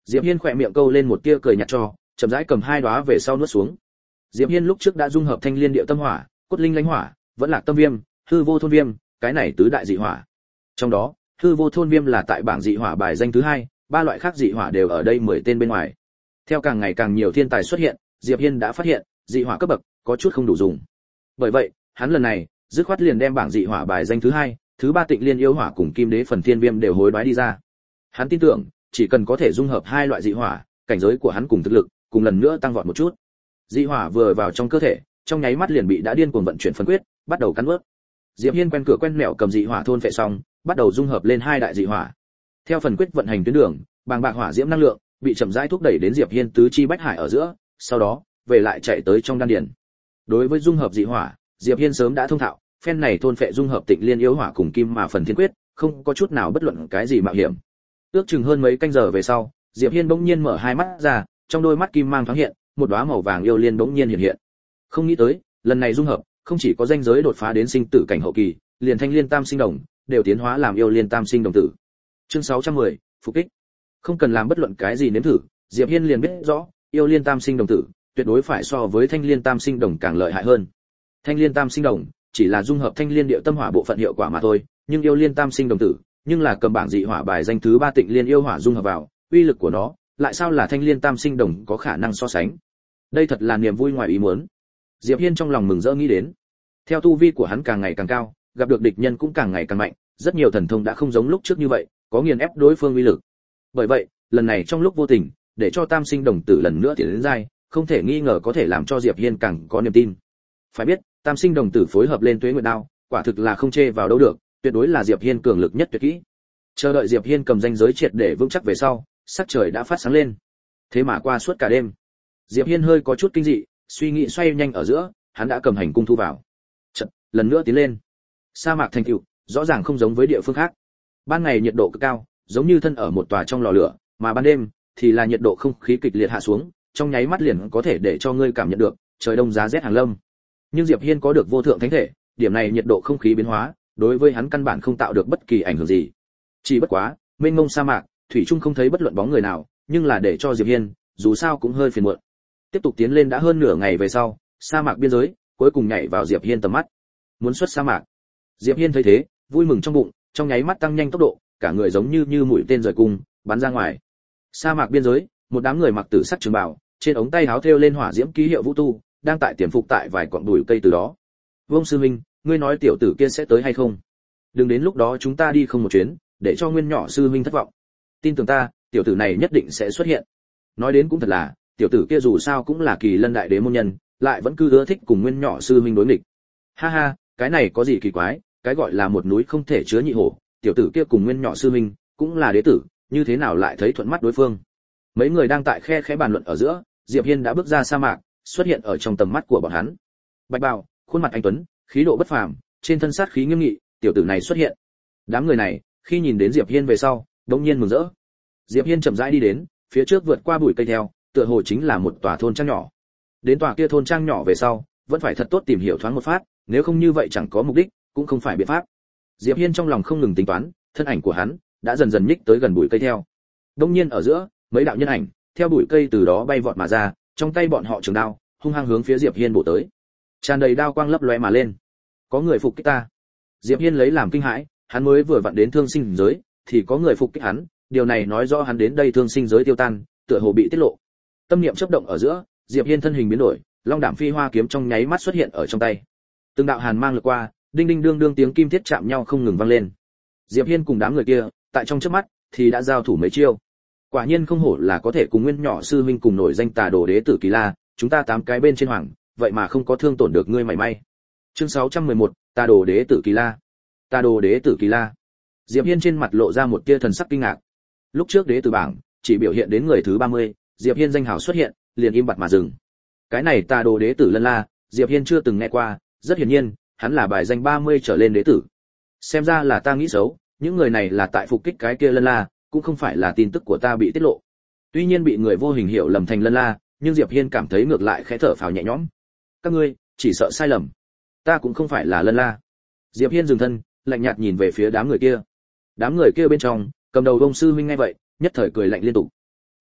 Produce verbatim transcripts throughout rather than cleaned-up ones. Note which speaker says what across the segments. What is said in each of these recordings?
Speaker 1: Diệp Hiên khỏe miệng câu lên một tia cười nhạt cho, chậm rãi cầm hai đóa về sau nuốt xuống. Diệp Hiên lúc trước đã dung hợp thanh liên điệu tâm hỏa, cốt linh lãnh hỏa, vẫn lạc tâm viêm, hư vô thôn viêm, cái này tứ đại dị hỏa. Trong đó, hư vô thôn viêm là tại bảng dị hỏa bài danh thứ hai, ba loại khác dị hỏa đều ở đây mười tên bên ngoài. Theo càng ngày càng nhiều thiên tài xuất hiện, Diệp Hiên đã phát hiện, dị hỏa cấp bậc có chút không đủ dùng. Bởi vậy, hắn lần này, dứt khoát liền đem bảng dị hỏa bài danh thứ hai, thứ ba Tịnh Liên yêu hỏa cùng Kim Đế phần thiên viêm đều hối đoái đi ra. Hắn tin tưởng, chỉ cần có thể dung hợp hai loại dị hỏa, cảnh giới của hắn cùng thực lực, cùng lần nữa tăng vọt một chút. Dị hỏa vừa vào trong cơ thể, trong nháy mắt liền bị đã điên cuồng vận chuyển phân quyết, bắt đầu cắn nuốt. Diệp Hiên quen cửa quen mẹo cầm dị hỏa thôn phệ xong, bắt đầu dung hợp lên hai đại dị hỏa. Theo phần quyết vận hành tuyến đường, bàng bạc hỏa diễm năng lượng bị chậm rãi thúc đẩy đến Diệp Hiên tứ chi bách hải ở giữa, sau đó về lại chạy tới trong đan điền. Đối với dung hợp dị hỏa, Diệp Hiên sớm đã thông thạo, phen này thôn phệ dung hợp Tịnh Liên yêu hỏa cùng Kim mà phần thiên quyết, không có chút nào bất luận cái gì mạo hiểm. Ước chừng hơn mấy canh giờ về sau, Diệp Hiên bỗng nhiên mở hai mắt ra, trong đôi mắt kim mang thoáng hiện, một đóa màu vàng yêu liên bỗng nhiên hiện hiện. Không nghĩ tới, lần này dung hợp, không chỉ có danh giới đột phá đến sinh tử cảnh hậu kỳ, liền thanh liên tam sinh đồng đều tiến hóa làm yêu liên tam sinh đồng tử. Chương sáu trăm mười, phục kích. Không cần làm bất luận cái gì nếm thử, Diệp Hiên liền biết rõ, yêu liên tam sinh đồng tử tuyệt đối phải so với thanh liên tam sinh đồng càng lợi hại hơn. Thanh liên tam sinh đồng chỉ là dung hợp thanh liên điệu tâm hỏa bộ phận hiệu quả mà thôi, nhưng yêu liên tam sinh đồng tử, nhưng là cầm bảng dị hỏa bài danh thứ ba Tịnh Liên yêu hỏa dung hợp vào, uy lực của nó lại sao là thanh liên tam sinh đồng có khả năng so sánh. Đây thật là niềm vui ngoài ý muốn. Diệp Hiên trong lòng mừng rỡ nghĩ đến. Theo tu vi của hắn càng ngày càng cao, gặp được địch nhân cũng càng ngày càng mạnh, rất nhiều thần thông đã không giống lúc trước như vậy, có nghiền ép đối phương uy lực. Bởi vậy, lần này trong lúc vô tình, để cho tam sinh đồng tử lần nữa tiến đến giai, không thể nghi ngờ có thể làm cho Diệp Hiên càng có niềm tin. Phải biết, tam sinh đồng tử phối hợp lên Tuế Nguyệt đao, quả thực là không chê vào đâu được, tuyệt đối là Diệp Hiên cường lực nhất tuyệt kỹ. Chờ đợi Diệp Hiên cầm danh giới triệt để vững chắc về sau, sắc trời đã phát sáng lên. Thế mà qua suốt cả đêm, Diệp Hiên hơi có chút kinh dị, suy nghĩ xoay nhanh ở giữa, hắn đã cầm hành cung thu vào. Chợt, lần nữa tiến lên. Sa mạc thành tựu, rõ ràng không giống với địa phương khác. Ban ngày nhiệt độ cực cao, giống như thân ở một tòa trong lò lửa, mà ban đêm thì là nhiệt độ không khí kịch liệt hạ xuống, trong nháy mắt liền có thể để cho ngươi cảm nhận được trời đông giá rét hàng lâm. Nhưng Diệp Hiên có được vô thượng thánh thể, điểm này nhiệt độ không khí biến hóa, đối với hắn căn bản không tạo được bất kỳ ảnh hưởng gì. Chỉ bất quá, mênh mông sa mạc, thủy chung không thấy bất luận bóng người nào, nhưng là để cho Diệp Hiên, dù sao cũng hơi phiền muộn. Tiếp tục tiến lên đã hơn nửa ngày về sau, sa mạc biên giới cuối cùng nhảy vào Diệp Hiên tầm mắt. Muốn xuất sa mạc. Diệp Hiên thấy thế, vui mừng trong bụng, trong nháy mắt tăng nhanh tốc độ, cả người giống như như mũi tên rời cung, bắn ra ngoài. Sa mạc biên giới, một đám người mặc tử sắc trường bào, trên ống tay áo thêu lên hỏa diễm ký hiệu vũ tu, đang tại tiềm phục tại vài cọng bụi cây từ đó. Vương sư huynh, ngươi nói tiểu tử kia sẽ tới hay không? Đừng đến lúc đó chúng ta đi không một chuyến, để cho Nguyên nhỏ sư huynh thất vọng. Tin tưởng ta, tiểu tử này nhất định sẽ xuất hiện. Nói đến cũng thật là, tiểu tử kia dù sao cũng là Kỳ Lân đại đế môn nhân, lại vẫn cứ ưa thích cùng Nguyên nhỏ sư huynh đối nghịch. Ha ha, cái này có gì kỳ quái, cái gọi là một núi không thể chứa nhị hổ, tiểu tử kia cùng Nguyên nhỏ sư huynh cũng là đế tử, như thế nào lại thấy thuận mắt đối phương. Mấy người đang tại khe khẽ bàn luận ở giữa, Diệp Hiên đã bước ra sa mạc, xuất hiện ở trong tầm mắt của bọn hắn. Bạch bào, khuôn mặt anh tuấn, khí độ bất phàm, trên thân sát khí nghiêm nghị, tiểu tử này xuất hiện. Đám người này, khi nhìn đến Diệp Hiên về sau, đột nhiên mừng rỡ. Diệp Hiên chậm rãi đi đến, phía trước vượt qua bụi cây theo, tựa hồ chính là một tòa thôn trang nhỏ. Đến tòa kia thôn trang nhỏ về sau, vẫn phải thật tốt tìm hiểu thoáng một phát, nếu không như vậy chẳng có mục đích, cũng không phải biện pháp. Diệp Hiên trong lòng không ngừng tính toán, thân ảnh của hắn đã dần dần nhích tới gần bụi cây theo. Đột nhiên ở giữa, mấy đạo nhân ảnh theo bụi cây từ đó bay vọt mà ra, trong tay bọn họ trường đao, hung hăng hướng phía Diệp Hiên bổ tới. Tràn đầy đao quang lấp lóe mà lên. Có người phục kích ta. Diệp Hiên lấy làm kinh hãi, hắn mới vừa vặn đến thương sinh giới, thì có người phục kích hắn, điều này nói rõ hắn đến đây thương sinh giới tiêu tan, tựa hồ bị tiết lộ. Tâm niệm chớp động ở giữa, Diệp Hiên thân hình biến đổi, long đạm phi hoa kiếm trong nháy mắt xuất hiện ở trong tay. Từng đạo hàn mang lướt qua, đinh đinh đương đương tiếng kim thiết chạm nhau không ngừng vang lên. Diệp Hiên cùng đám người kia, tại trong chớp mắt thì đã giao thủ mấy chiêu. Quả nhiên không hổ là có thể cùng Nguyên nhỏ sư huynh cùng nổi danh Tà Đồ Đế tử Kỳ La, chúng ta tám cái bên trên hoàng, vậy mà không có thương tổn được ngươi mảy may. Chương sáu trăm mười một, Tà Đồ Đế tử Kỳ La. Tà Đồ Đế tử Kỳ La. Diệp Hiên trên mặt lộ ra một tia thần sắc kinh ngạc. Lúc trước đế tử bảng chỉ biểu hiện đến người thứ ba mươi, Diệp Hiên danh hào xuất hiện, liền im bặt mà dừng. Cái này Tà Đồ Đế tử Lân La, Diệp Hiên chưa từng nghe qua, rất hiển nhiên, hắn là bài danh ba mươi trở lên đế tử. Xem ra là ta nghĩ xấu, những người này là tại phục kích cái kia Lân La, cũng không phải là tin tức của ta bị tiết lộ. Tuy nhiên bị người vô hình hiểu lầm thành Lân La, nhưng Diệp Hiên cảm thấy ngược lại khẽ thở phào nhẹ nhõm. Các ngươi chỉ sợ sai lầm, ta cũng không phải là Lân La. Diệp Hiên dừng thân, lạnh nhạt nhìn về phía đám người kia. Đám người kia bên trong, cầm đầu Đông sư huynh nghe vậy, nhất thời cười lạnh liên tục.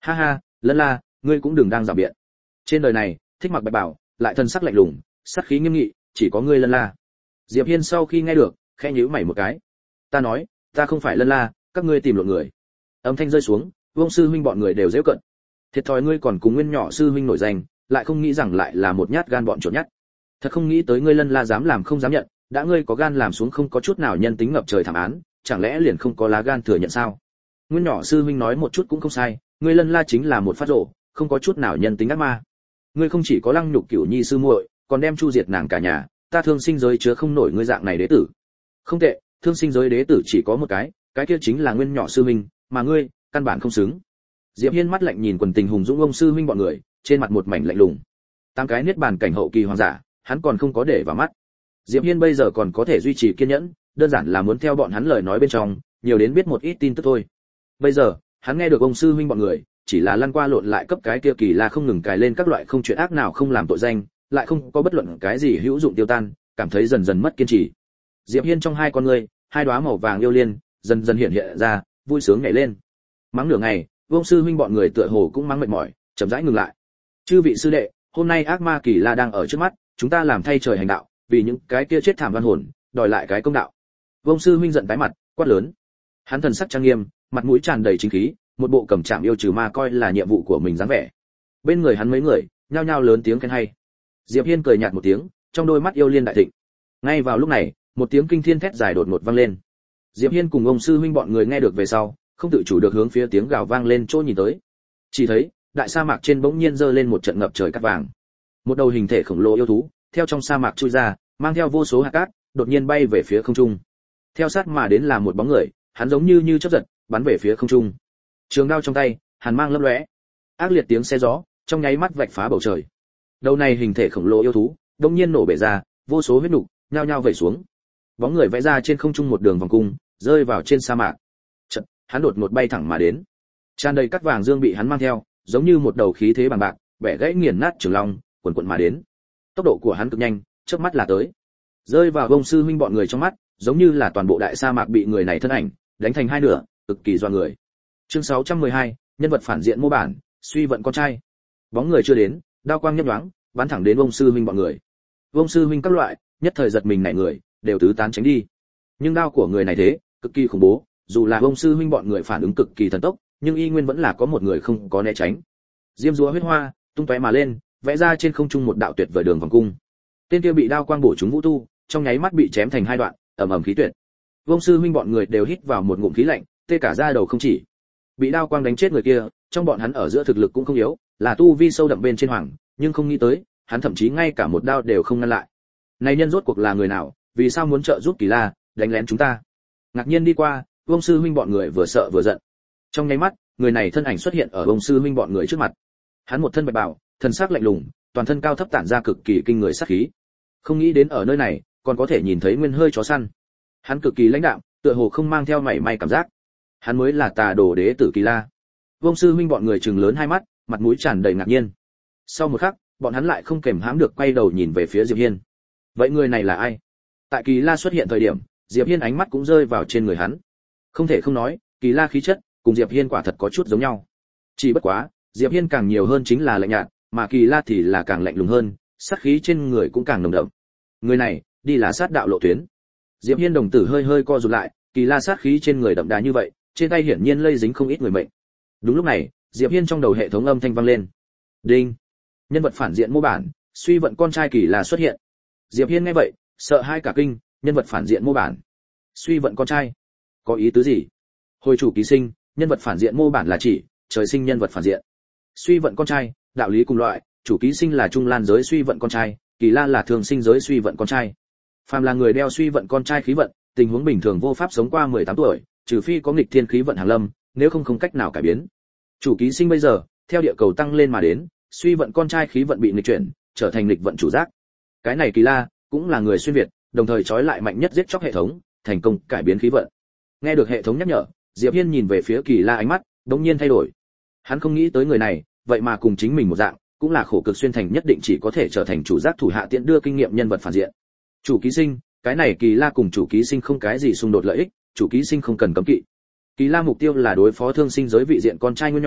Speaker 1: Ha ha, Lân La, ngươi cũng đừng đang dạo biện. Trên đời này, thích mặc bạch bảo, lại thân sắc lạnh lùng, sát khí nghiêm nghị, chỉ có ngươi Lân La. Diệp Hiên sau khi nghe được, khẽ nhíu mày một cái. Ta nói, ta không phải Lân La, các ngươi tìm lộn người. Âm thanh rơi xuống, Vương sư huynh bọn người đều giễu cận. Thiệt thòi ngươi còn cùng Nguyên nhỏ sư huynh nổi danh, lại không nghĩ rằng lại là một nhát gan bọn chuột nhát. Thật không nghĩ tới ngươi Lân La dám làm không dám nhận, đã ngươi có gan làm xuống không có chút nào nhân tính ngập trời thảm án, chẳng lẽ liền không có lá gan thừa nhận sao? Nguyên nhỏ sư huynh nói một chút cũng không sai, ngươi Lân La chính là một phát rổ, không có chút nào nhân tính ác ma. Ngươi không chỉ có lăng nhục Cửu Nhi sư muội, còn đem chu diệt nàng cả nhà, ta thương sinh giới chứa không nổi ngươi dạng này đế tử. Không tệ, thương sinh giới đế tử chỉ có một cái, cái kia chính là Nguyên nhỏ sư huynh, mà ngươi, căn bản không xứng. Diệp Hiên mắt lạnh nhìn quần tình hùng dũng ông sư huynh bọn người, trên mặt một mảnh lạnh lùng. Tám cái niết bàn cảnh hậu kỳ hoàng giả, hắn còn không có để vào mắt. Diệp Hiên bây giờ còn có thể duy trì kiên nhẫn, đơn giản là muốn theo bọn hắn lời nói bên trong, nhiều đến biết một ít tin tức thôi. Bây giờ, hắn nghe được ông sư huynh bọn người, chỉ là lăn qua lộn lại cấp cái kia kỳ là không ngừng cài lên các loại không chuyện ác nào không làm tội danh, lại không có bất luận cái gì hữu dụng tiêu tan, cảm thấy dần dần mất kiên trì. Diệp Hiên trong hai con ngươi, hai đóa màu vàng yêu liên, dần dần hiện hiện ra, vui sướng nhảy lên. Mắng nửa ngày, ông sư huynh bọn người tựa hồ cũng mắng mệt mỏi, chậm rãi ngừng lại. Chư vị sư đệ, hôm nay ác ma kỳ la đang ở trước mắt, chúng ta làm thay trời hành đạo, vì những cái kia chết thảm oan hồn, đòi lại cái công đạo. Ông sư huynh giận tái mặt, quát lớn. Hắn thần sắc trang nghiêm, mặt mũi tràn đầy chính khí, một bộ cầm chạm yêu trừ ma coi là nhiệm vụ của mình dáng vẻ. Bên người hắn mấy người, nhao nhao lớn tiếng khen hay. Diệp Hiên cười nhạt một tiếng, trong đôi mắt yêu liên đại thịnh. Ngay vào lúc này, một tiếng kinh thiên thét dài đột ngột vang lên. Diệp Hiên cùng ông sư huynh bọn người nghe được về sau, không tự chủ được hướng phía tiếng gào vang lên chỗ nhìn tới. Chỉ thấy, đại sa mạc trên bỗng nhiên giơ lên một trận ngập trời cát vàng. Một đầu hình thể khổng lồ yêu thú, theo trong sa mạc chui ra, mang theo vô số hạt cát, đột nhiên bay về phía không trung. Theo sát mà đến là một bóng người, hắn giống như như chớp giật, bắn về phía không trung. Trường đao trong tay, hàn mang lấp lóe. Ác liệt tiếng xe gió, trong nháy mắt vạch phá bầu trời. Đầu này hình thể khổng lồ yêu thú, đột nhiên nổ bể ra, vô số huyết nục nhao nhao vẩy xuống. Bóng người vẽ ra trên không trung một đường vòng cung, rơi vào trên sa mạc. Chợt, hắn đột ngột bay thẳng mà đến. Tràn đầy cát vàng dương bị hắn mang theo, giống như một đầu khí thế bằng bạc, bẻ gãy nghiền nát trường long, cuồn cuộn mà đến. Tốc độ của hắn cực nhanh, chớp mắt là tới. Rơi vào ông sư huynh bọn người trong mắt, giống như là toàn bộ đại sa mạc bị người này thân ảnh đánh thành hai nửa, cực kỳ doa người. Chương sáu trăm mười hai, nhân vật phản diện mô bản, suy vận con trai. Bóng người chưa đến, đao quang nhấp nhoáng, bắn thẳng đến ông sư huynh bọn người. Ông sư huynh các loại, nhất thời giật mình nảy người, đều tứ tán tránh đi. Nhưng đao của người này thế, cực kỳ khủng bố, dù là ông sư huynh bọn người phản ứng cực kỳ thần tốc, nhưng y nguyên vẫn là có một người không có né tránh. Diêm rúa huyết hoa, tung tóe mà lên, vẽ ra trên không trung một đạo tuyệt vời đường vòng cung. Tên kia bị đao quang bổ trúng vũ tu, trong nháy mắt bị chém thành hai đoạn, ầm ầm khí tuyệt. Vương sư huynh bọn người đều hít vào một ngụm khí lạnh, tê cả da đầu không chỉ. Bị đao quang đánh chết người kia, trong bọn hắn ở giữa thực lực cũng không yếu, là tu vi sâu đậm bên trên hoàng, nhưng không nghĩ tới, hắn thậm chí ngay cả một đao đều không ngăn lại. Này nhân rốt cuộc là người nào, vì sao muốn trợ giúp Kỳ La, đánh lén chúng ta? Ngạc nhiên đi qua, Vương sư huynh bọn người vừa sợ vừa giận. Trong nháy mắt, người này thân ảnh xuất hiện ở Vương sư huynh bọn người trước mặt. Hắn một thân bạch bào, thân sắc lạnh lùng, toàn thân cao thấp tản ra cực kỳ kinh người sát khí. Không nghĩ đến ở nơi này, còn có thể nhìn thấy nguyên hơi chó săn. Hắn cực kỳ lãnh đạm, tựa hồ không mang theo mảy may cảm giác. Hắn mới là Tà Đồ đế tử Kỳ La. Vương sư huynh bọn người trừng lớn hai mắt, mặt mũi tràn đầy ngạc nhiên. Sau một khắc, bọn hắn lại không kềm hãm được quay đầu nhìn về phía Diệp Hiên. Vậy người này là ai? Tại Kỳ La xuất hiện thời điểm, Diệp Hiên ánh mắt cũng rơi vào trên người hắn. Không thể không nói, Kỳ La khí chất cùng Diệp Hiên quả thật có chút giống nhau. Chỉ bất quá, Diệp Hiên càng nhiều hơn chính là lạnh nhạt, mà Kỳ La thì là càng lạnh lùng hơn, sát khí trên người cũng càng nồng đậm. Người này, đi là sát đạo lộ tuyến. Diệp Hiên đồng tử hơi hơi co rụt lại, Kỳ La sát khí trên người đậm đà như vậy, trên tay hiển nhiên lây dính không ít người mệnh. Đúng lúc này, Diệp Hiên trong đầu hệ thống âm thanh vang lên. Đinh. Nhân vật phản diện mô bản, suy vận con trai Kỳ La xuất hiện. Diệp Hiên nghe vậy, sợ hai cả kinh, nhân vật phản diện mô bản, suy vận con trai, có ý tứ gì? Hồi chủ ký sinh, nhân vật phản diện mô bản là chỉ trời sinh nhân vật phản diện. Suy vận con trai, đạo lý cùng loại, chủ ký sinh là trung lan giới suy vận con trai, Kỳ La là thường sinh giới suy vận con trai. Phàm là người đeo suy vận con trai khí vận, tình huống bình thường vô pháp sống qua mười tám tuổi, trừ phi có nghịch thiên khí vận hàng lâm, nếu không không cách nào cải biến. Chủ ký sinh bây giờ, theo địa cầu tăng lên mà đến, suy vận con trai khí vận bị nghịch chuyển, trở thành nghịch vận chủ giác. Cái này Kỳ La cũng là người xuyên việt, đồng thời trói lại mạnh nhất giết chóc hệ thống, thành công cải biến khí vận. Nghe được hệ thống nhắc nhở, Diệp Hiên nhìn về phía Kỳ La ánh mắt đột nhiên thay đổi. Hắn không nghĩ tới người này, vậy mà cùng chính mình một dạng, cũng là khổ cực xuyên thành nhất định chỉ có thể trở thành chủ giác thủ hạ tiện đưa kinh nghiệm nhân vật phản diện. Chủ ký sinh, cái này Kỳ La cùng chủ ký sinh không cái gì xung đột lợi ích, chủ ký sinh không cần cấm kỵ. Kỳ La mục tiêu là đối phó thương sinh giới vị diện con trai nguyên nhỏ,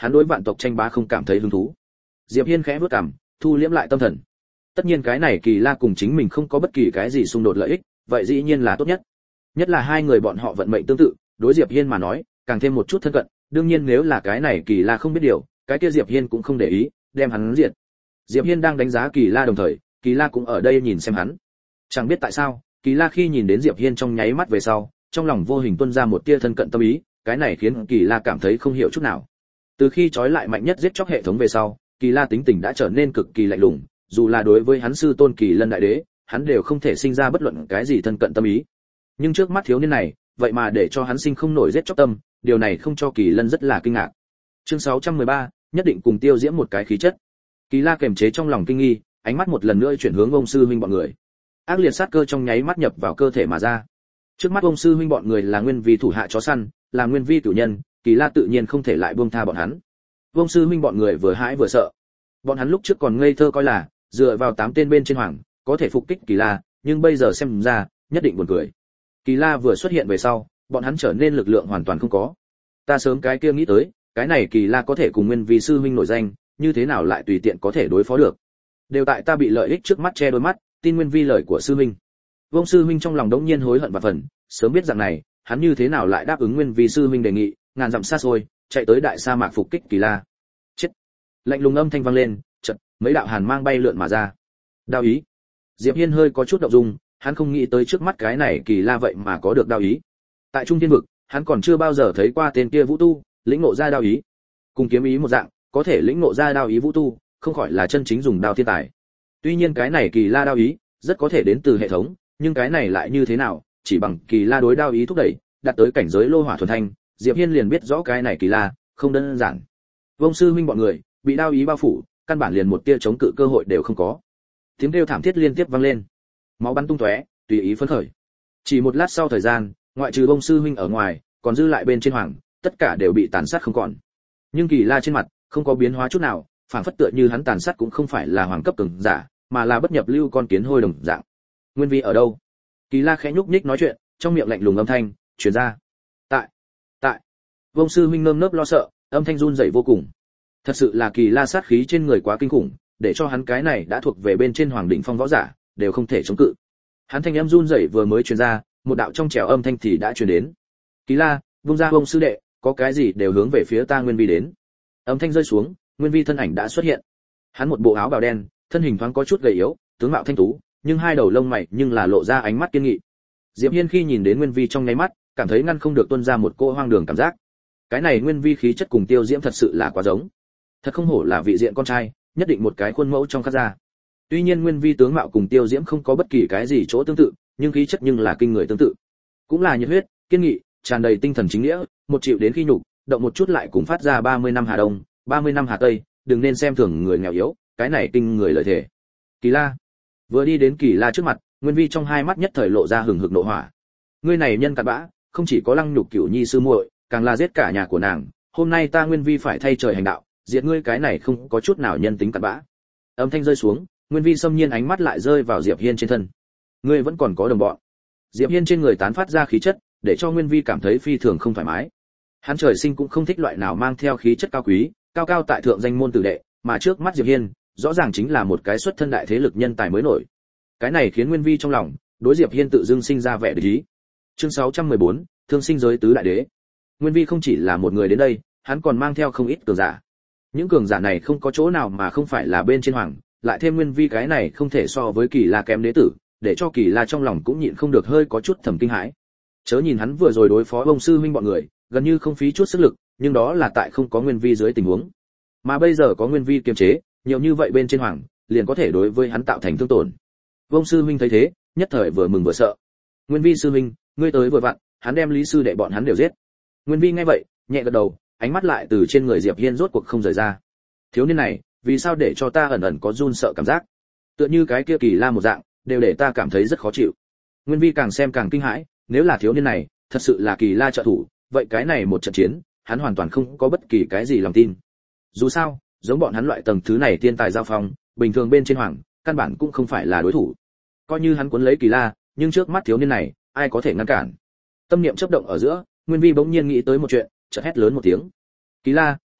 Speaker 1: hắn đối vạn tộc tranh bá không cảm thấy hứng thú. Diệp Hiên khẽ vuốt cằm, thu liễm lại tâm thần. Tất nhiên cái này Kỳ La cùng chính mình không có bất kỳ cái gì xung đột lợi ích, vậy dĩ nhiên là tốt nhất. Nhất là hai người bọn họ vận mệnh tương tự, đối Diệp Hiên mà nói, càng thêm một chút thân cận, đương nhiên nếu là cái này Kỳ La không biết điều, cái kia Diệp Hiên cũng không để ý, đem hắn diệt. Diệp Hiên đang đánh giá Kỳ La đồng thời, Kỳ La cũng ở đây nhìn xem hắn. Chẳng biết tại sao, Kỳ La khi nhìn đến Diệp Hiên trong nháy mắt về sau, trong lòng vô hình tuôn ra một tia thân cận tâm ý, cái này khiến Kỳ La cảm thấy không hiểu chút nào. Từ khi trói lại mạnh nhất giết chóc hệ thống về sau, Kỳ La tính tình đã trở nên cực kỳ lạnh lùng, dù là đối với hắn sư tôn Kỳ Lân đại đế, hắn đều không thể sinh ra bất luận cái gì thân cận tâm ý. Nhưng trước mắt thiếu niên này, vậy mà để cho hắn sinh không nổi giết chóc tâm, điều này không cho Kỳ Lân rất là kinh ngạc. Chương sáu trăm mười ba, nhất định cùng tiêu diễm một cái khí chất. Kỳ La kiềm chế trong lòng kinh nghi, ánh mắt một lần nữa chuyển hướng ông sư huynh bọn người. Ác liệt sát cơ trong nháy mắt nhập vào cơ thể mà ra. Trước mắt ông sư huynh bọn người là nguyên vi thủ hạ chó săn, là nguyên vi cửu nhân, Kỳ La tự nhiên không thể lại buông tha bọn hắn. Ông sư huynh bọn người vừa hãi vừa sợ. Bọn hắn lúc trước còn ngây thơ coi là dựa vào tám tên bên trên hoàng, có thể phục kích Kỳ La, nhưng bây giờ xem ra, nhất định buồn cười. Kỳ La vừa xuất hiện về sau, bọn hắn trở nên lực lượng hoàn toàn không có. Ta sớm cái kia nghĩ tới, cái này Kỳ La có thể cùng nguyên vi sư huynh nổi danh, như thế nào lại tùy tiện có thể đối phó được? Đều tại ta bị lợi ích trước mắt che đôi mắt, tin nguyên vi lời của sư huynh. Vông sư huynh trong lòng đống nhiên hối hận và phần, sớm biết rằng này, hắn như thế nào lại đáp ứng nguyên vi sư huynh đề nghị, ngàn dặm xa xôi, chạy tới đại sa mạc phục kích Kỳ La. Chết! Lạnh lùng âm thanh vang lên, chợt mấy đạo hàn mang bay lượn mà ra. Đao ý. Diệp Hiên hơi có chút động dung, hắn không nghĩ tới trước mắt cái này Kỳ La vậy mà có được đao ý. Tại Trung Thiên vực, hắn còn chưa bao giờ thấy qua tên kia vũ tu lĩnh ngộ ra đao ý. Cùng kiếm ý một dạng, có thể lĩnh ngộ ra đao ý vũ tu, không khỏi là chân chính dùng đao thiên tài. Tuy nhiên cái này Kỳ La đao ý rất có thể đến từ hệ thống, nhưng cái này lại như thế nào, chỉ bằng Kỳ La đối đao ý thúc đẩy, đạt tới cảnh giới lô hỏa thuần thanh, Diệp Hiên liền biết rõ cái này Kỳ La không đơn giản. Vông sư huynh bọn người bị đao ý bao phủ, căn bản liền một tia chống cự cơ hội đều không có. Tiếng kêu thảm thiết liên tiếp vang lên, máu bắn tung tóe, tùy ý phấn khởi. Chỉ một lát sau thời gian, ngoại trừ Vông sư huynh ở ngoài, còn dư lại bên trên hoàng, tất cả đều bị tàn sát không còn. Nhưng Kỳ La trên mặt không có biến hóa chút nào, phảng phất tựa như hắn tàn sát cũng không phải là hoàng cấp cường giả, mà là bất nhập lưu con kiến hôi đồng dạng. Nguyên vi ở đâu? Kỳ La khẽ nhúc nhích nói chuyện, trong miệng lạnh lùng âm thanh truyền ra. Tại, tại. Vông sư huynh nơm nớp lo sợ, âm thanh run rẩy vô cùng. Thật sự là Kỳ La sát khí trên người quá kinh khủng, để cho hắn cái này đã thuộc về bên trên hoàng đỉnh phong võ giả, đều không thể chống cự. Hắn thanh âm run rẩy vừa mới truyền ra, một đạo trong trẻo âm thanh thì đã truyền đến. Kỳ La, vung ra Vông sư đệ, có cái gì đều hướng về phía ta Nguyên vi đến. Âm thanh rơi xuống, Nguyên vi thân ảnh đã xuất hiện. Hắn một bộ áo bào đen, thân hình thoáng có chút gầy yếu, tướng mạo thanh tú, nhưng hai đầu lông mày nhưng là lộ ra ánh mắt kiên nghị. Diệp Hiên khi nhìn đến Nguyên vi trong nháy mắt, cảm thấy ngăn không được tuôn ra một cô hoang đường cảm giác. Cái này Nguyên vi khí chất cùng Tiêu Diễm thật sự là quá giống. Thật không hổ là vị diện con trai, nhất định một cái khuôn mẫu trong khắc ra. Tuy nhiên Nguyên vi tướng mạo cùng Tiêu Diễm không có bất kỳ cái gì chỗ tương tự, nhưng khí chất nhưng là kinh người tương tự. Cũng là nhiệt huyết, kiên nghị, tràn đầy tinh thần chính nghĩa, một chịu đến khi nhục, động một chút lại cùng phát ra ba mươi năm Hà Đông, ba mươi năm Hà Tây, đừng nên xem thường người nghèo yếu, cái này kinh người lợi thể. Kỳ La. Vừa đi đến Kỳ La trước mặt, Nguyên vi trong hai mắt nhất thời lộ ra hừng hực nộ hỏa. Ngươi này nhân cặn bã, không chỉ có lăng nhục Cửu Nhi sư muội, càng là giết cả nhà của nàng, hôm nay ta Nguyên vi phải thay trời hành đạo, diệt ngươi cái này không có chút nào nhân tính cặn bã. Âm thanh rơi xuống, Nguyên vi xâm nhiên ánh mắt lại rơi vào Diệp Hiên trên thân. Ngươi vẫn còn có đồng bọn. Diệp Hiên trên người tán phát ra khí chất, để cho Nguyên vi cảm thấy phi thường không thoải mái. Hắn trời sinh cũng không thích loại nào mang theo khí chất cao quý, cao cao tại thượng danh môn tử đệ, mà trước mắt Diệp Hiên, rõ ràng chính là một cái xuất thân đại thế lực nhân tài mới nổi. Cái này khiến Nguyên vi trong lòng, đối Diệp Hiên tự dưng sinh ra vẻ địch ý. Chương sáu trăm mười bốn, thương sinh giới tứ đại đế. Nguyên vi không chỉ là một người đến đây, hắn còn mang theo không ít cường giả. Những cường giả này không có chỗ nào mà không phải là bên trên hoàng, lại thêm Nguyên vi cái này không thể so với Kỳ La kém đế tử, để cho Kỳ La trong lòng cũng nhịn không được hơi có chút thầm kinh hãi. Chớ nhìn hắn vừa rồi đối phó ông sư huynh bọn người, gần như không phí chút sức lực, nhưng đó là tại không có Nguyên vi dưới tình huống. Mà bây giờ có Nguyên vi kiềm chế, nhiều như vậy bên trên hoàng, liền có thể đối với hắn tạo thành thương tổn. Ông sư huynh thấy thế, nhất thời vừa mừng vừa sợ. Nguyên vi sư huynh, ngươi tới vừa vặn, hắn đem Lý sư đệ bọn hắn đều giết. Nguyên vi nghe vậy, nhẹ gật đầu, ánh mắt lại từ trên người Diệp Hiên rốt cuộc không rời ra. Thiếu niên này, vì sao để cho ta ẩn ẩn có run sợ cảm giác? Tựa như cái kia Kỳ La một dạng, đều để ta cảm thấy rất khó chịu. Nguyên vi càng xem càng kinh hãi, nếu là thiếu niên này, thật sự là Kỳ La trợ thủ, vậy cái này một trận chiến, hắn hoàn toàn không có bất kỳ cái gì lòng tin. Dù sao, giống bọn hắn loại tầng thứ này tiên tài giao phong, bình thường bên trên hoàng, căn bản cũng không phải là đối thủ. Coi như hắn cuốn lấy Kỳ La, nhưng trước mắt thiếu niên này, ai có thể ngăn cản? Tâm niệm chớp động ở giữa, Nguyên vi bỗng nhiên nghĩ tới một chuyện, chợt hét lớn một tiếng. Kỳ La,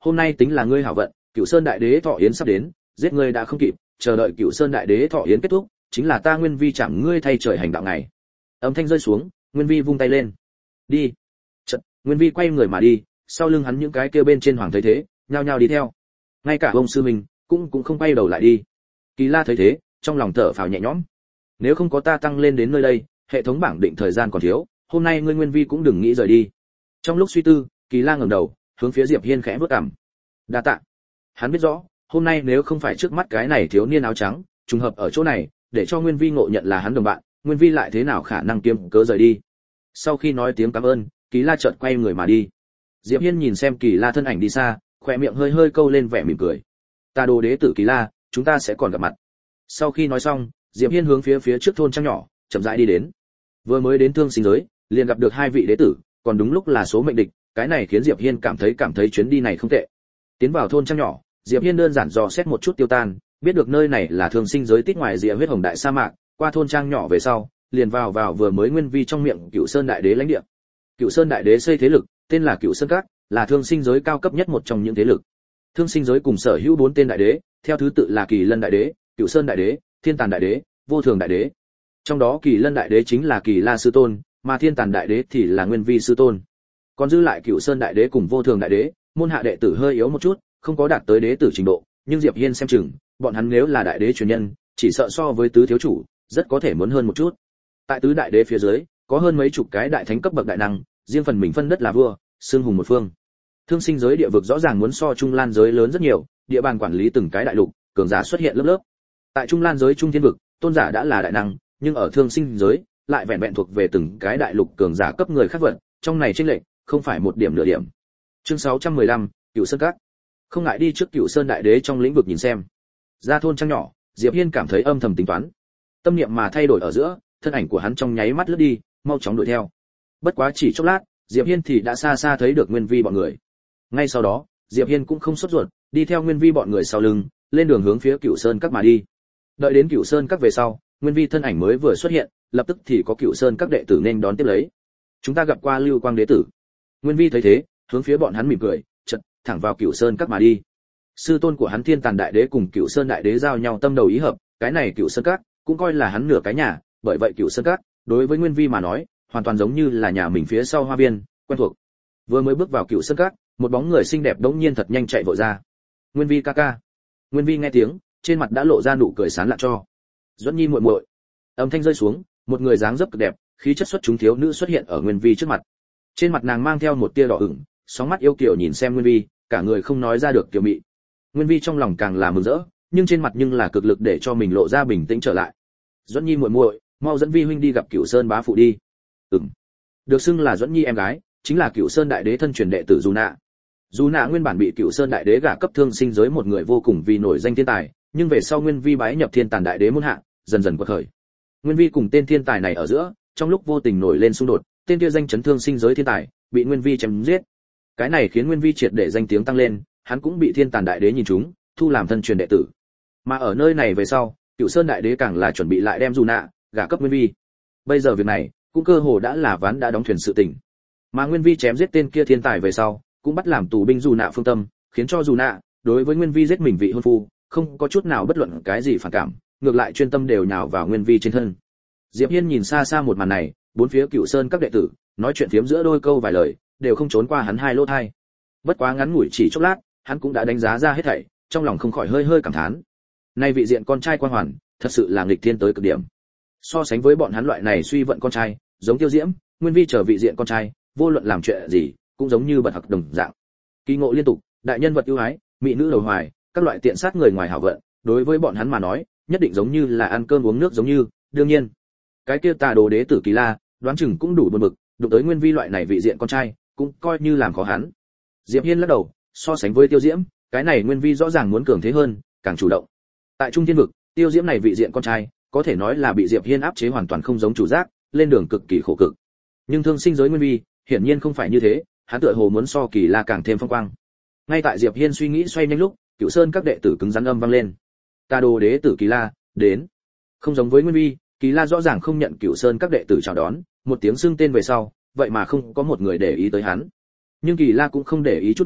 Speaker 1: hôm nay tính là ngươi hảo vận, Cửu Sơn đại đế thọ yến sắp đến, giết ngươi đã không kịp, chờ đợi Cửu Sơn đại đế thọ yến kết thúc, chính là ta Nguyên Vi chạm ngươi thay trời hành đạo ngày. Âm thanh rơi xuống, Nguyên Vi vung tay lên. Đi. Chợt, Nguyên Vi quay người mà đi, sau lưng hắn những cái kia bên trên hoàng thấy thế, nhao nhao đi theo. Ngay cả ông sư mình cũng cũng không quay đầu lại đi. Kỳ La thấy thế, trong lòng thở phào nhẹ nhõm. Nếu không có ta tăng lên đến nơi đây, hệ thống bảng định thời gian còn thiếu, hôm nay ngươi Nguyên Vi cũng đừng nghĩ rời đi. Trong lúc suy tư, Kỳ La ngẩng đầu, hướng phía Diệp Hiên khẽ bước cằm. Đa tạ. Hắn biết rõ, hôm nay nếu không phải trước mắt cái này thiếu niên áo trắng, trùng hợp ở chỗ này, để cho Nguyên Vi ngộ nhận là hắn đồng bạn, Nguyên Vi lại thế nào khả năng kiêm cớ rời đi. Sau khi nói tiếng cảm ơn, Kỳ La chợt quay người mà đi. Diệp Hiên nhìn xem Kỳ La thân ảnh đi xa, khóe miệng hơi hơi câu lên vẻ mỉm cười. Ta Đồ đế tử Kỳ La, chúng ta sẽ còn gặp mặt. Sau khi nói xong, Diệp Hiên hướng phía phía trước thôn trang nhỏ, chậm rãi đi đến. Vừa mới đến thương sinh giới, liền gặp được hai vị đế tử, còn đúng lúc là số mệnh địch, cái này khiến Diệp Hiên cảm thấy cảm thấy chuyến đi này không tệ. Tiến vào thôn trang nhỏ, Diệp Hiên đơn giản dò xét một chút tiêu tan, biết được nơi này là thương sinh giới tít ngoài rìa huyết hồng đại sa mạc, qua thôn trang nhỏ về sau, liền vào vào vừa mới Nguyên Vi trong miệng Cửu Sơn đại đế lãnh địa. Cửu Sơn đại đế xây thế lực, tên là Cửu Sơn Các, là thương sinh giới cao cấp nhất một trong những thế lực. Thương sinh giới cùng sở hữu bốn tên đại đế, theo thứ tự là Kỳ Lân đại đế, Cửu Sơn đại đế, Thiên Tàn đại đế, Vô Thường đại đế. Trong đó Kỳ Lân đại đế chính là Kỳ La sư tôn, mà Thiên Tàn đại đế thì là Nguyên Vi sư tôn. Còn dư lại Cửu Sơn đại đế cùng Vô Thường đại đế, môn hạ đệ tử hơi yếu một chút, không có đạt tới đế tử trình độ, nhưng Diệp Hiên xem chừng, bọn hắn nếu là đại đế truyền nhân, chỉ sợ so với tứ thiếu chủ, rất có thể muốn hơn một chút. Tại tứ đại đế phía dưới, có hơn mấy chục cái đại thánh cấp bậc đại năng, riêng phần mình phân đất là vua, xương hùng một phương. Thương sinh giới địa vực rõ ràng muốn so Trung Lan giới lớn rất nhiều, địa bàn quản lý từng cái đại lục, cường giả xuất hiện lớp lớp. Tại Trung Lan giới Trung Thiên vực, tôn giả đã là đại năng, nhưng ở thương sinh giới, lại vẹn vẹn thuộc về từng cái đại lục cường giả cấp người khác vận, trong này chênh lệch không phải một điểm nửa điểm. Chương sáu trăm mười lăm, Cửu Sơn Các. Không ngại đi trước Cửu Sơn đại đế trong lĩnh vực nhìn xem. Ra thôn trang nhỏ, Diệp Hiên cảm thấy âm thầm tính toán. Tâm niệm mà thay đổi ở giữa, thân ảnh của hắn trong nháy mắt lướt đi, mau chóng đuổi theo. Bất quá chỉ chốc lát, Diệp Hiên thì đã xa xa thấy được Nguyên Vi bọn người. Ngay sau đó, Diệp Hiên cũng không sốt ruột, đi theo Nguyên Vi bọn người sau lưng, lên đường hướng phía Cửu Sơn Các mà đi. Đợi đến Cửu Sơn Các về sau, Nguyên Vi thân ảnh mới vừa xuất hiện, lập tức thì có Cửu Sơn Các đệ tử nên đón tiếp lấy. Chúng ta gặp qua Lưu Quang đế tử. Nguyên Vi thấy thế, hướng phía bọn hắn mỉm cười, chợt thẳng vào Cửu Sơn Các mà đi. Sư tôn của hắn Thiên Tàn đại đế cùng Cửu Sơn đại đế giao nhau tâm đầu ý hợp, cái này Cửu Sơn Các cũng coi là hắn nửa cái nhà, bởi vậy Cửu Sơn Các đối với Nguyên Vi mà nói, hoàn toàn giống như là nhà mình phía sau hoa viên, quen thuộc. Vừa mới bước vào Cửu Sơn Các, một bóng người xinh đẹp đống nhiên thật nhanh chạy vội ra. Nguyên Vi ca ca. Nguyên Vi nghe tiếng, trên mặt đã lộ ra nụ cười sán lạ cho. Duẫn Nhi muội muội. Âm thanh rơi xuống, một người dáng dấp cực đẹp, khí chất xuất chúng thiếu nữ xuất hiện ở Nguyên Vi trước mặt. Trên mặt nàng mang theo một tia đỏ ửng, sóng mắt yêu kiều nhìn xem Nguyên Vi, cả người không nói ra được kiều mị. Nguyên Vi trong lòng càng là mừng rỡ, nhưng trên mặt nhưng là cực lực để cho mình lộ ra bình tĩnh trở lại. Duẫn Nhi muội muội, mau dẫn Vi huynh đi gặp Cửu Sơn bá phụ đi. Ừm. Được xưng là Duẫn Nhi em gái, chính là Cửu Sơn đại đế thân truyền đệ tử Du Nạ. Du Nạ nguyên bản bị Cửu Sơn đại đế gả cấp thương sinh giới một người vô cùng vì nổi danh thiên tài, nhưng về sau Nguyên Vi bái nhập Thiên Tàn đại đế môn hạ, dần dần quật khởi. Nguyên Vi cùng tên thiên tài này ở giữa, trong lúc vô tình nổi lên xung đột, tên kia danh chấn thương sinh giới thiên tài, bị Nguyên Vi chém giết. Cái này khiến Nguyên Vi triệt để danh tiếng tăng lên, hắn cũng bị Thiên Tàn đại đế nhìn trúng, thu làm thân truyền đệ tử. Mà ở nơi này về sau, Cửu Sơn đại đế càng là chuẩn bị lại đem Du Nạ gả cấp Nguyên Vi. Bây giờ việc này, cũng cơ hồ đã là ván đã đóng thuyền sự tình. Mà Nguyên Vi chém giết tên kia thiên tài về sau, cũng bắt làm tù binh Du Nạ phương tâm, khiến cho Du Nạ đối với Nguyên Vi giết mình vị hôn phu, không có chút nào bất luận cái gì phản cảm, ngược lại chuyên tâm đều nhào vào Nguyên Vi trên thân. Diệp Hiên nhìn xa xa một màn này, bốn phía Cửu Sơn các đệ tử, nói chuyện phiếm giữa đôi câu vài lời, đều không trốn qua hắn hai lỗ tai. Bất quá ngắn ngủi chỉ chốc lát, hắn cũng đã đánh giá ra hết thảy, trong lòng không khỏi hơi hơi cảm thán. Nay vị diện con trai quan hoàn, thật sự là nghịch thiên tới cực điểm. So sánh với bọn hắn loại này suy vận con trai, giống Tiêu Diễm, Nguyên Vi trở vị diện con trai, vô luận làm chuyện gì, cũng giống như bật học đồng dạng. Kỳ ngộ liên tục, đại nhân vật ưu ái, mỹ nữ đầu hoài, các loại tiện sát người ngoài hảo vận, đối với bọn hắn mà nói, nhất định giống như là ăn cơm uống nước giống như, đương nhiên. Cái kia Tà Đồ đế tử Kỳ La, đoán chừng cũng đủ buồn bực, đụng tới Nguyên Vi loại này vị diện con trai, cũng coi như làm khó hắn. Diệp Hiên lắc đầu, so sánh với Tiêu Diễm, cái này Nguyên Vi rõ ràng muốn cường thế hơn, càng chủ động. Tại Trung Thiên vực, Tiêu Diễm này vị diện con trai, có thể nói là bị Diệp Hiên áp chế hoàn toàn không giống chủ giác, lên đường cực kỳ khổ cực. Nhưng thương sinh giới Nguyên Vi, hiển nhiên không phải như thế, hắn tựa hồ muốn so Kỳ La càng thêm phong quang. Ngay tại Diệp Hiên suy nghĩ xoay nhanh lúc, Cửu Sơn các đệ tử cứng rắn âm vang lên. Tà Đồ đế tử Kỳ La, đến. Không giống với Nguyên Vi, Kỳ La rõ ràng không nhận Cửu Sơn các đệ tử chào đón, một tiếng xưng tên về sau, vậy mà không có một người để ý tới hắn. Nhưng Kỳ La cũng không để ý chút nào,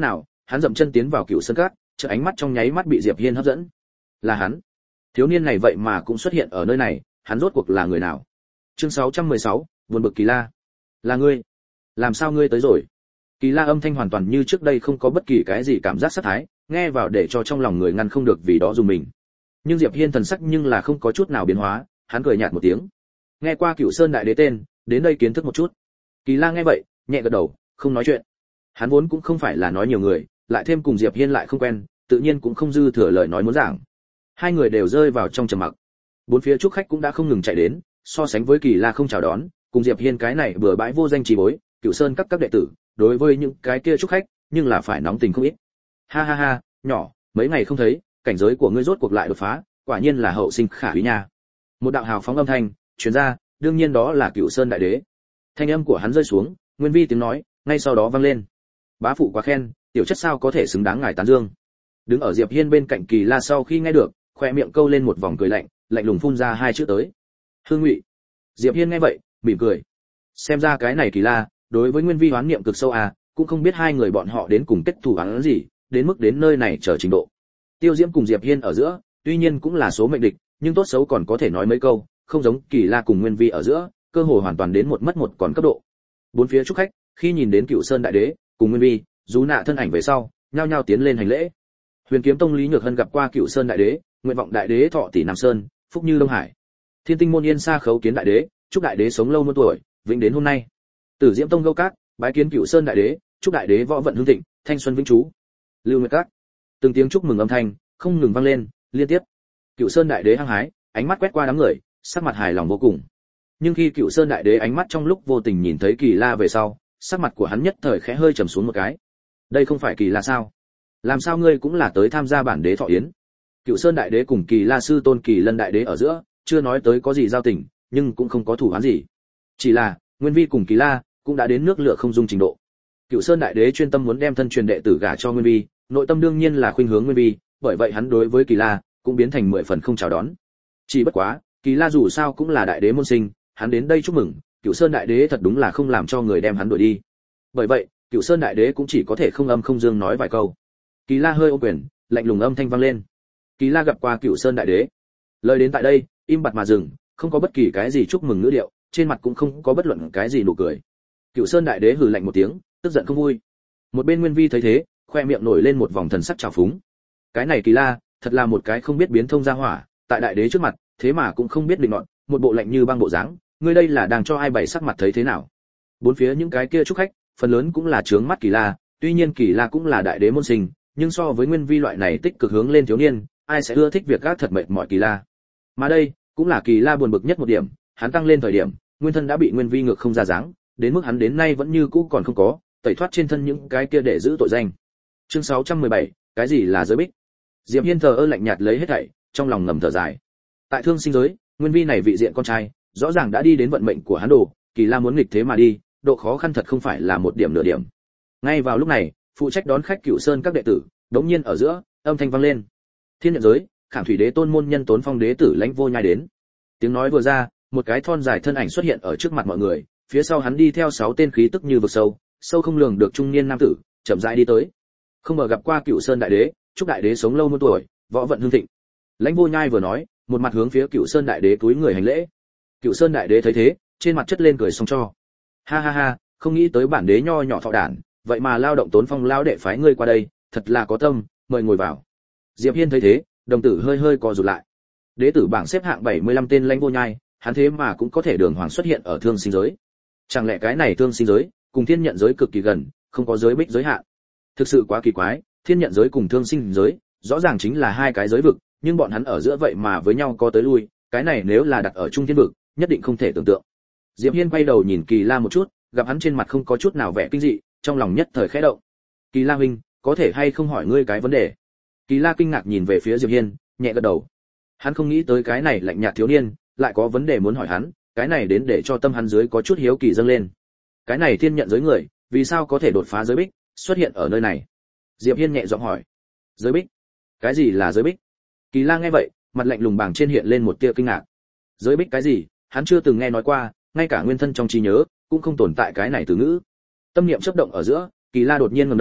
Speaker 1: hắn dậm chân tiến vào Cửu Sơn Các, chợ ánh mắt trong nháy mắt bị Diệp Hiên hấp dẫn. Là hắn. Thiếu niên này vậy mà cũng xuất hiện ở nơi này, hắn rốt cuộc là người nào? Chương sáu trăm mười sáu, buồn bực Kỳ La. Là ngươi? Làm sao ngươi tới rồi? Kỳ La âm thanh hoàn toàn như trước đây không có bất kỳ cái gì cảm giác sát thái, nghe vào để cho trong lòng người ngăn không được vì đó dùng mình. Nhưng Diệp Hiên thần sắc nhưng là không có chút nào biến hóa, hắn cười nhạt một tiếng. Nghe qua Cửu Sơn đại đế tên, đến đây kiến thức một chút. Kỳ La nghe vậy, nhẹ gật đầu, không nói chuyện. Hắn vốn cũng không phải là nói nhiều người, lại thêm cùng Diệp Hiên lại không quen, tự nhiên cũng không dư thừa lời nói muốn giảng. Hai người đều rơi vào trong trầm mặc. Bốn phía chúc khách cũng đã không ngừng chạy đến, so sánh với Kỳ La không chào đón, cùng Diệp Hiên cái này bừa bãi vô danh trí bối, Cửu Sơn các các đệ tử, đối với những cái kia chúc khách, nhưng là phải nóng tình không ít. Ha ha ha, nhỏ, mấy ngày không thấy, cảnh giới của ngươi rốt cuộc lại đột phá, quả nhiên là hậu sinh khả úy nha. Một đạo hào phóng âm thanh truyền ra, đương nhiên đó là Cửu Sơn đại đế. Thanh âm của hắn rơi xuống, nguyên vi tiếng nói, ngay sau đó vang lên. Bá phụ quá khen, tiểu chất sao có thể xứng đáng ngài tán dương. Đứng ở Diệp Hiên bên cạnh Kỳ La sau khi nghe được, khoe miệng câu lên một vòng cười lạnh, lạnh lùng phun ra hai chữ tới. Hương Ngụy. Diệp Hiên nghe vậy, mỉm cười. Xem ra cái này Kỳ La, đối với nguyên vi hoán niệm cực sâu à, cũng không biết hai người bọn họ đến cùng kết thù oán gì, đến mức đến nơi này trở trình độ. Tiêu Diễm cùng Diệp Hiên ở giữa, tuy nhiên cũng là số mệnh địch, nhưng tốt xấu còn có thể nói mấy câu, không giống Kỳ La cùng Nguyên Vi ở giữa, cơ hội hoàn toàn đến một mất một còn cấp độ. Bốn phía chúc khách, khi nhìn đến Cửu Sơn đại đế cùng Nguyên Vi, rú nạ thân ảnh về sau, nhao nhao tiến lên hành lễ. Huyền Kiếm Tông Lý Nhược Hân gặp qua Cửu Sơn đại đế, nguyện vọng đại đế thọ tỷ Nam Sơn, phúc như Đông Hải. Thiên Tinh môn Yên Sa khấu kiến đại đế, chúc đại đế sống lâu muôn tuổi, vĩnh đến hôm nay. Tử Diễm Tông Gâu Các, bái kiến Cửu Sơn đại đế, chúc đại đế võ vận hưng thịnh, thanh xuân vĩnh trú. Lưu Nguyệt Các, từng tiếng chúc mừng âm thanh không ngừng vang lên, liên tiếp. Cửu Sơn đại đế hăng hái, ánh mắt quét qua đám người, sắc mặt hài lòng vô cùng. Nhưng khi Cửu Sơn đại đế ánh mắt trong lúc vô tình nhìn thấy Kỳ La về sau, sắc mặt của hắn nhất thời khẽ hơi trầm xuống một cái. Đây không phải Kỳ La sao? Làm sao ngươi cũng là tới tham gia bản đế thọ yến? Cửu Sơn đại đế cùng Kỳ La sư tôn Kỳ Lân đại đế ở giữa, chưa nói tới có gì giao tình, nhưng cũng không có thủ án gì. Chỉ là, Nguyên Vi cùng Kỳ La cũng đã đến nước lửa không dung trình độ. Cửu Sơn đại đế chuyên tâm muốn đem thân truyền đệ tử gả cho Nguyên Vi, nội tâm đương nhiên là khuynh hướng Nguyên Vi, bởi vậy hắn đối với Kỳ La cũng biến thành mười phần không chào đón. Chỉ bất quá, Kỳ La dù sao cũng là đại đế môn sinh, hắn đến đây chúc mừng, Cửu Sơn đại đế thật đúng là không làm cho người đem hắn đuổi đi. Bởi vậy, Cửu Sơn đại đế cũng chỉ có thể không âm không dương nói vài câu. Kỳ La hơi ôm quyền, lạnh lùng âm thanh vang lên. Kỳ La gặp qua Cửu Sơn đại đế. Lời đến tại đây, im bặt mà dừng, không có bất kỳ cái gì chúc mừng ngữ điệu, trên mặt cũng không có bất luận cái gì nụ cười. Cửu Sơn đại đế hừ lạnh một tiếng, tức giận không vui. Một bên Nguyên Vi thấy thế, khoe miệng nổi lên một vòng thần sắc trào phúng. Cái này Kỳ La, thật là một cái không biết biến thông ra hỏa, tại đại đế trước mặt, thế mà cũng không biết định nọt, một bộ lạnh như băng bộ dáng, ngươi đây là đang cho ai bày sắc mặt thấy thế nào? Bốn phía những cái kia chúc khách, phần lớn cũng là trướng mắt Kỳ La, tuy nhiên Kỳ La cũng là đại đế môn sinh, nhưng so với Nguyên Vi loại này tích cực hướng lên thiếu niên, ai sẽ ưa thích việc gác thật mệt mỏi Kỳ La. Mà đây, cũng là Kỳ La buồn bực nhất một điểm, hắn tăng lên thời điểm, nguyên thân đã bị Nguyên Vi ngược không ra dáng, đến mức hắn đến nay vẫn như cũ còn không có tẩy thoát trên thân những cái kia để giữ tội danh. Chương sáu trăm mười bảy, cái gì là giới bích? Diệp Hiên thờ ơ lạnh nhạt lấy hết thảy, trong lòng ngầm thở dài. Tại thương sinh giới, Nguyên Vi này vị diện con trai, rõ ràng đã đi đến vận mệnh của hắn đồ, Kỳ La muốn nghịch thế mà đi, độ khó khăn thật không phải là một điểm nửa điểm. Ngay vào lúc này, phụ trách đón khách Cửu Sơn các đệ tử, đống nhiên ở giữa, âm thanh vang lên. Thiên nhận giới, Khảm Thủy Đế tôn môn nhân Tốn Phong Đế tử Lãnh Vô Nhai đến. Tiếng nói vừa ra, một cái thon dài thân ảnh xuất hiện ở trước mặt mọi người, phía sau hắn đi theo sáu tên khí tức như vực sâu, sâu không lường được trung niên nam tử, chậm rãi đi tới. Không ngờ gặp qua Cửu Sơn đại đế, chúc đại đế sống lâu muôn tuổi, võ vận hưng thịnh. Lãnh Vô Nhai vừa nói, một mặt hướng phía Cửu Sơn đại đế túi người hành lễ. Cửu Sơn đại đế thấy thế, trên mặt chất lên cười xong cho. Ha ha ha, không nghĩ tới bản đế nho nhỏ thọ đản, vậy mà lao động Tốn Phong lao đệ phái ngươi qua đây, thật là có tâm, mời ngồi vào. Diệp Hiên thấy thế, đồng tử hơi hơi co rụt lại. Đế tử bảng xếp hạng bảy mươi lăm tên Lãnh Vô Nhai, hắn thế mà cũng có thể đường hoàng xuất hiện ở thương sinh giới. Chẳng lẽ cái này thương sinh giới cùng thiên nhận giới cực kỳ gần, không có giới bích giới hạn? Thực sự quá kỳ quái, thiên nhận giới cùng thương sinh giới, rõ ràng chính là hai cái giới vực, nhưng bọn hắn ở giữa vậy mà với nhau có tới lui, cái này nếu là đặt ở trung thiên vực, nhất định không thể tưởng tượng. Diệp Hiên quay đầu nhìn Kỳ La một chút, gặp hắn trên mặt không có chút nào vẻ kinh dị, trong lòng nhất thời khẽ động. Kỳ La huynh, có thể hay không hỏi ngươi cái vấn đề? Kỳ La kinh ngạc nhìn về phía Diệp Hiên, nhẹ gật đầu. Hắn không nghĩ tới cái này lạnh nhạt thiếu niên, lại có vấn đề muốn hỏi hắn, cái này đến để cho tâm hắn dưới có chút hiếu kỳ dâng lên. Cái này thiên nhận giới người, vì sao có thể đột phá giới bích, xuất hiện ở nơi này? Diệp Hiên nhẹ giọng hỏi. Giới bích? Cái gì là giới bích? Kỳ La nghe vậy, mặt lạnh lùng bàng trên hiện lên một tia kinh ngạc. Giới bích cái gì? Hắn chưa từng nghe nói qua, ngay cả nguyên thân trong trí nhớ cũng không tồn tại cái này từ ngữ. Tâm niệm chớp động ở giữa, Kỳ La đột nhiên ngẩng đầu,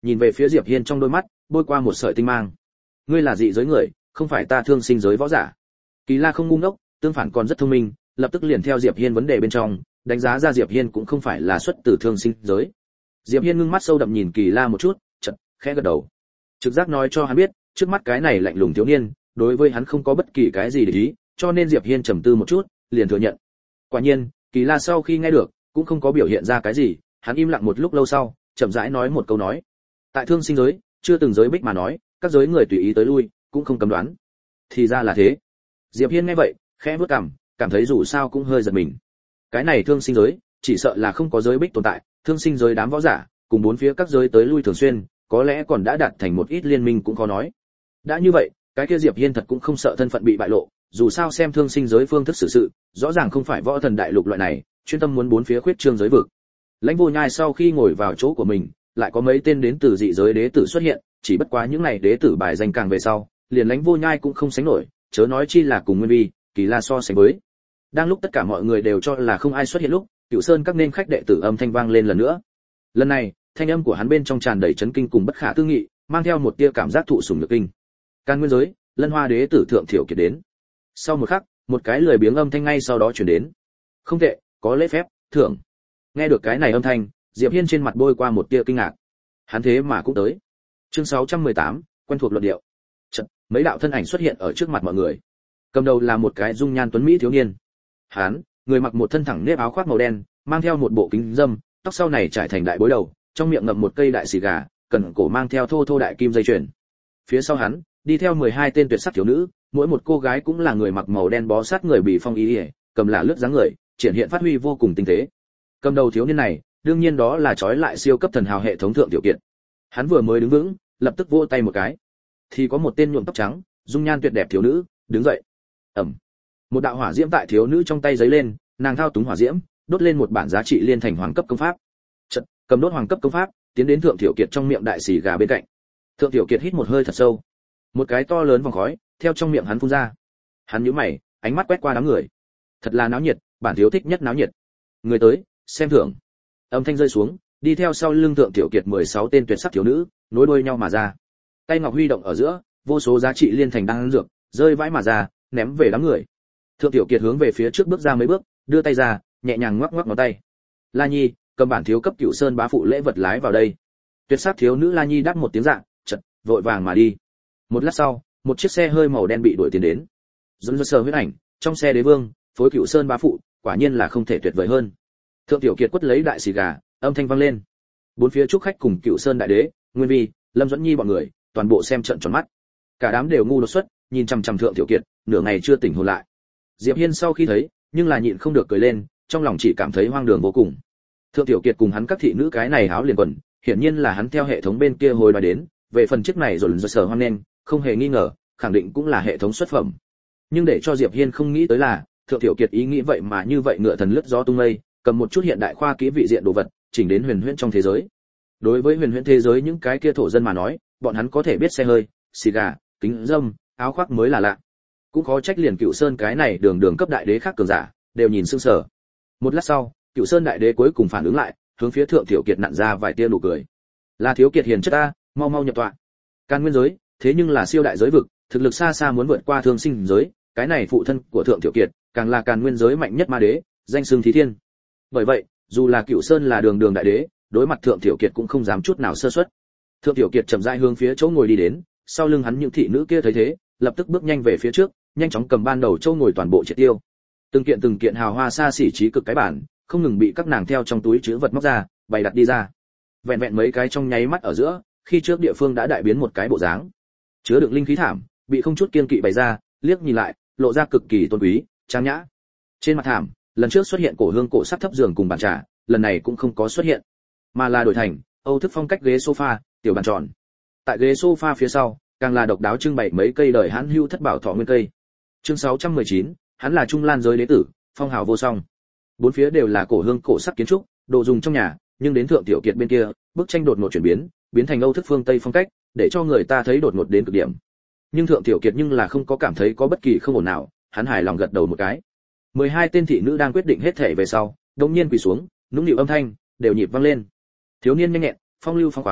Speaker 1: nhìn về phía Diệp Hiên trong đôi mắt bôi qua một sợi tinh mang. Ngươi là dị giới người, không phải ta thương sinh giới võ giả. Kỳ La không ngu ngốc, tương phản còn rất thông minh, lập tức liền theo Diệp Hiên vấn đề bên trong, đánh giá ra Diệp Hiên cũng không phải là xuất từ thương sinh giới. Diệp Hiên ngưng mắt sâu đậm nhìn Kỳ La một chút, chợt khẽ gật đầu. Trực giác nói cho hắn biết, trước mắt cái này lạnh lùng thiếu niên, đối với hắn không có bất kỳ cái gì để ý, cho nên Diệp Hiên trầm tư một chút, liền thừa nhận. Quả nhiên, Kỳ La sau khi nghe được, cũng không có biểu hiện ra cái gì, hắn im lặng một lúc lâu sau, chậm rãi nói một câu nói. Tại thương sinh giới, chưa từng giới bích mà nói, các giới người tùy ý tới lui, cũng không cấm đoán. Thì ra là thế. Diệp Hiên nghe vậy, khẽ vuốt cằm, cảm thấy dù sao cũng hơi giật mình. Cái này thương sinh giới, chỉ sợ là không có giới bích tồn tại, thương sinh giới đám võ giả, cùng bốn phía các giới tới lui thường xuyên, có lẽ còn đã đạt thành một ít liên minh cũng khó nói. Đã như vậy, cái kia Diệp Hiên thật cũng không sợ thân phận bị bại lộ, dù sao xem thương sinh giới phương thức xử sự, rõ ràng không phải võ thần đại lục loại này, chuyên tâm muốn bốn phía khuyết trương giới vực. Lãnh Vô Nhai sau khi ngồi vào chỗ của mình, lại có mấy tên đến từ dị giới đế tử xuất hiện, chỉ bất quá những này đế tử bài danh càng về sau, liền Lãnh Vô Nhai cũng không sánh nổi, chớ nói chi là cùng Nguyên Vi, Kỳ La so sánh với. Đang lúc tất cả mọi người đều cho là không ai xuất hiện lúc, Cửu Sơn các nên khách đệ tử âm thanh vang lên lần nữa. Lần này, thanh âm của hắn bên trong tràn đầy chấn kinh cùng bất khả tư nghị, mang theo một tia cảm giác thụ sủng nhược kinh. Can Nguyên giới, Lân Hoa đế tử thượng thiểu kiệt đến. Sau một khắc, một cái lười biếng âm thanh ngay sau đó truyền đến. Không tệ, có lễ phép, thưởng. Nghe được cái này âm thanh, Diệp Hiên trên mặt bôi qua một tia kinh ngạc. Hắn thế mà cũng tới. Chương sáu trăm mười tám, quen thuộc luật điệu. Chợt, mấy đạo thân ảnh xuất hiện ở trước mặt mọi người. Cầm đầu là một cái dung nhan tuấn mỹ thiếu niên. Hắn, người mặc một thân thẳng nếp áo khoác màu đen, mang theo một bộ kính râm, tóc sau này trải thành đại bối đầu, trong miệng ngậm một cây đại xì gà, cần cổ mang theo thô thô đại kim dây chuyền. Phía sau hắn, đi theo mười hai tên tuyệt sắc thiếu nữ, mỗi một cô gái cũng là người mặc màu đen bó sát người bị phong y, cầm là lướt dáng người, triển hiện phát huy vô cùng tinh tế. Cầm đầu thiếu niên này, đương nhiên đó là trói lại siêu cấp thần hào hệ thống thượng tiểu kiệt. Hắn vừa mới đứng vững, lập tức vỗ tay một cái, thì có một tên nhuộm tóc trắng, dung nhan tuyệt đẹp thiếu nữ đứng dậy. Ầm. Một đạo hỏa diễm tại thiếu nữ trong tay giấy lên, nàng thao túng hỏa diễm, đốt lên một bản giá trị liên thành hoàng cấp công pháp. Chợt, cầm đốt hoàng cấp công pháp, tiến đến thượng tiểu kiệt trong miệng đại xì gà bên cạnh. Thượng tiểu kiệt hít một hơi thật sâu, một cái to lớn vòng khói theo trong miệng hắn phun ra. Hắn nhíu mày, ánh mắt quét qua đám người. Thật là náo nhiệt, bản thiếu thích nhất náo nhiệt. Người tới, xem thưởng. Âm thanh rơi xuống, đi theo sau lưng thượng tiểu kiệt mười sáu tên tuyệt sắc thiếu nữ, nối đuôi nhau mà ra. Tay ngọc huy động ở giữa, vô số giá trị liên thành đan dược rơi vãi mà ra, ném về đám người. Thượng tiểu kiệt hướng về phía trước bước ra mấy bước, đưa tay ra, nhẹ nhàng ngoắc ngoắc ngón tay. La Nhi, cầm bản thiếu cấp Cửu Sơn bá phụ lễ vật lái vào đây. Tuyệt sắc thiếu nữ La Nhi đáp một tiếng dạ, chợt vội vàng mà đi. Một lát sau, một chiếc xe hơi màu đen bị đuổi tiến đến. Dẫn sờ huyết ảnh, trong xe đế vương, phối Cửu Sơn bá phụ, quả nhiên là không thể tuyệt vời hơn. Thượng tiểu kiệt quất lấy đại xì gà, âm thanh vang lên. Bốn phía chúc khách cùng Cửu Sơn đại đế, Nguyên Vi, Lâm Duẫn Nhi bọn người, toàn bộ xem trợn tròn mắt. Cả đám đều ngu đột xuất, nhìn chằm chằm thượng tiểu kiệt, nửa ngày chưa tỉnh hồn lại. Diệp Hiên sau khi thấy, nhưng là nhịn không được cười lên, trong lòng chỉ cảm thấy hoang đường vô cùng. Thượng tiểu kiệt cùng hắn các thị nữ cái này áo liền quần, hiển nhiên là hắn theo hệ thống bên kia hồi đoái đến, về phần chiếc này rồi rồi sở hoang nên, không hề nghi ngờ, khẳng định cũng là hệ thống xuất phẩm. Nhưng để cho Diệp Hiên không nghĩ tới là, thượng tiểu kiệt ý nghĩ vậy mà như vậy ngựa thần lướt gió tung mây, cầm một chút hiện đại khoa kỹ vị diện đồ vật, chỉnh đến huyền huyễn trong thế giới. Đối với huyền huyễn thế giới những cái kia thổ dân mà nói, bọn hắn có thể biết xe hơi, xì gà, kính râm, áo khoác mới là lạ. Cũng khó trách liền Cửu Sơn cái này đường đường cấp đại đế khác cường giả, đều nhìn sững sờ. Một lát sau, Cửu Sơn đại đế cuối cùng phản ứng lại, hướng phía thượng tiểu kiệt nặn ra vài tia nụ cười. Là thiếu kiệt hiền chất ta, mau mau nhập tọa. Can Nguyên giới, thế nhưng là siêu đại giới vực, thực lực xa xa muốn vượt qua thương sinh giới, cái này phụ thân của thượng tiểu kiệt, càng là Càn Nguyên giới mạnh nhất ma đế, danh xưng Thí Thiên. Bởi vậy, dù là Cửu Sơn là đường đường đại đế, đối mặt thượng tiểu kiệt cũng không dám chút nào sơ suất. Thượng tiểu kiệt chậm rãi hướng phía chỗ ngồi đi đến, sau lưng hắn những thị nữ kia thấy thế, lập tức bước nhanh về phía trước, nhanh chóng cầm ban đầu chỗ ngồi toàn bộ triệt tiêu. Từng kiện từng kiện hào hoa xa xỉ trí cực cái bản, không ngừng bị các nàng theo trong túi trữ vật móc ra, bày đặt đi ra. Vẹn vẹn mấy cái trong nháy mắt ở giữa, khi trước địa phương đã đại biến một cái bộ dáng. Chứa đựng linh khí thảm, bị không chút kiên kỵ bày ra, liếc nhìn lại, lộ ra cực kỳ tôn quý, trang nhã. Trên mặt thảm, lần trước xuất hiện cổ hương cổ sắt thấp giường cùng bàn trà, lần này cũng không có xuất hiện, mà là đổi thành Âu thức phong cách ghế sofa, tiểu bàn tròn. Tại ghế sofa phía sau, càng là độc đáo trưng bày mấy cây đời hãn hưu thất bảo thọ nguyên cây. Chương sáu trăm mười chín, hắn là Trung Lan giới đế tử, phong hào vô song. Bốn phía đều là cổ hương cổ sắc kiến trúc, đồ dùng trong nhà, nhưng đến thượng tiểu kiệt bên kia, bức tranh đột ngột chuyển biến, biến thành Âu thức phương Tây phong cách, để cho người ta thấy đột ngột đến cực điểm. Nhưng thượng tiểu kiệt nhưng là không có cảm thấy có bất kỳ không ổn nào, hắn hài lòng gật đầu một cái. mười hai tên thị nữ đang quyết định hết thể về sau, đột nhiên quỳ xuống, nũng nịu âm thanh đều nhịp vang lên. Thiếu niên nhanh nhẹn, phong lưu phong khoáng,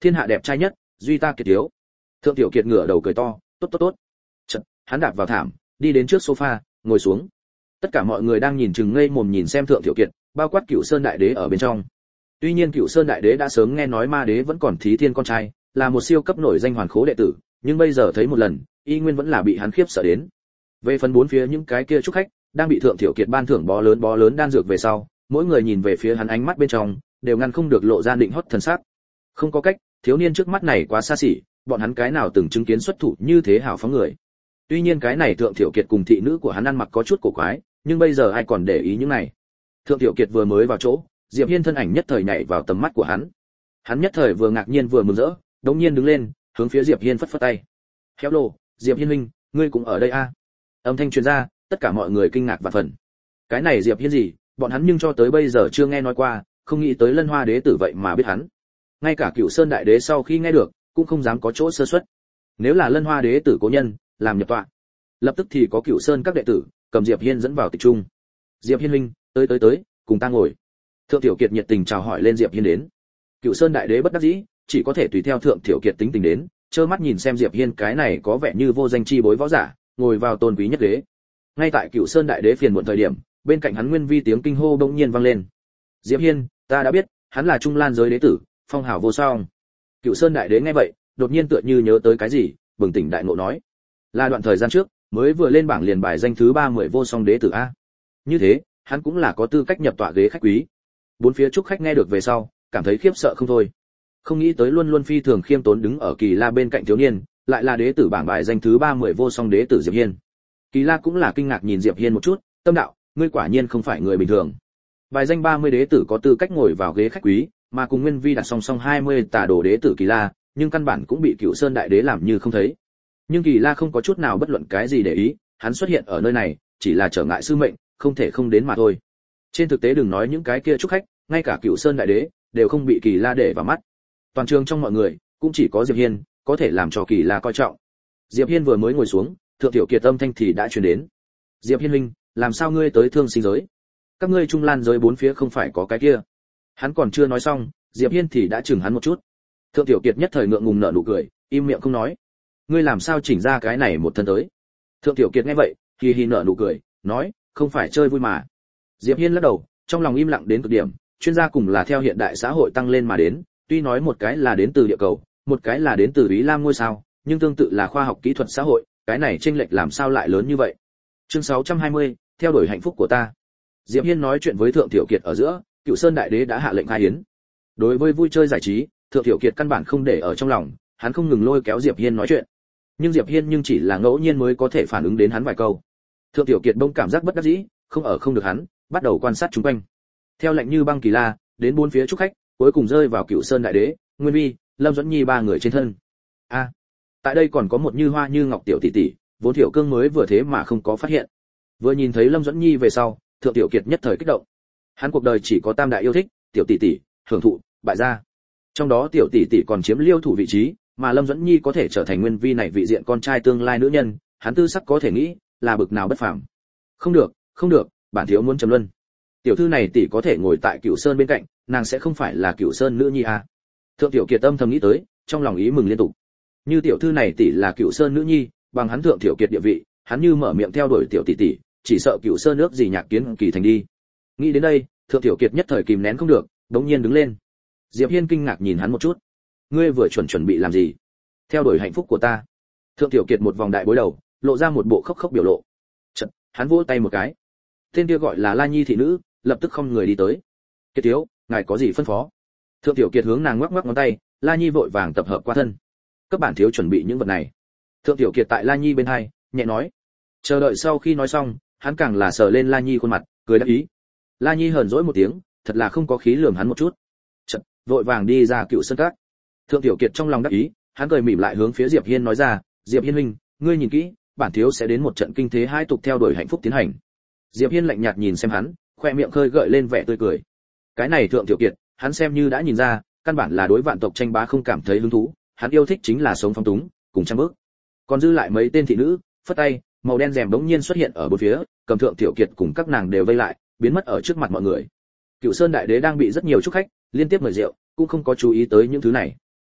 Speaker 1: thiên hạ đẹp trai nhất, duy ta kiệt thiếu. Thượng Tiểu Kiệt ngửa đầu cười to, tốt tốt tốt. Chợt, hắn đạp vào thảm, đi đến trước sofa, ngồi xuống. Tất cả mọi người đang nhìn chừng ngây mồm nhìn xem Thượng Tiểu Kiệt, bao quát Cửu Sơn Đại Đế ở bên trong. Tuy nhiên Cửu Sơn Đại Đế đã sớm nghe nói Ma Đế vẫn còn thí thiên con trai, là một siêu cấp nổi danh hoàn khố đệ tử, nhưng bây giờ thấy một lần, y nguyên vẫn là bị hắn khiếp sợ đến. Về phần bốn phía những cái kia chúc khách, đang bị Thượng Tiểu Kiệt ban thưởng bó lớn bó lớn đan dược về sau, mỗi người nhìn về phía hắn ánh mắt bên trong, đều ngăn không được lộ ra định hót thần sắc. Không có cách, thiếu niên trước mắt này quá xa xỉ, bọn hắn cái nào từng chứng kiến xuất thủ như thế hào phóng người. Tuy nhiên cái này Thượng Tiểu Kiệt cùng thị nữ của hắn ăn mặc có chút cổ quái, nhưng bây giờ ai còn để ý những này. Thượng Tiểu Kiệt vừa mới vào chỗ, Diệp Hiên thân ảnh nhất thời nhảy vào tầm mắt của hắn. Hắn nhất thời vừa ngạc nhiên vừa mừng rỡ, đột nhiên đứng lên, hướng phía Diệp Hiên phất phất tay. "Khéo lồ, Diệp Hiên huynh, ngươi cũng ở đây a?" À? Âm thanh truyền ra, tất cả mọi người kinh ngạc và phần. Cái này Diệp Hiên gì, bọn hắn nhưng cho tới bây giờ chưa nghe nói qua, không nghĩ tới Lân Hoa Đế tử vậy mà biết hắn. Ngay cả Cửu Sơn Đại Đế sau khi nghe được, cũng không dám có chỗ sơ suất. Nếu là Lân Hoa Đế tử cố nhân, làm nhập tọa, lập tức thì có Cửu Sơn các đệ tử cầm Diệp Hiên dẫn vào tịch trung. "Diệp Hiên huynh, tới tới tới, cùng ta ngồi." Thượng Tiểu Kiệt nhiệt tình chào hỏi lên Diệp Hiên đến. Cửu Sơn Đại Đế bất đắc dĩ, chỉ có thể tùy theo Thượng Tiểu Kiệt tính tình đến, trơ mắt nhìn xem Diệp Hiên cái này có vẻ như vô danh chi bối võ giả, ngồi vào tôn quý nhất ghế. Ngay tại Cửu Sơn Đại Đế phiền muộn thời điểm, bên cạnh hắn Nguyên Vi tiếng kinh hô bỗng nhiên vang lên. "Diệp Hiên, ta đã biết, hắn là Trung Lan giới đế tử, phong hào vô song." Cửu Sơn Đại Đế nghe vậy, đột nhiên tựa như nhớ tới cái gì, bừng tỉnh đại ngộ nói: "Là đoạn thời gian trước, mới vừa lên bảng liền bài danh thứ ba mươi vô song đế tử a. Như thế, hắn cũng là có tư cách nhập tọa ghế khách quý." Bốn phía trúc khách nghe được về sau, cảm thấy khiếp sợ không thôi. Không nghĩ tới luôn luôn phi thường khiêm tốn đứng ở Kỳ La bên cạnh thiếu niên, lại là đế tử bảng bài danh thứ ba mươi vô song đế tử Diệp Hiên. Kỳ La cũng là kinh ngạc nhìn Diệp Hiên một chút, tâm đạo, ngươi quả nhiên không phải người bình thường. Bài danh ba mươi đế tử có tư cách ngồi vào ghế khách quý, mà cùng Nguyên Vi đặt song song hai mươi tà đồ đế tử Kỳ La, nhưng căn bản cũng bị Cửu Sơn Đại Đế làm như không thấy. Nhưng Kỳ La không có chút nào bất luận cái gì để ý, hắn xuất hiện ở nơi này, chỉ là trở ngại sư mệnh, không thể không đến mà thôi. Trên thực tế đừng nói những cái kia chúc khách, ngay cả Cửu Sơn Đại Đế đều không bị Kỳ La để vào mắt. Toàn trường trong mọi người, cũng chỉ có Diệp Hiên có thể làm cho Kỳ La coi trọng. Diệp Hiên vừa mới ngồi xuống, Thượng Tiểu Kiệt âm thanh thì đã truyền đến. "Diệp Hiên huynh, làm sao ngươi tới Thương Sinh giới? Các ngươi Trung Lan giới bốn phía không phải có cái kia?" Hắn còn chưa nói xong, Diệp Hiên thì đã chừng hắn một chút. Thượng Tiểu Kiệt nhất thời ngượng ngùng nở nụ cười, im miệng không nói. "Ngươi làm sao chỉnh ra cái này một thân tới?" Thượng Tiểu Kiệt nghe vậy, hì hì nở nụ cười, nói: "Không phải chơi vui mà." Diệp Hiên lắc đầu, trong lòng im lặng đến cực điểm, chuyên gia cùng là theo hiện đại xã hội tăng lên mà đến, tuy nói một cái là đến từ địa cầu, một cái là đến từ Ý Lam ngôi sao, nhưng tương tự là khoa học kỹ thuật xã hội, cái này chênh lệch làm sao lại lớn như vậy. Chương sáu trăm hai mươi, theo đuổi hạnh phúc của ta. Diệp Hiên nói chuyện với Thượng Tiểu Kiệt ở giữa, Cửu Sơn Đại Đế đã hạ lệnh khai hiến. Đối với vui chơi giải trí, Thượng Tiểu Kiệt căn bản không để ở trong lòng, hắn không ngừng lôi kéo Diệp Hiên nói chuyện. Nhưng Diệp Hiên nhưng chỉ là ngẫu nhiên mới có thể phản ứng đến hắn vài câu. Thượng Tiểu Kiệt bỗng cảm giác bất đắc dĩ, không ở không được hắn, bắt đầu quan sát chúng quanh. Theo lệnh như băng Kỳ La, đến bốn phía trúc khách, cuối cùng rơi vào Cửu Sơn Đại Đế, Nguyên Vi, Lâm Duẫn Nhi ba người trên thân. A, à, tại đây còn có một như hoa như ngọc tiểu tỷ tỷ, vốn Thiệu Cương mới vừa thế mà không có phát hiện. Vừa nhìn thấy Lâm Duẫn Nhi về sau, Thượng Tiểu Kiệt nhất thời kích động. Hắn cuộc đời chỉ có tam đại yêu thích, tiểu tỷ tỷ, hưởng thụ, bại gia. Trong đó tiểu tỷ tỷ còn chiếm liêu thủ vị trí, mà Lâm Duẫn Nhi có thể trở thành Nguyên Vi này vị diện con trai tương lai nữ nhân, hắn tư sắc có thể nghĩ, là bực nào bất phàm. Không được, không được, bản thiếu muốn trầm luân. Tiểu thư này tỷ có thể ngồi tại Cửu Sơn bên cạnh, nàng sẽ không phải là Cửu Sơn nữ nhi à? Thượng Tiểu Kiệt âm thầm nghĩ tới, trong lòng ý mừng liên tục. Như tiểu thư này tỷ là Cửu Sơn nữ nhi, bằng hắn Thượng Tiểu Kiệt địa vị, hắn như mở miệng theo đuổi tiểu tỷ tỷ, chỉ sợ Cửu Sơn nước gì nhạc kiến kỳ thành đi. Nghĩ đến đây, Thượng Tiểu Kiệt nhất thời kìm nén không được, đống nhiên đứng lên. Diệp Hiên kinh ngạc nhìn hắn một chút. Ngươi vừa chuẩn chuẩn bị làm gì? Theo đuổi hạnh phúc của ta. Thượng Tiểu Kiệt một vòng đại bối đầu, lộ ra một bộ khóc khóc biểu lộ. Chợt, hắn vỗ tay một cái. Tên kia gọi là La Nhi thị nữ, lập tức không người đi tới. Kiệt thiếu, ngài có gì phân phó? Thượng Tiểu Kiệt hướng nàng ngoắc ngoắc ngón tay, La Nhi vội vàng tập hợp qua thân. Các bản thiếu chuẩn bị những vật này. Thượng Tiểu Kiệt tại La Nhi bên hai, nhẹ nói. Chờ đợi sau khi nói xong, hắn càng là sờ lên La Nhi khuôn mặt, cười đáp ý. La Nhi hờn dỗi một tiếng, thật là không có khí lườm hắn một chút. Chợt, vội vàng đi ra Cựu Sơn Các. Thượng Tiểu Kiệt trong lòng đắc ý, hắn cười mỉm lại hướng phía Diệp Hiên nói ra, Diệp Hiên huynh, ngươi nhìn kỹ, bản thiếu sẽ đến một trận kinh thế hai tục theo đuổi hạnh phúc tiến hành. Diệp Hiên lạnh nhạt nhìn xem hắn, khoe miệng khơi gợi lên vẻ tươi cười. Cái này Thượng Tiểu Kiệt, hắn xem như đã nhìn ra, căn bản là đối vạn tộc tranh bá không cảm thấy hứng thú, hắn yêu thích chính là sống phong túng, cùng trăm bước. Còn dư lại mấy tên thị nữ, phất tay, màu đen rèm bỗng nhiên xuất hiện ở bốn phía, cầm Thượng Tiểu Kiệt cùng các nàng đều vây lại, biến mất ở trước mặt mọi người. Cựu Sơn Đại Đế đang bị rất nhiều chúc khách liên tiếp mời rượu, cũng không có chú ý tới những thứ này.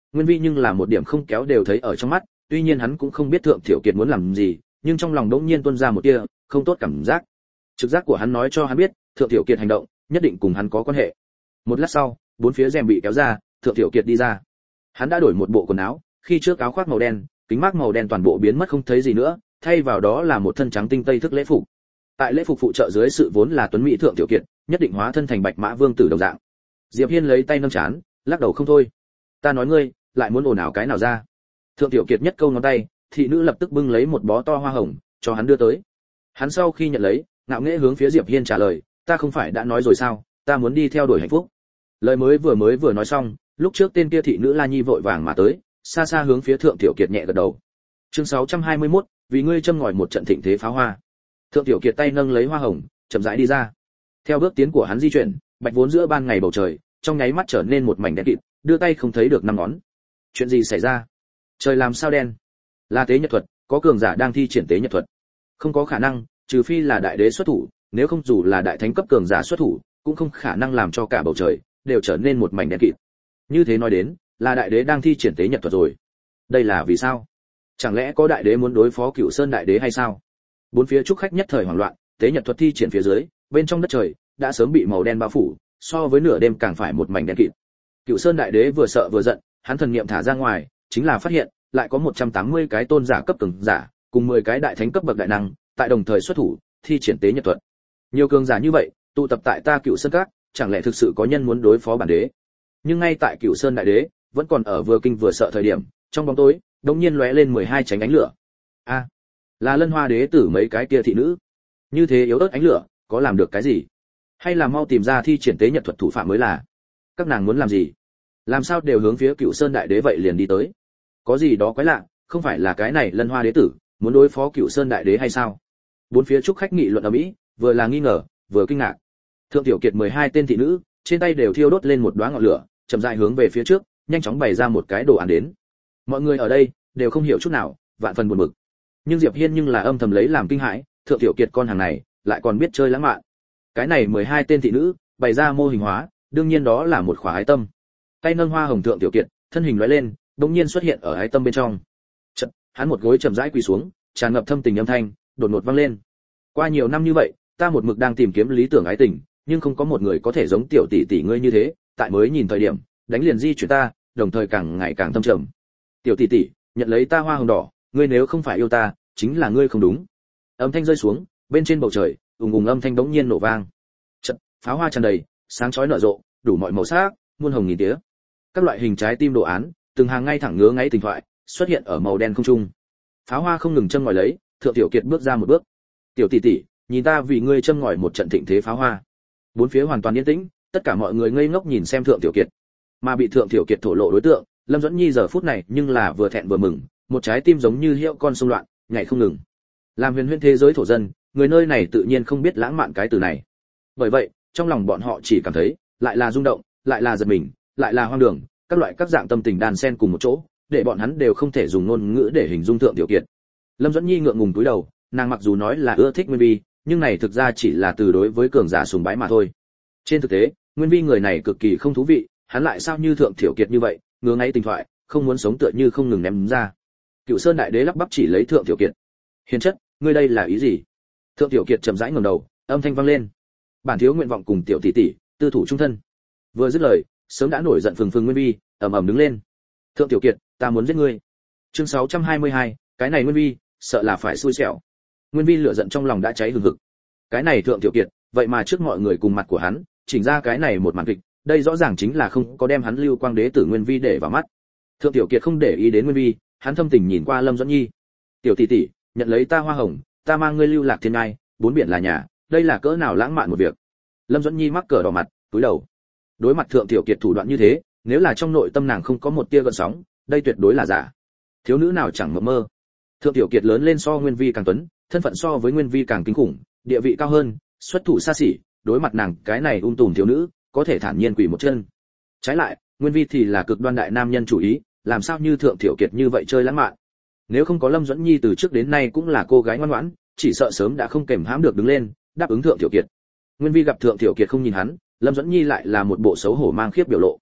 Speaker 1: Nguyên Vi nhưng là một điểm không kéo đều thấy ở trong mắt, tuy nhiên hắn cũng không biết Thượng Thiểu Kiệt muốn làm gì, nhưng trong lòng đống nhiên tuôn ra một tia không tốt cảm giác. Trực giác của hắn nói cho hắn biết, Thượng Thiểu Kiệt hành động nhất định cùng hắn có quan hệ. Một lát sau, bốn phía rèm bị kéo ra, Thượng Thiểu Kiệt đi ra. Hắn đã đổi một bộ quần áo, khi trước áo khoác màu đen, kính mác màu đen toàn bộ biến mất không thấy gì nữa, thay vào đó là một thân trắng tinh tây thức lễ phục. Tại lễ phục phụ trợ dưới sự vốn là tuấn mỹ Thượng Thiểu Kiệt, nhất định hóa thân thành Bạch Mã Vương tử đồng dạng. Diệp Hiên lấy tay nâng chán, lắc đầu không thôi. Ta nói ngươi, lại muốn ồn ào cái nào ra? Thượng Tiểu Kiệt nhất câu ngón tay, thị nữ lập tức bưng lấy một bó to hoa hồng, cho hắn đưa tới. Hắn sau khi nhận lấy, ngạo nghễ hướng phía Diệp Hiên trả lời, ta không phải đã nói rồi sao, ta muốn đi theo đuổi hạnh phúc. Lời mới vừa mới vừa nói xong, lúc trước tên kia thị nữ La Nhi vội vàng mà tới, xa xa hướng phía Thượng Tiểu Kiệt nhẹ gật đầu. Chương sáu trăm hai mươi mốt, vì ngươi châm ngòi một trận thịnh thế pháo hoa. Thượng Tiểu Kiệt tay nâng lấy hoa hồng, chậm rãi đi ra. Theo bước tiến của hắn di chuyển, bạch vốn giữa ban ngày bầu trời, trong nháy mắt trở nên một mảnh đen kịt, đưa tay không thấy được năm ngón. Chuyện gì xảy ra? Trời làm sao đen? Là tế nhật thuật, có cường giả đang thi triển tế nhật thuật. Không có khả năng, trừ phi là đại đế xuất thủ, nếu không dù là đại thánh cấp cường giả xuất thủ, cũng không khả năng làm cho cả bầu trời đều trở nên một mảnh đen kịt. Như thế nói đến, là đại đế đang thi triển tế nhật thuật rồi. Đây là vì sao? Chẳng lẽ có đại đế muốn đối phó Cửu Sơn đại đế hay sao? Bốn phía trúc khách nhất thời hoảng loạn, tế nhật thuật thi triển phía dưới, bên trong đất trời đã sớm bị màu đen bao phủ, so với nửa đêm càng phải một mảnh đen kịt. Cửu Sơn đại đế vừa sợ vừa giận, hắn thần niệm thả ra ngoài, chính là phát hiện lại có một trăm tám mươi cái tôn giả cấp cường giả, cùng mười cái đại thánh cấp bậc đại năng, tại đồng thời xuất thủ, thi triển tế nhật thuật. Nhiều cường giả như vậy, tụ tập tại ta Cửu Sơn các, chẳng lẽ thực sự có nhân muốn đối phó bản đế? Nhưng ngay tại Cửu Sơn đại đế vẫn còn ở vừa kinh vừa sợ thời điểm, trong bóng tối, đột nhiên lóe lên mười hai chánh ánh lửa. A, là Lân Hoa đế tử mấy cái kia thị nữ. Như thế yếu ớt ánh lửa, có làm được cái gì? Hay là mau tìm ra thi triển tế nhật thuật thủ phạm mới là? Các nàng muốn làm gì? Làm sao đều hướng phía Cửu Sơn đại đế vậy liền đi tới? Có gì đó quái lạ, không phải là cái này Lân Hoa đế tử muốn đối phó Cửu Sơn đại đế hay sao? Bốn phía trúc khách nghị luận ầm ĩ, vừa là nghi ngờ, vừa kinh ngạc. Thượng Tiểu Kiệt mười hai tên thị nữ, trên tay đều thiêu đốt lên một đóa ngọn lửa, chậm rãi hướng về phía trước, nhanh chóng bày ra một cái đồ án đến. Mọi người ở đây đều không hiểu chút nào, vạn phần buồn bực. Nhưng Diệp Hiên nhưng là âm thầm lấy làm kinh hãi, Thượng Tiểu Kiệt con hàng này lại còn biết chơi lãng mạn. Cái này mười hai tên thị nữ bày ra mô hình hóa, đương nhiên đó là một khóa ái tâm. Tay nâng hoa hồng Thượng Tiểu Kiệt, thân hình lóe lên, đột nhiên xuất hiện ở ái tâm bên trong. Chợt, hắn một gối chậm rãi quỳ xuống, tràn ngập thâm tình âm thanh đột ngột vang lên. Qua nhiều năm như vậy, ta một mực đang tìm kiếm lý tưởng ái tình, nhưng không có một người có thể giống tiểu tỷ tỷ ngươi như thế, tại mới nhìn thời điểm, đánh liền di chuyển ta, đồng thời càng ngày càng thâm trầm. Tiểu tỷ tỷ, nhận lấy ta hoa hồng đỏ, ngươi nếu không phải yêu ta, chính là ngươi không đúng. Âm thanh rơi xuống, bên trên bầu trời, ùng ùng âm thanh đống nhiên nổ vang. Chợt, pháo hoa tràn đầy, sáng chói nở rộ, đủ mọi màu sắc, muôn hồng nghìn tía. Các loại hình trái tim đồ án, từng hàng ngay thẳng ngứa ngáy tình thoại, xuất hiện ở màu đen không trung. Pháo hoa không ngừng châm ngòi lấy, Thượng Tiểu Kiệt bước ra một bước. Tiểu tỷ tỷ, nhìn ta vì ngươi châm ngòi một trận thịnh thế pháo hoa. Bốn phía hoàn toàn yên tĩnh, tất cả mọi người ngây ngốc nhìn xem Thượng Tiểu Kiệt. Mà bị Thượng Tiểu Kiệt thổ lộ đối tượng, Lâm Duẫn Nhi giờ phút này nhưng là vừa thẹn vừa mừng, một trái tim giống như hiệu con xung loạn, nhảy không ngừng. Làm huyền huyễn thế giới thổ dân, người nơi này tự nhiên không biết lãng mạn cái từ này. Bởi vậy, trong lòng bọn họ chỉ cảm thấy, lại là rung động, lại là giật mình, lại là hoang đường, các loại các dạng tâm tình đan xen cùng một chỗ, để bọn hắn đều không thể dùng ngôn ngữ để hình dung Thượng Tiểu Kiệt. Lâm Duẫn Nhi ngượng ngùng cúi đầu, nàng mặc dù nói là ưa thích Nguyên Vi, nhưng này thực ra chỉ là từ đối với cường giả sùng bái mà thôi. Trên thực tế, Nguyên Vi người này cực kỳ không thú vị, hắn lại sao như Thượng Tiểu Kiệt như vậy, ngứa ngáy tình thoại, không muốn sống tựa như không ngừng ném ra. Cựu Sơn đại đế lắp bắp chỉ lấy Thượng Tiểu Kiệt. Hiền chất, ngươi đây là ý gì? Thượng Tiểu Kiệt chậm rãi ngẩng đầu, âm thanh vang lên. Bản thiếu nguyện vọng cùng tiểu tỷ tỷ, tư thủ chung thân. Vừa dứt lời, sớm đã nổi giận phừng phừng Nguyên Vi, ầm ầm đứng lên. Thượng Tiểu Kiệt, ta muốn giết ngươi. Chương sáu trăm hai mươi hai, cái này Nguyên Vi, sợ là phải xui xẻo. Nguyên Vi lửa giận trong lòng đã cháy hừng hực. Cái này Thượng Tiểu Kiệt, vậy mà trước mọi người cùng mặt của hắn, chỉnh ra cái này một màn kịch, đây rõ ràng chính là không có đem hắn Lưu Quang Đế tử Nguyên Vi để vào mắt. Thượng Tiểu Kiệt không để ý đến Nguyên Vi, hắn thâm tình nhìn qua Lâm Duẫn Nhi. Tiểu tỷ tỷ, nhận lấy ta hoa hồng, ta mang ngươi lưu lạc thiên ngai, bốn biển là nhà, đây là cỡ nào lãng mạn một việc. Lâm Duẫn Nhi mắc cỡ đỏ mặt, cúi đầu. Đối mặt Thượng Tiểu Kiệt thủ đoạn như thế, nếu là trong nội tâm nàng không có một tia gợn sóng, đây tuyệt đối là giả. Thiếu nữ nào chẳng mộng mơ. Thượng Tiểu Kiệt lớn lên so Nguyên Vi càng tuấn, thân phận so với Nguyên Vi càng kinh khủng, địa vị cao hơn, xuất thủ xa xỉ, đối mặt nàng cái này ung tùm thiếu nữ, có thể thản nhiên quỳ một chân. Trái lại, Nguyên Vi thì là cực đoan đại nam nhân chủ ý, làm sao như Thượng Tiểu Kiệt như vậy chơi lãng mạn. Nếu không có Lâm Duẫn Nhi từ trước đến nay cũng là cô gái ngoan ngoãn, chỉ sợ sớm đã không kềm hãm được đứng lên, đáp ứng Thượng Tiểu Kiệt. Nguyên Vi gặp Thượng Tiểu Kiệt không nhìn hắn, Lâm Duẫn Nhi lại là một bộ xấu hổ mang khiếp biểu lộ.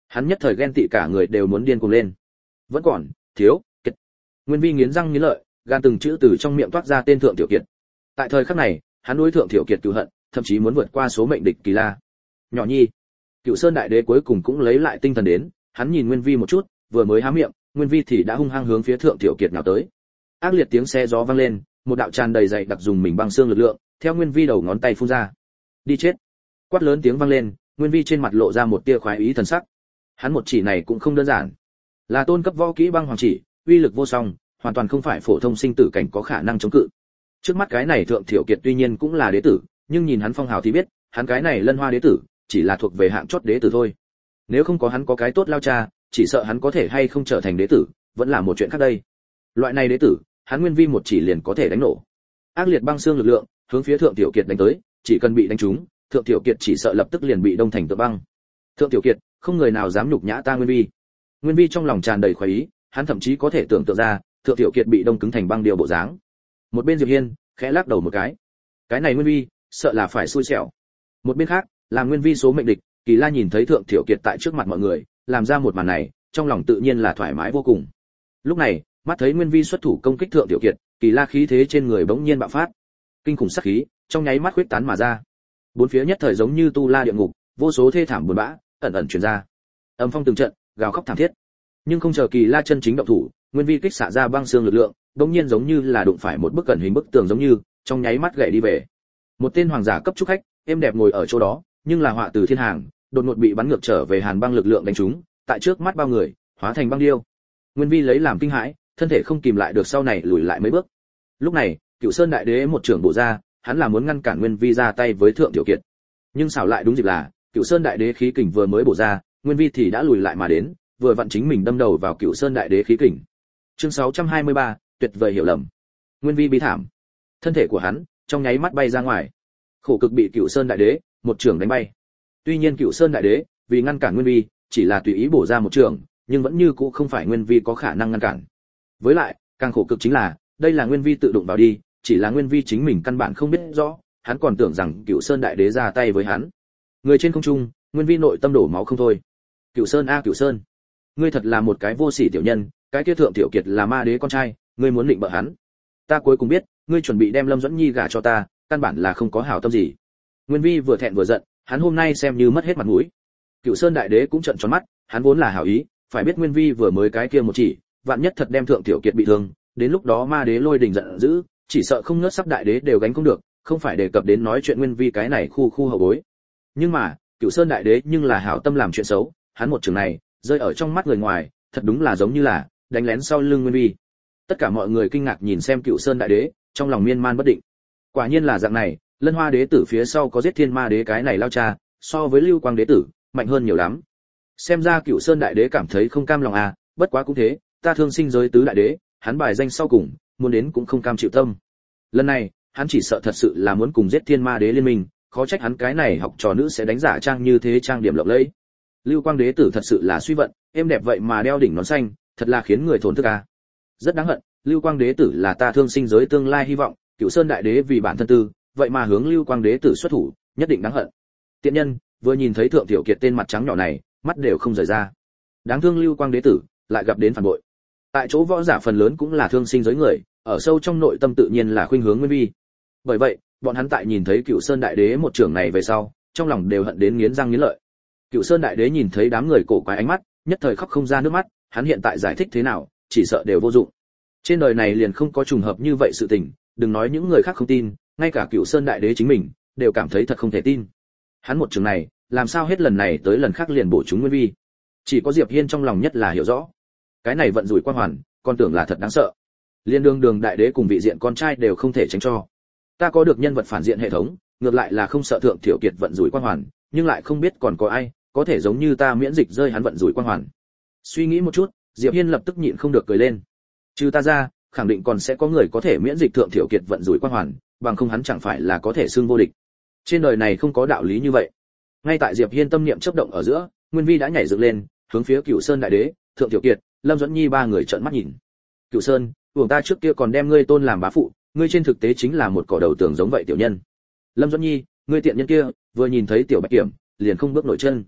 Speaker 1: Hắn nhất thời ghen tị cả người đều muốn điên cuồng lên. Vẫn còn, thiếu, kiệt. Nguyên Vi nghiến răng nghiến lợi, gan từng chữ từ trong miệng toát ra tên Thượng Tiểu Kiệt. Tại thời khắc này, hắn đối Thượng Tiểu Kiệt cừu hận, thậm chí muốn vượt qua số mệnh địch Kỳ La. Nhỏ nhi, Cựu Sơn Đại Đế cuối cùng cũng lấy lại tinh thần đến, hắn nhìn Nguyên Vi một chút, vừa mới há miệng, Nguyên Vi thì đã hung hăng hướng phía Thượng Tiểu Kiệt nào tới. Ác liệt tiếng xe gió vang lên, một đạo tràn đầy dày đặc dùng mình băng xương lực lượng, theo Nguyên Vi đầu ngón tay phun ra. Đi chết! Quát lớn tiếng vang lên, Nguyên Vi trên mặt lộ ra một tia khoái ý thần sắc. Hắn một chỉ này cũng không đơn giản, là tôn cấp võ kỹ băng hoàng chỉ, uy lực vô song, hoàn toàn không phải phổ thông sinh tử cảnh có khả năng chống cự. Trước mắt cái này Thượng Thiểu Kiệt tuy nhiên cũng là đế tử, nhưng nhìn hắn phong hào thì biết, hắn cái này Lân Hoa đế tử, chỉ là thuộc về hạng chót đế tử thôi. Nếu không có hắn có cái tốt lao cha, chỉ sợ hắn có thể hay không trở thành đế tử, vẫn là một chuyện khác đây. Loại này đế tử, hắn Nguyên Vi một chỉ liền có thể đánh nổ. Ác liệt băng xương lực lượng, hướng phía Thượng Thiểu Kiệt đánh tới, chỉ cần bị đánh trúng, Thượng Thiểu Kiệt chỉ sợ lập tức liền bị đông thành tượng băng. Thượng Thiểu Kiệt, không người nào dám nhục nhã ta Nguyên Vi. Nguyên Vi trong lòng tràn đầy khoái ý, hắn thậm chí có thể tưởng tượng ra, Thượng Thiểu Kiệt bị đông cứng thành băng điều bộ dáng. Một bên Diệp Hiên, khẽ lắc đầu một cái. Cái này Nguyên Vi, sợ là phải xui xẻo. Một bên khác, là Nguyên Vi số mệnh địch, Kỳ La nhìn thấy Thượng Thiểu Kiệt tại trước mặt mọi người, làm ra một màn này, trong lòng tự nhiên là thoải mái vô cùng. Lúc này, mắt thấy Nguyên Vi xuất thủ công kích Thượng Thiểu Kiệt, Kỳ La khí thế trên người bỗng nhiên bạo phát, kinh khủng sát khí trong nháy mắt khuyết tán mà ra. Bốn phía nhất thời giống như tu la địa ngục, vô số thê thảm buồn bã ẩn ẩn truyền ra. Âm phong từng trận, gào khóc thảm thiết. Nhưng không chờ Kỳ La chân chính động thủ, Nguyên Vi kích xạ ra băng xương lực lượng, bỗng nhiên giống như là đụng phải một bức cẩn hình bức tường giống như, trong nháy mắt gãy đi về. Một tên hoàng giả cấp trúc khách, êm đẹp ngồi ở chỗ đó, nhưng là họa từ thiên hàng, đột ngột bị bắn ngược trở về hàn băng lực lượng đánh trúng, tại trước mắt bao người, hóa thành băng điêu. Nguyên Vi lấy làm kinh hãi, thân thể không kìm lại được sau này lùi lại mấy bước. Lúc này, Cựu Sơn Đại Đế một trưởng bổ ra, hắn là muốn ngăn cản Nguyên Vi ra tay với Thượng Tiểu Kiệt. Nhưng xảo lại đúng dịp là, Cựu Sơn Đại Đế khí kình vừa mới bổ ra, Nguyên Vi thì đã lùi lại mà đến, vừa vặn chính mình đâm đầu vào Cựu Sơn Đại Đế khí kình. Chương sáu trăm hai mươi ba, tuyệt vời hiểu lầm. Nguyên Vi bi thảm, thân thể của hắn trong nháy mắt bay ra ngoài, khổ cực bị Cựu Sơn Đại Đế một trưởng đánh bay. Tuy nhiên Cựu Sơn Đại Đế vì ngăn cản Nguyên Vi, chỉ là tùy ý bổ ra một trường, nhưng vẫn như cũ không phải Nguyên Vi có khả năng ngăn cản. Với lại, càng khổ cực chính là, đây là Nguyên Vi tự đụng vào đi, chỉ là Nguyên Vi chính mình căn bản không biết rõ, hắn còn tưởng rằng Cựu Sơn Đại Đế ra tay với hắn. Người trên không trung, Nguyên Vi nội tâm đổ máu không thôi. Cựu Sơn a Cựu Sơn, ngươi thật là một cái vô sỉ tiểu nhân, cái kia Thượng Tiểu Kiệt là ma đế con trai, ngươi muốn định bợ hắn. Ta cuối cùng biết, ngươi chuẩn bị đem Lâm Duẫn Nhi gả cho ta, căn bản là không có hảo tâm gì. Nguyên Vi vừa thẹn vừa giận, hắn hôm nay xem như mất hết mặt mũi. Cựu Sơn Đại Đế cũng trợn tròn mắt, hắn vốn là hảo ý, phải biết Nguyên Vi vừa mới cái kia một chỉ, vạn nhất thật đem Thượng Tiểu Kiệt bị thương, đến lúc đó ma đế lôi đình giận dữ, chỉ sợ không ngớt sắp Đại Đế đều gánh không được, không phải đề cập đến nói chuyện Nguyên Vi cái này khu khu hậu bối. Nhưng mà, Cựu Sơn Đại Đế nhưng là hảo tâm làm chuyện xấu, hắn một trường này, rơi ở trong mắt người ngoài, thật đúng là giống như là đánh lén sau lưng Nguyên Vi. Tất cả mọi người kinh ngạc nhìn xem Cựu Sơn Đại Đế, trong lòng miên man bất định. Quả nhiên là dạng này, Lân Hoa Đế tử phía sau có giết Thiên Ma Đế cái này lao cha, so với Lưu Quang Đế tử, mạnh hơn nhiều lắm. Xem ra Cựu Sơn Đại Đế cảm thấy không cam lòng à, bất quá cũng thế, ta thương sinh giới tứ đại đế, hắn bài danh sau cùng, muốn đến cũng không cam chịu tâm. Lần này, hắn chỉ sợ thật sự là muốn cùng giết Thiên Ma Đế liên minh, khó trách hắn cái này học trò nữ sẽ đánh giả trang như thế trang điểm lộng lẫy. Lưu Quang Đế tử thật sự là suy vận, êm đẹp vậy mà đeo đỉnh nón xanh, thật là khiến người thổn thức à. Rất đáng hận, Lưu Quang Đế tử là ta thương sinh giới tương lai hy vọng, Cựu Sơn Đại Đế vì bản thân tư, vậy mà hướng Lưu Quang Đế tử xuất thủ, nhất định đáng hận. Tiện nhân, vừa nhìn thấy Thượng Tiểu Kiệt tên mặt trắng nhỏ này, mắt đều không rời ra. Đáng thương Lưu Quang Đế tử, lại gặp đến phản bội. Tại chỗ võ giả phần lớn cũng là thương sinh giới người, ở sâu trong nội tâm tự nhiên là khuynh hướng Nguyên Vi. Bởi vậy, bọn hắn tại nhìn thấy Cựu Sơn Đại Đế một trưởng này về sau, trong lòng đều hận đến nghiến răng nghiến lợi. Cựu Sơn Đại Đế nhìn thấy đám người cổ quái ánh mắt, nhất thời khóc không ra nước mắt, hắn hiện tại giải thích thế nào, chỉ sợ đều vô dụng. Trên đời này liền không có trùng hợp như vậy sự tình, đừng nói những người khác không tin, ngay cả Cựu Sơn Đại Đế chính mình đều cảm thấy thật không thể tin. Hắn một trường này, làm sao hết lần này tới lần khác liền bổ chúng Nguyên Vi. Chỉ có Diệp Hiên trong lòng nhất là hiểu rõ. Cái này vận rủi quan hoàn, con tưởng là thật đáng sợ. Liên đương đường Đại Đế cùng vị diện con trai đều không thể tránh cho. Ta có được nhân vật phản diện hệ thống, ngược lại là không sợ Thượng Tiểu Kiệt vận rủi quan hoàn, nhưng lại không biết còn có ai có thể giống như ta miễn dịch rơi hắn vận rủi quan hoàn. Suy nghĩ một chút, Diệp Hiên lập tức nhịn không được cười lên. Trừ ta ra, khẳng định còn sẽ có người có thể miễn dịch Thượng Tiểu Kiệt vận rủi quan hoàn, bằng không hắn chẳng phải là có thể xưng vô địch. Trên đời này không có đạo lý như vậy. Ngay tại Diệp Hiên tâm niệm chớp động ở giữa, Nguyên Vi đã nhảy dựng lên, hướng phía Cựu Sơn Đại Đế, Thượng Tiểu Kiệt, Lâm Duẫn Nhi ba người trợn mắt nhìn. Cựu Sơn, uổng ta trước kia còn đem ngươi tôn làm bá phụ, ngươi trên thực tế chính là một cỏ đầu tường giống vậy tiểu nhân. Lâm Duẫn Nhi, ngươi tiện nhân kia, vừa nhìn thấy tiểu Bạch Kiểm, liền không bước nổi chân.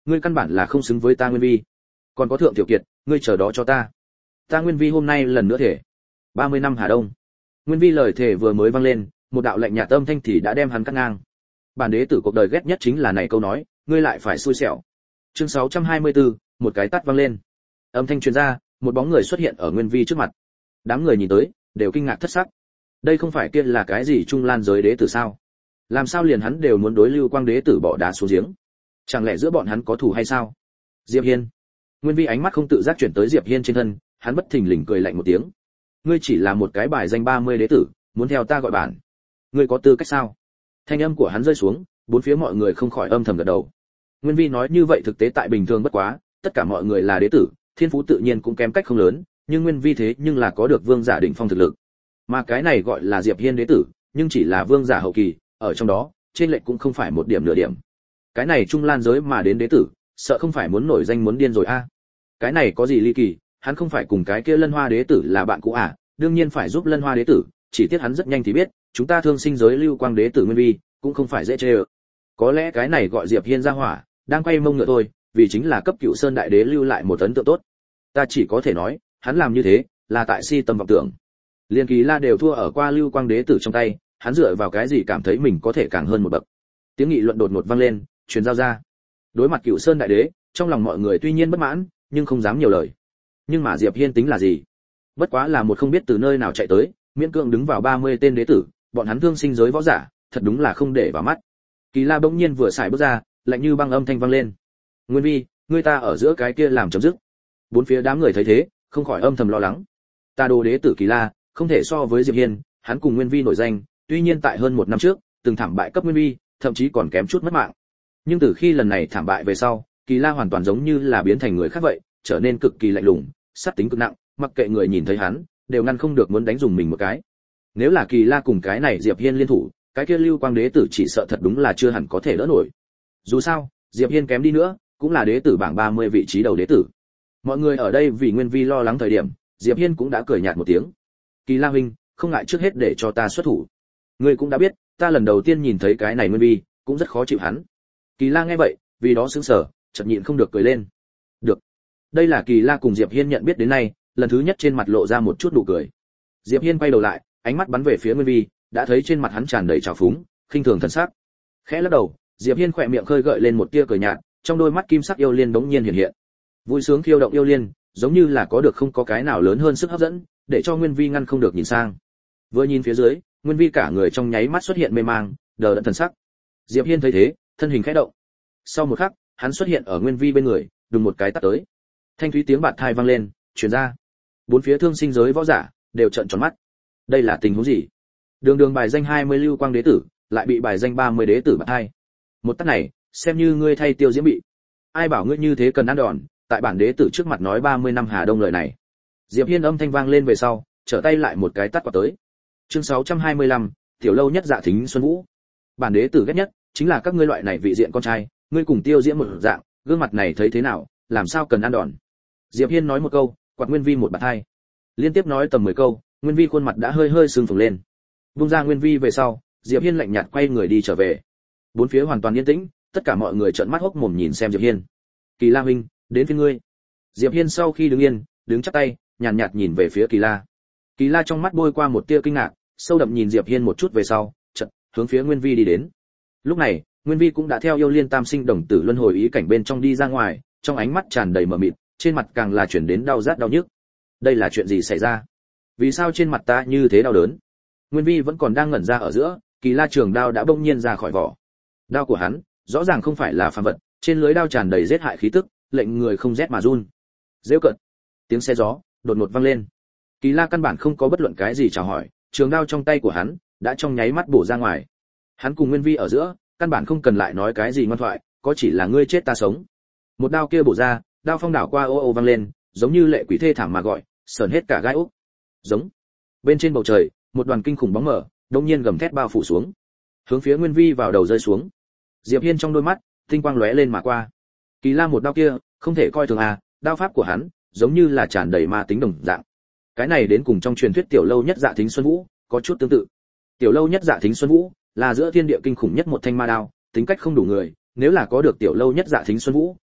Speaker 1: ngươi căn bản là không xứng với ta Nguyên Vi. Còn có Thượng Tiểu Kiệt, ngươi chờ đó cho ta. Ta Nguyên Vi hôm nay lần nữa thể. ba mươi năm Hà Đông. Nguyên Vi lời thề vừa mới vang lên, một đạo lạnh nhạt âm thanh thì đã đem hắn cắt ngang. Bản đế tử cuộc đời ghét nhất chính là này câu nói, ngươi lại phải xui xẻo. Chương sáu trăm hai mươi tư, một cái tát vang lên. Âm thanh truyền ra, một bóng người xuất hiện ở Nguyên Vi trước mặt. Đám người nhìn tới, đều kinh ngạc thất sắc. Đây không phải kia là cái gì Trung Lan giới đế tử sao? Làm sao liền hắn đều muốn đối Lưu Quang đế tử bỏ đá xuống giếng? Chẳng lẽ giữa bọn hắn có thù hay sao? Diệp Hiên. Nguyên Vi ánh mắt không tự giác chuyển tới Diệp Hiên trên thân, hắn bất thình lình cười lạnh một tiếng. Ngươi chỉ là một cái bài danh ba mươi đế tử, muốn theo ta gọi bản. Ngươi có tư cách sao? Thanh âm của hắn rơi xuống, bốn phía mọi người không khỏi âm thầm gật đầu. Nguyên Vi nói như vậy thực tế tại bình thường bất quá, tất cả mọi người là đế tử, thiên phú tự nhiên cũng kém cách không lớn, nhưng Nguyên Vi thế nhưng là có được vương giả đỉnh phong thực lực. Mà cái này gọi là Diệp Hiên đế tử, nhưng chỉ là vương giả hậu kỳ, ở trong đó, trên lệch cũng không phải một điểm nửa điểm. Cái này Trung Lan giới mà đến đế tử, sợ không phải muốn nổi danh muốn điên rồi a. Cái này có gì ly kỳ, hắn không phải cùng cái kia Lân Hoa đế tử là bạn cũ à, đương nhiên phải giúp Lân Hoa đế tử, chỉ tiếc hắn rất nhanh thì biết, chúng ta thương sinh giới Lưu Quang đế tử Nguyên Vi, cũng không phải dễ chơi. Có lẽ cái này gọi Diệp Hiên ra hỏa, đang quay mông ngựa thôi, vì chính là cấp Cựu Sơn đại đế lưu lại một ấn tượng tốt. Ta chỉ có thể nói, hắn làm như thế, là tại si tâm vọng tưởng. Liên Kỳ La đều thua ở qua Lưu Quang đế tử trong tay, hắn dựa vào cái gì cảm thấy mình có thể càng hơn một bậc. Tiếng nghị luận đột ngột vang lên, truyền giao ra. Đối mặt Cựu Sơn đại đế, trong lòng mọi người tuy nhiên bất mãn, nhưng không dám nhiều lời. Nhưng mà Diệp Hiên tính là gì? Bất quá là một không biết từ nơi nào chạy tới, miễn cưỡng đứng vào ba mươi tên đế tử, bọn hắn thương sinh giới võ giả, thật đúng là không để vào mắt. Kỳ La bỗng nhiên vừa xài bước ra, lạnh như băng âm thanh vang lên. Nguyên Vi, ngươi ta ở giữa cái kia làm chấm dứt. Bốn phía đám người thấy thế, không khỏi âm thầm lo lắng. Ta đồ đế tử Kỳ La, không thể so với Diệp Hiên, hắn cùng Nguyên Vi nổi danh, tuy nhiên tại hơn một năm trước, từng thảm bại cấp Nguyên Vi, thậm chí còn kém chút mất mạng. Nhưng từ khi lần này thảm bại về sau, Kỳ La hoàn toàn giống như là biến thành người khác vậy, trở nên cực kỳ lạnh lùng, sát tính cực nặng, mặc kệ người nhìn thấy hắn, đều ngăn không được muốn đánh dùng mình một cái. Nếu là Kỳ La cùng cái này Diệp Hiên liên thủ, cái kia Lưu Quang đế tử chỉ sợ thật đúng là chưa hẳn có thể đỡ nổi. Dù sao, Diệp Hiên kém đi nữa, cũng là đế tử bảng ba mươi vị trí đầu đế tử. Mọi người ở đây vì Nguyên Vi lo lắng thời điểm, Diệp Hiên cũng đã cười nhạt một tiếng. Kỳ La huynh, không ngại trước hết để cho ta xuất thủ. Ngươi cũng đã biết, ta lần đầu tiên nhìn thấy cái này Nguyên Vi, cũng rất khó chịu hắn. Kỳ La nghe vậy, vì đó sững sờ, chợt nhịn không được cười lên. Được. Đây là Kỳ La cùng Diệp Hiên nhận biết đến nay, lần thứ nhất trên mặt lộ ra một chút nụ cười. Diệp Hiên quay đầu lại, ánh mắt bắn về phía Nguyên Vi, đã thấy trên mặt hắn tràn đầy trào phúng, khinh thường thần sắc. Khẽ lắc đầu, Diệp Hiên khỏe miệng khơi gợi lên một tia cười nhạt, trong đôi mắt kim sắc yêu liên bỗng nhiên hiện hiện. Vui sướng khiêu động yêu liên, giống như là có được không có cái nào lớn hơn sức hấp dẫn, để cho Nguyên Vi ngăn không được nhìn sang. Vừa nhìn phía dưới, Nguyên Vi cả người trong nháy mắt xuất hiện mê mang, đờ đẫn thần sắc. Diệp Hiên thấy thế, thân hình khẽ động. Sau một khắc, hắn xuất hiện ở Nguyên Vi bên người, đùng một cái tát tới. Thanh thúy tiếng bạt thai vang lên, truyền ra. Bốn phía thương sinh giới võ giả đều trợn tròn mắt. Đây là tình huống gì? Đường đường bài danh hai mươi Lưu Quang đế tử, lại bị bài danh ba mươi đế tử bạt thai. Một tát này, xem như ngươi thay Tiêu Diễm bị. Ai bảo ngươi như thế cần ăn đòn, tại bản đế tử trước mặt nói ba mươi năm Hà Đông lời này. Diệp Hiên âm thanh vang lên về sau, trở tay lại một cái tát qua tới. Chương sáu trăm hai mươi lăm, tiểu lâu nhất Dạ Thính Xuân Vũ. Bản đế tử ghét nhất chính là các ngươi loại này vị diện con trai, ngươi cùng Tiêu Diễm một dạng, gương mặt này thấy thế nào, làm sao cần ăn đòn. Diệp Hiên nói một câu, quạt Nguyên Vi một bạt hai. Liên tiếp nói tầm mười câu, Nguyên Vi khuôn mặt đã hơi hơi sưng phồng lên. Vung ra Nguyên Vi về sau, Diệp Hiên lạnh nhạt quay người đi trở về. Bốn phía hoàn toàn yên tĩnh, tất cả mọi người trợn mắt hốc mồm nhìn xem Diệp Hiên. Kỳ La huynh, đến phía ngươi. Diệp Hiên sau khi đứng yên, đứng chắp tay, nhàn nhạt, nhạt nhìn về phía Kỳ La. Kỳ La trong mắt bôi qua một tia kinh ngạc, sâu đậm nhìn Diệp Hiên một chút về sau, chợt hướng phía Nguyên Vi đi đến. Lúc này, Nguyên Vi cũng đã theo yêu liên tam sinh đồng tử luân hồi ý cảnh bên trong đi ra ngoài, trong ánh mắt tràn đầy mờ mịt, trên mặt càng là chuyển đến đau rát đau nhức. Đây là chuyện gì xảy ra? Vì sao trên mặt ta như thế đau đớn? Nguyên Vi vẫn còn đang ngẩn ra ở giữa, Kỳ La trường đao đã bỗng nhiên ra khỏi vỏ. Đao của hắn, rõ ràng không phải là phàm vật, trên lưới đao tràn đầy giết hại khí tức, lệnh người không rét mà run. Giễu cận. Tiếng xe gió đột ngột vang lên. Kỳ La căn bản không có bất luận cái gì chào hỏi, trường đao trong tay của hắn đã trong nháy mắt bổ ra ngoài. Hắn cùng Nguyên Vi ở giữa, căn bản không cần lại nói cái gì ngoan thoại, có chỉ là ngươi chết ta sống. Một đao kia bổ ra, đao phong đảo qua ô ô vang lên, giống như lệ quỷ thê thảm mà gọi, sờn hết cả gai ốc. Giống. Bên trên bầu trời, một đoàn kinh khủng bóng mờ, đột nhiên gầm thét bao phủ xuống, hướng phía Nguyên Vi vào đầu rơi xuống. Diệp Hiên trong đôi mắt, tinh quang lóe lên mà qua. Kỳ La một đao kia, không thể coi thường à, đao pháp của hắn, giống như là tràn đầy ma tính đồng dạng. Cái này đến cùng trong truyền thuyết tiểu lâu nhất Dạ Thính Xuân Vũ, có chút tương tự. Tiểu lâu nhất Dạ Thính Xuân Vũ, là giữa thiên địa kinh khủng nhất một thanh ma đao, tính cách không đủ người, nếu là có được tiểu lâu nhất Dạ Thính Xuân Vũ,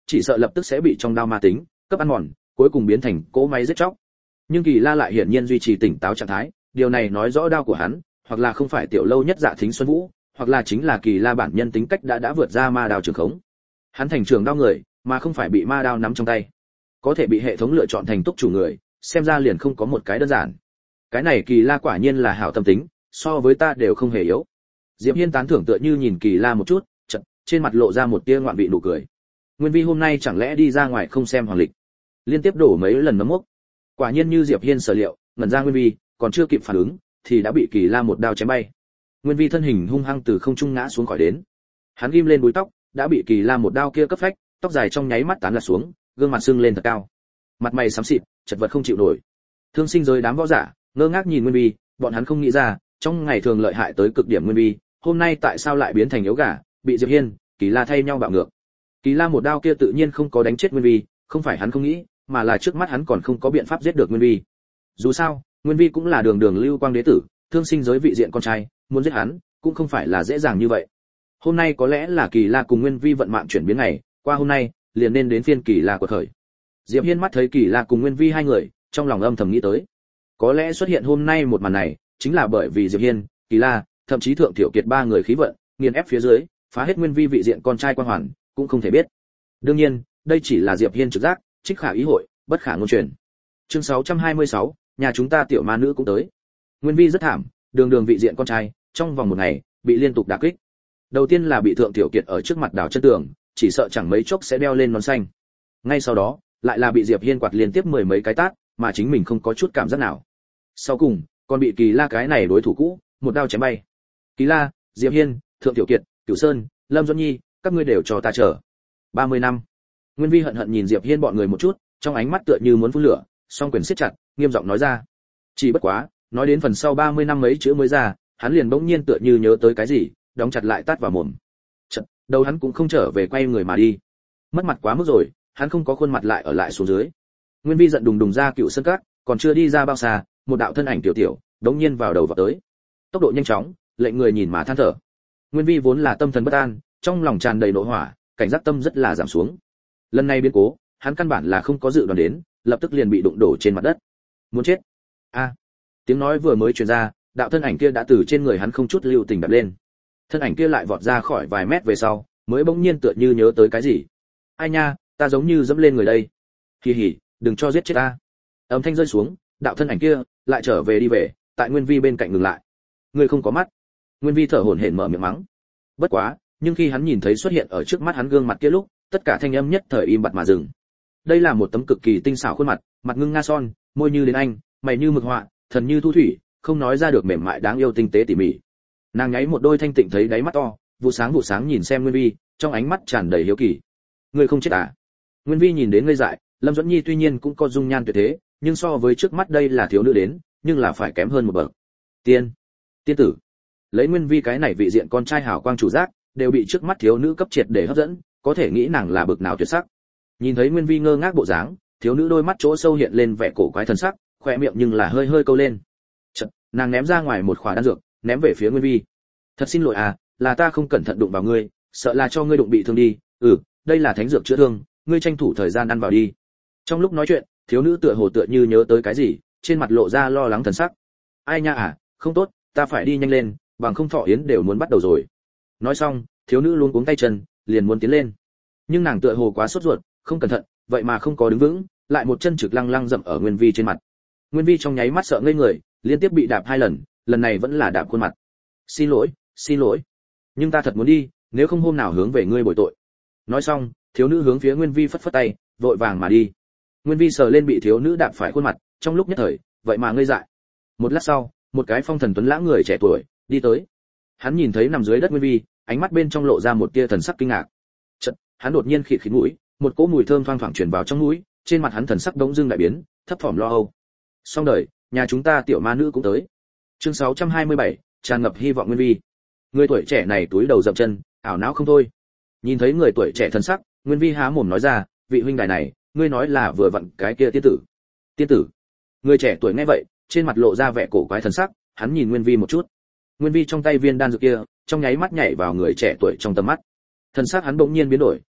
Speaker 1: chỉ sợ lập tức sẽ bị trong đao ma tính cấp ăn mòn, cuối cùng biến thành cỗ máy giết chóc. Nhưng Kỳ La lại hiển nhiên duy trì tỉnh táo trạng thái, điều này nói rõ đao của hắn, hoặc là không phải tiểu lâu nhất Dạ Thính Xuân Vũ, hoặc là chính là Kỳ La bản nhân tính cách đã đã vượt ra ma đao trường khống. Hắn thành trường đao người, mà không phải bị ma đao nắm trong tay. Có thể bị hệ thống lựa chọn thành túc chủ người, xem ra liền không có một cái đơn giản. Cái này Kỳ La quả nhiên là hảo tâm tính, so với ta đều không hề yếu. Diệp Hiên tán thưởng tựa như nhìn Kỳ La một chút, chợt trên mặt lộ ra một tia ngoạn vị nụ cười. Nguyên Vi hôm nay chẳng lẽ đi ra ngoài không xem hoàng lịch, liên tiếp đổ mấy lần nấm mốc. Quả nhiên như Diệp Hiên sở liệu, ngẩn ra Nguyên Vi còn chưa kịp phản ứng thì đã bị Kỳ La một đao chém bay. Nguyên Vi thân hình hung hăng từ không trung ngã xuống khỏi đến. Hắn ghim lên búi tóc, đã bị Kỳ La một đao kia cấp phách, tóc dài trong nháy mắt tán lạc xuống, gương mặt sưng lên thật cao. Mặt mày xám xịt, chật vật không chịu nổi. Thương sinh giới đám võ giả, ngơ ngác nhìn Nguyên Vi, bọn hắn không nghĩ ra, trong ngày thường lợi hại tới cực điểm Nguyên Vi, hôm nay tại sao lại biến thành yếu gà, bị Diệp Hiên, Kỳ La thay nhau bạo ngược. Kỳ La một đao kia tự nhiên không có đánh chết Nguyên Vi, không phải hắn không nghĩ, mà là trước mắt hắn còn không có biện pháp giết được Nguyên Vi. Dù sao, Nguyên Vi cũng là đường đường lưu quang đế tử, thương sinh giới vị diện con trai, muốn giết hắn cũng không phải là dễ dàng như vậy. Hôm nay có lẽ là Kỳ La cùng Nguyên Vi vận mạng chuyển biến ngày, qua hôm nay liền nên đến phiên Kỳ La của khởi. Diệp Hiên mắt thấy Kỳ La cùng Nguyên Vi hai người, trong lòng âm thầm nghĩ tới, có lẽ xuất hiện hôm nay một màn này, chính là bởi vì Diệp Hiên, Kỳ La, thậm chí Thượng Tiểu Kiệt ba người khí vận, nghiền ép phía dưới, phá hết Nguyên Vi vị diện con trai quan hoàn, cũng không thể biết. Đương nhiên, đây chỉ là Diệp Hiên trực giác, trích khả ý hội, bất khả ngôn truyền. Chương sáu trăm hai mươi sáu, nhà chúng ta tiểu ma nữ cũng tới. Nguyên Vi rất thảm, đường đường vị diện con trai, trong vòng một ngày bị liên tục đả kích. Đầu tiên là bị Thượng Tiểu Kiệt ở trước mặt đào chân tường, chỉ sợ chẳng mấy chốc sẽ đeo lên nón xanh. Ngay sau đó, lại là bị Diệp Hiên quạt liên tiếp mười mấy cái tát, mà chính mình không có chút cảm giác nào. Sau cùng, còn bị Kỳ La cái này đối thủ cũ, một đao chém bay. Kỳ La, Diệp Hiên, Thượng Tiểu Kiệt, Cửu Sơn, Lâm Duẫn Nhi, các ngươi đều cho ta chờ. ba mươi năm. Nguyên Vi hận hận nhìn Diệp Hiên bọn người một chút, trong ánh mắt tựa như muốn phun lửa, song quyền siết chặt, nghiêm giọng nói ra. Chỉ bất quá, nói đến phần sau ba mươi năm mấy chữ mới ra, hắn liền bỗng nhiên tựa như nhớ tới cái gì, đóng chặt lại tát vào mồm. Chật, đầu hắn cũng không trở về quay người mà đi. Mất mặt quá mức rồi, hắn không có khuôn mặt lại ở lại xuống dưới. Nguyên Vi giận đùng đùng ra Cựu Sơn Các, còn chưa đi ra bao xa, một đạo thân ảnh tiểu tiểu, đống nhiên vào đầu vào tới. Tốc độ nhanh chóng, lệnh người nhìn mà than thở. Nguyên Vi vốn là tâm thần bất an, trong lòng tràn đầy nộ hỏa, cảnh giác tâm rất là giảm xuống. Lần này biến cố, hắn căn bản là không có dự đoán đến, lập tức liền bị đụng đổ trên mặt đất. Muốn chết. A. Tiếng nói vừa mới truyền ra, đạo thân ảnh kia đã từ trên người hắn không chút lưu tình đập lên. Thân ảnh kia lại vọt ra khỏi vài mét về sau, mới bỗng nhiên tựa như nhớ tới cái gì. Ai nha, ta giống như dẫm lên người đây. Hì hì, đừng cho giết chết ta. Âm thanh rơi xuống, đạo thân ảnh kia lại trở về đi về, tại Nguyên Vi bên cạnh ngừng lại. Ngươi không có mắt. Nguyên Vi thở hổn hển mở miệng mắng. Bất quá, nhưng khi hắn nhìn thấy xuất hiện ở trước mắt hắn gương mặt kia lúc, tất cả thanh âm nhất thời im bặt mà dừng. Đây là một tấm cực kỳ tinh xảo khuôn mặt, mặt ngưng nga son, môi như đến anh, mày như mực họa, thần như thu thủy, không nói ra được mềm mại đáng yêu tinh tế tỉ mỉ. Nàng nháy một đôi thanh tịnh thấy đáy mắt to, vụ sáng vụ sáng nhìn xem Nguyên Vi, trong ánh mắt tràn đầy hiếu kỳ. Ngươi không chết à? Nguyên Vi nhìn đến ngây dại, Lâm Duẫn Nhi tuy nhiên cũng có dung nhan tuyệt thế, nhưng so với trước mắt đây là thiếu nữ đến, nhưng là phải kém hơn một bậc. Tiên, tiên tử. Lấy Nguyên Vi cái này vị diện con trai hào quang chủ giác, đều bị trước mắt thiếu nữ cấp triệt để hấp dẫn, có thể nghĩ nàng là bậc nào tuyệt sắc. Nhìn thấy Nguyên Vi ngơ ngác bộ dáng, thiếu nữ đôi mắt chỗ sâu hiện lên vẻ cổ quái thần sắc, khóe miệng nhưng là hơi hơi câu lên. Chợt, nàng ném ra ngoài một khỏa đan dược, ném về phía Nguyên Vi. Thật xin lỗi à, là ta không cẩn thận đụng vào ngươi, sợ là cho ngươi đụng bị thương đi. Ừ, đây là thánh dược chữa thương, ngươi tranh thủ thời gian ăn vào đi. Trong lúc nói chuyện, thiếu nữ tựa hồ tựa như nhớ tới cái gì, trên mặt lộ ra lo lắng thần sắc. Ai nha à, không tốt, ta phải đi nhanh lên, bằng không thọ yến đều muốn bắt đầu rồi. Nói xong, thiếu nữ luống cuống tay chân, liền muốn tiến lên. Nhưng nàng tựa hồ quá sốt ruột, không cẩn thận, vậy mà không có đứng vững, lại một chân trực lăng lăng dậm ở Nguyên Vi trên mặt. Nguyên Vi trong nháy mắt sợ ngây người, liên tiếp bị đạp hai lần, lần này vẫn là đạp khuôn mặt. Xin lỗi, xin lỗi, nhưng ta thật muốn đi, nếu không hôm nào hướng về ngươi bồi tội. Nói xong, thiếu nữ hướng phía Nguyên Vi phất phất tay, vội vàng mà đi. Nguyên Vi sờ lên bị thiếu nữ đạp phải khuôn mặt, trong lúc nhất thời, vậy mà ngây dại. Một lát sau, một cái phong thần tuấn lãng người trẻ tuổi đi tới. Hắn nhìn thấy nằm dưới đất Nguyên Vi, ánh mắt bên trong lộ ra một tia thần sắc kinh ngạc. Chợt, hắn đột nhiên khịt khịt mũi, một cỗ mùi thơm thoang thoảng truyền vào trong mũi, trên mặt hắn thần sắc bỗng dưng đại biến, thấp thỏm lo âu. Xong đời, nhà chúng ta tiểu ma nữ cũng tới. Chương sáu trăm hai mươi bảy, tràn ngập hy vọng Nguyên Vi. Người tuổi trẻ này túi đầu dậm chân, ảo não không thôi. Nhìn thấy người tuổi trẻ thần sắc, Nguyên Vi há mồm nói ra, vị huynh đài này, ngươi nói là vừa vặn cái kia tiên tử. Tiên tử? Người trẻ tuổi nghe vậy, trên mặt lộ ra vẻ cổ quái thần sắc, hắn nhìn Nguyên Vi một chút. Nguyên Vi trong tay viên đan dược kia, trong nháy mắt nhảy vào người trẻ tuổi trong tầm mắt. Thần sắc hắn bỗng nhiên biến đổi,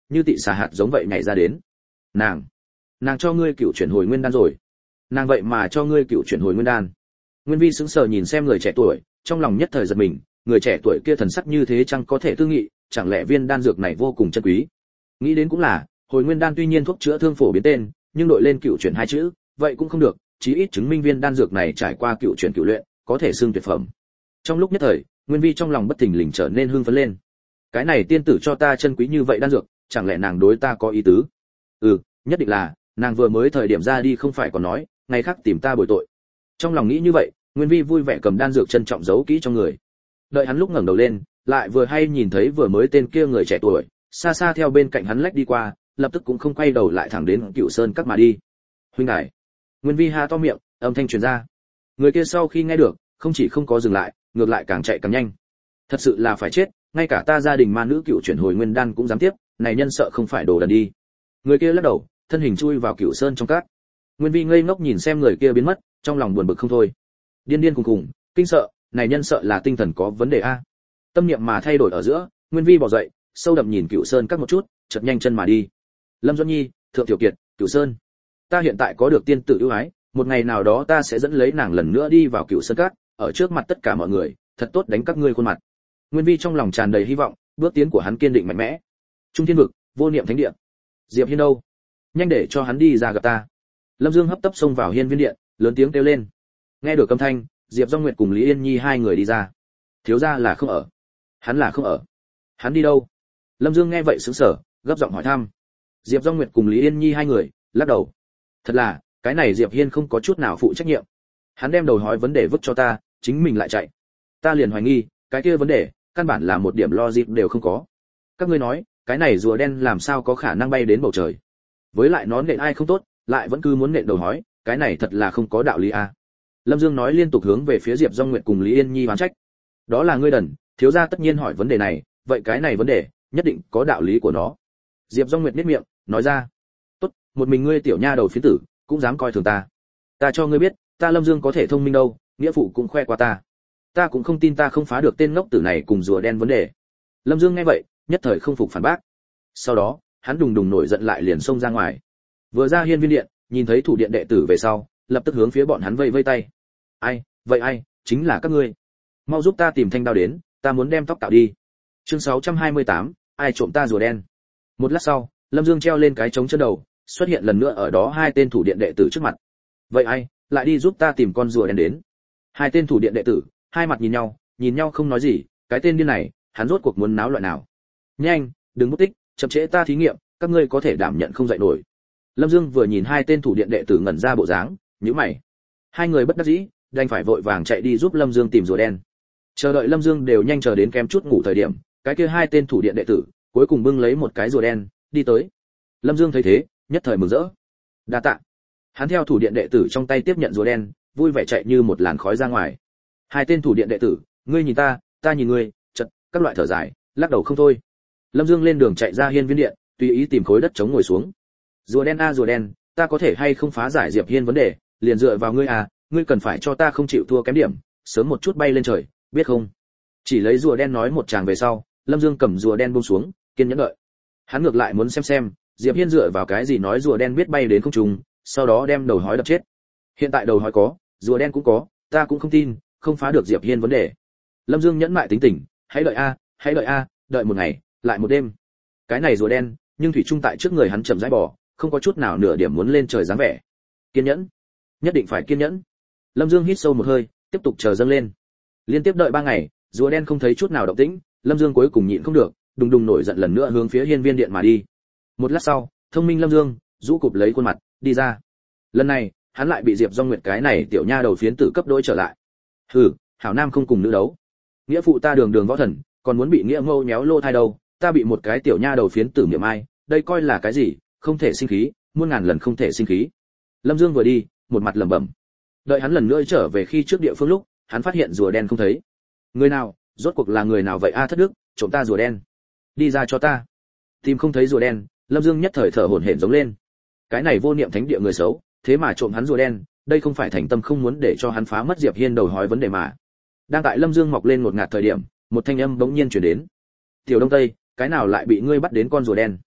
Speaker 1: như tị xà hạt giống vậy nhảy ra đến. Nàng, nàng cho ngươi cựu chuyển hồi nguyên đan rồi. Nàng vậy mà cho ngươi cựu chuyển hồi nguyên đan. Nguyên Vi sững sờ nhìn xem người trẻ tuổi, trong lòng nhất thời giật mình, người trẻ tuổi kia thần sắc như thế chẳng có thể tư nghị, chẳng lẽ viên đan dược này vô cùng chân quý. Nghĩ đến cũng là, hồi nguyên đan tuy nhiên thuốc chữa thương phổ biến tên, nhưng đội lên cựu chuyển hai chữ, vậy cũng không được, chí ít chứng minh viên đan dược này trải qua cựu chuyển cựu luyện, có thể xưng tuyệt phẩm. Trong lúc nhất thời, Nguyên Vi trong lòng bất thình lình trở nên hưng phấn lên. Cái này tiên tử cho ta chân quý như vậy đan dược, chẳng lẽ nàng đối ta có ý tứ? Ừ, nhất định là, nàng vừa mới thời điểm ra đi không phải còn nói, ngày khác tìm ta bồi tội. Trong lòng nghĩ như vậy, Nguyên Vi vui vẻ cầm đan dược trân trọng giấu kỹ trong người. Đợi hắn lúc ngẩng đầu lên, lại vừa hay nhìn thấy vừa mới tên kia người trẻ tuổi, xa xa theo bên cạnh hắn lách đi qua, lập tức cũng không quay đầu lại thẳng đến Cựu Sơn Các mà đi. Huynh đài. Nguyên Vi ha to miệng, âm thanh truyền ra. Người kia sau khi nghe được, không chỉ không có dừng lại, ngược lại càng chạy càng nhanh. Thật sự là phải chết, ngay cả ta gia đình ma nữ cựu chuyển hồi nguyên đan cũng dám tiếp, này nhân sợ không phải đồ đần đi. Người kia lắc đầu, thân hình chui vào Cựu Sơn trong cát. Nguyên Vi ngây ngốc nhìn xem người kia biến mất, trong lòng buồn bực không thôi. Điên điên cùng cùng, kinh sợ, này nhân sợ là tinh thần có vấn đề a. Tâm niệm mà thay đổi ở giữa, Nguyên Vi bò dậy, sâu đậm nhìn Cựu Sơn Các một chút, chợt nhanh chân mà đi. Lâm Duẫn Nhi, Thượng Tiểu Kiệt, Cựu Sơn. Ta hiện tại có được tiên tử ưu ái, một ngày nào đó ta sẽ dẫn lấy nàng lần nữa đi vào Cựu Sơn Các, ở trước mặt tất cả mọi người, thật tốt đánh các ngươi khuôn mặt. Nguyên Vi trong lòng tràn đầy hy vọng, bước tiến của hắn kiên định mạnh mẽ. Trung Thiên vực, vô niệm thánh địa. Diệp Hiên đâu? Nhanh để cho hắn đi ra gặp ta. Lâm Dương hấp tấp xông vào Hiên Viên điện, lớn tiếng kêu lên. Nghe được âm thanh, Diệp Dung Nguyệt cùng Lý Yên Nhi hai người đi ra. Thiếu gia là không ở. Hắn là không ở. Hắn đi đâu? Lâm Dương nghe vậy sững sờ, gấp giọng hỏi thăm. Diệp Dung Nguyệt cùng Lý Yên Nhi hai người lắc đầu. Thật là, cái này Diệp Hiên không có chút nào phụ trách nhiệm. Hắn đem đầu hỏi vấn đề vứt cho ta, chính mình lại chạy. Ta liền hoài nghi, cái kia vấn đề, căn bản là một điểm logic đều không có. Các ngươi nói, cái này rùa đen làm sao có khả năng bay đến bầu trời? Với lại nó nện ai không tốt, lại vẫn cứ muốn nện đầu hói, cái này thật là không có đạo lý a. Lâm Dương nói liên tục hướng về phía Diệp Dung Nguyệt cùng Lý Yên Nhi oán trách. Đó là ngươi đần, thiếu gia tất nhiên hỏi vấn đề này, vậy cái này vấn đề, nhất định có đạo lý của nó. Diệp Dung Nguyệt nhếch miệng, nói ra. Tốt, một mình ngươi tiểu nha đầu phiến tử, cũng dám coi thường ta. Ta cho ngươi biết, ta Lâm Dương có thể thông minh đâu, nghĩa phụ cũng khoe qua ta. Ta cũng không tin ta không phá được tên ngốc tử này cùng rùa đen vấn đề. Lâm Dương nghe vậy, nhất thời không phục phản bác. Sau đó, hắn đùng đùng nổi giận lại liền xông ra ngoài. Vừa ra Hiên Viên điện, nhìn thấy thủ điện đệ tử về sau, lập tức hướng phía bọn hắn vây vây tay. Ai, vậy ai, chính là các ngươi. Mau giúp ta tìm thanh đao đến, ta muốn đem tóc tạo đi. Chương sáu trăm hai mươi tám, ai trộm ta rùa đen. Một lát sau, Lâm Dương treo lên cái trống chân đầu, xuất hiện lần nữa ở đó hai tên thủ điện đệ tử trước mặt. Vậy ai, lại đi giúp ta tìm con rùa đen đến. Hai tên thủ điện đệ tử, hai mặt nhìn nhau, nhìn nhau không nói gì, cái tên điên này, hắn rốt cuộc muốn náo loạn nào. Nhanh, đừng mất tích, chậm trễ ta thí nghiệm, các ngươi có thể đảm nhận không dậy nổi. Lâm Dương vừa nhìn hai tên thủ điện đệ tử ngẩn ra bộ dáng, nhíu mày. Hai người bất đắc dĩ, đành phải vội vàng chạy đi giúp Lâm Dương tìm rùa đen. Chờ đợi Lâm Dương đều nhanh chờ đến kém chút ngủ thời điểm, cái kia hai tên thủ điện đệ tử, cuối cùng bưng lấy một cái rùa đen, đi tới. Lâm Dương thấy thế, nhất thời mừng rỡ. Đa tạ. Hắn theo thủ điện đệ tử trong tay tiếp nhận rùa đen, vui vẻ chạy như một làn khói ra ngoài. Hai tên thủ điện đệ tử, ngươi nhìn ta, ta nhìn ngươi, chợt các loại thở dài, lắc đầu không thôi. Lâm Dương lên đường chạy ra Hiên Viên điện, tùy ý tìm khối đất chống ngồi xuống. Rùa đen a rùa đen, ta có thể hay không phá giải Diệp Hiên vấn đề, liền dựa vào ngươi à, ngươi cần phải cho ta không chịu thua kém điểm, sớm một chút bay lên trời, biết không? Chỉ lấy rùa đen nói một tràng về sau, Lâm Dương cầm rùa đen buông xuống, kiên nhẫn đợi. Hắn ngược lại muốn xem xem, Diệp Hiên dựa vào cái gì nói rùa đen biết bay đến không trung, sau đó đem đầu hói đập chết. Hiện tại đầu hói có, rùa đen cũng có, ta cũng không tin, không phá được Diệp Hiên vấn đề. Lâm Dương nhẫn mại tính tình, hãy đợi a, hãy đợi a, đợi một ngày, lại một đêm. Cái này rùa đen, nhưng thủy chung tại trước người hắn chậm rãi bò, không có chút nào nửa điểm muốn lên trời dáng vẻ. Kiên nhẫn, nhất định phải kiên nhẫn. Lâm Dương hít sâu một hơi, tiếp tục chờ dâng lên. Liên tiếp đợi ba ngày, rùa đen không thấy chút nào động tĩnh, Lâm Dương cuối cùng nhịn không được, đùng đùng nổi giận lần nữa hướng phía Hiên Viên điện mà đi. Một lát sau, thông minh Lâm Dương rũ cụp lấy khuôn mặt, đi ra. Lần này, hắn lại bị Diệp Dung Nguyệt cái này tiểu nha đầu phiến tử cấp đối trở lại. Hừ, hảo nam không cùng nữ đấu. Nghĩa phụ ta đường đường võ thần, còn muốn bị nghĩa mâu nhéo lô thai đâu, ta bị một cái tiểu nha đầu phiến tử miệng ai, đây coi là cái gì, không thể sinh khí, muôn ngàn lần không thể sinh khí. Lâm Dương vừa đi, một mặt lẩm bẩm. Đợi hắn lần nữa trở về khi trước địa phương lúc, hắn phát hiện rùa đen không thấy. Người nào, rốt cuộc là người nào vậy a thất đức, trộm ta rùa đen. Đi ra cho ta. Tìm không thấy rùa đen, Lâm Dương nhất thời thở hổn hển giống lên. Cái này vô niệm thánh địa người xấu, thế mà trộm hắn rùa đen, đây không phải thành tâm không muốn để cho hắn phá mất Diệp Hiên đầu hói vấn đề mà. Đang tại Lâm Dương mọc lên một ngạt thời điểm, một thanh âm bỗng nhiên truyền đến. Tiểu Đông Tây, cái nào lại bị ngươi bắt đến con rùa đen?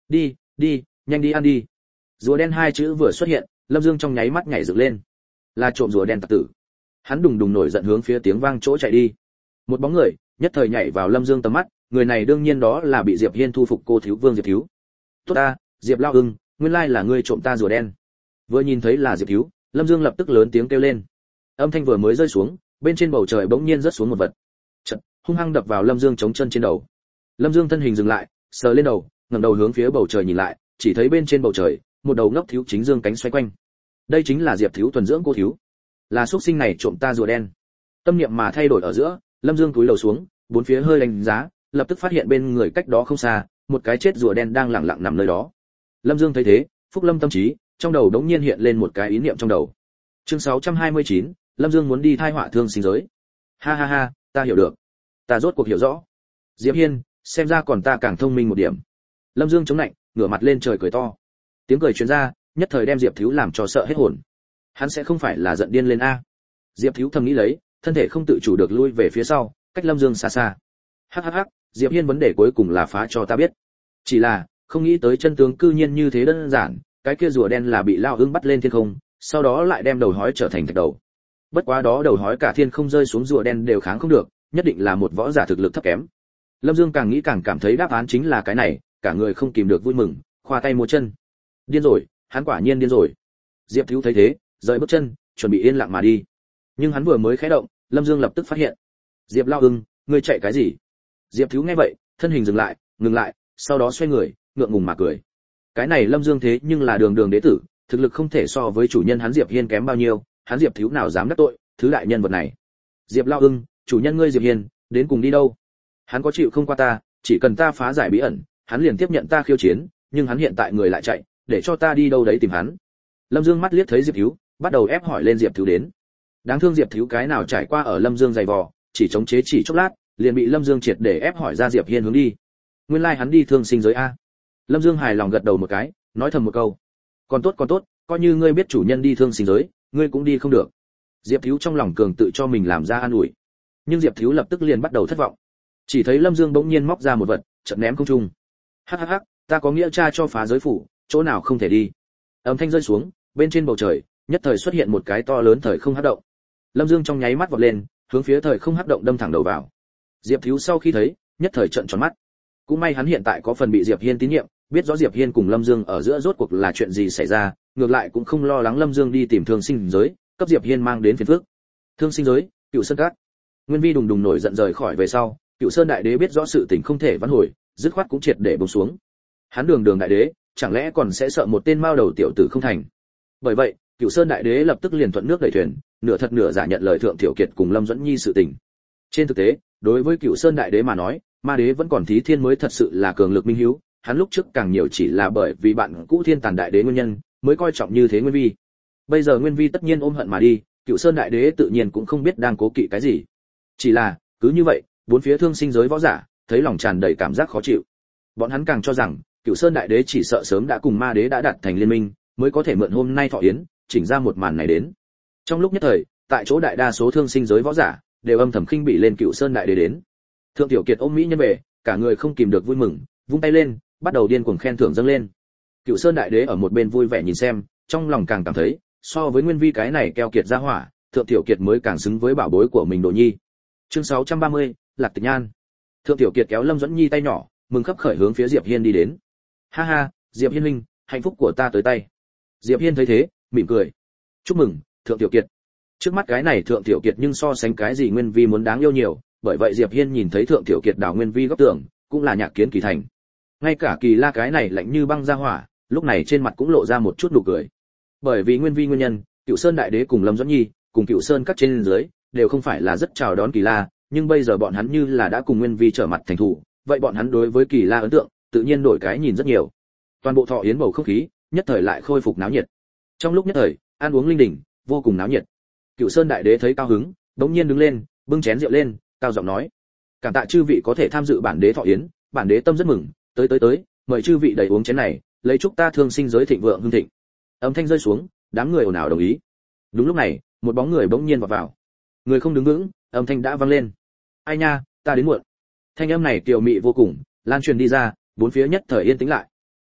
Speaker 1: Đi, đi, nhanh đi ăn đi. Rùa đen hai chữ vừa xuất hiện, Lâm Dương trong nháy mắt nhảy dựng lên. Là trộm rùa đen tặc tử. Hắn đùng đùng nổi giận hướng phía tiếng vang chỗ chạy đi. Một bóng người nhất thời nhảy vào Lâm Dương tầm mắt, người này đương nhiên đó là bị Diệp Hiên thu phục cô thiếu vương Diệp Thiếu. Tốt ta, Diệp Lao Ưng, nguyên lai là ngươi trộm ta rùa đen. Vừa nhìn thấy là Diệp Thiếu, Lâm Dương lập tức lớn tiếng kêu lên. Âm thanh vừa mới rơi xuống, bên trên bầu trời bỗng nhiên rớt xuống một vật. Chợt, hung hăng đập vào Lâm Dương chống chân trên đầu. Lâm Dương thân hình dừng lại, sờ lên đầu, ngẩng đầu hướng phía bầu trời nhìn lại, chỉ thấy bên trên bầu trời, một đầu ngốc thiếu chính dương cánh xoay quanh. Đây chính là Diệp Thiếu thuần dưỡng cô thiếu. Là xuất sinh này trộm ta rùa đen. Tâm niệm mà thay đổi ở giữa, Lâm Dương cúi đầu xuống, bốn phía hơi đánh giá, lập tức phát hiện bên người cách đó không xa, một cái chết rùa đen đang lặng lặng nằm nơi đó. Lâm Dương thấy thế, phúc lâm tâm trí, trong đầu đống nhiên hiện lên một cái ý niệm trong đầu. Chương sáu trăm hai mươi chín, Lâm Dương muốn đi thai họa thương sinh giới. Ha ha ha, ta hiểu được. Ta rốt cuộc hiểu rõ. Diệp Hiên, xem ra còn ta càng thông minh một điểm. Lâm Dương chống lạnh, ngửa mặt lên trời cười to. Tiếng cười truyền ra, nhất thời đem Diệp Thiếu làm cho sợ hết hồn. Hắn sẽ không phải là giận điên lên a? Diệp Thiếu thầm nghĩ lấy, thân thể không tự chủ được lui về phía sau, cách Lâm Dương xa xa. Hắc hắc hắc, Diệp Hiên vấn đề cuối cùng là phá cho ta biết. Chỉ là, không nghĩ tới chân tướng cư nhiên như thế đơn giản, cái kia rùa đen là bị lao ưng bắt lên thiên không, sau đó lại đem đầu hói trở thành thạch đầu. Bất quá đó đầu hói cả thiên không rơi xuống rùa đen đều kháng không được, nhất định là một võ giả thực lực thấp kém. Lâm Dương càng nghĩ càng cảm thấy đáp án chính là cái này, cả người không kìm được vui mừng, khoa tay múa chân. Điên rồi, hắn quả nhiên điên rồi. Diệp Thiếu thấy thế, rời bước chân, chuẩn bị yên lặng mà đi. Nhưng hắn vừa mới khẽ động, Lâm Dương lập tức phát hiện. Diệp Lao Ưng, ngươi chạy cái gì? Diệp Thiếu nghe vậy, thân hình dừng lại, ngừng lại, sau đó xoay người, ngượng ngùng mà cười. Cái này Lâm Dương thế nhưng là đường đường đế tử, thực lực không thể so với chủ nhân hắn Diệp Hiên kém bao nhiêu, hắn Diệp Thiếu nào dám đắc tội thứ đại nhân vật này. Diệp Lao Ưng, chủ nhân ngươi Diệp Hiên, đến cùng đi đâu? Hắn có chịu không qua ta, chỉ cần ta phá giải bí ẩn, hắn liền tiếp nhận ta khiêu chiến, nhưng hắn hiện tại người lại chạy, để cho ta đi đâu đấy tìm hắn. Lâm Dương mắt liếc thấy Diệp Thiếu, bắt đầu ép hỏi lên Diệp Thiếu đến. Đáng thương Diệp Thiếu cái nào trải qua ở Lâm Dương dày vò, chỉ chống chế chỉ chốc lát, liền bị Lâm Dương triệt để ép hỏi ra Diệp Hiên hướng đi. Nguyên lai like hắn đi thương sinh giới a. Lâm Dương hài lòng gật đầu một cái, nói thầm một câu. Còn tốt còn tốt, coi như ngươi biết chủ nhân đi thương sinh giới, ngươi cũng đi không được. Diệp Thiếu trong lòng cường tự cho mình làm ra an ủi. Nhưng Diệp Thiếu lập tức liền bắt đầu thất vọng. Chỉ thấy Lâm Dương bỗng nhiên móc ra một vật, chợt ném không trung. Hắc hắc hắc, ta có nghĩa cha cho phá giới phủ, chỗ nào không thể đi. Âm thanh rơi xuống, bên trên bầu trời, nhất thời xuất hiện một cái to lớn thời không hắc động. Lâm Dương trong nháy mắt vọt lên, hướng phía thời không hắc động đâm thẳng đầu vào. Diệp Thiếu sau khi thấy, nhất thời trợn tròn mắt. Cũng may hắn hiện tại có phần bị Diệp Hiên tín nhiệm, biết rõ Diệp Hiên cùng Lâm Dương ở giữa rốt cuộc là chuyện gì xảy ra, ngược lại cũng không lo lắng Lâm Dương đi tìm thương sinh giới, cấp Diệp Hiên mang đến phiền phức. Thương sinh giới, Cựu Sơn Các. Nguyên Vi đùng đùng nổi giận rời khỏi về sau, Cựu Sơn đại đế biết rõ sự tình không thể vãn hồi, dứt khoát cũng triệt để buông xuống. Hắn đường đường đại đế, chẳng lẽ còn sẽ sợ một tên mao đầu tiểu tử không thành? Bởi vậy, Cựu Sơn đại đế lập tức liền thuận nước đẩy thuyền, nửa thật nửa giả nhận lời thượng tiểu kiệt cùng Lâm Duẫn Nhi sự tình. Trên thực tế, đối với Cựu Sơn đại đế mà nói, ma đế vẫn còn thí thiên mới thật sự là cường lực minh hiếu, hắn lúc trước càng nhiều chỉ là bởi vì bạn cũ thiên tàn đại đế nguyên nhân, mới coi trọng như thế Nguyên Vi. Bây giờ Nguyên Vi tất nhiên ôm hận mà đi, Cựu Sơn đại đế tự nhiên cũng không biết đang cố kỵ cái gì. Chỉ là, cứ như vậy, bốn phía thương sinh giới võ giả, thấy lòng tràn đầy cảm giác khó chịu. Bọn hắn càng cho rằng, Cựu Sơn đại đế chỉ sợ sớm đã cùng ma đế đã đạt thành liên minh, mới có thể mượn hôm nay thọ yến, chỉnh ra một màn này đến. Trong lúc nhất thời, tại chỗ đại đa số thương sinh giới võ giả đều âm thầm khinh bỉ lên Cựu Sơn đại đế đến. Thượng tiểu kiệt ôm mỹ nhân về, cả người không kìm được vui mừng, vung tay lên, bắt đầu điên cuồng khen thưởng dâng lên. Cựu Sơn đại đế ở một bên vui vẻ nhìn xem, trong lòng càng cảm thấy, so với Nguyên Vi cái này keo kiệt ra hỏa, thượng tiểu kiệt mới càng xứng với bảo bối của mình Đồ Nhi. Chương sáu trăm ba mươi, Lạc Tịch Nhan. Thượng tiểu kiệt kéo Lâm Duẫn Nhi tay nhỏ, mừng khấp khởi hướng phía Diệp Hiên đi đến. Ha ha, Diệp Hiên huynh, hạnh phúc của ta tới tay. Diệp Hiên thấy thế, mỉm cười. Chúc mừng, thượng tiểu kiệt. Trước mắt cái này thượng tiểu kiệt nhưng so sánh cái gì Nguyên Vi muốn đáng yêu nhiều, bởi vậy Diệp Hiên nhìn thấy thượng tiểu kiệt đào Nguyên Vi góc tưởng, cũng là nhạc kiến kỳ thành. Ngay cả Kỳ La cái này lạnh như băng ra hỏa, lúc này trên mặt cũng lộ ra một chút nụ cười. Bởi vì Nguyên Vi nguyên nhân, Cựu Sơn đại đế cùng Lâm Duẫn Nhi, cùng Cựu Sơn các trên dưới, đều không phải là rất chào đón Kỳ La, nhưng bây giờ bọn hắn như là đã cùng Nguyên Vi trở mặt thành thủ, vậy bọn hắn đối với Kỳ La ấn tượng, tự nhiên đổi cái nhìn rất nhiều. Toàn bộ thọ yến bầu không khí, nhất thời lại khôi phục náo nhiệt. Trong lúc nhất thời, ăn uống linh đình, vô cùng náo nhiệt. Cựu Sơn đại đế thấy cao hứng, đống nhiên đứng lên, bưng chén rượu lên, cao giọng nói: "Cảm tạ chư vị có thể tham dự bản đế thọ yến, bản đế tâm rất mừng, tới tới tới, mời chư vị đầy uống chén này, lấy chúc ta thương sinh giới thịnh vượng hưng thịnh." Âm thanh rơi xuống, đám người ồn ào đồng ý. Đúng lúc này, một bóng người bỗng nhiên vọt vào. Người không đứng vững, âm thanh đã vang lên: "Ai nha, ta đến muộn." Thanh âm này kiều mị vô cùng, lan truyền đi ra, bốn phía nhất thời yên tĩnh lại. Chợt,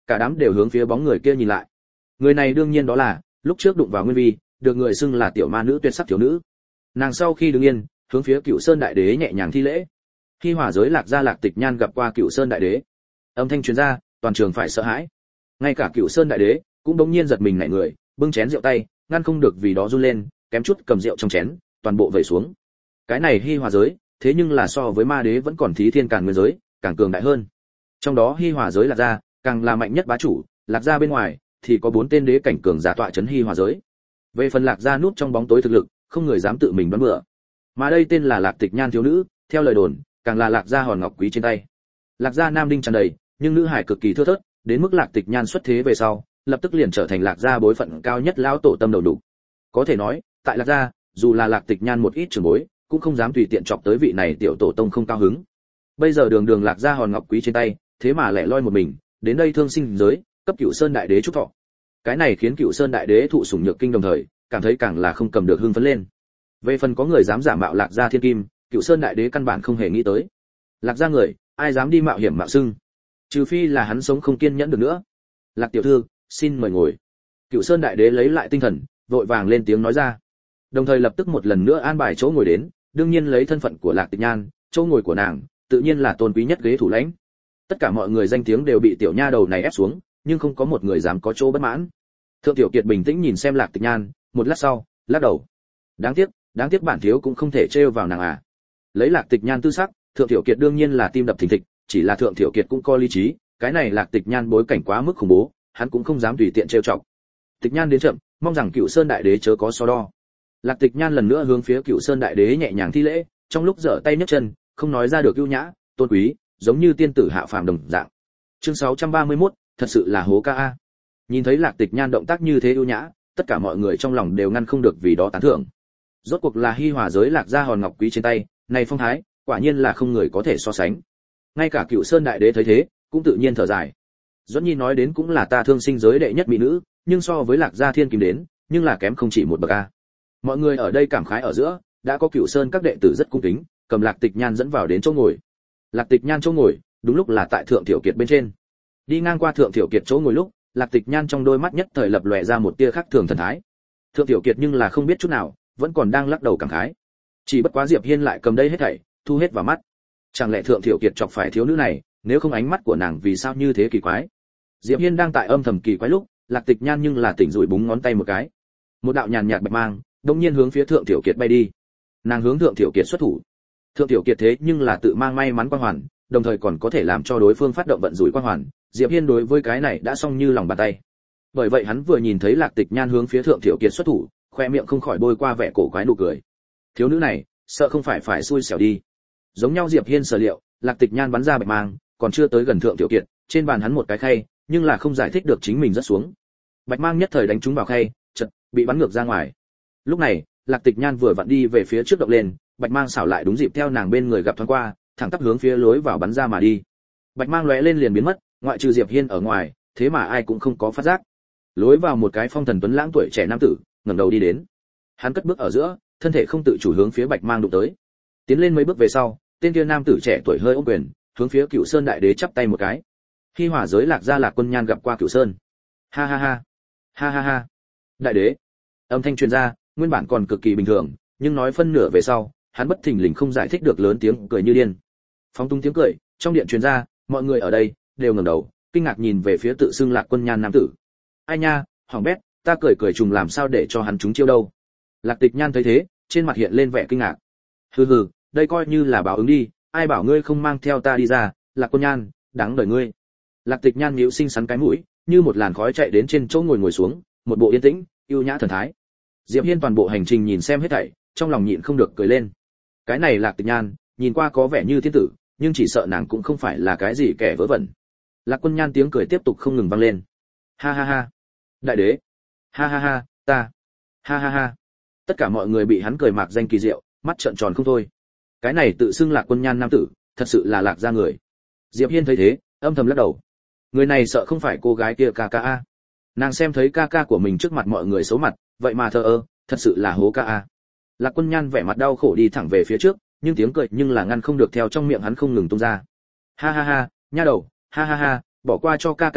Speaker 1: cả đám đều hướng phía bóng người kia nhìn lại. Người này đương nhiên đó là lúc trước đụng vào Nguyên Vi, được người xưng là tiểu ma nữ tuyệt sắc thiếu nữ. Nàng sau khi đứng yên, hướng phía Cựu Sơn Đại Đế nhẹ nhàng thi lễ. Khi Hỏa giới Lạc Gia Lạc Tịch Nhan gặp qua Cựu Sơn Đại Đế, âm thanh truyền ra, toàn trường phải sợ hãi. Ngay cả Cựu Sơn Đại Đế cũng đống nhiên giật mình nảy người, bưng chén rượu tay, ngăn không được vì đó run lên, kém chút cầm rượu trong chén, toàn bộ vẩy xuống. Cái này Hi Hỏa giới, thế nhưng là so với Ma Đế vẫn còn thí thiên càn nguyên giới, càng cường đại hơn. Trong đó Hi Hỏa giới Lạc Gia, càng là mạnh nhất bá chủ, Lạc Gia bên ngoài thì có bốn tên đế cảnh cường giả tọa trấn Hi Hỏa giới. Về phần Lạc Gia núp trong bóng tối thực lực, không người dám tự mình đoán bừa. Mà đây tên là Lạc Tịch Nhan thiếu nữ, theo lời đồn, càng là Lạc Gia hòn ngọc quý trên tay. Lạc Gia nam đinh tràn đầy, nhưng nữ hải cực kỳ thưa thớt, đến mức Lạc Tịch Nhan xuất thế về sau, lập tức liền trở thành Lạc Gia bối phận cao nhất lão tổ tâm đầu đủ. Có thể nói, tại Lạc Gia, dù là Lạc Tịch Nhan một ít trưởng bối, cũng không dám tùy tiện chọc tới vị này tiểu tổ tông không cao hứng. Bây giờ đường đường Lạc Gia hòn ngọc quý trên tay, thế mà lẻ loi một mình, đến đây thương sinh giới, cấp Cựu Sơn Đại Đế chúc thọ. Cái này khiến Cựu Sơn Đại Đế thụ sủng nhược kinh đồng thời, cảm thấy càng là không cầm được hưng phấn lên. Về phần có người dám giả mạo Lạc Gia thiên kim, Cựu Sơn Đại Đế căn bản không hề nghĩ tới. Lạc Gia người, ai dám đi mạo hiểm mạo xưng? Trừ phi là hắn sống không kiên nhẫn được nữa. Lạc tiểu thư, xin mời ngồi. Cựu Sơn Đại Đế lấy lại tinh thần, vội vàng lên tiếng nói ra. Đồng thời lập tức một lần nữa an bài chỗ ngồi đến, đương nhiên lấy thân phận của Lạc Tịch Nhan, chỗ ngồi của nàng, tự nhiên là tôn quý nhất ghế thủ lãnh. Tất cả mọi người danh tiếng đều bị tiểu nha đầu này ép xuống, nhưng không có một người dám có chỗ bất mãn. Thượng Tiểu Kiệt bình tĩnh nhìn xem Lạc Tịch Nhan, một lát sau, lắc đầu. Đáng tiếc, đáng tiếc bản thiếu cũng không thể trêu vào nàng à. Lấy Lạc Tịch Nhan tư sắc, Thượng Tiểu Kiệt đương nhiên là tim đập thình thịch, chỉ là Thượng Tiểu Kiệt cũng có lý trí, cái này Lạc Tịch Nhan bối cảnh quá mức khủng bố, hắn cũng không dám tùy tiện trêu chọc. Tịch Nhan đến chậm, mong rằng Cựu Sơn Đại Đế chớ có so đo. Lạc Tịch Nhan lần nữa hướng phía Cựu Sơn Đại Đế nhẹ nhàng thi lễ, trong lúc giở tay nhấc chân, không nói ra được ưu nhã, tôn quý, giống như tiên tử hạ phàm đồng dạng. Chương sáu trăm ba mươi mốt, thật sự là hố ca a. Nhìn thấy Lạc Tịch Nhan động tác như thế ưu nhã, tất cả mọi người trong lòng đều ngăn không được vì đó tán thưởng. Rốt cuộc là Hi Hỏa giới Lạc Gia hòn ngọc quý trên tay, này phong thái, quả nhiên là không người có thể so sánh. Ngay cả Cựu Sơn Đại Đế thấy thế, cũng tự nhiên thở dài. Duẫn Nhi nói đến cũng là ta thương sinh giới đệ nhất mỹ nữ, nhưng so với Lạc Gia thiên kim đến, nhưng là kém không chỉ một bậc a. Mọi người ở đây cảm khái ở giữa, đã có Cựu Sơn các đệ tử rất cung kính, cầm Lạc Tịch Nhan dẫn vào đến chỗ ngồi. Lạc Tịch Nhan chỗ ngồi, đúng lúc là tại Thượng Tiểu Kiệt bên trên. Đi ngang qua Thượng Tiểu Kiệt chỗ ngồi lúc, Lạc Tịch Nhan trong đôi mắt nhất thời lập lòe ra một tia khác thường thần thái. Thượng Tiểu Kiệt nhưng là không biết chút nào, vẫn còn đang lắc đầu cảm khái. Chỉ bất quá Diệp Hiên lại cầm đây hết thảy, thu hết vào mắt. Chẳng lẽ Thượng Tiểu Kiệt chọc phải thiếu nữ này, nếu không ánh mắt của nàng vì sao như thế kỳ quái? Diệp Hiên đang tại âm thầm kỳ quái lúc, Lạc Tịch Nhan nhưng là tỉnh rủi búng ngón tay một cái. Một đạo nhàn nhạt bạch mang, đột nhiên hướng phía Thượng Tiểu Kiệt bay đi. Nàng hướng Thượng Tiểu Kiệt xuất thủ. Thượng Tiểu Kiệt thế nhưng là tự mang may mắn quang hoàn, đồng thời còn có thể làm cho đối phương phát động vận rủi quang hoàn, Diệp Hiên đối với cái này đã xong như lòng bàn tay. Bởi vậy hắn vừa nhìn thấy Lạc Tịch Nhan hướng phía Thượng Tiểu Kiệt xuất thủ, khoe miệng không khỏi bôi qua vẻ cổ quái nụ cười. Thiếu nữ này, sợ không phải phải xui xẻo đi. Giống nhau Diệp Hiên sở liệu, Lạc Tịch Nhan bắn ra bạch mang, còn chưa tới gần Thượng Tiểu Kiệt, trên bàn hắn một cái khay, nhưng là không giải thích được chính mình rất xuống. Bạch mang nhất thời đánh trúng vào khay, chợt bị bắn ngược ra ngoài. Lúc này, Lạc Tịch Nhan vừa vặn đi về phía trước động lên, bạch mang xảo lại đúng dịp theo nàng bên người gặp thoáng qua, thẳng tắp hướng phía lối vào bắn ra mà đi. Bạch mang lóe lên liền biến mất, ngoại trừ Diệp Hiên ở ngoài, thế mà ai cũng không có phát giác. Lối vào một cái phong thần tuấn lãng tuổi trẻ nam tử, ngẩng đầu đi đến. Hắn cất bước ở giữa, thân thể không tự chủ hướng phía bạch mang đụng tới. Tiến lên mấy bước về sau, tên kia nam tử trẻ tuổi hơi ôm quyền, hướng phía Cựu Sơn Đại Đế chắp tay một cái. Hi Hỏa giới Lạc Gia Lạc Quân Nhan gặp qua Cựu Sơn. Ha ha ha. Ha ha ha. Đại đế. Âm thanh truyền ra, nguyên bản còn cực kỳ bình thường, nhưng nói phân nửa về sau, hắn bất thình lình không giải thích được lớn tiếng cười như điên. Phóng tung tiếng cười, trong điện truyền ra, mọi người ở đây đều ngẩng đầu, kinh ngạc nhìn về phía tự xưng Lạc Quân Nhan nam tử. Ai nha, hỏng bét, ta cười cười trùng làm sao để cho hắn trúng chiêu đâu. Lạc Tịch Nhan thấy thế, trên mặt hiện lên vẻ kinh ngạc. Hừ hừ, đây coi như là báo ứng đi, ai bảo ngươi không mang theo ta đi ra, Lạc Quân Nhan, đáng đời ngươi. Lạc Tịch Nhan nhíu xinh xắn cái mũi, như một làn khói chạy đến trên chỗ ngồi ngồi xuống, một bộ yên tĩnh, yêu nhã thần thái. Diệp Hiên toàn bộ hành trình nhìn xem hết thảy, trong lòng nhịn không được cười lên. Cái này Lạc Tịch Nhan, nhìn qua có vẻ như thiên tử, nhưng chỉ sợ nàng cũng không phải là cái gì kẻ vớ vẩn. Lạc Quân Nhan tiếng cười tiếp tục không ngừng vang lên. Ha ha ha. Đại đế. Ha ha ha, ta. Ha ha ha. Tất cả mọi người bị hắn cười mạc danh kỳ diệu, mắt trợn tròn không thôi. Cái này tự xưng Lạc Quân Nhan nam tử, thật sự là Lạc gia người. Diệp Hiên thấy thế, âm thầm lắc đầu. Người này sợ không phải cô gái kia ca ca a. Nàng xem thấy ca ca của mình trước mặt mọi người xấu mặt, vậy mà thờ ơ, thật sự là hố ca a. Lạc Quân Nhan vẻ mặt đau khổ đi thẳng về phía trước, nhưng tiếng cười nhưng là ngăn không được theo trong miệng hắn không ngừng tung ra. Ha ha ha, nha đầu, ha ha ha, bỏ qua cho ca ca đi,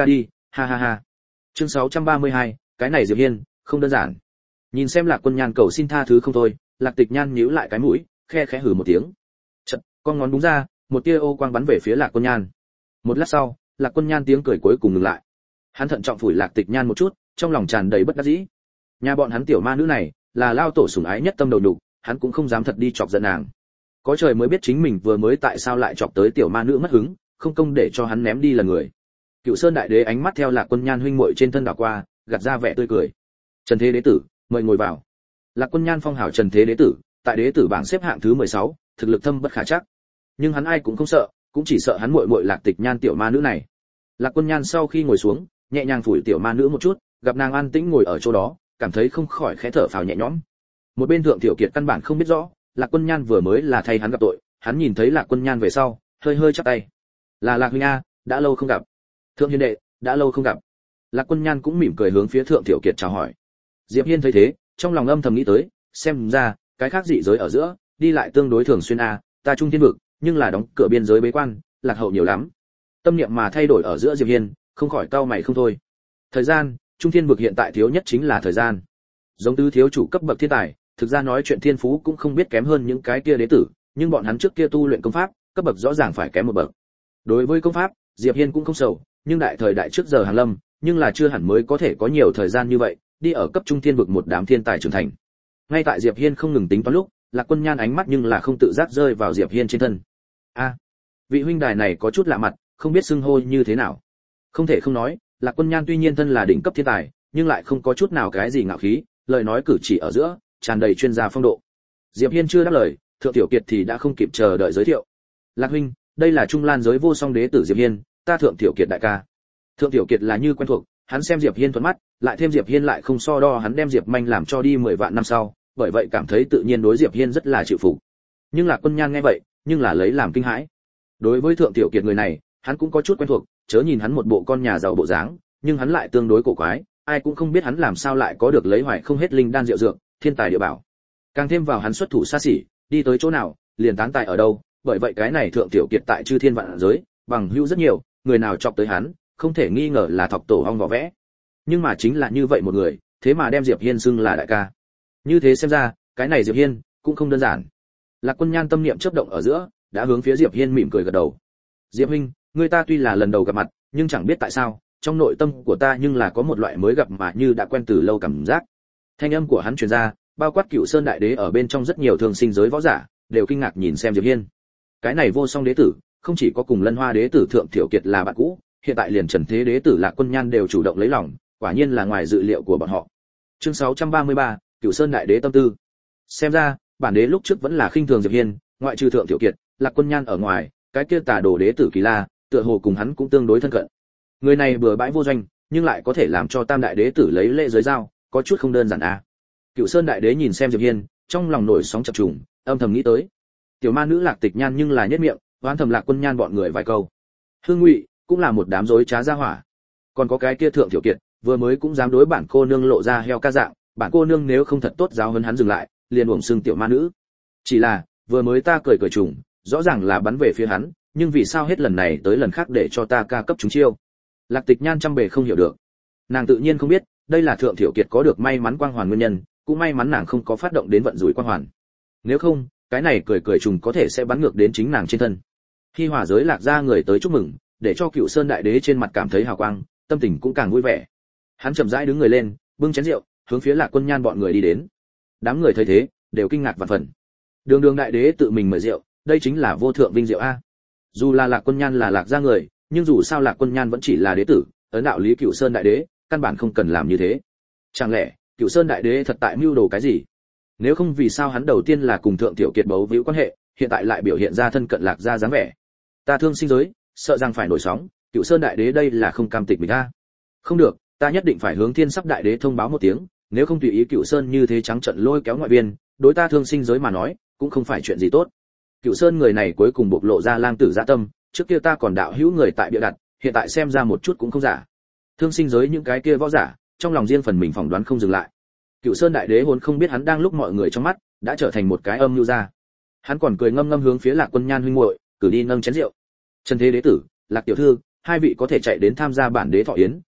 Speaker 1: ha ha ha. Chương sáu trăm ba mươi hai, cái này Diệp Hiên không đơn giản. Nhìn xem Lạc Quân Nhan cầu xin tha thứ không thôi, Lạc Tịch Nhan nhíu lại cái mũi, khe khẽ hừ một tiếng. Chợt, con ngón búng ra, một tia ô quang bắn về phía Lạc Quân Nhan. Một lát sau, Lạc Quân Nhan tiếng cười cuối cùng ngừng lại. Hắn thận trọng phủi Lạc Tịch Nhan một chút, trong lòng tràn đầy bất đắc dĩ. Nhà bọn hắn tiểu ma nữ này, là lao tổ sủng ái nhất tâm đầu nhục, hắn cũng không dám thật đi chọc giận nàng. Có trời mới biết chính mình vừa mới tại sao lại chọc tới tiểu ma nữ mất hứng, không công để cho hắn ném đi lần người. Cựu Sơn đại đế ánh mắt theo Lạc Quân Nhan huynh muội trên thân đảo qua, gạt ra vẻ tươi cười. Trần Thế đế tử, mời ngồi vào. Lạc Quân Nhan phong hào Trần Thế đế tử, tại đế tử bảng xếp hạng thứ mười sáu, thực lực thâm bất khả trắc. Nhưng hắn ai cũng không sợ, cũng chỉ sợ hắn muội muội Lạc Tịch Nhan tiểu ma nữ này. Lạc Quân Nhan sau khi ngồi xuống, nhẹ nhàng phủi tiểu ma nữ một chút, gặp nàng an tĩnh ngồi ở chỗ đó, cảm thấy không khỏi khẽ thở phào nhẹ nhõm. Một bên Thượng Tiểu Kiệt căn bản không biết rõ, Lạc Quân Nhan vừa mới là thay hắn gặp tội, hắn nhìn thấy Lạc Quân Nhan về sau, hơi hơi chắp tay. Là Lạc huynh a, đã lâu không gặp. Thượng Hiên đệ, đã lâu không gặp. Lạc Quân Nhan cũng mỉm cười hướng phía Thượng Tiểu Kiệt chào hỏi. Diệp Hiên thấy thế, trong lòng âm thầm nghĩ tới, xem ra cái khác dị giới ở giữa, đi lại tương đối thường xuyên a, ta trung thiên vực, nhưng là đóng cửa biên giới bế quan, lạc hậu nhiều lắm. Tâm niệm mà thay đổi ở giữa Diệp Hiên, không khỏi cau mày không thôi. Thời gian, trung thiên vực hiện tại thiếu nhất chính là thời gian. Giống tứ thiếu chủ cấp bậc thiên tài, thực ra nói chuyện thiên phú cũng không biết kém hơn những cái kia đế tử, nhưng bọn hắn trước kia tu luyện công pháp, cấp bậc rõ ràng phải kém một bậc. Đối với công pháp, Diệp Hiên cũng không sầu, nhưng đại thời đại trước giờ hàng lâm, nhưng là chưa hẳn mới có thể có nhiều thời gian như vậy, đi ở cấp trung thiên vực một đám thiên tài trưởng thành. Ngay tại Diệp Hiên không ngừng tính toán lúc, Lạc Quân Nhan ánh mắt nhưng là không tự giác rơi vào Diệp Hiên trên thân. A, vị huynh đài này có chút lạ mặt, không biết xưng hô như thế nào. Không thể không nói, Lạc Quân Nhan tuy nhiên thân là đỉnh cấp thiên tài, nhưng lại không có chút nào cái gì ngạo khí, lời nói cử chỉ ở giữa tràn đầy chuyên gia phong độ. Diệp Hiên chưa đáp lời, Thượng Tiểu Kiệt thì đã không kịp chờ đợi giới thiệu. Lạc huynh, đây là Trung Lan giới vô song đế tử Diệp Hiên, ta Thượng Tiểu Kiệt đại ca. Thượng Tiểu Kiệt là như quen thuộc, hắn xem Diệp Hiên thuận mắt, lại thêm Diệp Hiên lại không so đo hắn đem Diệp Manh làm cho đi mười vạn năm sau, bởi vậy cảm thấy tự nhiên đối Diệp Hiên rất là chịu phục. Nhưng Lạc Quân Nhan nghe vậy, nhưng là lấy làm kinh hãi. Đối với Thượng Tiểu Kiệt người này, hắn cũng có chút quen thuộc, chớ nhìn hắn một bộ con nhà giàu bộ dáng, nhưng hắn lại tương đối cổ quái, ai cũng không biết hắn làm sao lại có được lấy hoài không hết linh đan diệu dược, thiên tài địa bảo. Càng thêm vào hắn xuất thủ xa xỉ, đi tới chỗ nào, liền tán tài ở đâu, bởi vậy cái này Thượng Tiểu Kiệt tại chư thiên vạn giới, bằng hữu rất nhiều, người nào chọc tới hắn, không thể nghi ngờ là thọc tổ ong vỏ vẽ. Nhưng mà chính là như vậy một người, thế mà đem Diệp Hiên xưng là đại ca. Như thế xem ra, cái này Diệp Hiên cũng không đơn giản. Lạc Quân Nhan tâm niệm chớp động ở giữa, đã hướng phía Diệp Hiên mỉm cười gật đầu. Diệp huynh, người ta tuy là lần đầu gặp mặt, nhưng chẳng biết tại sao, trong nội tâm của ta nhưng là có một loại mới gặp mà như đã quen từ lâu cảm giác. Thanh âm của hắn truyền ra, bao quát Cửu Sơn đại đế ở bên trong rất nhiều thường sinh giới võ giả, đều kinh ngạc nhìn xem Diệp Hiên. Cái này vô song đế tử, không chỉ có cùng Lân Hoa đế tử Thượng Tiểu Kiệt là bạn cũ, hiện tại liền Trần Thế đế tử Lạc Quân Nhan đều chủ động lấy lòng, quả nhiên là ngoài dự liệu của bọn họ. Chương sáu trăm ba mươi ba, Cửu Sơn đại đế tâm tư. Xem ra, bản đế lúc trước vẫn là khinh thường Diệp Hiên, ngoại trừ Thượng Tiểu Kiệt, Lạc Quân Nhan ở ngoài, cái kia tà đồ đế tử Kỳ La, tựa hồ cùng hắn cũng tương đối thân cận. Người này bừa bãi vô doanh, nhưng lại có thể làm cho Tam đại đế tử lấy lễ giới giao, có chút không đơn giản à. Cửu Sơn đại đế nhìn xem Diệp Hiên, trong lòng nổi sóng chập trùng, âm thầm nghĩ tới. Tiểu ma nữ Lạc Tịch Nhan nhưng là nhất miệng, oán thầm Lạc Quân Nhan bọn người vài câu. Hương Ngụy cũng là một đám rối trá ra hỏa. Còn có cái kia Thượng Tiểu Kiệt, vừa mới cũng dám đối bản cô nương lộ ra heo ca dạng, bản cô nương nếu không thật tốt giáo huấn hắn dừng lại, liền uổng xưng tiểu ma nữ. Chỉ là, vừa mới ta cười cười trùng, rõ ràng là bắn về phía hắn, nhưng vì sao hết lần này tới lần khác để cho ta ca cấp chúng chiêu? Lạc Tịch Nhan trăm bề không hiểu được. Nàng tự nhiên không biết, đây là Thượng Tiểu Kiệt có được may mắn quang hoàn nguyên nhân, cũng may mắn nàng không có phát động đến vận rủi quang hoàn. Nếu không, cái này cười cười trùng có thể sẽ bắn ngược đến chính nàng trên thân. Khi hòa giới Lạc gia người tới chúc mừng, để cho Cửu Sơn đại đế trên mặt cảm thấy hào quang, tâm tình cũng càng vui vẻ. Hắn chậm rãi đứng người lên, bưng chén rượu, hướng phía Lạc Quân Nhan bọn người đi đến. Đám người thấy thế, đều kinh ngạc vạn phần. Đường Đường đại đế tự mình mời rượu, đây chính là vô thượng vinh diệu a. Dù là Lạc Quân Nhan là Lạc gia người, nhưng dù sao Lạc Quân Nhan vẫn chỉ là đế tử, ấn đạo lý Cửu Sơn đại đế, căn bản không cần làm như thế. Chẳng lẽ, Cửu Sơn đại đế thật tại mưu đồ cái gì? Nếu không vì sao hắn đầu tiên là cùng Thượng Tiểu Kiệt bấu víu quan hệ, hiện tại lại biểu hiện ra thân cận Lạc gia dáng vẻ? Ta thương sinh giới, sợ rằng phải nổi sóng, Cửu Sơn đại đế đây là không cam tịch mình a. Không được, ta nhất định phải hướng Thiên Sắp đại đế thông báo một tiếng, nếu không tùy ý Cửu Sơn như thế trắng trợn lôi kéo ngoại viên, đối ta thương sinh giới mà nói, cũng không phải chuyện gì tốt. Cửu Sơn người này cuối cùng bộc lộ ra lang tử dạ tâm, trước kia ta còn đạo hữu người tại bịa đặt, hiện tại xem ra một chút cũng không giả. Thương sinh giới những cái kia võ giả, trong lòng riêng phần mình phỏng đoán không dừng lại. Cửu Sơn đại đế hồn không biết hắn đang lúc mọi người trong mắt, đã trở thành một cái âm lưu ra. Hắn còn cười ngâm ngâm hướng phía Lạc Quân Nhan huynh muội, cử đi nâng chén rượu. Trần Thế đế tử, Lạc tiểu thư, hai vị có thể chạy đến tham gia bản đế thọ yến,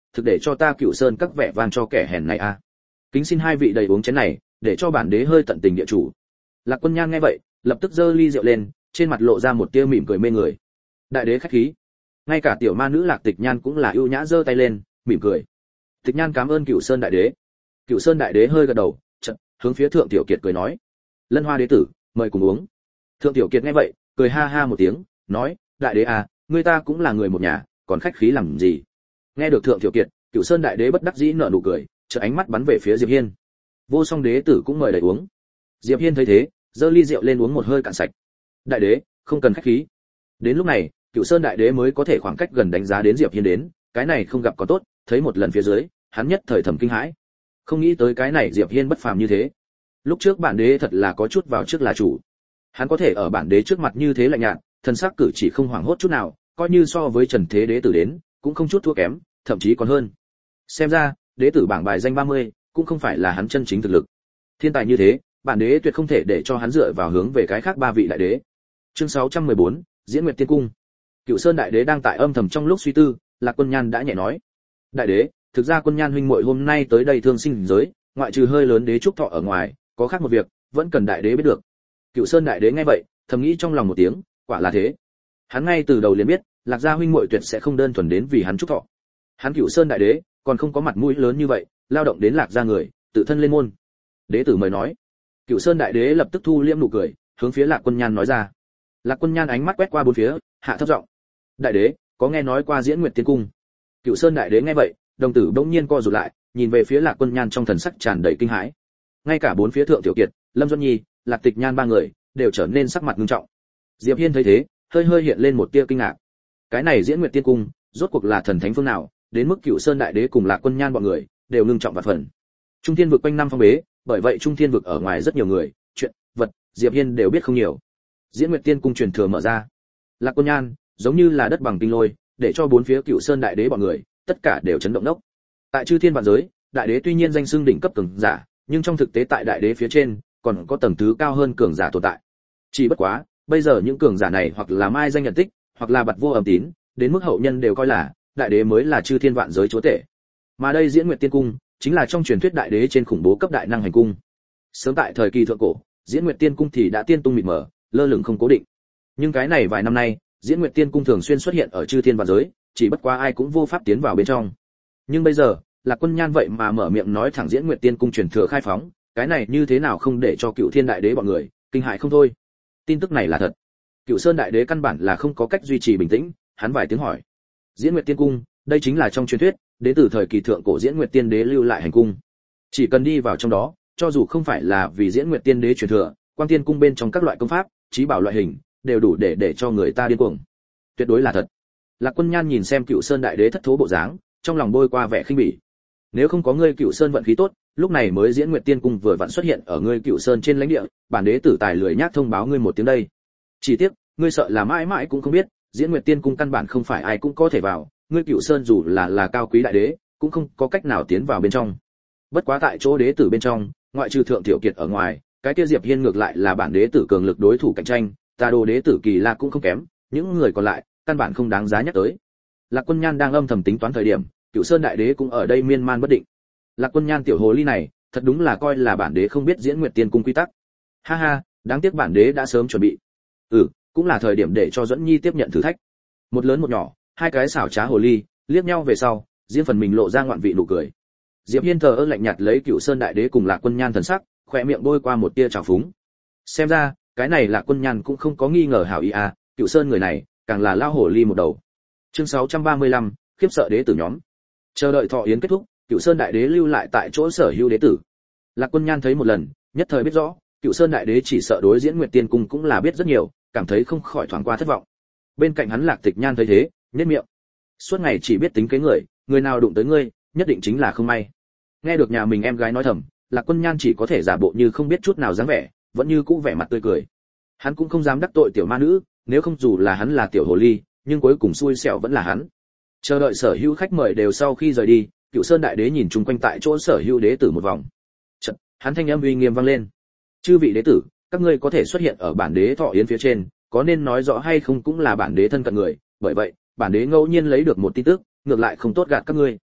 Speaker 1: thực để cho ta Cửu Sơn các vẻ vang cho kẻ hèn này a. À. Kính xin hai vị đầy uống chén này, để cho bản đế hơi tận tình địa chủ. Lạc Quân Nhan nghe vậy, lập tức giơ ly rượu lên, trên mặt lộ ra một tia mỉm cười mê người. Đại đế khách khí. Ngay cả tiểu ma nữ Lạc Tịch Nhan cũng là ưu nhã giơ tay lên, mỉm cười. Tịch Nhan cảm ơn Cửu Sơn đại đế. Cửu Sơn đại đế hơi gật đầu, chợt hướng phía Thượng Tiểu Kiệt cười nói: "Lân Hoa đế tử, mời cùng uống." Thượng Tiểu Kiệt nghe vậy, cười ha ha một tiếng, nói: "Đại đế à, người ta cũng là người một nhà, còn khách khí làm gì?" Nghe được Thượng Tiểu Kiệt, Cửu Sơn đại đế bất đắc dĩ nở nụ cười, chợt ánh mắt bắn về phía Diệp Hiên. Vô Song đế tử cũng mời đầy uống. Diệp Hiên thấy thế, giơ ly rượu lên uống một hơi cạn sạch. "Đại đế, không cần khách khí." Đến lúc này, Cửu Sơn đại đế mới có thể khoảng cách gần đánh giá đến Diệp Hiên đến, cái này không gặp có tốt, thấy một lần phía dưới, hắn nhất thời thầm kinh hãi. Không nghĩ tới cái này Diệp Hiên bất phàm như thế. Lúc trước bản đế thật là có chút vào trước là chủ. Hắn có thể ở bản đế trước mặt như thế lạnh nhạt, thần sắc cử chỉ không hoảng hốt chút nào, coi như so với Trần Thế đế tử đến, cũng không chút thua kém, thậm chí còn hơn. Xem ra, đế tử bảng bài danh ba mươi, cũng không phải là hắn chân chính thực lực. Thiên tài như thế, bản đế tuyệt không thể để cho hắn dựa vào hướng về cái khác ba vị đại đế. Chương sáu trăm mười bốn, Diễn Nguyệt Tiên Cung. Cửu Sơn đại đế đang tại âm thầm trong lúc suy tư, Lạc Quân Nhan đã nhẹ nói: "Đại đế, thực ra Quân Nhan huynh muội hôm nay tới đây thương sinh giới, ngoại trừ hơi lớn đế trúc thọ ở ngoài, có khác một việc, vẫn cần đại đế biết được." Cửu Sơn đại đế nghe vậy, thầm nghĩ trong lòng một tiếng, quả là thế. Hắn ngay từ đầu liền biết, Lạc gia huynh muội tuyệt sẽ không đơn thuần đến vì hắn trúc thọ. Hắn Cửu Sơn đại đế, còn không có mặt mũi lớn như vậy, lao động đến Lạc gia người, tự thân lên môn. Đế tử mời nói. Cửu Sơn đại đế lập tức thu liễm nụ cười, hướng phía Lạc Quân Nhan nói ra. Lạc Quân Nhan ánh mắt quét qua bốn phía, hạ thấp giọng: "Đại đế, có nghe nói qua Diễn Nguyệt Tiên Cung?" Cửu Sơn đại đế nghe vậy, đồng tử bỗng nhiên co rụt lại, nhìn về phía Lạc Quân Nhan trong thần sắc tràn đầy kinh hãi. Ngay cả bốn phía Thượng Tiểu Kiệt, Lâm Duẫn Nhi, Lạc Tịch Nhan ba người đều trở nên sắc mặt nghiêm trọng. Diệp Hiên thấy thế, hơi hơi hiện lên một tia kinh ngạc. Cái này Diễn Nguyệt Tiên Cung, rốt cuộc là thần thánh phương nào, đến mức Cửu Sơn đại đế cùng Lạc Quân Nhan bọn người đều ngưng trọng vạn phần. Trung Thiên vực quanh năm phong bế, bởi vậy Trung Thiên vực ở ngoài rất nhiều người, chuyện, vật, Diệp Hiên đều biết không nhiều. Diễn Nguyệt Tiên Cung truyền thừa mở ra. Lạc Quân Nhan, giống như là đất bằng tinh lôi, để cho bốn phía Cửu Sơn đại đế bọn người, tất cả đều chấn động đốc. Tại chư thiên vạn giới, đại đế tuy nhiên danh xưng đỉnh cấp cường giả, nhưng trong thực tế tại đại đế phía trên, còn có tầng thứ cao hơn cường giả tồn tại. Chỉ bất quá, bây giờ những cường giả này hoặc là mai danh nhận tích, hoặc là bặt vô âm tín, đến mức hậu nhân đều coi là đại đế mới là chư thiên vạn giới chúa tể. Mà đây Diễn Nguyệt Tiên Cung, chính là trong truyền thuyết đại đế trên khủng bố cấp đại năng hành cung. Sớm tại thời kỳ thượng cổ, Diễn Nguyệt Tiên Cung thì đã tiên tung mịt mờ, lơ lửng không cố định. Nhưng cái này vài năm nay, Diễn Nguyệt Tiên Cung thường xuyên xuất hiện ở chư thiên vạn giới, chỉ bất quá ai cũng vô pháp tiến vào bên trong. Nhưng bây giờ, Lạc Quân Nhan vậy mà mở miệng nói thẳng Diễn Nguyệt Tiên Cung truyền thừa khai phóng, cái này như thế nào không để cho Cựu Thiên đại đế bọn người kinh hãi không thôi. Tin tức này là thật. Cựu Sơn đại đế căn bản là không có cách duy trì bình tĩnh, hắn vài tiếng hỏi: Diễn Nguyệt Tiên Cung, đây chính là trong truyền thuyết, đến từ thời kỳ thượng cổ Diễn Nguyệt Tiên đế lưu lại hành cung. Chỉ cần đi vào trong đó, cho dù không phải là vì Diễn Nguyệt Tiên đế truyền thừa, Quang Tiên cung bên trong các loại công pháp, trí bảo loại hình, đều đủ để để cho người ta điên cuồng. Tuyệt đối là thật. Lạc Quân Nhan nhìn xem Cựu Sơn đại đế thất thố bộ dáng, trong lòng bôi qua vẻ khinh bỉ. Nếu không có ngươi Cựu Sơn vận khí tốt, lúc này mới Diễn Nguyệt Tiên cung vừa vặn xuất hiện ở ngươi Cựu Sơn trên lãnh địa, bản đế tử tài lười nhác thông báo ngươi một tiếng đây. Chỉ tiếc, ngươi sợ là mãi mãi cũng không biết, Diễn Nguyệt Tiên cung căn bản không phải ai cũng có thể vào, ngươi Cựu Sơn dù là là cao quý đại đế, cũng không có cách nào tiến vào bên trong. Bất quá tại chỗ đế tử bên trong, ngoại trừ Thượng Tiểu Kiệt ở ngoài, cái kia Diệp Hiên ngược lại là bản đế tử cường lực đối thủ cạnh tranh, ta đồ đế tử Kỳ La cũng không kém, những người còn lại căn bản không đáng giá nhắc tới. Lạc Quân Nhan đang âm thầm tính toán thời điểm, Cựu Sơn đại đế cũng ở đây miên man bất định. Lạc Quân Nhan tiểu hồ ly này, thật đúng là coi là bản đế không biết Diễn Nguyệt Tiên cung quy tắc. Ha ha, đáng tiếc bản đế đã sớm chuẩn bị. Ừ, cũng là thời điểm để cho Duẫn Nhi tiếp nhận thử thách. Một lớn một nhỏ, hai cái xảo trá hồ ly, liếc nhau về sau, riêng phần mình lộ ra ngoạn vị nụ cười. Diệp Hiên thờ ơ lạnh nhạt lấy Cựu Sơn đại đế cùng Lạc Quân Nhan thần sắc, khỏe miệng bôi qua một tia trào phúng. Xem ra, cái này Lạc Quân Nhan cũng không có nghi ngờ hảo ý à, Cựu Sơn người này, càng là lao hồ ly một đầu. Chương sáu trăm ba mươi lăm, khiếp sợ đế tử nhóm. Chờ đợi thọ yến kết thúc, Cựu Sơn đại đế lưu lại tại chỗ sở hữu đế tử. Lạc Quân Nhan thấy một lần, nhất thời biết rõ, Cựu Sơn đại đế chỉ sợ đối Diễn Nguyệt Tiên cung cũng là biết rất nhiều, cảm thấy không khỏi thoáng qua thất vọng. Bên cạnh hắn Lạc Tịch Nhan thấy thế, nhếch miệng. Suốt ngày chỉ biết tính kế người, người nào đụng tới ngươi, nhất định chính là không may. Nghe được nhà mình em gái nói thầm, Lạc Quân Nhan chỉ có thể giả bộ như không biết chút nào dáng vẻ, vẫn như cũ vẻ mặt tươi cười. Hắn cũng không dám đắc tội tiểu ma nữ, nếu không dù là hắn là tiểu hồ ly, nhưng cuối cùng xui xẻo vẫn là hắn. Chờ đợi sở hữu khách mời đều sau khi rời đi, Cựu Sơn đại đế nhìn chung quanh tại chỗ sở hữu đế tử một vòng. Chợt, hắn thanh âm uy nghiêm vang lên: "Chư vị đế tử, các ngươi có thể xuất hiện ở bản đế thọ yến phía trên, có nên nói rõ hay không cũng là bản đế thân cận người, bởi vậy, bản đế ngẫu nhiên lấy được một tin tức, ngược lại không tốt gạt các ngươi.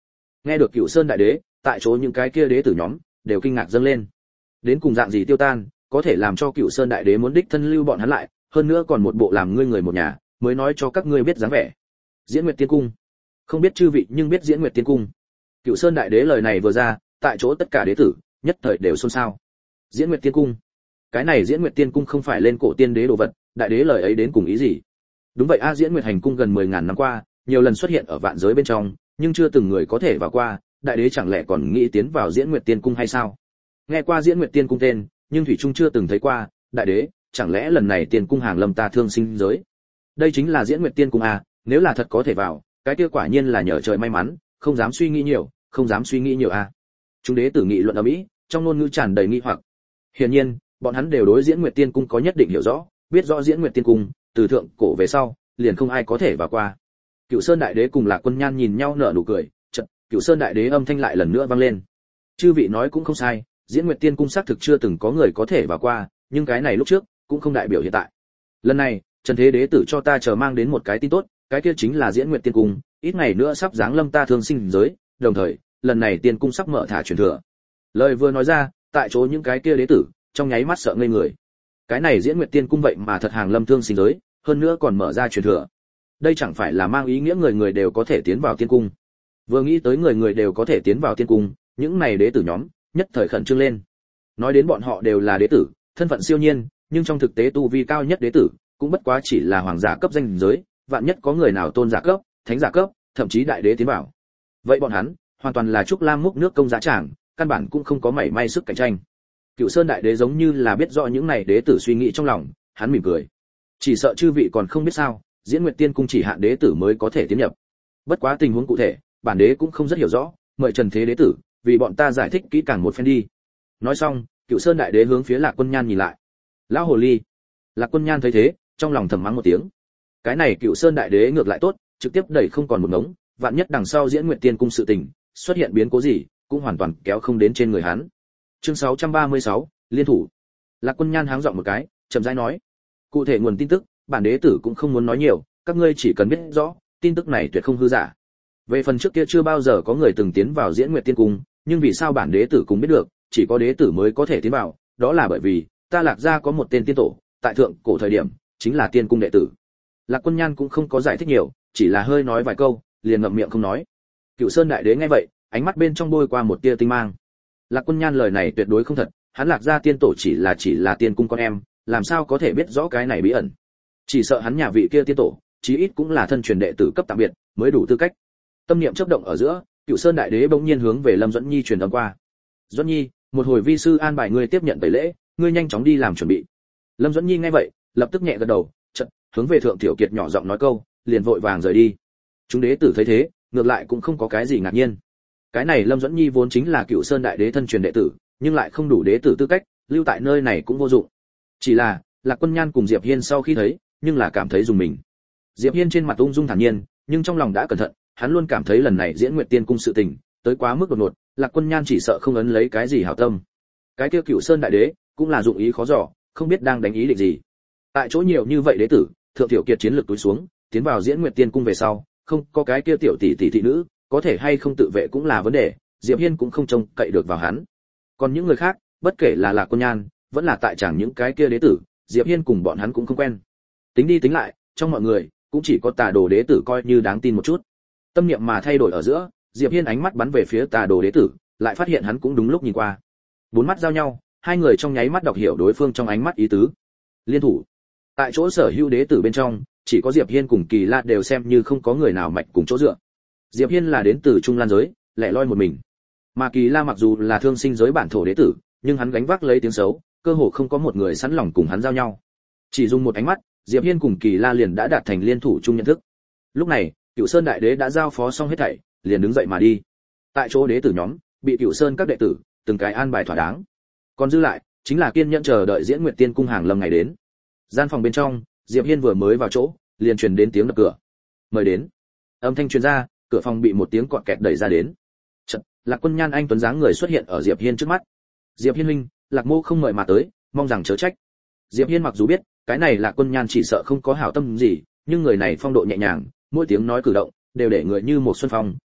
Speaker 1: Nghe được Cửu Sơn đại đế, tại chỗ những cái kia đế tử nhóm đều kinh ngạc dâng lên. Đến cùng dạng gì tiêu tan, có thể làm cho Cửu Sơn đại đế muốn đích thân lưu bọn hắn lại, hơn nữa còn một bộ làm ngươi người một nhà, mới nói cho các ngươi biết dáng vẻ. Diễn Nguyệt Tiên Cung. Không biết chư vị nhưng biết Diễn Nguyệt Tiên Cung. Cửu Sơn đại đế lời này vừa ra, tại chỗ tất cả đế tử nhất thời đều xôn xao. Diễn Nguyệt Tiên Cung. Cái này Diễn Nguyệt Tiên Cung không phải lên cổ tiên đế đồ vật, đại đế lời ấy đến cùng ý gì? Đúng vậy a, Diễn Nguyệt hành cung gần mười ngàn năm qua, nhiều lần xuất hiện ở vạn giới bên trong, nhưng chưa từng người có thể vào qua, đại đế chẳng lẽ còn nghĩ tiến vào Diễn Nguyệt Tiên Cung hay sao? Nghe qua Diễn Nguyệt Tiên Cung tên, nhưng thủy trung chưa từng thấy qua, đại đế, chẳng lẽ lần này Tiên Cung hàng lâm ta thương sinh giới? Đây chính là Diễn Nguyệt Tiên Cung à, nếu là thật có thể vào, cái kia quả nhiên là nhờ trời may mắn, không dám suy nghĩ nhiều, không dám suy nghĩ nhiều à. Chúng đế tử nghị luận ầm ĩ, trong ngôn ngữ tràn đầy nghi hoặc. Hiển nhiên, bọn hắn đều đối Diễn Nguyệt Tiên Cung có nhất định hiểu rõ, biết rõ Diễn Nguyệt Tiên Cung, từ thượng cổ về sau, liền không ai có thể vào qua. Cửu Sơn đại đế cùng Lạc Quân Nhan nhìn nhau nở nụ cười, chợt, Cửu Sơn đại đế âm thanh lại lần nữa vang lên. Chư vị nói cũng không sai, Diễn Nguyệt Tiên Cung xác thực chưa từng có người có thể vào qua, nhưng cái này lúc trước cũng không đại biểu hiện tại. Lần này, Trần Thế Đế tử cho ta chờ mang đến một cái tin tốt, cái kia chính là Diễn Nguyệt Tiên Cung, ít ngày nữa sắp giáng lâm ta thương sinh giới, đồng thời, lần này Tiên Cung sắp mở thả truyền thừa. Lời vừa nói ra, tại chỗ những cái kia đế tử, trong nháy mắt sợ ngây người. Cái này Diễn Nguyệt Tiên Cung vậy mà thật hàng lâm thương sinh giới, hơn nữa còn mở ra truyền thừa. Đây chẳng phải là mang ý nghĩa người người đều có thể tiến vào tiên cung. Vừa nghĩ tới người người đều có thể tiến vào tiên cung, những này đế tử nhóm nhất thời khẩn trương lên. Nói đến bọn họ đều là đế tử, thân phận siêu nhiên, nhưng trong thực tế tu vi cao nhất đế tử cũng bất quá chỉ là hoàng giả cấp danh giới, vạn nhất có người nào tôn giả cấp, thánh giả cấp, thậm chí đại đế tiến vào. Vậy bọn hắn hoàn toàn là trúc lam múc nước công giá tràng, căn bản cũng không có mảy may sức cạnh tranh. Cửu Sơn đại đế giống như là biết rõ những này đế tử suy nghĩ trong lòng, hắn mỉm cười. Chỉ sợ chư vị còn không biết sao, Diễn Nguyệt Tiên Cung chỉ hạn đế tử mới có thể tiến nhập. Bất quá tình huống cụ thể, bản đế cũng không rất hiểu rõ, mời Trần Thế Đế tử vì bọn ta giải thích kỹ càng một phen đi. Nói xong, Cửu Sơn đại đế hướng phía Lạc Quân Nhan nhìn lại. Lão hồ ly. Lạc Quân Nhan thấy thế, trong lòng thầm mắng một tiếng. Cái này Cửu Sơn đại đế ngược lại tốt, trực tiếp đẩy không còn một ngống, vạn nhất đằng sau Diễn Nguyệt Tiên Cung sự tình xuất hiện biến cố gì, cũng hoàn toàn kéo không đến trên người hắn. Chương sáu trăm ba mươi sáu, liên thủ. Lạc Quân Nhan háng giọng một cái, chậm rãi nói: "Cụ thể nguồn tin tức, bản đế tử cũng không muốn nói nhiều, các ngươi chỉ cần biết rõ, tin tức này tuyệt không hư giả. Về phần trước kia chưa bao giờ có người từng tiến vào Diễn Nguyệt Tiên Cung, nhưng vì sao bản đế tử cũng biết được, chỉ có đế tử mới có thể tiến vào, đó là bởi vì ta Lạc gia có một tên tiên tổ, tại thượng cổ thời điểm chính là tiên cung đệ tử." Lạc Quân Nhan cũng không có giải thích nhiều, chỉ là hơi nói vài câu, liền ngậm miệng không nói. Cửu Sơn đại đế nghe vậy, ánh mắt bên trong bôi qua một tia tinh mang. Lạc Quân Nhan lời này tuyệt đối không thật, hắn Lạc gia tiên tổ chỉ là chỉ là tiên cung con em, làm sao có thể biết rõ cái này bí ẩn. Chỉ sợ hắn nhà vị kia tiên tổ, chí ít cũng là thân truyền đệ tử cấp tạm biệt, mới đủ tư cách. Tâm niệm chớp động ở giữa, Cửu Sơn đại đế bỗng nhiên hướng về Lâm Duẫn Nhi truyền âm qua. "Duẫn Nhi, một hồi vi sư an bài ngươi tiếp nhận tẩy lễ, ngươi nhanh chóng đi làm chuẩn bị." Lâm Duẫn Nhi nghe vậy, lập tức nhẹ gật đầu, chợt hướng về Thượng Tiểu Kiệt nhỏ giọng nói câu, liền vội vàng rời đi. Chúng đế tử thấy thế, ngược lại cũng không có cái gì ngạc nhiên. Cái này Lâm Duẫn Nhi vốn chính là Cửu Sơn đại đế thân truyền đệ tử, nhưng lại không đủ đế tử tư cách, lưu tại nơi này cũng vô dụng. Chỉ là, Lạc Quân Nhan cùng Diệp Hiên sau khi thấy, nhưng là cảm thấy dùng mình. Diệp Hiên trên mặt ung dung thản nhiên, nhưng trong lòng đã cẩn thận, hắn luôn cảm thấy lần này Diễn Nguyệt Tiên Cung sự tình, tới quá mức đột ngột, Lạc Quân Nhan chỉ sợ không ấn lấy cái gì hảo tâm. Cái kia Cửu Sơn đại đế, cũng là dụng ý khó dò, không biết đang đánh ý định gì. Tại chỗ nhiều như vậy đế tử, Thượng Tiểu Kiệt chiến lược túi xuống, tiến vào Diễn Nguyệt Tiên Cung về sau, không có cái kia tiểu tỷ tỷ thị nữ, có thể hay không tự vệ cũng là vấn đề, Diệp Hiên cũng không trông cậy được vào hắn. Còn những người khác, bất kể là Lạc Quân Nhan, vẫn là tại chẳng những cái kia đế tử, Diệp Hiên cùng bọn hắn cũng không quen. Tính đi tính lại, trong mọi người, cũng chỉ có Tà Đồ đế tử coi như đáng tin một chút. Tâm niệm mà thay đổi ở giữa, Diệp Hiên ánh mắt bắn về phía Tà Đồ đế tử, lại phát hiện hắn cũng đúng lúc nhìn qua. Bốn mắt giao nhau, hai người trong nháy mắt đọc hiểu đối phương trong ánh mắt ý tứ. Liên thủ. Tại chỗ sở hữu đế tử bên trong, chỉ có Diệp Hiên cùng Kỳ La đều xem như không có người nào mạch cùng chỗ dựa. Diệp Hiên là đến từ Trung Lan giới, lẻ loi một mình. Mà Kỳ La mặc dù là thương sinh giới bản thổ đế tử, nhưng hắn gánh vác lấy tiếng xấu, cơ hồ không có một người sẵn lòng cùng hắn giao nhau. Chỉ dùng một ánh mắt, Diệp Hiên cùng Kỳ La liền đã đạt thành liên thủ chung nhận thức. Lúc này, Cửu Sơn đại đế đã giao phó xong hết thảy, liền đứng dậy mà đi. Tại chỗ đế tử nhóm, bị Cửu Sơn các đệ tử từng cái an bài thỏa đáng. Còn dư lại, chính là kiên nhẫn chờ đợi Diễn Nguyệt Tiên Cung hàng lâm ngày đến. Gian phòng bên trong, Diệp Hiên vừa mới vào chỗ, liền truyền đến tiếng đập cửa. "Mời đến." Âm thanh truyền ra, cửa phòng bị một tiếng cọt kẹt đẩy ra đến. Chợt, Lạc Quân Nhan anh tuấn dáng người xuất hiện ở Diệp Hiên trước mắt. "Diệp Hiên huynh, Lạc mô không mời mà tới, mong rằng chớ trách." Diệp Hiên mặc dù biết, cái này Lạc Quân Nhan chỉ sợ không có hảo tâm gì, nhưng người này phong độ nhẹ nhàng, mỗi tiếng nói cử động đều để người như một xuân phong,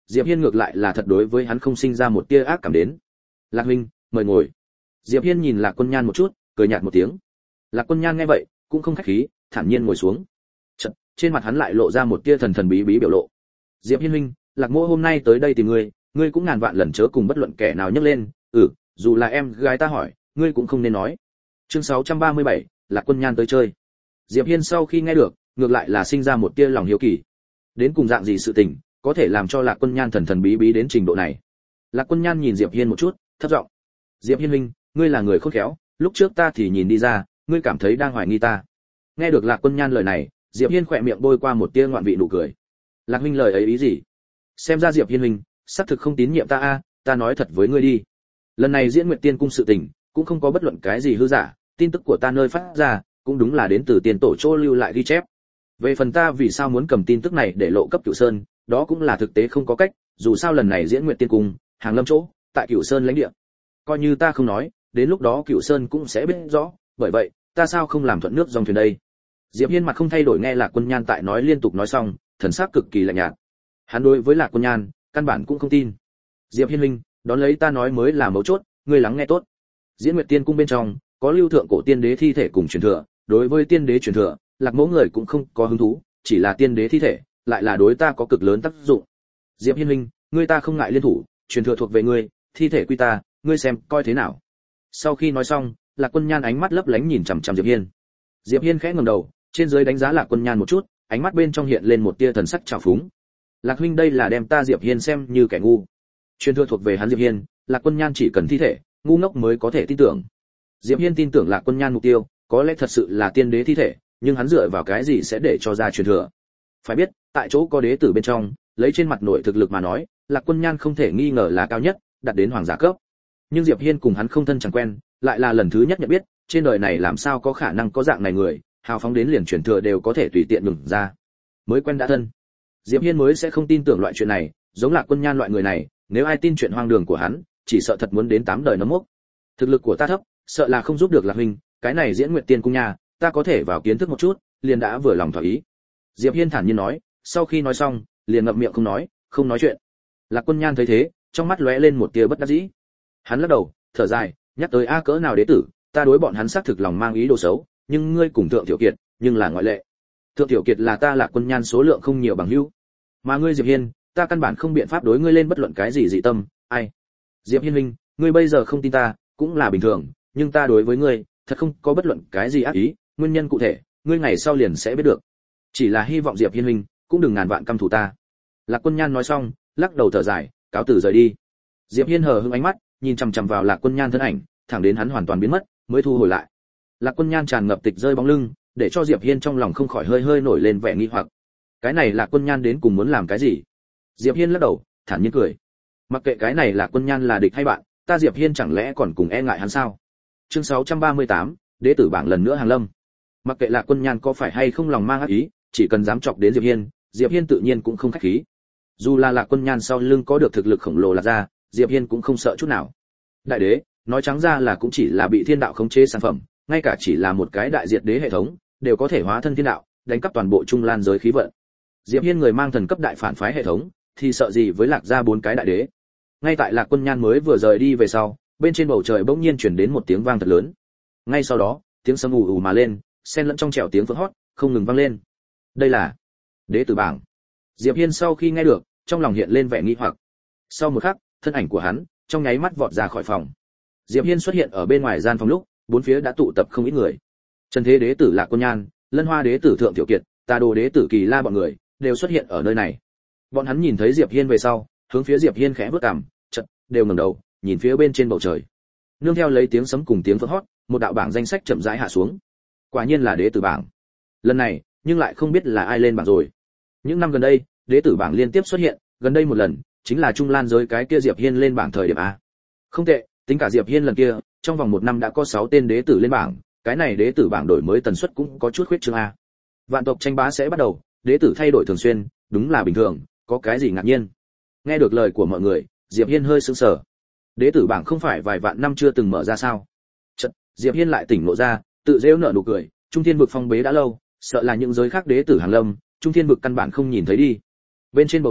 Speaker 1: Diệp Hiên ngược lại là thật đối với hắn không sinh ra một tia ác cảm đến. Lạc huynh, mời ngồi. Diệp Hiên nhìn Lạc Quân Nhan một chút, cười nhạt một tiếng. Lạc Quân Nhan nghe vậy, cũng không khách khí, thản nhiên ngồi xuống. Chợt, trên mặt hắn lại lộ ra một tia thần thần bí bí biểu lộ. Diệp Hiên huynh, Lạc Mỗ hôm nay tới đây tìm ngươi, ngươi cũng ngàn vạn lần chớ cùng bất luận kẻ nào nhắc lên, ừ, dù là em gái ta hỏi, ngươi cũng không nên nói. Chương sáu trăm ba mươi bảy, Lạc Quân Nhan tới chơi. Diệp Hiên sau khi nghe được, ngược lại là sinh ra một tia lòng hiếu kỳ. Đến cùng dạng gì sự tình, có thể làm cho Lạc Quân Nhan thần thần bí bí đến trình độ này. Lạc Quân Nhan nhìn Diệp Hiên một chút, thấp giọng. Diệp Hiên huynh, ngươi là người khôn khéo, lúc trước ta thì nhìn đi ra, ngươi cảm thấy đang hoài nghi ta. Nghe được Lạc Quân Nhan lời này, Diệp Hiên khỏe miệng bôi qua một tia ngoạn vị nụ cười. Lạc huynh lời ấy ý gì? Xem ra Diệp Hiên huynh xác thực không tín nhiệm ta a, ta nói thật với ngươi đi. Lần này Diễn Nguyệt Tiên cung sự tình, cũng không có bất luận cái gì hư giả, tin tức của ta nơi phát ra, cũng đúng là đến từ tiền tổ chỗ lưu lại ghi chép. Về phần ta vì sao muốn cầm tin tức này để lộ cấp Cửu Sơn, đó cũng là thực tế không có cách, dù sao lần này Diễn Nguyệt Tiên cung, hàng lâm chỗ, tại Cửu Sơn lãnh địa. Coi như ta không nói, đến lúc đó Cửu Sơn cũng sẽ biết rõ, bởi vậy, ta sao không làm thuận nước dòng thuyền đây? Diệp Hiên mặt không thay đổi nghe Lạc Quân Nhan tại nói liên tục nói xong, thần sắc cực kỳ lạnh nhạt. Hắn đối với Lạc Quân Nhan, căn bản cũng không tin. Diệp Hiên huynh, đón lấy ta nói mới là mấu chốt, ngươi lắng nghe tốt. Diễn Nguyệt Tiên cung bên trong, có lưu thượng cổ tiên đế thi thể cùng truyền thừa, đối với tiên đế truyền thừa, Lạc Mẫu người cũng không có hứng thú, chỉ là tiên đế thi thể, lại là đối ta có cực lớn tác dụng. Diệp Hiên huynh, ngươi ta không ngại liên thủ, truyền thừa thuộc về ngươi, thi thể quy ta, ngươi xem coi thế nào. Sau khi nói xong, Lạc Quân Nhan ánh mắt lấp lánh nhìn chằm chằm Diệp Hiên. Diệp Hiên khẽ ngẩng đầu, trên dưới đánh giá Lạc Quân Nhan một chút, ánh mắt bên trong hiện lên một tia thần sắc trào phúng. Lạc huynh đây là đem ta Diệp Hiên xem như kẻ ngu. Truyền thừa thuộc về hắn Diệp Hiên, Lạc Quân Nhan chỉ cần thi thể, ngu ngốc mới có thể tin tưởng. Diệp Hiên tin tưởng Lạc Quân Nhan mục tiêu, có lẽ thật sự là tiên đế thi thể, nhưng hắn dựa vào cái gì sẽ để cho ra truyền thừa? Phải biết, tại chỗ có đế tử bên trong, lấy trên mặt nội thực lực mà nói, Lạc Quân Nhan không thể nghi ngờ là cao nhất, đạt đến hoàng giả cấp. Nhưng Diệp Hiên cùng hắn không thân chẳng quen, lại là lần thứ nhất nhận biết, trên đời này làm sao có khả năng có dạng này người, hào phóng đến liền truyền thừa đều có thể tùy tiện đừng ra. Mới quen đã thân. Diệp Hiên mới sẽ không tin tưởng loại chuyện này, giống Lạc Quân Nhan loại người này, nếu ai tin chuyện hoang đường của hắn, chỉ sợ thật muốn đến tám đời nấm mốc. Thực lực của ta thấp, sợ là không giúp được Lạc huynh, cái này Diễn Nguyệt Tiên cung nhà, ta có thể vào kiến thức một chút, liền đã vừa lòng thỏa ý. Diệp Hiên thản nhiên nói, sau khi nói xong, liền ngậm miệng không nói, không nói chuyện. Lạc Quân Nhan thấy thế, trong mắt lóe lên một tia bất đắc dĩ. Hắn lắc đầu, thở dài, nhắc tới a cỡ nào đế tử, ta đối bọn hắn xác thực lòng mang ý đồ xấu, nhưng ngươi cùng Thượng Tiểu Kiệt, nhưng là ngoại lệ. Thượng Tiểu Kiệt là ta Lạc Quân Nhan số lượng không nhiều bằng hữu, mà ngươi Diệp Hiên, ta căn bản không biện pháp đối ngươi lên bất luận cái gì dị tâm, ai? Diệp Hiên huynh, ngươi bây giờ không tin ta, cũng là bình thường, nhưng ta đối với ngươi, thật không có bất luận cái gì ác ý, nguyên nhân cụ thể, ngươi ngày sau liền sẽ biết được. Chỉ là hy vọng Diệp Hiên huynh cũng đừng ngàn vạn căm thù ta. Lạc Quân Nhan nói xong, lắc đầu thở dài, cáo từ rời đi. Diệp Hiên hờ hững ánh mắt, nhìn chằm chằm vào Lạc Quân Nhan thân ảnh, thẳng đến hắn hoàn toàn biến mất, mới thu hồi lại. Lạc Quân Nhan tràn ngập tịch rơi bóng lưng, để cho Diệp Hiên trong lòng không khỏi hơi hơi nổi lên vẻ nghi hoặc. Cái này Lạc Quân Nhan đến cùng muốn làm cái gì? Diệp Hiên lắc đầu, thản nhiên cười. Mặc kệ cái này Lạc Quân Nhan là địch hay bạn, ta Diệp Hiên chẳng lẽ còn cùng e ngại hắn sao? Chương sáu trăm ba mươi tám, đế tử bảng lần nữa hàng lâm. Mặc kệ Lạc Quân Nhan có phải hay không lòng mang ác ý, chỉ cần dám chọc đến Diệp Hiên, Diệp Hiên tự nhiên cũng không khách khí. Dù là Lạc Quân Nhan sau lưng có được thực lực khổng lồ là ra, Diệp Hiên cũng không sợ chút nào. Đại đế, nói trắng ra là cũng chỉ là bị thiên đạo khống chế sản phẩm, ngay cả chỉ là một cái đại diệt đế hệ thống, đều có thể hóa thân thiên đạo, đánh cắp toàn bộ trung lan giới khí vận. Diệp Hiên người mang thần cấp đại phản phái hệ thống, thì sợ gì với Lạc gia bốn cái đại đế. Ngay tại Lạc Quân Nhan mới vừa rời đi về sau, bên trên bầu trời bỗng nhiên truyền đến một tiếng vang thật lớn. Ngay sau đó, tiếng sấm ù ù mà lên, xen lẫn trong trẻo tiếng vỡ hót, không ngừng vang lên. Đây là đế tử bảng. Diệp Hiên sau khi nghe được, trong lòng hiện lên vẻ nghi hoặc. Sau một khắc, thân ảnh của hắn trong nháy mắt vọt ra khỏi phòng. Diệp Hiên xuất hiện ở bên ngoài gian phòng lúc, bốn phía đã tụ tập không ít người. Trần Thế đế tử Lạc Quân Nhan, Lân Hoa đế tử Thượng Tiểu Kiệt, Tà Đồ đế tử Kỳ La bọn người đều xuất hiện ở nơi này. Bọn hắn nhìn thấy Diệp Hiên về sau, hướng phía Diệp Hiên khẽ bước cằm, chợt đều ngẩng đầu, nhìn phía bên trên bầu trời. Nương theo lấy tiếng sấm cùng tiếng vỡ hót, một đạo bảng danh sách chậm rãi hạ xuống. Quả nhiên là đế tử bảng. Lần này, nhưng lại không biết là ai lên bảng rồi. Những năm gần đây, đế tử bảng liên tiếp xuất hiện, gần đây một lần, chính là Trung Lan giới cái kia Diệp Hiên lên bảng thời điểm a. Không tệ, tính cả Diệp Hiên lần kia, trong vòng một năm đã có sáu tên đế tử lên bảng, cái này đế tử bảng đổi mới tần suất cũng có chút khuyết trương a. Vạn tộc tranh bá sẽ bắt đầu, đế tử thay đổi thường xuyên, đúng là bình thường, có cái gì ngạc nhiên. Nghe được lời của mọi người, Diệp Hiên hơi sững sờ. Đế tử bảng không phải vài vạn năm chưa từng mở ra sao? Chợt, Diệp Hiên lại tỉnh ngộ ra, tự giễu nở nụ cười, Trung Thiên vực phong bế đã lâu, sợ là những giới khác đế tử hàng lâm, Trung Thiên vực căn bản không nhìn thấy đi. Bên trên bầu trời,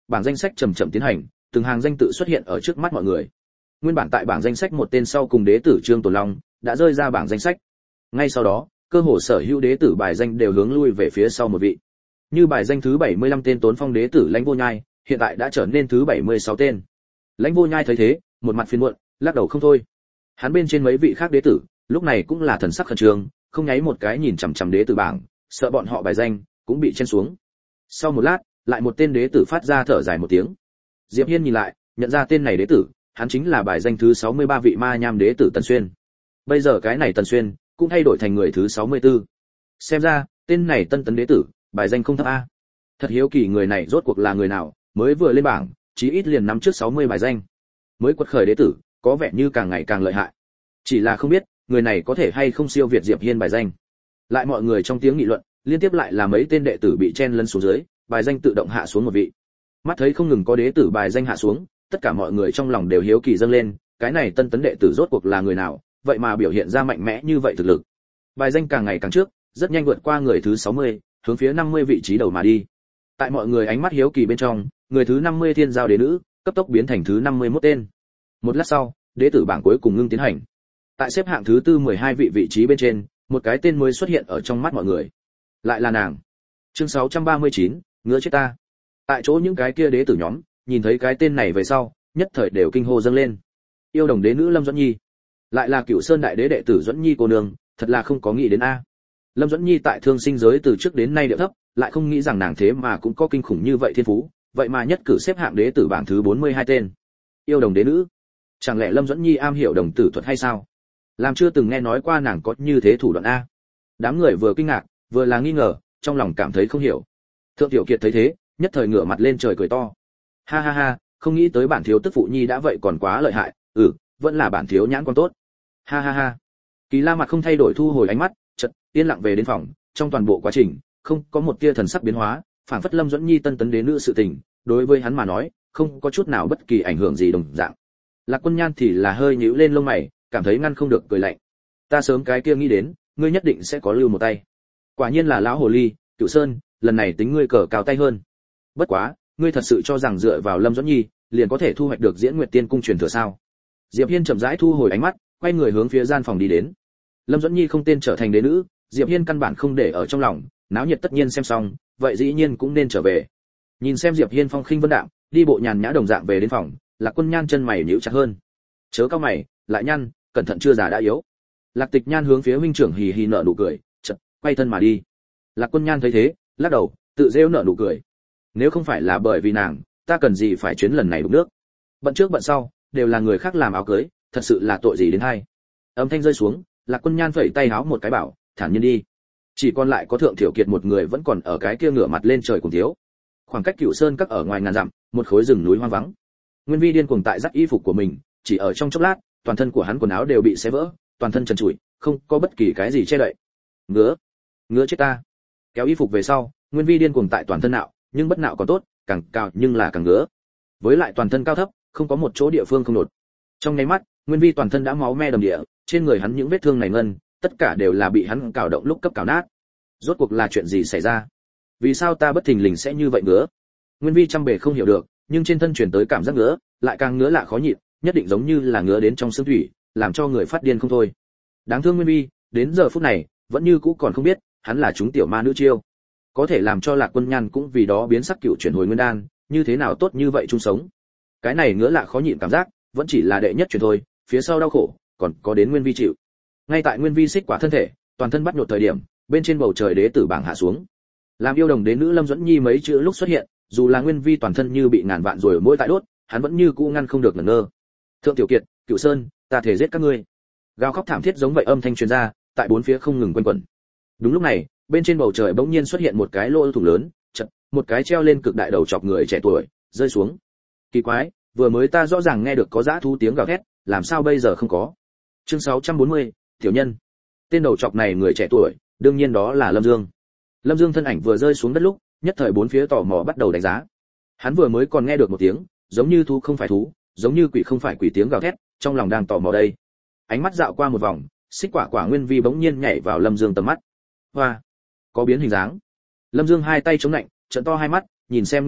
Speaker 1: bảng danh sách chậm chậm tiến hành, từng hàng danh tự xuất hiện ở trước mắt mọi người. Nguyên bản tại bảng danh sách một tên sau cùng đế tử Trương Tổ Long đã rơi ra bảng danh sách. Ngay sau đó, cơ hồ sở hữu đế tử bài danh đều hướng lui về phía sau một vị. Như bài danh thứ bảy mươi lăm tên Tốn Phong đế tử Lãnh Vô Nhai, hiện tại đã trở nên thứ bảy mươi sáu tên. Lãnh Vô Nhai thấy thế, một mặt phiền muộn, lắc đầu không thôi. Hắn bên trên mấy vị khác đế tử, lúc này cũng là thần sắc khẩn trương, không nháy một cái nhìn chằm chằm đế tử bảng, sợ bọn họ bài danh cũng bị chen xuống. Sau một lát, lại một tên đế tử phát ra thở dài một tiếng. Diệp Hiên nhìn lại, nhận ra tên này đế tử, hắn chính là bài danh thứ sáu mươi ba vị Ma Nham đế tử Tần Xuyên. Bây giờ cái này Tần Xuyên cũng thay đổi thành người thứ sáu mươi tư. Xem ra, tên này Tân Tấn đế tử, bài danh không thấp a. Thật hiếu kỳ người này rốt cuộc là người nào, mới vừa lên bảng, chí ít liền nắm trước sáu mươi bài danh. Mới quật khởi đế tử, có vẻ như càng ngày càng lợi hại. Chỉ là không biết, người này có thể hay không siêu việt Diệp Hiên bài danh. Lại mọi người trong tiếng nghị luận, liên tiếp lại là mấy tên đệ tử bị chen lấn xuống dưới, bài danh tự động hạ xuống một vị. Mắt thấy không ngừng có đế tử bài danh hạ xuống, tất cả mọi người trong lòng đều hiếu kỳ dâng lên, cái này Tân Tấn đệ tử rốt cuộc là người nào, vậy mà biểu hiện ra mạnh mẽ như vậy thực lực. Bài danh càng ngày càng trước, rất nhanh vượt qua người thứ sáu mươi, hướng phía năm mươi vị trí đầu mà đi. Tại mọi người ánh mắt hiếu kỳ bên trong, người thứ năm mươi thiên giao đế nữ, cấp tốc biến thành thứ năm mươi mốt tên. Một lát sau, đế tử bảng cuối cùng ngưng tiến hành. Tại xếp hạng thứ tư mười hai vị vị trí bên trên, một cái tên mới xuất hiện ở trong mắt mọi người. Lại là nàng. Chương sáu trăm ba mươi chín, ngứa chết ta. Tại chỗ những cái kia đế tử nhóm, nhìn thấy cái tên này về sau, nhất thời đều kinh hô dâng lên. Yêu đồng đế nữ Lâm Duẫn Nhi, lại là Cửu Sơn đại đế đệ tử Duẫn Nhi cô nương, thật là không có nghĩ đến a. Lâm Duẫn Nhi tại thương sinh giới từ trước đến nay điệu thấp, lại không nghĩ rằng nàng thế mà cũng có kinh khủng như vậy thiên phú, vậy mà nhất cử xếp hạng đế tử bảng thứ bốn mươi hai tên. Yêu đồng đế nữ, chẳng lẽ Lâm Duẫn Nhi am hiểu đồng tử thuật hay sao? Làm chưa từng nghe nói qua nàng có như thế thủ đoạn a. Đám người vừa kinh ngạc, vừa là nghi ngờ, trong lòng cảm thấy không hiểu. Thượng Tiểu Kiệt thấy thế, nhất thời ngửa mặt lên trời cười to. Ha ha ha, không nghĩ tới bản thiếu tức phụ nhi đã vậy còn quá lợi hại, ừ, vẫn là bản thiếu nhãn quan tốt. Ha ha ha. Kỳ La mặt không thay đổi thu hồi ánh mắt, chợt yên lặng về đến phòng, trong toàn bộ quá trình, không có một tia thần sắc biến hóa, phảng phất Lâm Duẫn Nhi Tân Tấn đế nữ sự tình, đối với hắn mà nói, không có chút nào bất kỳ ảnh hưởng gì đồng dạng. Lạc Quân Nhan thì là hơi nhíu lên lông mày, cảm thấy ngăn không được cười lạnh. Ta sớm cái kia nghĩ đến, ngươi nhất định sẽ có lưu một tay. Quả nhiên là lão hồ ly, Cửu Sơn, lần này tính ngươi cờ cao tay hơn. Bất quá, ngươi thật sự cho rằng dựa vào Lâm Duẫn Nhi, liền có thể thu hoạch được Diễn Nguyệt Tiên cung truyền thừa sao? Diệp Hiên chậm rãi thu hồi ánh mắt, quay người hướng phía gian phòng đi đến. Lâm Duẫn Nhi không tên trở thành đế nữ, Diệp Hiên căn bản không để ở trong lòng, náo nhiệt tất nhiên xem xong, vậy dĩ nhiên cũng nên trở về. Nhìn xem Diệp Hiên phong khinh vân đạm, đi bộ nhàn nhã đồng dạng về đến phòng, Lạc Quân Nhan chân mày nhíu chặt hơn. Chớ cao mày, lại nhăn, cẩn thận chưa già đã yếu. Lạc Tịch Nhan hướng phía huynh trưởng hì hì nở nụ cười, chợt quay thân mà đi. Lạc Quân Nhan thấy thế, lắc đầu, tự rêu nở nụ cười. Nếu không phải là bởi vì nàng, ta cần gì phải chuyến lần này đục nước. Bận trước bận sau, đều là người khác làm áo cưới, thật sự là tội gì đến hay. Âm thanh rơi xuống, Lạc Quân Nhan phẩy tay áo một cái bảo, thản nhiên đi. Chỉ còn lại có Thượng Thiểu Kiệt một người vẫn còn ở cái kia ngửa mặt lên trời cùng thiếu. Khoảng cách Cửu Sơn các ở ngoài ngàn dặm, một khối rừng núi hoang vắng. Nguyên Vi điên cuồng tại dắt y phục của mình, chỉ ở trong chốc lát, toàn thân của hắn quần áo đều bị xé vỡ, toàn thân trần trụi, không có bất kỳ cái gì che đậy. Ngứa, ngứa chết ta. Kéo y phục về sau, Nguyên Vi điên cuồng tại toàn thân nạo, nhưng bất nạo còn tốt, càng cao nhưng là càng ngứa. Với lại toàn thân cao thấp, không có một chỗ địa phương không đột. Trong nháy mắt, Nguyên Vi toàn thân đã máu me đầm địa, trên người hắn những vết thương này ngân, tất cả đều là bị hắn cào động lúc cấp cào nát. Rốt cuộc là chuyện gì xảy ra? Vì sao ta bất thình lình sẽ như vậy ngứa? Nguyên Vi trăm bề không hiểu được, nhưng trên thân truyền tới cảm giác ngứa, lại càng ngứa lạ khó nhịn, nhất định giống như là ngứa đến trong xương thủy, làm cho người phát điên không thôi. Đáng thương Nguyên Vi, đến giờ phút này, vẫn như cũ còn không biết, hắn là chúng tiểu ma nữ chiêu, có thể làm cho Lạc Quân Nhan cũng vì đó biến sắc cựu chuyển hồi nguyên đan, như thế nào tốt như vậy chung sống. Cái này ngứa lạ khó nhịn cảm giác, vẫn chỉ là đệ nhất chuyển thôi, phía sau đau khổ, còn có đến Nguyên Vi chịu. Ngay tại Nguyên Vi xích quả thân thể, toàn thân bắt nhột thời điểm, bên trên bầu trời đế tử bảng hạ xuống. Làm yêu đồng đế nữ Lâm Duẫn Nhi mấy chữ lúc xuất hiện, dù là Nguyên Vi toàn thân như bị ngàn vạn rồi ở mỗi tại đốt, hắn vẫn như cũ ngăn không được ngẩn ngơ. Thượng Tiểu Kiệt, Cửu Sơn, ta thể giết các ngươi. Gào khóc thảm thiết giống vậy âm thanh truyền ra, tại bốn phía không ngừng quanh quẩn. Đúng lúc này, bên trên bầu trời bỗng nhiên xuất hiện một cái lỗ thủng lớn, chật, một cái treo lên cực đại đầu chọc người trẻ tuổi, rơi xuống. Kỳ quái, vừa mới ta rõ ràng nghe được có dã thú tiếng gào thét, làm sao bây giờ không có? Chương sáu trăm bốn mươi, tiểu nhân. Tên đầu chọc này người trẻ tuổi, đương nhiên đó là Lâm Dương. Lâm Dương thân ảnh vừa rơi xuống đất lúc, nhất thời bốn phía tò mò bắt đầu đánh giá. Hắn vừa mới còn nghe được một tiếng, giống như thú không phải thú, giống như quỷ không phải quỷ tiếng gào thét, trong lòng đang tò mò đây. Ánh mắt dạo qua một vòng, xích quả quả Nguyên Vi bỗng nhiên nhảy vào Lâm Dương tầm mắt. Hoa, có biến hình dáng. Lâm Dương hai tay chống lạnh, trợn to hai mắt, nhìn xem Nguyên Vi,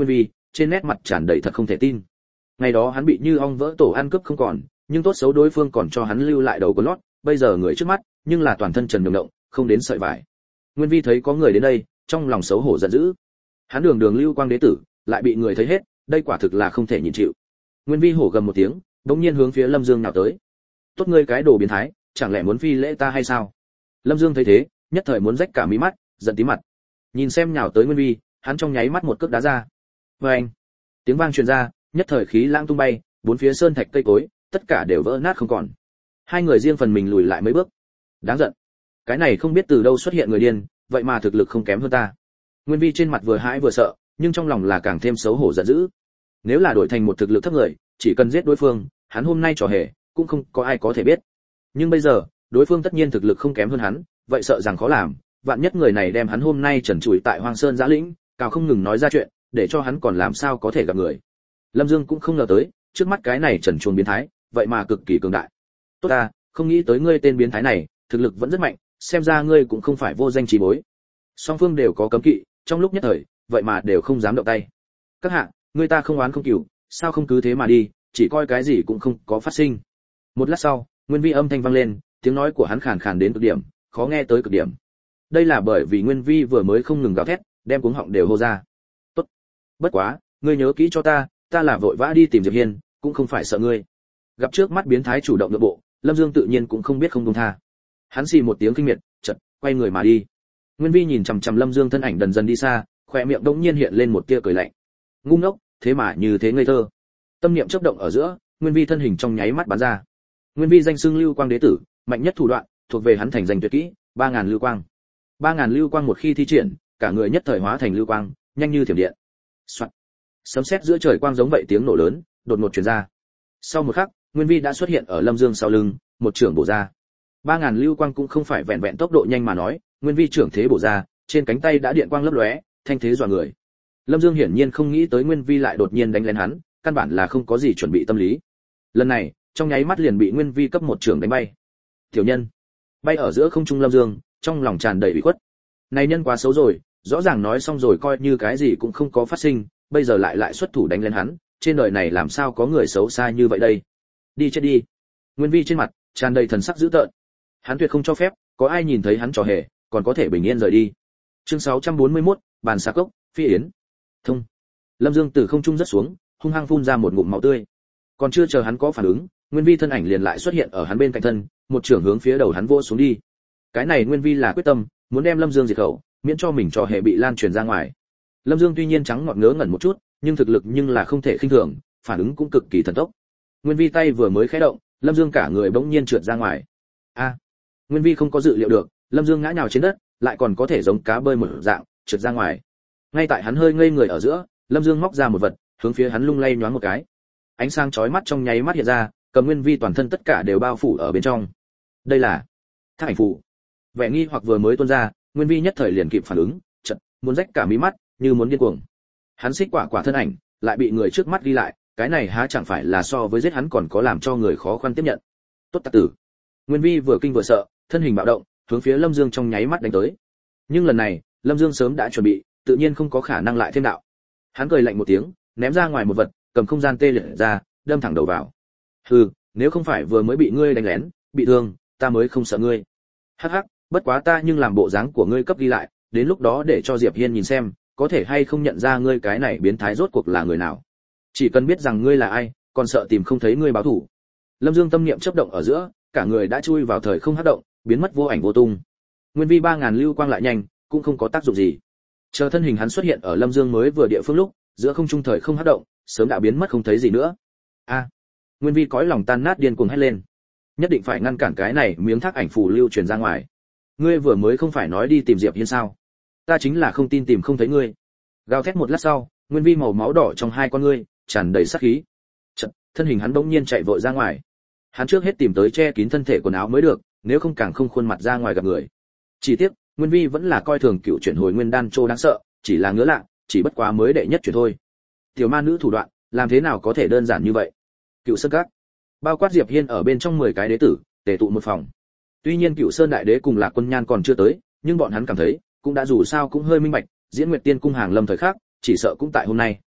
Speaker 1: trên nét mặt tràn đầy thật không thể tin. Ngày đó hắn bị như ong vỡ tổ ăn cướp không còn, nhưng tốt xấu đối phương còn cho hắn lưu lại đầu có lót, bây giờ người trước mắt, nhưng là toàn thân trần nhồng động, không đến sợi vải. Nguyên Vi thấy có người đến đây, trong lòng xấu hổ giận dữ. Hắn đường đường lưu quang đế tử, lại bị người thấy hết, đây quả thực là không thể nhịn chịu. Nguyên Vi hổ gầm một tiếng, đống nhiên hướng phía Lâm Dương nào tới. Tốt ngươi cái đồ biến thái, chẳng lẽ muốn phi lễ ta hay sao? Lâm Dương thấy thế, nhất thời muốn rách cả mí mắt, giận tí mặt. Nhìn xem nhào tới Nguyên Vi, hắn trong nháy mắt một cước đá ra. Oeng! Tiếng vang truyền ra, nhất thời khí lãng tung bay, bốn phía sơn thạch cây cối, tất cả đều vỡ nát không còn. Hai người riêng phần mình lùi lại mấy bước. Đáng giận. Cái này không biết từ đâu xuất hiện người điên, vậy mà thực lực không kém hơn ta. Nguyên Vi trên mặt vừa hãi vừa sợ, nhưng trong lòng là càng thêm xấu hổ giận dữ. Nếu là đổi thành một thực lực thấp người, chỉ cần giết đối phương, hắn hôm nay trò hề, cũng không có ai có thể biết. Nhưng bây giờ, đối phương tất nhiên thực lực không kém hơn hắn, vậy sợ rằng khó làm, vạn nhất người này đem hắn hôm nay trần trụi tại Hoang Sơn Giã Lĩnh, cao không ngừng nói ra chuyện, để cho hắn còn làm sao có thể gặp người. Lâm Dương cũng không ngờ tới, trước mắt cái này trần truồng biến thái, vậy mà cực kỳ cường đại. Tốt ta, không nghĩ tới ngươi tên biến thái này, thực lực vẫn rất mạnh, xem ra ngươi cũng không phải vô danh trí bối. Song phương đều có cấm kỵ, trong lúc nhất thời, vậy mà đều không dám động tay. Các hạ, ngươi ta không oán không cừu, sao không cứ thế mà đi, chỉ coi cái gì cũng không có phát sinh. Một lát sau, Nguyên Vi âm thanh vang lên, tiếng nói của hắn khàn khàn đến cực điểm, khó nghe tới cực điểm. Đây là bởi vì Nguyên Vi vừa mới không ngừng gào thét, đem cuống họng đều hô ra. Tốt, bất quá, ngươi nhớ kỹ cho ta, ta là vội vã đi tìm Diệp Hiên, cũng không phải sợ ngươi. Gặp trước mắt biến thái chủ động nội bộ, Lâm Dương tự nhiên cũng không biết không buông tha. Hắn xì một tiếng kinh miệt, chợt quay người mà đi. Nguyên Vi nhìn chằm chằm Lâm Dương thân ảnh dần dần đi xa, khóe miệng đống nhiên hiện lên một tia cười lạnh. Ngu ngốc, thế mà như thế ngây thơ. Tâm niệm chớp động ở giữa, Nguyên Vi thân hình trong nháy mắt bắn ra. Nguyên Vi danh xưng Lưu Quang Đế tử, mạnh nhất thủ đoạn, thuộc về hắn thành danh tuyệt kỹ, ba ngàn lưu quang. ba ngàn lưu quang một khi thi triển, cả người nhất thời hóa thành lưu quang, nhanh như thiểm điện. Soạt. Sấm sét giữa trời quang giống vậy tiếng nổ lớn, đột ngột truyền ra. Sau một khắc, Nguyên Vi đã xuất hiện ở Lâm Dương sau lưng, một trưởng bổ ra. ba ngàn lưu quang cũng không phải vẹn vẹn tốc độ nhanh mà nói, Nguyên Vi trưởng thế bổ ra, trên cánh tay đã điện quang lấp lóe, thanh thế dọa người. Lâm Dương hiển nhiên không nghĩ tới Nguyên Vi lại đột nhiên đánh lên hắn, căn bản là không có gì chuẩn bị tâm lý. Lần này, trong nháy mắt liền bị Nguyên Vi cấp một trưởng đánh bay. Tiểu nhân, bay ở giữa không trung Lâm Dương, trong lòng tràn đầy ủy khuất. Này nhân quá xấu rồi, rõ ràng nói xong rồi coi như cái gì cũng không có phát sinh, bây giờ lại lại xuất thủ đánh lên hắn, trên đời này làm sao có người xấu xa như vậy đây? Đi chết đi. Nguyên Vi trên mặt tràn đầy thần sắc dữ tợn. Hắn tuyệt không cho phép có ai nhìn thấy hắn trò hề, còn có thể bình yên rời đi. Chương sáu trăm bốn mươi mốt, bàn xà cốc, phi yến. Thông. Lâm Dương từ không trung rất xuống, hung hăng phun ra một ngụm máu tươi. Còn chưa chờ hắn có phản ứng, Nguyên Vi thân ảnh liền lại xuất hiện ở hắn bên cạnh thân, một trường hướng phía đầu hắn vỗ xuống đi. Cái này Nguyên Vi là quyết tâm, muốn đem Lâm Dương diệt khẩu, miễn cho mình trò hề bị lan truyền ra ngoài. Lâm Dương tuy nhiên trắng ngọn ngớ ngẩn một chút, nhưng thực lực nhưng là không thể khinh thường, phản ứng cũng cực kỳ thần tốc. Nguyên Vi tay vừa mới khẽ động, Lâm Dương cả người bỗng nhiên trượt ra ngoài. A! Nguyên Vi không có dự liệu được, Lâm Dương ngã nhào trên đất, lại còn có thể giống cá bơi một dạng, trượt ra ngoài. Ngay tại hắn hơi ngây người ở giữa, Lâm Dương móc ra một vật, hướng phía hắn lung lay nhoáng một cái. Ánh sáng chói mắt trong nháy mắt hiện ra, cầm Nguyên Vi toàn thân tất cả đều bao phủ ở bên trong. Đây là Thác Ảnh Phù. Vẻ nghi hoặc vừa mới tuôn ra, Nguyên Vi nhất thời liền kịp phản ứng, chợt muốn rách cả mí mắt, như muốn điên cuồng. Hắn xích quả quả thân ảnh, lại bị người trước mắt ghi lại, cái này há chẳng phải là so với giết hắn còn có làm cho người khó khăn tiếp nhận. Tốt tặc tử. Nguyên Vi vừa kinh vừa sợ, thân hình bạo động, hướng phía Lâm Dương trong nháy mắt đánh tới. Nhưng lần này, Lâm Dương sớm đã chuẩn bị, tự nhiên không có khả năng lại thêm đạo. Hắn cười lạnh một tiếng, ném ra ngoài một vật, cầm không gian tê liệt ra, đâm thẳng đầu vào. Hừ, nếu không phải vừa mới bị ngươi đánh lén, bị thương, ta mới không sợ ngươi. Hắc hắc, bất quá ta nhưng làm bộ dáng của ngươi cấp ghi lại, đến lúc đó để cho Diệp Hiên nhìn xem, có thể hay không nhận ra ngươi cái này biến thái rốt cuộc là người nào. Chỉ cần biết rằng ngươi là ai, còn sợ tìm không thấy ngươi báo thù. Lâm Dương tâm niệm chớp động ở giữa, cả người đã chui vào thời không hấp động, biến mất vô ảnh vô tung. Nguyên Vi ba ngàn lưu quang lại nhanh, cũng không có tác dụng gì. Chờ thân hình hắn xuất hiện ở Lâm Dương mới vừa địa phương lúc, giữa không trung thời không hấp động, sớm đã biến mất không thấy gì nữa. A! Nguyên Vi cõi lòng tan nát điên cuồng hét lên. Nhất định phải ngăn cản cái này miếng Thác Ảnh Phù lưu truyền ra ngoài. Ngươi vừa mới không phải nói đi tìm Diệp Hiên sao? Ta chính là không tin tìm không thấy ngươi. Gào thét một lát sau, Nguyên Vi màu máu đỏ trong hai con ngươi tràn đầy sát khí. Chợt, thân hình hắn bỗng nhiên chạy vội ra ngoài. Hắn trước hết tìm tới che kín thân thể quần áo mới được, nếu không càng không khuôn mặt ra ngoài gặp người. Chỉ tiếc, Nguyên Vi vẫn là coi thường cựu chuyển hồi nguyên đan trô đáng sợ, chỉ là ngứa lạ, chỉ bất quá mới đệ nhất chuyển thôi. Tiểu ma nữ thủ đoạn, làm thế nào có thể đơn giản như vậy? Cựu Sơn Các, bao quát Diệp Hiên ở bên trong mười cái đế tử, tề tụ một phòng. Tuy nhiên Cựu Sơn đại đế cùng Lạc Quân Nhan còn chưa tới, nhưng bọn hắn cảm thấy, cũng đã dù sao cũng hơi minh bạch, Diễn Nguyệt Tiên cung hàng lâm thời khắc, chỉ sợ cũng tại hôm nay.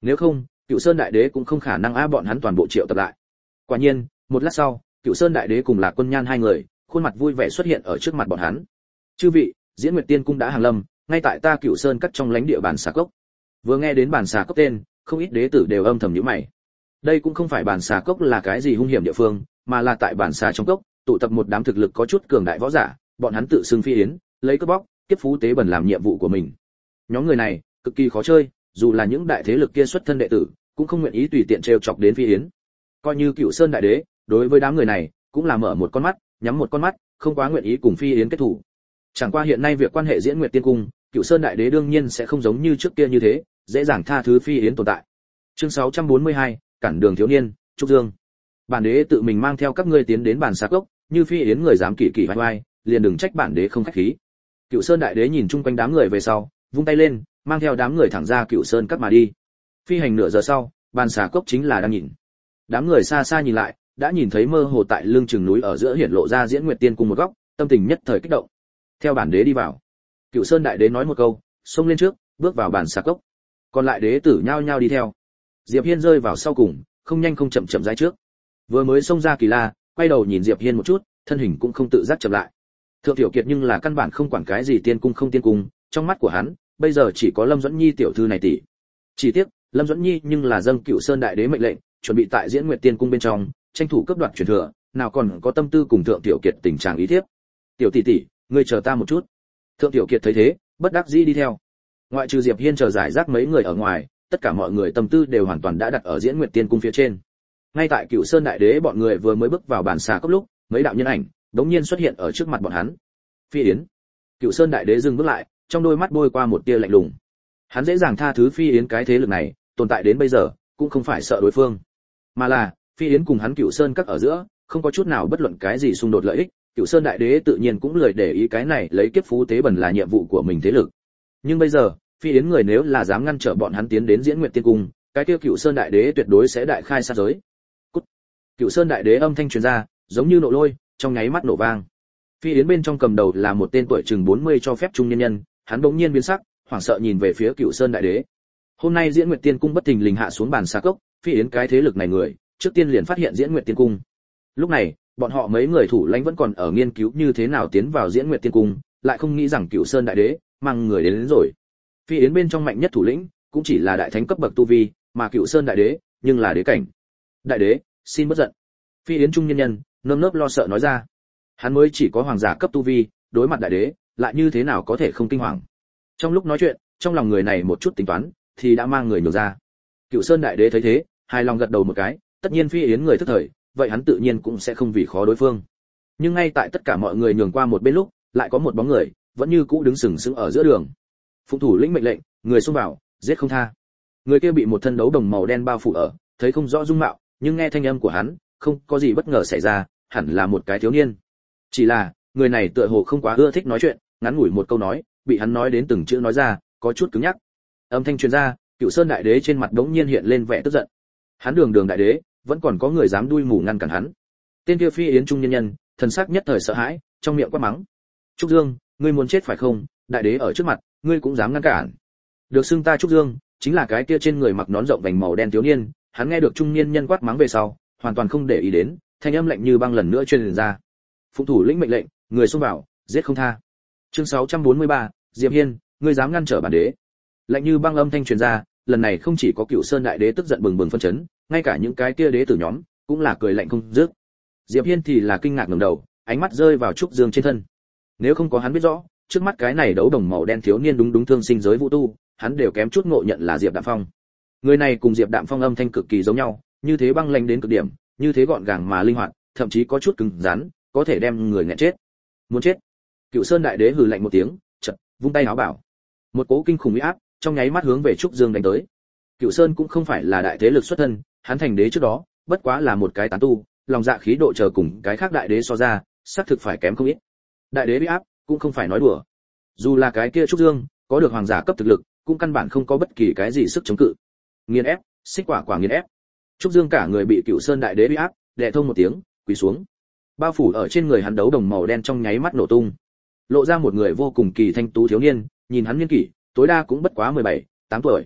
Speaker 1: Nếu không, Cựu Sơn Đại Đế cũng không khả năng á bọn hắn toàn bộ triệu tập lại. Quả nhiên, một lát sau, Cựu Sơn Đại Đế cùng Lạc Quân Nhan hai người, khuôn mặt vui vẻ xuất hiện ở trước mặt bọn hắn. Chư vị, Diễn Nguyệt Tiên cung đã hàng lâm, ngay tại ta Cựu Sơn cắt trong lãnh địa bản xà cốc. Vừa nghe đến bản xà cốc tên, không ít đế tử đều âm thầm nhíu mày. Đây cũng không phải bản xà cốc là cái gì hung hiểm địa phương, mà là tại bản xà trong cốc, tụ tập một đám thực lực có chút cường đại võ giả, bọn hắn tự xưng phi yến, lấy cướp bóc, kiếp phú tế bẩn làm nhiệm vụ của mình. Nhóm người này cực kỳ khó chơi, dù là những đại thế lực kia xuất thân đệ tử, cũng không nguyện ý tùy tiện trêu chọc đến phi yến. Coi như Cựu Sơn Đại Đế, đối với đám người này, cũng là mở một con mắt, nhắm một con mắt, không quá nguyện ý cùng phi yến kết thủ. Chẳng qua hiện nay việc quan hệ Diễn Nguyệt Tiên cung, Cựu Sơn Đại Đế đương nhiên sẽ không giống như trước kia như thế, dễ dàng tha thứ phi yến tồn tại. Chương sáu trăm bốn mươi hai, cản đường thiếu niên, Trúc Dương. Bản đế tự mình mang theo các ngươi tiến đến bản xà cốc, như phi yến người dám kỳ kỳ vai vai, liền đừng trách bản đế không khách khí. Cựu Sơn Đại Đế nhìn chung quanh đám người về sau, vung tay lên, mang theo đám người thẳng ra Cựu Sơn cắt mà đi. Phi hành nửa giờ sau, bản xà cốc chính là đang nhìn. Đám người xa xa nhìn lại, đã nhìn thấy mơ hồ tại lưng chừng núi ở giữa hiển lộ ra Diễn Nguyệt Tiên cung một góc, tâm tình nhất thời kích động. Theo bản đế đi vào. Cựu Sơn Đại Đế nói một câu, xông lên trước, bước vào bản xà cốc. Còn lại đế tử nhao nhao đi theo. Diệp Hiên rơi vào sau cùng, không nhanh không chậm chậm rãi trước. Vừa mới xông ra Kỳ La, quay đầu nhìn Diệp Hiên một chút, thân hình cũng không tự giác chậm lại. Thượng Tiểu Kiệt nhưng là căn bản không quản cái gì tiên cung không tiên cung, trong mắt của hắn, bây giờ chỉ có Lâm Duẫn Nhi tiểu thư này tỷ. Chỉ tiếc, Lâm Duẫn Nhi nhưng là dâng Cựu Sơn Đại Đế mệnh lệnh, chuẩn bị tại Diễn Nguyệt Tiên cung bên trong, tranh thủ cấp đoạt truyền thừa, nào còn có tâm tư cùng Thượng Tiểu Kiệt tình trạng ý thiếp. Tiểu tỷ tỷ, ngươi chờ ta một chút. Thượng Tiểu Kiệt thấy thế, bất đắc dĩ đi theo. Ngoại trừ Diệp Hiên chờ giải rác mấy người ở ngoài, tất cả mọi người tâm tư đều hoàn toàn đã đặt ở Diễn Nguyệt Tiên cung phía trên. Ngay tại Cựu Sơn Đại Đế bọn người vừa mới bước vào bản xà cốc lúc, mấy đạo nhân ảnh đống nhiên xuất hiện ở trước mặt bọn hắn. Phi Yến. Cựu Sơn Đại Đế dừng bước lại, trong đôi mắt bôi qua một tia lạnh lùng. Hắn dễ dàng tha thứ Phi Yến cái thế lực này, tồn tại đến bây giờ, cũng không phải sợ đối phương, mà là Phi Yến cùng hắn Cựu Sơn các ở giữa, không có chút nào bất luận cái gì xung đột lợi ích, Cựu Sơn Đại Đế tự nhiên cũng lười để ý cái này lấy kiếp phú tế bẩn là nhiệm vụ của mình thế lực. Nhưng bây giờ, Phi Yến người nếu là dám ngăn trở bọn hắn tiến đến Diễn Nguyệt Tiên cung, cái kia Cựu Sơn Đại Đế tuyệt đối sẽ đại khai sát giới. Cút. Cựu Sơn Đại Đế âm thanh truyền ra, giống như nộ lôi, trong nháy mắt nổ vang. Phi Yến bên trong cầm đầu là một tên tuổi chừng bốn mươi cho phép trung nhân nhân, hắn bỗng nhiên biến sắc, hoảng sợ nhìn về phía Cựu Sơn Đại Đế. Hôm nay Diễn Nguyệt Tiên cung bất thình lình hạ xuống bàn xà cốc, Phi Yến cái thế lực này người, trước tiên liền phát hiện Diễn Nguyệt Tiên cung. Lúc này, bọn họ mấy người thủ lãnh vẫn còn ở nghiên cứu như thế nào tiến vào Diễn Nguyệt Tiên cung, lại không nghĩ rằng Cựu Sơn Đại Đế mang người đến, đến rồi. Phi Yến bên trong mạnh nhất thủ lĩnh, cũng chỉ là đại thánh cấp bậc tu vi, mà Cựu Sơn Đại Đế, nhưng là đế cảnh. Đại Đế, xin bất giận. Phi Yến trung nhân nhân, nơm nớp lo sợ nói ra. Hắn mới chỉ có hoàng giả cấp tu vi, đối mặt Đại Đế, lại như thế nào có thể không kinh hoàng. Trong lúc nói chuyện, trong lòng người này một chút tính toán, thì đã mang người nhường ra. Cựu Sơn Đại Đế thấy thế, hài lòng gật đầu một cái, tất nhiên Phi Yến người thức thời, vậy hắn tự nhiên cũng sẽ không vì khó đối phương. Nhưng ngay tại tất cả mọi người nhường qua một bên lúc, lại có một bóng người, vẫn như cũ đứng sừng sững ở giữa đường. Phụng thủ lĩnh mệnh lệnh, người xông vào, giết không tha. Người kia bị một thân đấu đồng màu đen bao phủ ở, thấy không rõ dung mạo, nhưng nghe thanh âm của hắn, không có gì bất ngờ xảy ra, hẳn là một cái thiếu niên. Chỉ là, người này tựa hồ không quá ưa thích nói chuyện, ngắn ngủi một câu nói, bị hắn nói đến từng chữ nói ra, có chút cứng nhắc. Âm thanh truyền ra, Cựu Sơn Đại Đế trên mặt đống nhiên hiện lên vẻ tức giận. Hắn đường đường đại đế, vẫn còn có người dám đuôi mù ngăn cản hắn. Tên kia Phi Yến trung nhân nhân, thần sắc nhất thời sợ hãi, trong miệng quát mắng. Trúc Dương, ngươi muốn chết phải không? Đại đế ở trước mặt, ngươi cũng dám ngăn cản? Được xưng ta Trúc Dương, chính là cái kia trên người mặc nón rộng vành màu đen thiếu niên. Hắn nghe được trung niên nhân quát mắng về sau, hoàn toàn không để ý đến, thanh âm lạnh như băng lần nữa truyền ra. Phụng thủ lĩnh mệnh lệnh, người xông vào, giết không tha. Chương sáu trăm bốn mươi ba, Diệp Hiên, ngươi dám ngăn trở bản đế? Lạnh như băng âm thanh truyền ra, lần này không chỉ có Cựu Sơn Đại Đế tức giận bừng bừng phân chấn, ngay cả những cái kia đế tử nhóm cũng là cười lạnh không dứt. Diệp Hiên thì là kinh ngạc ngẩng đầu, ánh mắt rơi vào Trúc Dương trên thân. Nếu không có hắn biết rõ, trước mắt cái này đấu đồng màu đen thiếu niên đúng đúng thương sinh giới vũ tu, hắn đều kém chút ngộ nhận là Diệp Đạm Phong. Người này cùng Diệp Đạm Phong âm thanh cực kỳ giống nhau, như thế băng lãnh đến cực điểm, như thế gọn gàng mà linh hoạt, thậm chí có chút cứng rắn, có thể đem người nghẹn chết. Muốn chết. Cựu Sơn Đại Đế hừ lạnh một tiếng, chợt vung tay áo bảo. Một cỗ kinh khủng uy áp trong nháy mắt hướng về Trúc Dương đánh tới. Cựu Sơn cũng không phải là đại thế lực xuất thân, hắn thành đế trước đó, bất quá là một cái tán tu, lòng dạ khí độ chờ cùng cái khác đại đế so ra, xác thực phải kém không ít. Đại đế uy áp cũng không phải nói đùa. Dù là cái kia Trúc Dương, có được hoàng giả cấp thực lực, cũng căn bản không có bất kỳ cái gì sức chống cự. Nghiền ép, xích quả quả nghiền ép. Trúc Dương cả người bị Cựu Sơn Đại Đế uy áp, đè thông một tiếng, quỳ xuống. Bao phủ ở trên người hắn đấu đồng màu đen trong nháy mắt nổ tung. Lộ ra một người vô cùng kỳ thanh tú thiếu niên, nhìn hắn niên kỷ, tối đa cũng bất quá mười bảy, tám tuổi.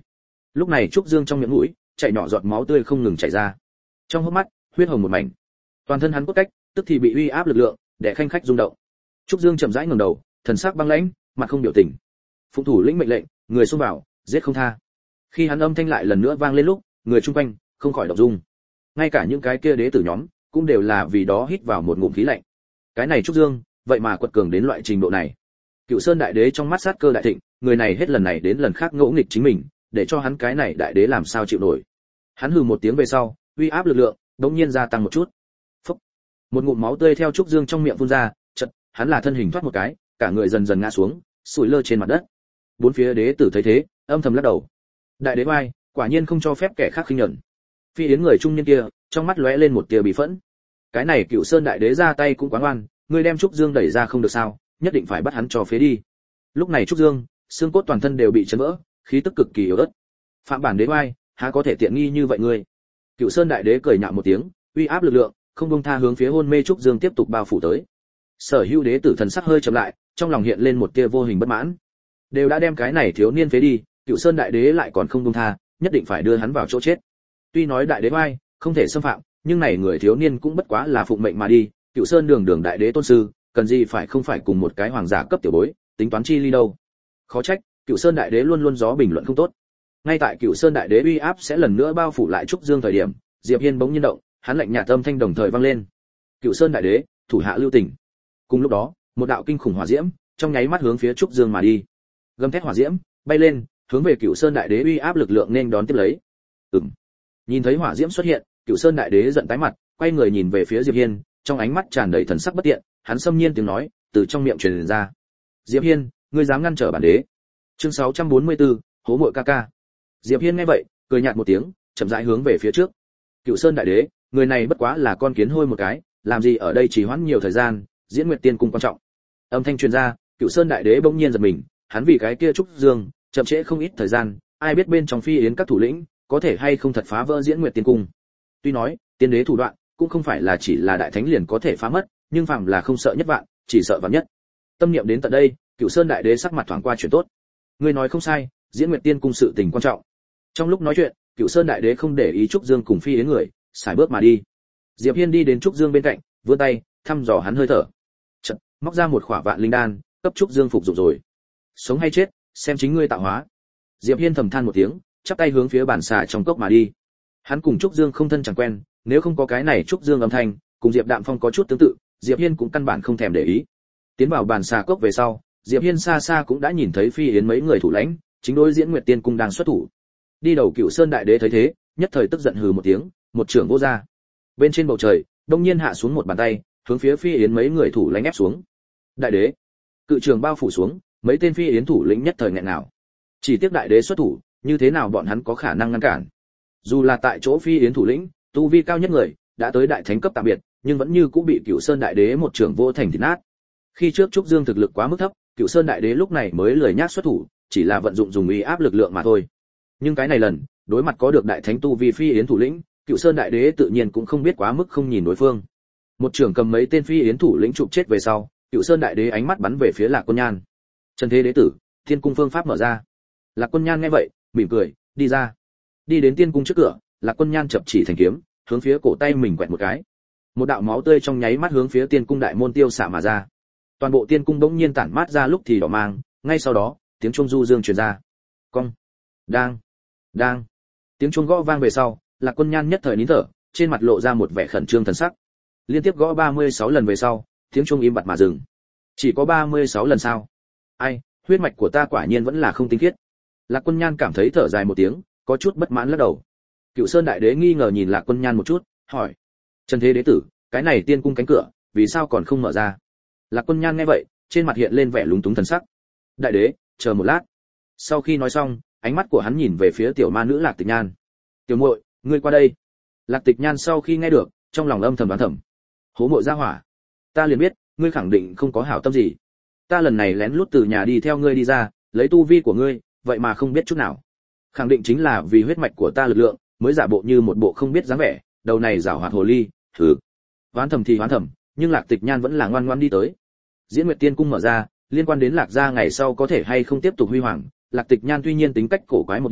Speaker 1: Lúc này Trúc Dương trong miệng mũi chảy nhỏ giọt máu tươi không ngừng chảy ra, trong hốc mắt huyết hồng một mảnh, toàn thân hắn cốt cách tức thì bị uy áp lực lượng để khanh khách rung động. Trúc Dương chậm rãi ngẩng đầu, thần sắc băng lãnh, mặt không biểu tình. Phụng thủ lĩnh mệnh lệnh, người xông vào, giết không tha. Khi hắn âm thanh lại lần nữa vang lên lúc, người chung quanh không khỏi động dung. Ngay cả những cái kia đế tử nhóm cũng đều là vì đó hít vào một ngụm khí lạnh. Cái này Trúc Dương, vậy mà quật cường đến loại trình độ này. Cựu Sơn đại đế trong mắt sát cơ đại thịnh, người này hết lần này đến lần khác ngỗ nghịch chính mình, để cho hắn cái này đại đế làm sao chịu nổi. Hắn hừ một tiếng về sau, uy áp lực lượng đột nhiên gia tăng một chút. Phốc. Một ngụm máu tươi theo Trúc Dương trong miệng phun ra, chợt, hắn là thân hình thoát một cái, cả người dần dần ngã xuống, sủi lơ trên mặt đất. Bốn phía đế tử thấy thế, âm thầm lắc đầu. Đại đế oai, quả nhiên không cho phép kẻ khác khinh nhẫn. Phi Yến người trung niên kia, trong mắt lóe lên một tia bị phẫn. Cái này Cựu Sơn đại đế ra tay cũng quá ngoan, ngươi đem Trúc Dương đẩy ra không được sao, nhất định phải bắt hắn cho phế đi. Lúc này Trúc Dương, xương cốt toàn thân đều bị chấn vỡ, khí tức cực kỳ yếu ớt. Phạm bản đế oai, há có thể tiện nghi như vậy ngươi? Cựu Sơn đại đế cười nhạo một tiếng, uy áp lực lượng, không buông tha hướng phía hôn mê Trúc Dương tiếp tục bao phủ tới. Sở Hữu đế tử thần sắc hơi chậm lại, trong lòng hiện lên một tia vô hình bất mãn. Đều đã đem cái này thiếu niên phế đi, Cựu Sơn đại đế lại còn không buông tha, nhất định phải đưa hắn vào chỗ chết. Tuy nói đại đế oai không thể xâm phạm, nhưng này người thiếu niên cũng bất quá là phụng mệnh mà đi, Cựu Sơn đường đường đại đế tôn sư, cần gì phải không phải cùng một cái hoàng giả cấp tiểu bối, tính toán chi ly đâu. Khó trách, Cựu Sơn đại đế luôn luôn gió bình luận không tốt. Ngay tại Cựu Sơn đại đế uy áp sẽ lần nữa bao phủ lại Trúc Dương thời điểm, Diệp Hiên bỗng nhiên động, hắn lạnh nhạt âm thanh đồng thời vang lên. Cựu Sơn đại đế, thủ hạ lưu tình. Cùng lúc đó, một đạo kinh khủng hỏa diễm trong nháy mắt hướng phía Trúc Dương mà đi. Gầm thét hỏa diễm bay lên, hướng về Cựu Sơn đại đế uy áp lực lượng nên đón tiếp lấy. Ừm. Nhìn thấy hỏa diễm xuất hiện, Cựu Sơn đại đế giận tái mặt, quay người nhìn về phía Diệp Hiên, trong ánh mắt tràn đầy thần sắc bất tiện, hắn xâm nhiên tiếng nói từ trong miệng truyền ra. Diệp Hiên, ngươi dám ngăn trở bản đế? Chương sáu trăm bốn mươi tư, hố muội ca ca. Diệp Hiên nghe vậy, cười nhạt một tiếng, chậm rãi hướng về phía trước. Cựu Sơn đại đế, người này bất quá là con kiến hôi một cái, làm gì ở đây trì hoãn nhiều thời gian, diễn Nguyệt Tiên cung quan trọng. Âm thanh truyền ra, Cựu Sơn đại đế bỗng nhiên giật mình, hắn vì cái kia Trúc Dương, chậm trễ không ít thời gian, ai biết bên trong Phi Yến các thủ lĩnh, có thể hay không thật phá vỡ diễn Nguyệt Tiên cung. Tuy nói, tiên đế thủ đoạn cũng không phải là chỉ là đại thánh liền có thể phá mất, nhưng phàm là không sợ nhất vạn, chỉ sợ vạn nhất. Tâm niệm đến tận đây, Cựu Sơn đại đế sắc mặt thoáng qua chuyển tốt. Ngươi nói không sai, diễn Nguyệt Tiên cung sự tình quan trọng. Trong lúc nói chuyện, Cựu Sơn đại đế không để ý Trúc Dương cùng Phi Yến người, xài bước mà đi. Diệp Hiên đi đến Trúc Dương bên cạnh, vươn tay, thăm dò hắn hơi thở. Chợt, móc ra một khỏa vạn linh đan, cấp Trúc Dương phục dụng rồi. Sống hay chết, xem chính ngươi tạo hóa. Diệp Hiên thầm than một tiếng, chắp tay hướng phía bản xà trong cốc mà đi. Hắn cùng Trúc Dương không thân chẳng quen, nếu không có cái này Trúc Dương âm thanh, cùng Diệp Đạm Phong có chút tương tự, Diệp Hiên cũng căn bản không thèm để ý. Tiến vào bản xà cốc về sau, Diệp Hiên xa xa cũng đã nhìn thấy Phi Yến mấy người thủ lãnh, chính đối diễn Nguyệt Tiên cung đang xuất thủ. Đi đầu Cựu Sơn đại đế thấy thế, nhất thời tức giận hừ một tiếng, một trường vô ra. Bên trên bầu trời, đông nhiên hạ xuống một bàn tay, hướng phía Phi Yến mấy người thủ lãnh ép xuống. Đại đế, cự trường bao phủ xuống, mấy tên Phi Yến thủ lĩnh nhất thời nghẹn nào. Chỉ tiếc đại đế xuất thủ, như thế nào bọn hắn có khả năng ngăn cản? Dù là tại chỗ Phi Yến thủ lĩnh, tu vi cao nhất người, đã tới đại thánh cấp tạm biệt, nhưng vẫn như cũng bị Cựu Sơn đại đế một trường vô thành thịt nát. Khi trước Trúc Dương thực lực quá mức thấp, Cựu Sơn đại đế lúc này mới lười nhác xuất thủ, chỉ là vận dụng dùng uy áp lực lượng mà thôi. Nhưng cái này lần, đối mặt có được đại thánh tu vi Phi Yến thủ lĩnh, Cựu Sơn đại đế tự nhiên cũng không biết quá mức không nhìn đối phương. Một trường cầm mấy tên Phi Yến thủ lĩnh chụp chết về sau, Cựu Sơn đại đế ánh mắt bắn về phía Lạc Quân Nhan. Trần thế đế tử, Thiên cung phương pháp mở ra. Lạc Quân Nhan nghe vậy, mỉm cười, đi ra. Đi đến Tiên cung trước cửa, Lạc Quân Nhan chập chỉ thành kiếm, hướng phía cổ tay mình quẹt một cái. Một đạo máu tươi trong nháy mắt hướng phía Tiên cung đại môn tiêu xạ mà ra. Toàn bộ Tiên cung bỗng nhiên tản mát ra lúc thì đỏ mang, ngay sau đó, tiếng chuông du dương truyền ra. Cong, đang, đang. Tiếng chuông gõ vang về sau, Lạc Quân Nhan nhất thời nín thở, trên mặt lộ ra một vẻ khẩn trương thần sắc. Liên tiếp gõ ba mươi sáu lần về sau, tiếng chuông im bặt mà dừng. Chỉ có ba mươi sáu lần sao? Ai, huyết mạch của ta quả nhiên vẫn là không tinh khiết. Lạc Quân Nhan cảm thấy thở dài một tiếng, có chút bất mãn lắc đầu. Cựu Sơn đại đế nghi ngờ nhìn Lạc Quân Nhan một chút, hỏi: "Trần thế đế tử, cái này Tiên cung cánh cửa, vì sao còn không mở ra?" Lạc Quân Nhan nghe vậy, trên mặt hiện lên vẻ lúng túng thần sắc. "Đại đế, chờ một lát." Sau khi nói xong, ánh mắt của hắn nhìn về phía tiểu ma nữ Lạc Tịch Nhan. "Tiểu muội, ngươi qua đây." Lạc Tịch Nhan sau khi nghe được, trong lòng âm thầm đoán thầm. Hố muội ra hỏa, ta liền biết, ngươi khẳng định không có hảo tâm gì. Ta lần này lén lút từ nhà đi theo ngươi đi ra, lấy tu vi của ngươi, vậy mà không biết chút nào. Khẳng định chính là vì huyết mạch của ta lực lượng, mới giả bộ như một bộ không biết dáng vẻ, đầu này giảo hoạt hồ ly, thử. Hoán thầm thì hoán thầm, nhưng Lạc Tịch Nhan vẫn là ngoan ngoãn đi tới. Diễn Nguyệt Tiên cung mở ra, liên quan đến Lạc gia ngày sau có thể hay không tiếp tục huy hoàng, Lạc Tịch Nhan tuy nhiên tính cách cổ quái một điểm,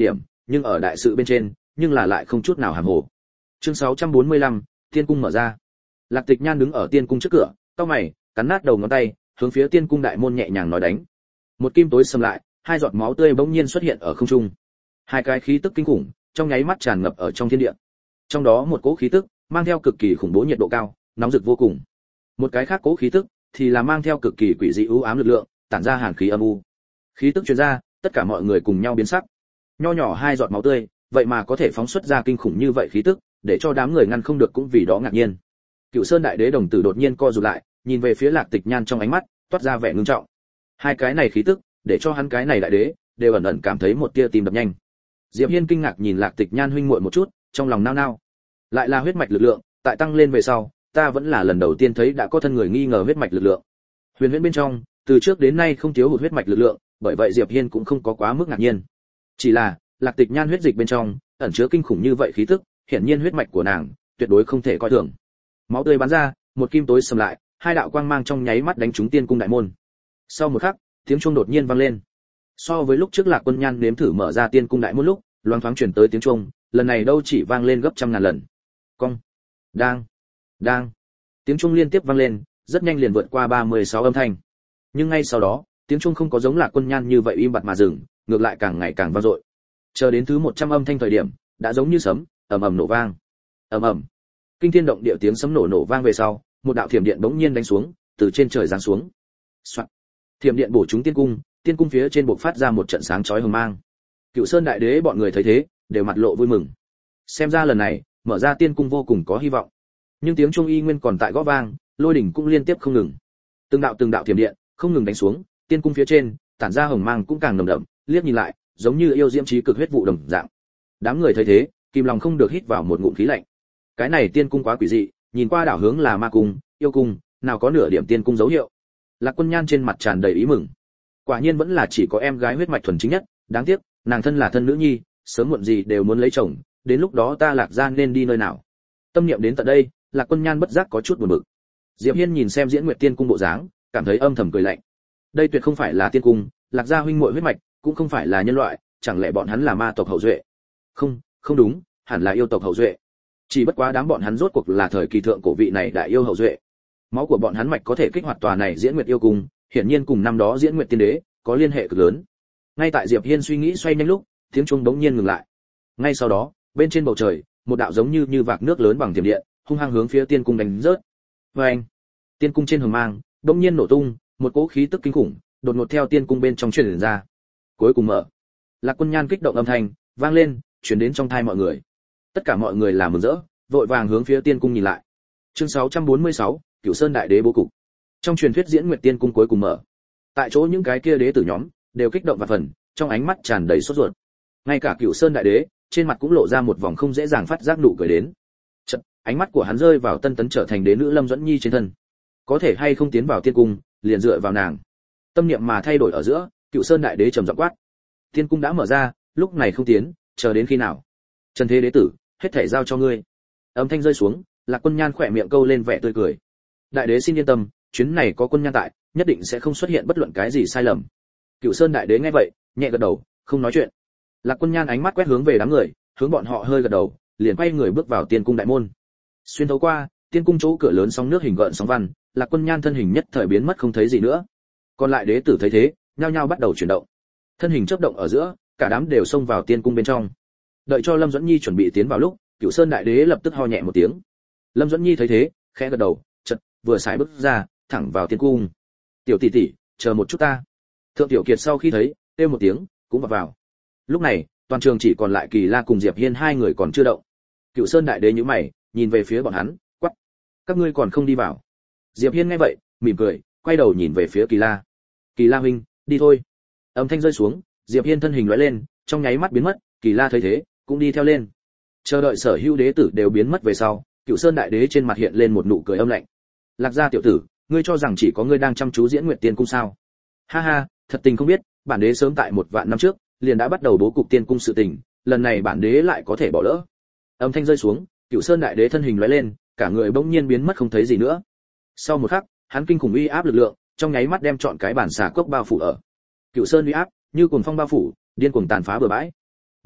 Speaker 1: nhưng ở đại sự bên trên nhưng là lại không chút nào hàm hồ. Chương sáu trăm bốn mươi lăm, tiên cung mở ra. Lạc Tịch Nhan đứng ở tiên cung trước cửa, cau mày, cắn nát đầu ngón tay, hướng phía tiên cung đại môn nhẹ nhàng nói đánh. Một kim tối sầm lại, hai giọt máu tươi bỗng nhiên xuất hiện ở không trung. Hai cái khí tức kinh khủng trong nháy mắt tràn ngập ở trong thiên địa. Trong đó một cỗ khí tức mang theo cực kỳ khủng bố nhiệt độ cao, nóng rực vô cùng. Một cái khác cỗ khí tức thì là mang theo cực kỳ quỷ dị u ám lực lượng, tản ra hàn khí âm u. Khí tức truyền ra, tất cả mọi người cùng nhau biến sắc. Nho nhỏ hai giọt máu tươi, vậy mà có thể phóng xuất ra kinh khủng như vậy khí tức, để cho đám người ngăn không được cũng vì đó ngạc nhiên. Cựu Sơn Đại Đế đồng tử đột nhiên co rụt lại, nhìn về phía Lạc Tịch Nhan trong ánh mắt toát ra vẻ ngưng trọng. Hai cái này khí tức, để cho hắn cái này đại đế đều ẩn ẩn cảm thấy một tia tim đập nhanh. Diệp Hiên kinh ngạc nhìn Lạc Tịch Nhan huynh muội một chút, trong lòng nao nao. Lại là huyết mạch lực lượng, tại tăng lên về sau, ta vẫn là lần đầu tiên thấy đã có thân người nghi ngờ huyết mạch lực lượng. Huyền huyễn bên trong, từ trước đến nay không thiếu hụt huyết mạch lực lượng, bởi vậy Diệp Hiên cũng không có quá mức ngạc nhiên. Chỉ là, Lạc Tịch Nhan huyết dịch bên trong ẩn chứa kinh khủng như vậy khí tức, hiển nhiên huyết mạch của nàng tuyệt đối không thể coi thường. Máu tươi bắn ra, một kim tối sầm lại, hai đạo quang mang trong nháy mắt đánh trúng tiên cung đại môn. Sau một khắc, tiếng chuông đột nhiên vang lên. So với lúc trước Lạc Quân Nhan nếm thử mở ra tiên cung đại môn lúc, loáng thoáng truyền tới tiếng chuông, lần này đâu chỉ vang lên gấp trăm ngàn lần. Cong, đang, đang. Tiếng chuông liên tiếp vang lên, rất nhanh liền vượt qua ba mươi sáu âm thanh. Nhưng ngay sau đó, tiếng chuông không có giống Lạc Quân Nhan như vậy im bặt mà dừng, ngược lại càng ngày càng vang dội. Chờ đến thứ một trăm âm thanh thời điểm, đã giống như sấm, ầm ầm nổ vang. Ầm ầm. Kinh thiên động địa tiếng sấm nổ nổ vang về sau, một đạo thiểm điện bỗng nhiên đánh xuống, từ trên trời giáng xuống. Soạt. Thiểm điện bổ trúng tiên cung, tiên cung phía trên bộc phát ra một trận sáng chói hừng mang. Cựu Sơn Đại Đế bọn người thấy thế, đều mặt lộ vui mừng. Xem ra lần này, mở ra tiên cung vô cùng có hy vọng. Nhưng tiếng chuông y nguyên còn tại gõ vang, lôi đỉnh cũng liên tiếp không ngừng. Từng đạo từng đạo thiểm điện không ngừng đánh xuống, tiên cung phía trên tản ra hừng mang cũng càng nồng đậm, liếc nhìn lại, giống như yêu diễm chí cực huyết vụ đồng dạng. Đám người thấy thế, kìm lòng không được hít vào một ngụm khí lạnh. Cái này tiên cung quá quỷ dị, nhìn qua đảo hướng là ma cung, yêu cung, nào có nửa điểm tiên cung dấu hiệu. Lạc Quân Nhan trên mặt tràn đầy ý mừng. Quả nhiên vẫn là chỉ có em gái huyết mạch thuần chính nhất, đáng tiếc, nàng thân là thân nữ nhi, sớm muộn gì đều muốn lấy chồng, đến lúc đó ta Lạc gia nên đi nơi nào. Tâm niệm đến tận đây, Lạc Quân Nhan bất giác có chút buồn bực. Diệp Hiên nhìn xem Diễn Nguyệt Tiên cung bộ dáng, cảm thấy âm thầm cười lạnh. Đây tuyệt không phải là tiên cung, Lạc gia huynh muội huyết mạch, cũng không phải là nhân loại, chẳng lẽ bọn hắn là ma tộc hậu duệ? Không, không đúng, hẳn là yêu tộc hậu duệ. Chỉ bất quá đám bọn hắn rốt cuộc là thời kỳ thượng cổ vị này đại yêu hậu duệ. Máu của bọn hắn mạch có thể kích hoạt tòa này Diễn Nguyệt yêu cung, hiển nhiên cùng năm đó Diễn Nguyệt Tiên Đế có liên hệ cực lớn. Ngay tại Diệp Hiên suy nghĩ xoay nhanh lúc, tiếng chuông bỗng nhiên ngừng lại. Ngay sau đó, bên trên bầu trời, một đạo giống như như vạc nước lớn bằng thiểm điện, hung hăng hướng phía tiên cung đánh rớt. Oeng! Tiên cung trên hừng mang bỗng nhiên nổ tung, một cỗ khí tức kinh khủng đột ngột theo tiên cung bên trong truyền ra. Cuối cùng mở. Lạc Quân Nhan kích động âm thanh vang lên, truyền đến trong tai mọi người. Tất cả mọi người là mừng rỡ, vội vàng hướng phía tiên cung nhìn lại. Chương sáu trăm bốn mươi sáu, Cửu Sơn Đại Đế bố cục. Trong truyền thuyết Diễn Nguyệt Tiên cung cuối cùng mở. Tại chỗ những cái kia đế tử nhóm đều kích động và phần, trong ánh mắt tràn đầy sốt ruột. Ngay cả Cửu Sơn Đại Đế, trên mặt cũng lộ ra một vòng không dễ dàng phát giác nụ cười đến. Chợt, ánh mắt của hắn rơi vào tân tấn trở thành đế nữ Lâm Duẫn Nhi trên thân. Có thể hay không tiến vào tiên cung, liền dựa vào nàng. Tâm niệm mà thay đổi ở giữa, Cửu Sơn Đại Đế trầm giọng quát: "Tiên cung đã mở ra, lúc này không tiến, chờ đến khi nào?" "Trần Thế Đế tử, hết thảy giao cho ngươi." Âm thanh rơi xuống, Lạc Quân Nhan khỏe miệng câu lên vẻ tươi cười. "Đại đế xin yên tâm, chuyến này có Quân Nhan tại, nhất định sẽ không xuất hiện bất luận cái gì sai lầm." Cửu Sơn Đại Đế nghe vậy, nhẹ gật đầu, không nói chuyện. Lạc Quân Nhan ánh mắt quét hướng về đám người, hướng bọn họ hơi gật đầu, liền quay người bước vào tiên cung đại môn. Xuyên thấu qua, tiên cung chỗ cửa lớn sóng nước hình gợn sóng văn, Lạc Quân Nhan thân hình nhất thời biến mất không thấy gì nữa. Còn lại đế tử thấy thế, nhao nhao bắt đầu chuyển động. Thân hình chớp động ở giữa, cả đám đều xông vào tiên cung bên trong. Đợi cho Lâm Duẫn Nhi chuẩn bị tiến vào lúc, Cửu Sơn Đại Đế lập tức ho nhẹ một tiếng. Lâm Duẫn Nhi thấy thế, khẽ gật đầu, chợt vừa sải bước ra, thẳng vào tiên cung. "Tiểu tỷ tỷ, chờ một chút ta." Thượng Tiểu Kiệt sau khi thấy, kêu một tiếng, cũng vào vào. Lúc này, toàn trường chỉ còn lại Kỳ La cùng Diệp Hiên hai người còn chưa động. Cửu Sơn Đại Đế nhíu mày, nhìn về phía bọn hắn, quắc: "Các ngươi còn không đi vào?" Diệp Hiên nghe vậy, mỉm cười, quay đầu nhìn về phía Kỳ La. "Kỳ La huynh, đi thôi." Âm thanh rơi xuống, Diệp Hiên thân hình lóe lên, trong nháy mắt biến mất, Kỳ La thấy thế, cũng đi theo lên. Chờ đợi sở hữu đế tử đều biến mất về sau, Cửu Sơn Đại Đế trên mặt hiện lên một nụ cười âm lạnh. "Lạc gia tiểu tử, ngươi cho rằng chỉ có ngươi đang chăm chú Diễn Nguyệt Tiên cung sao?" "Ha ha, thật tình không biết, bản đế sớm tại một vạn năm trước liền đã bắt đầu bố cục tiên cung sự tình, lần này bản đế lại có thể bỏ lỡ." Âm thanh rơi xuống, Cửu Sơn Đại Đế thân hình lóe lên, cả người bỗng nhiên biến mất không thấy gì nữa. Sau một khắc, hắn kinh khủng uy áp lực lượng, trong nháy mắt đem trọn cái bản xà cốc bao phủ ở. Cửu Sơn uy áp như cuồng phong bao phủ, điên cuồng tàn phá bừa bãi.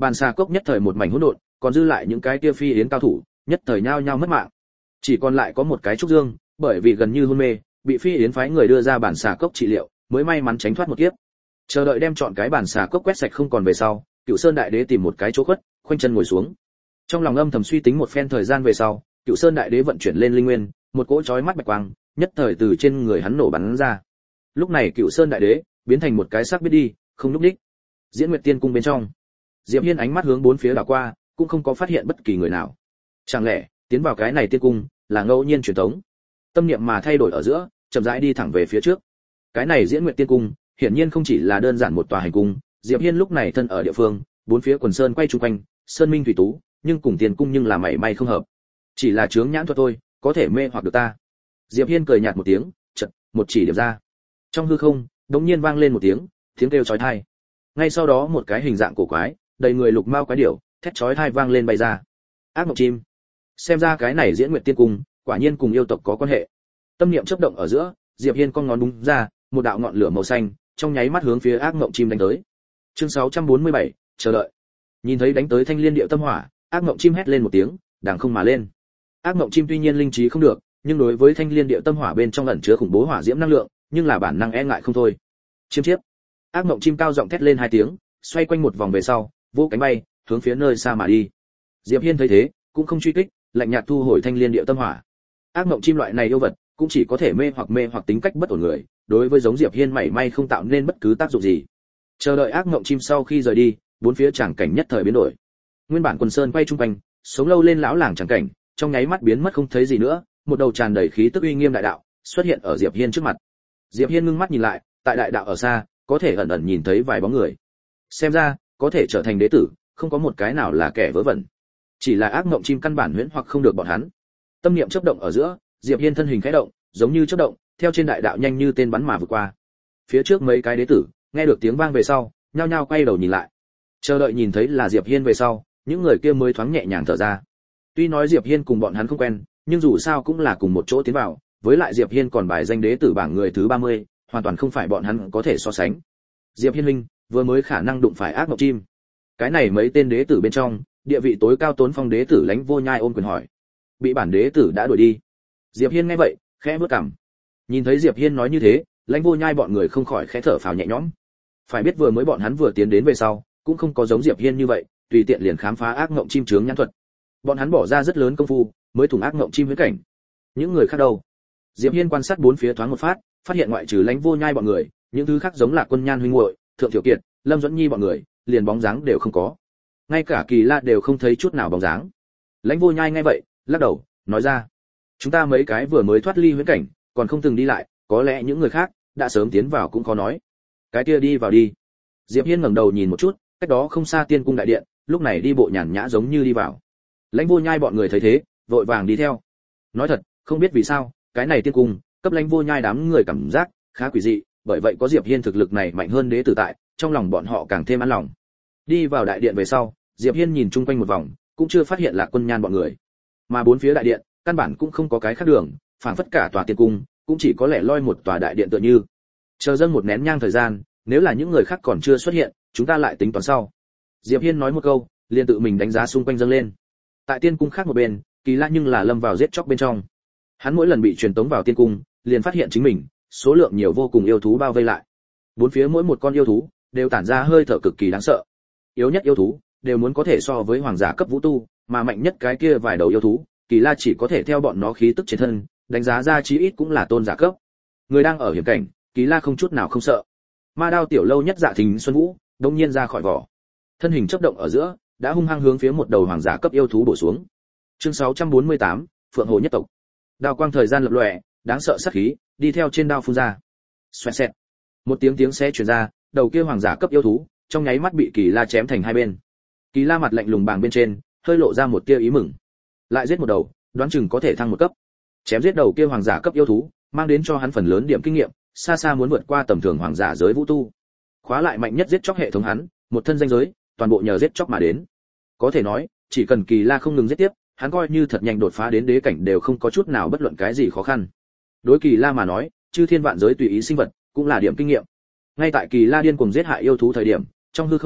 Speaker 1: Bàn xà cốc nhất thời một mảnh hỗn độn, còn dư lại những cái kia phi yến cao thủ, nhất thời nhao nhao mất mạng. Chỉ còn lại có một cái trúc dương, bởi vì gần như hôn mê, bị phi yến phái người đưa ra bản xà cốc trị liệu, mới may mắn tránh thoát một kiếp. Chờ đợi đem chọn cái bản xà cốc quét sạch không còn về sau, Cựu Sơn Đại Đế tìm một cái chỗ khuất, khoanh chân ngồi xuống. Trong lòng âm thầm suy tính một phen thời gian về sau, Cựu Sơn Đại Đế vận chuyển lên linh nguyên, một cỗ chói mắt bạch quang, nhất thời từ trên người hắn nổ bắn ra. Lúc này Cựu Sơn Đại Đế biến thành một cái xác biết đi, không lúc đích. Diễn Nguyệt Tiên cung bên trong, Diệp Hiên ánh mắt hướng bốn phía đảo qua, cũng không có phát hiện bất kỳ người nào. Chẳng lẽ tiến vào cái này tiên cung là ngẫu nhiên truyền tống? Tâm niệm mà thay đổi ở giữa, chậm rãi đi thẳng về phía trước. Cái này Diễn Nguyệt Tiên cung, hiển nhiên không chỉ là đơn giản một tòa hành cung, Diệp Hiên lúc này thân ở địa phương, bốn phía quần sơn quay chung quanh, sơn minh thủy tú, nhưng cùng tiên cung nhưng là mảy may không hợp. Chỉ là chướng nhãn thuật thôi, có thể mê hoặc được ta. Diệp Hiên cười nhạt một tiếng, chợt một chỉ điểm ra. Trong hư không, đột nhiên vang lên một tiếng, tiếng kêu chói tai. Ngay sau đó một cái hình dạng cổ quái, đầy người lục mao quái điểu, thét chói tai vang lên bay ra. Ác mộng chim. Xem ra cái này Diễn Nguyệt Tiên cung, quả nhiên cùng yêu tộc có quan hệ. Tâm niệm chớp động ở giữa, Diệp Hiên cong ngón đúng ra, một đạo ngọn lửa màu xanh, trong nháy mắt hướng phía ác mộng chim đánh tới. Chương sáu trăm bốn mươi bảy, chờ đợi. Nhìn thấy đánh tới thanh liên điệu tâm hỏa, ác mộng chim hét lên một tiếng, đàng không mà lên. Ác mộng chim tuy nhiên linh trí không được, nhưng đối với thanh liên điệu tâm hỏa bên trong ẩn chứa khủng bố hỏa diễm năng lượng, nhưng là bản năng e ngại không thôi. Chiêm chiếp. Ác mộng chim cao giọng thét lên hai tiếng, xoay quanh một vòng về sau, vỗ cánh bay, hướng phía nơi xa mà đi. Diệp Hiên thấy thế, cũng không truy kích, lạnh nhạt thu hồi thanh liên điệu tâm hỏa. Ác mộng chim loại này yêu vật, cũng chỉ có thể mê hoặc mê hoặc tính cách bất ổn người, đối với giống Diệp Hiên mảy may không tạo nên bất cứ tác dụng gì. Chờ đợi ác mộng chim sau khi rời đi, bốn phía tràng cảnh nhất thời biến đổi. Nguyên bản quần sơn quay trung quanh, sống lâu lên lão làng tràng cảnh, trong nháy mắt biến mất không thấy gì nữa, một đầu tràn đầy khí tức uy nghiêm đại đạo xuất hiện ở Diệp Hiên trước mặt. Diệp Hiên ngưng mắt nhìn lại, tại đại đạo ở xa, có thể ẩn ẩn nhìn thấy vài bóng người. Xem ra, có thể trở thành đế tử, không có một cái nào là kẻ vớ vẩn. Chỉ là ác mộng chim căn bản huyễn hoặc không được bọn hắn. Tâm niệm chớp động ở giữa, Diệp Hiên thân hình khẽ động, giống như chớp động, theo trên đại đạo nhanh như tên bắn mà vượt qua. Phía trước mấy cái đế tử, nghe được tiếng vang về sau, nhao nhao quay đầu nhìn lại. Chờ đợi nhìn thấy là Diệp Hiên về sau, những người kia mới thoáng nhẹ nhàng thở ra. Tuy nói Diệp Hiên cùng bọn hắn không quen, nhưng dù sao cũng là cùng một chỗ tiến vào, với lại Diệp Hiên còn bài danh đế tử bảng người thứ ba mươi, hoàn toàn không phải bọn hắn có thể so sánh. Diệp Hiên huynh, vừa mới khả năng đụng phải ác mộng chim. Cái này mấy tên đế tử bên trong, địa vị tối cao Tốn Phong đế tử Lãnh Vô Nhai ôn quyền hỏi. Bị bản đế tử đã đuổi đi. Diệp Hiên nghe vậy, khẽ bước cằm. Nhìn thấy Diệp Hiên nói như thế, Lãnh Vô Nhai bọn người không khỏi khẽ thở phào nhẹ nhõm. Phải biết vừa mới bọn hắn vừa tiến đến về sau, cũng không có giống Diệp Hiên như vậy, tùy tiện liền khám phá ác ngộng chim chướng nhãn thuật. Bọn hắn bỏ ra rất lớn công phu, mới thủng ác ngộng chim huyễn cảnh. Những người khác đâu? Diệp Hiên quan sát bốn phía thoáng một phát, phát hiện ngoại trừ Lãnh Vô Nhai bọn người, những thứ khác giống là Quân Nhan huynh muội, Thượng Tiểu Kiệt, Lâm Duẫn Nhi bọn người, liền bóng dáng đều không có. Ngay cả Kỳ La đều không thấy chút nào bóng dáng. Lãnh Vô Nhai nghe vậy, lắc đầu, nói ra: "Chúng ta mấy cái vừa mới thoát ly huyễn cảnh, còn không từng đi lại, có lẽ những người khác đã sớm tiến vào cũng khó nói." Cái kia đi vào đi. Diệp Hiên ngẩng đầu nhìn một chút, cách đó không xa Tiên cung đại điện, lúc này đi bộ nhàn nhã giống như đi vào. Lãnh Vô Nhai bọn người thấy thế, vội vàng đi theo. Nói thật, không biết vì sao, cái này Tiên cung, cấp Lãnh Vô Nhai đám người cảm giác khá quỷ dị, bởi vậy có Diệp Hiên thực lực này mạnh hơn đế tử tại, trong lòng bọn họ càng thêm an lòng. Đi vào đại điện về sau, Diệp Hiên nhìn chung quanh một vòng, cũng chưa phát hiện là Quân Nhan bọn người. Mà bốn phía đại điện, căn bản cũng không có cái khác đường, phảng phất cả tòa Tiên cung, cũng chỉ có lẻ loi một tòa đại điện tựa như. Chờ dâng một nén nhang thời gian, nếu là những người khác còn chưa xuất hiện, chúng ta lại tính toán sau. Diệp Hiên nói một câu, liền tự mình đánh giá xung quanh dâng lên. Tại Tiên cung khác một bên, Kỳ La nhưng là lâm vào giết chóc bên trong. Hắn mỗi lần bị truyền tống vào Tiên cung, liền phát hiện chính mình số lượng nhiều vô cùng yêu thú bao vây lại. Bốn phía mỗi một con yêu thú đều tản ra hơi thở cực kỳ đáng sợ. Yếu nhất yêu thú đều muốn có thể so với hoàng giả cấp vũ tu, mà mạnh nhất cái kia vài đầu yêu thú, Kỳ La chỉ có thể theo bọn nó khí tức trên thân, đánh giá ra chí ít cũng là tôn giả cấp. Người đang ở hiểm cảnh, Kỳ La không chút nào không sợ. Ma đao tiểu lâu nhất Dạ Thính Xuân Vũ, đột nhiên ra khỏi vỏ. Thân hình chớp động ở giữa, đã hung hăng hướng phía một đầu hoàng giả cấp yêu thú bổ xuống. Chương sáu trăm bốn mươi tám, Phượng Hồ nhất tộc. Đao quang thời gian lập lòe, đáng sợ sát khí đi theo trên đao phun ra. Xoẹt xẹt. Một tiếng tiếng xé truyền ra, đầu kia hoàng giả cấp yêu thú, trong nháy mắt bị Kỳ La chém thành hai bên. Kỳ La mặt lạnh lùng bàng bên trên, hơi lộ ra một tia ý mừng. Lại giết một đầu, đoán chừng có thể thăng một cấp. Chém giết đầu kia hoàng giả cấp yêu thú, mang đến cho hắn phần lớn điểm kinh nghiệm, xa xa muốn vượt qua tầm thường hoàng giả giới vũ tu. Khóa lại mạnh nhất giết chóc hệ thống hắn, một thân danh giới, toàn bộ nhờ giết chóc mà đến. Có thể nói, chỉ cần Kỳ La không ngừng giết tiếp, hắn coi như thật nhanh đột phá đến đế cảnh đều không có chút nào bất luận cái gì khó khăn. Đối Kỳ La mà nói, chư thiên vạn giới tùy ý sinh vật, cũng là điểm kinh nghiệm. Ngay tại Kỳ La điên cuồng giết hại yêu thú thời điểm, trong hư không,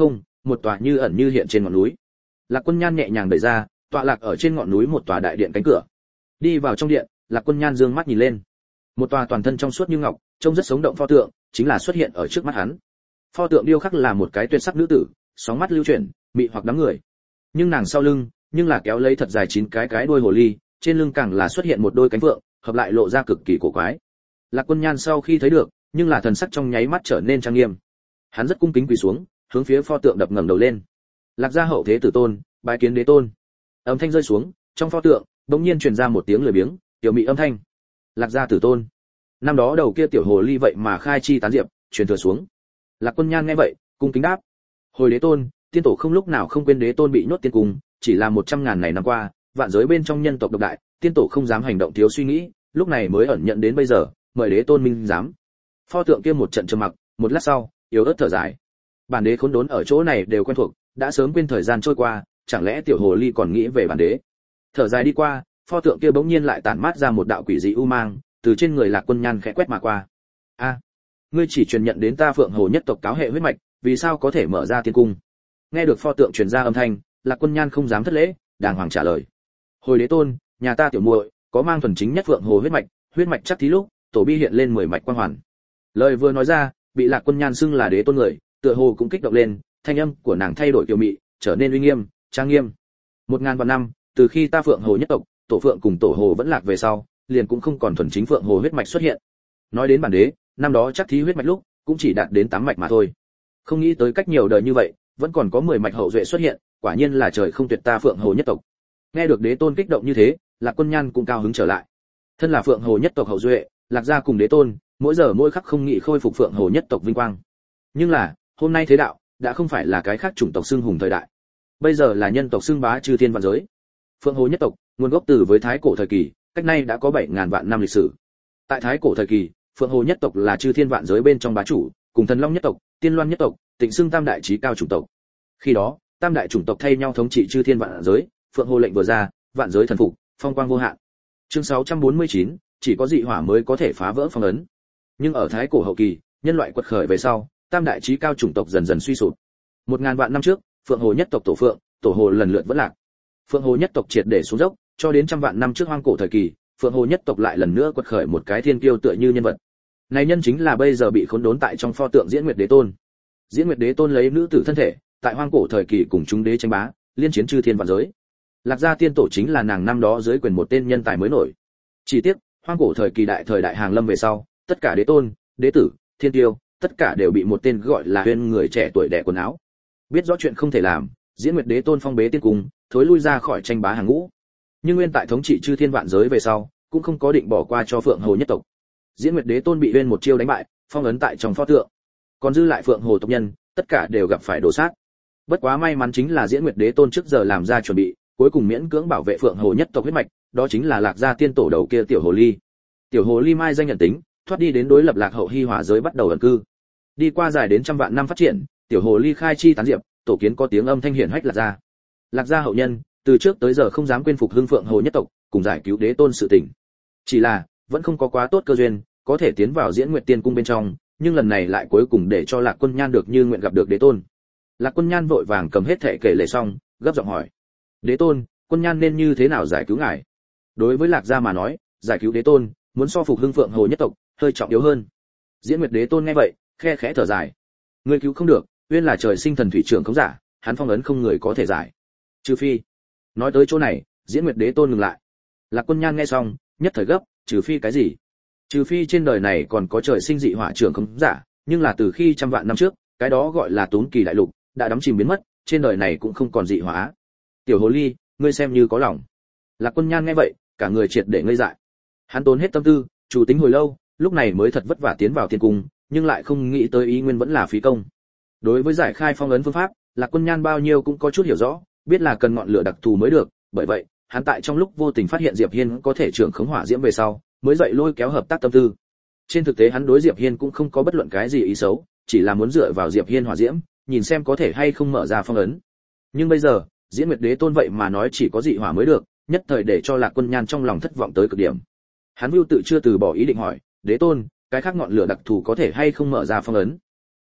Speaker 1: một tòa như ẩn như hiện trên ngọn núi. Lạc Quân Nhan nhẹ nhàng đẩy ra, tọa lạc ở trên ngọn núi một tòa đại điện cánh cửa. Đi vào trong điện, Lạc Quân Nhan dương mắt nhìn lên. Một tòa toàn thân trong suốt như ngọc, trông rất sống động pho tượng, chính là xuất hiện ở trước mắt hắn. Pho tượng điêu khắc là một cái tuyệt sắc nữ tử, sóng mắt lưu chuyển, mị hoặc đám người. Nhưng nàng sau lưng, nhưng là kéo lấy thật dài chín cái cái đuôi hồ ly, trên lưng càng là xuất hiện một đôi cánh vượng, hợp lại lộ ra cực kỳ cổ quái. Lạc Quân Nhan sau khi thấy được, nhưng là thần sắc trong nháy mắt trở nên trang nghiêm. Hắn rất cung kính quỳ xuống, hướng phía pho tượng đập ngẩng đầu lên. Lạc gia hậu thế tử tôn, bái kiến đế tôn. Âm thanh rơi xuống, trong pho tượng bỗng nhiên truyền ra một tiếng lười biếng, tiểu mị âm thanh. Lạc gia tử tôn. Năm đó đầu kia tiểu hồ ly vậy mà khai chi tán diệp, truyền thừa xuống. Lạc Quân Nhan nghe vậy, cung kính đáp: hồi đế tôn, tiên tổ không lúc nào không quên đế tôn bị nhốt tiên cung, chỉ là một trăm ngàn này năm qua, vạn giới bên trong nhân tộc độc đại, tiên tổ không dám hành động thiếu suy nghĩ, lúc này mới ẩn nhận đến bây giờ, mời đế tôn minh giám. Pho tượng kia một trận trầm mặc, một lát sau, yếu ớt thở dài. Bản đế khốn đốn ở chỗ này đều quen thuộc, đã sớm quên thời gian trôi qua, chẳng lẽ tiểu hồ ly còn nghĩ về bản đế. Thở dài đi qua, pho tượng kia bỗng nhiên lại tản mát ra một đạo quỷ dị u mang, từ trên người Lạc Quân Nhan khẽ quét mà qua. A, ngươi chỉ truyền nhận đến ta Phượng Hồ nhất tộc cáo hệ huyết mạch, vì sao có thể mở ra tiên cung? Nghe được pho tượng truyền ra âm thanh, Lạc Quân Nhan không dám thất lễ, đàng hoàng trả lời: hồi đế tôn, nhà ta tiểu muội có mang thuần chính nhất Phượng Hồ huyết mạch, huyết mạch chắc thí lúc, tổ bi hiện lên mười mạch quan hoàn. Lời vừa nói ra, bị Lạc Quân Nhan xưng là đế tôn người, tựa hồ cũng kích động lên, thanh âm của nàng thay đổi kiều mị, trở nên uy nghiêm, trang nghiêm. Một ngàn vạn năm, từ khi ta Phượng Hồ nhất tộc, tổ Phượng cùng tổ Hồ vẫn lạc về sau, liền cũng không còn thuần chính Phượng Hồ huyết mạch xuất hiện. Nói đến bản đế, năm đó chắc thí huyết mạch lúc, cũng chỉ đạt đến tám mạch mà thôi. Không nghĩ tới cách nhiều đời như vậy, vẫn còn có mười mạch hậu duệ xuất hiện, quả nhiên là trời không tuyệt ta Phượng Hồ nhất tộc. Nghe được đế tôn kích động như thế, Lạc Quân Nhan cũng cao hứng trở lại. Thân là Phượng Hồ nhất tộc hậu duệ, Lạc gia cùng đế tôn, mỗi giờ mỗi khắc không nghĩ khôi phục Phượng Hồ nhất tộc vinh quang. Nhưng là, hôm nay thế đạo đã không phải là cái khác chủng tộc xưng hùng thời đại. Bây giờ là nhân tộc xưng bá chư thiên vạn giới. Phượng Hồ nhất tộc, nguồn gốc từ với thái cổ thời kỳ, cách nay đã có bảy ngàn vạn năm lịch sử. Tại thái cổ thời kỳ, Phượng Hồ nhất tộc là chư thiên vạn giới bên trong bá chủ, cùng Thần Long nhất tộc, Tiên Loan nhất tộc, Tịnh xưng tam đại chí cao chủng tộc. Khi đó, tam đại chủng tộc thay nhau thống trị chư thiên vạn giới, Phượng Hồ lệnh vừa ra, vạn giới thần phục, phong quang vô hạn. Chương sáu trăm bốn mươi chín, chỉ có dị hỏa mới có thể phá vỡ phong ấn. Nhưng ở thái cổ hậu kỳ, nhân loại quật khởi về sau, tam đại chí cao chủng tộc dần dần suy sụp. Một ngàn vạn năm trước, Phượng Hồ nhất tộc tổ Phượng, tổ Hồ lần lượt vẫn lạc. Phượng Hồ nhất tộc triệt để xuống dốc, cho đến trăm vạn năm trước hoang cổ thời kỳ, Phượng Hồ nhất tộc lại lần nữa quật khởi một cái thiên kiêu tựa như nhân vật. Này nhân chính là bây giờ bị khốn đốn tại trong pho tượng Diễn Nguyệt Đế Tôn. Diễn Nguyệt Đế Tôn lấy nữ tử thân thể, tại hoang cổ thời kỳ cùng chúng đế tranh bá, liên chiến chư thiên vạn giới. Lạc gia tiên tổ chính là nàng năm đó dưới quyền một tên nhân tài mới nổi. Chỉ tiếc, hoang cổ thời kỳ đại thời đại hàng lâm về sau, tất cả đế tôn, đế tử, thiên tiêu, tất cả đều bị một tên gọi là Huyên người trẻ tuổi đẻ quần áo. Biết rõ chuyện không thể làm, Diễn Nguyệt Đế Tôn phong bế tiên cung, thối lui ra khỏi tranh bá hàng ngũ. Nhưng nguyên tại thống trị chư thiên vạn giới về sau, cũng không có định bỏ qua cho Phượng Hồ nhất tộc. Diễn Nguyệt Đế Tôn bị Huyên một chiêu đánh bại, phong ấn tại trong pho tượng. Còn dư lại Phượng Hồ tộc nhân, tất cả đều gặp phải đổ sát. Bất quá may mắn chính là Diễn Nguyệt Đế Tôn trước giờ làm ra chuẩn bị, cuối cùng miễn cưỡng bảo vệ Phượng Hồ nhất tộc huyết mạch, đó chính là Lạc gia tiên tổ đầu kia tiểu hồ ly. Tiểu hồ ly mai danh nhận tính, thoát đi đến đối lập Lạc hậu hi hòa giới bắt đầu ẩn cư. Đi qua dài đến trăm vạn năm phát triển, tiểu hồ ly khai chi tán diệp, tổ kiến có tiếng âm thanh hiển hách Lạc gia. Lạc gia hậu nhân, từ trước tới giờ không dám quên phục hưng Phượng Hồ nhất tộc, cùng giải cứu Đế Tôn sự tình. Chỉ là, vẫn không có quá tốt cơ duyên, có thể tiến vào Diễn Nguyệt Tiên cung bên trong, nhưng lần này lại cuối cùng để cho Lạc Quân Nhan được như nguyện gặp được Đế Tôn. Lạc Quân Nhan vội vàng cầm hết thệ kể lể xong, gấp giọng hỏi: "Đế Tôn, Quân Nhan nên như thế nào giải cứu ngài?" Đối với Lạc gia mà nói, giải cứu Đế Tôn, muốn so phục hưng Phượng Hồ nhất tộc, hơi trọng yếu hơn. Diễn Nguyệt Đế Tôn nghe vậy, khe khẽ thở dài: "Ngươi cứu không được, Uyên là trời sinh thần thủy trưởng không giả, hắn phong ấn không người có thể giải. Trừ phi..." Nói tới chỗ này, Diễn Nguyệt Đế Tôn ngừng lại. Lạc Quân Nhan nghe xong, nhất thời gấp: "Trừ phi cái gì?" Trừ phi trên đời này còn có trời sinh dị hỏa trưởng không giả, nhưng là từ khi trăm vạn năm trước, cái đó gọi là Tốn Kỳ đại lục đã đắm chìm biến mất, trên đời này cũng không còn dị hỏa. Tiểu hồ ly, ngươi xem như có lòng. Lạc Quân Nhan nghe vậy, cả người triệt để ngây dại. Hắn tốn hết tâm tư, chủ tính hồi lâu, lúc này mới thật vất vả tiến vào tiên cung, nhưng lại không nghĩ tới ý nguyên vẫn là phí công. Đối với giải khai phong ấn phương pháp, Lạc Quân Nhan bao nhiêu cũng có chút hiểu rõ, biết là cần ngọn lửa đặc thù mới được, bởi vậy, hắn tại trong lúc vô tình phát hiện Diệp Hiên có thể trưởng khống hỏa diễm về sau, mới dậy lôi kéo hợp tác tâm tư. Trên thực tế hắn đối Diệp Hiên cũng không có bất luận cái gì ý xấu, chỉ là muốn dựa vào Diệp Hiên hỏa diễm, nhìn xem có thể hay không mở ra phong ấn. Nhưng bây giờ, Diễn Nguyệt Đế Tôn vậy mà nói chỉ có dị hỏa mới được, nhất thời để cho Lạc Quân Nhan trong lòng thất vọng tới cực điểm. Hắn Vưu tự chưa từ bỏ ý định hỏi: "Đế Tôn, cái khác ngọn lửa đặc thù có thể hay không mở ra phong ấn?"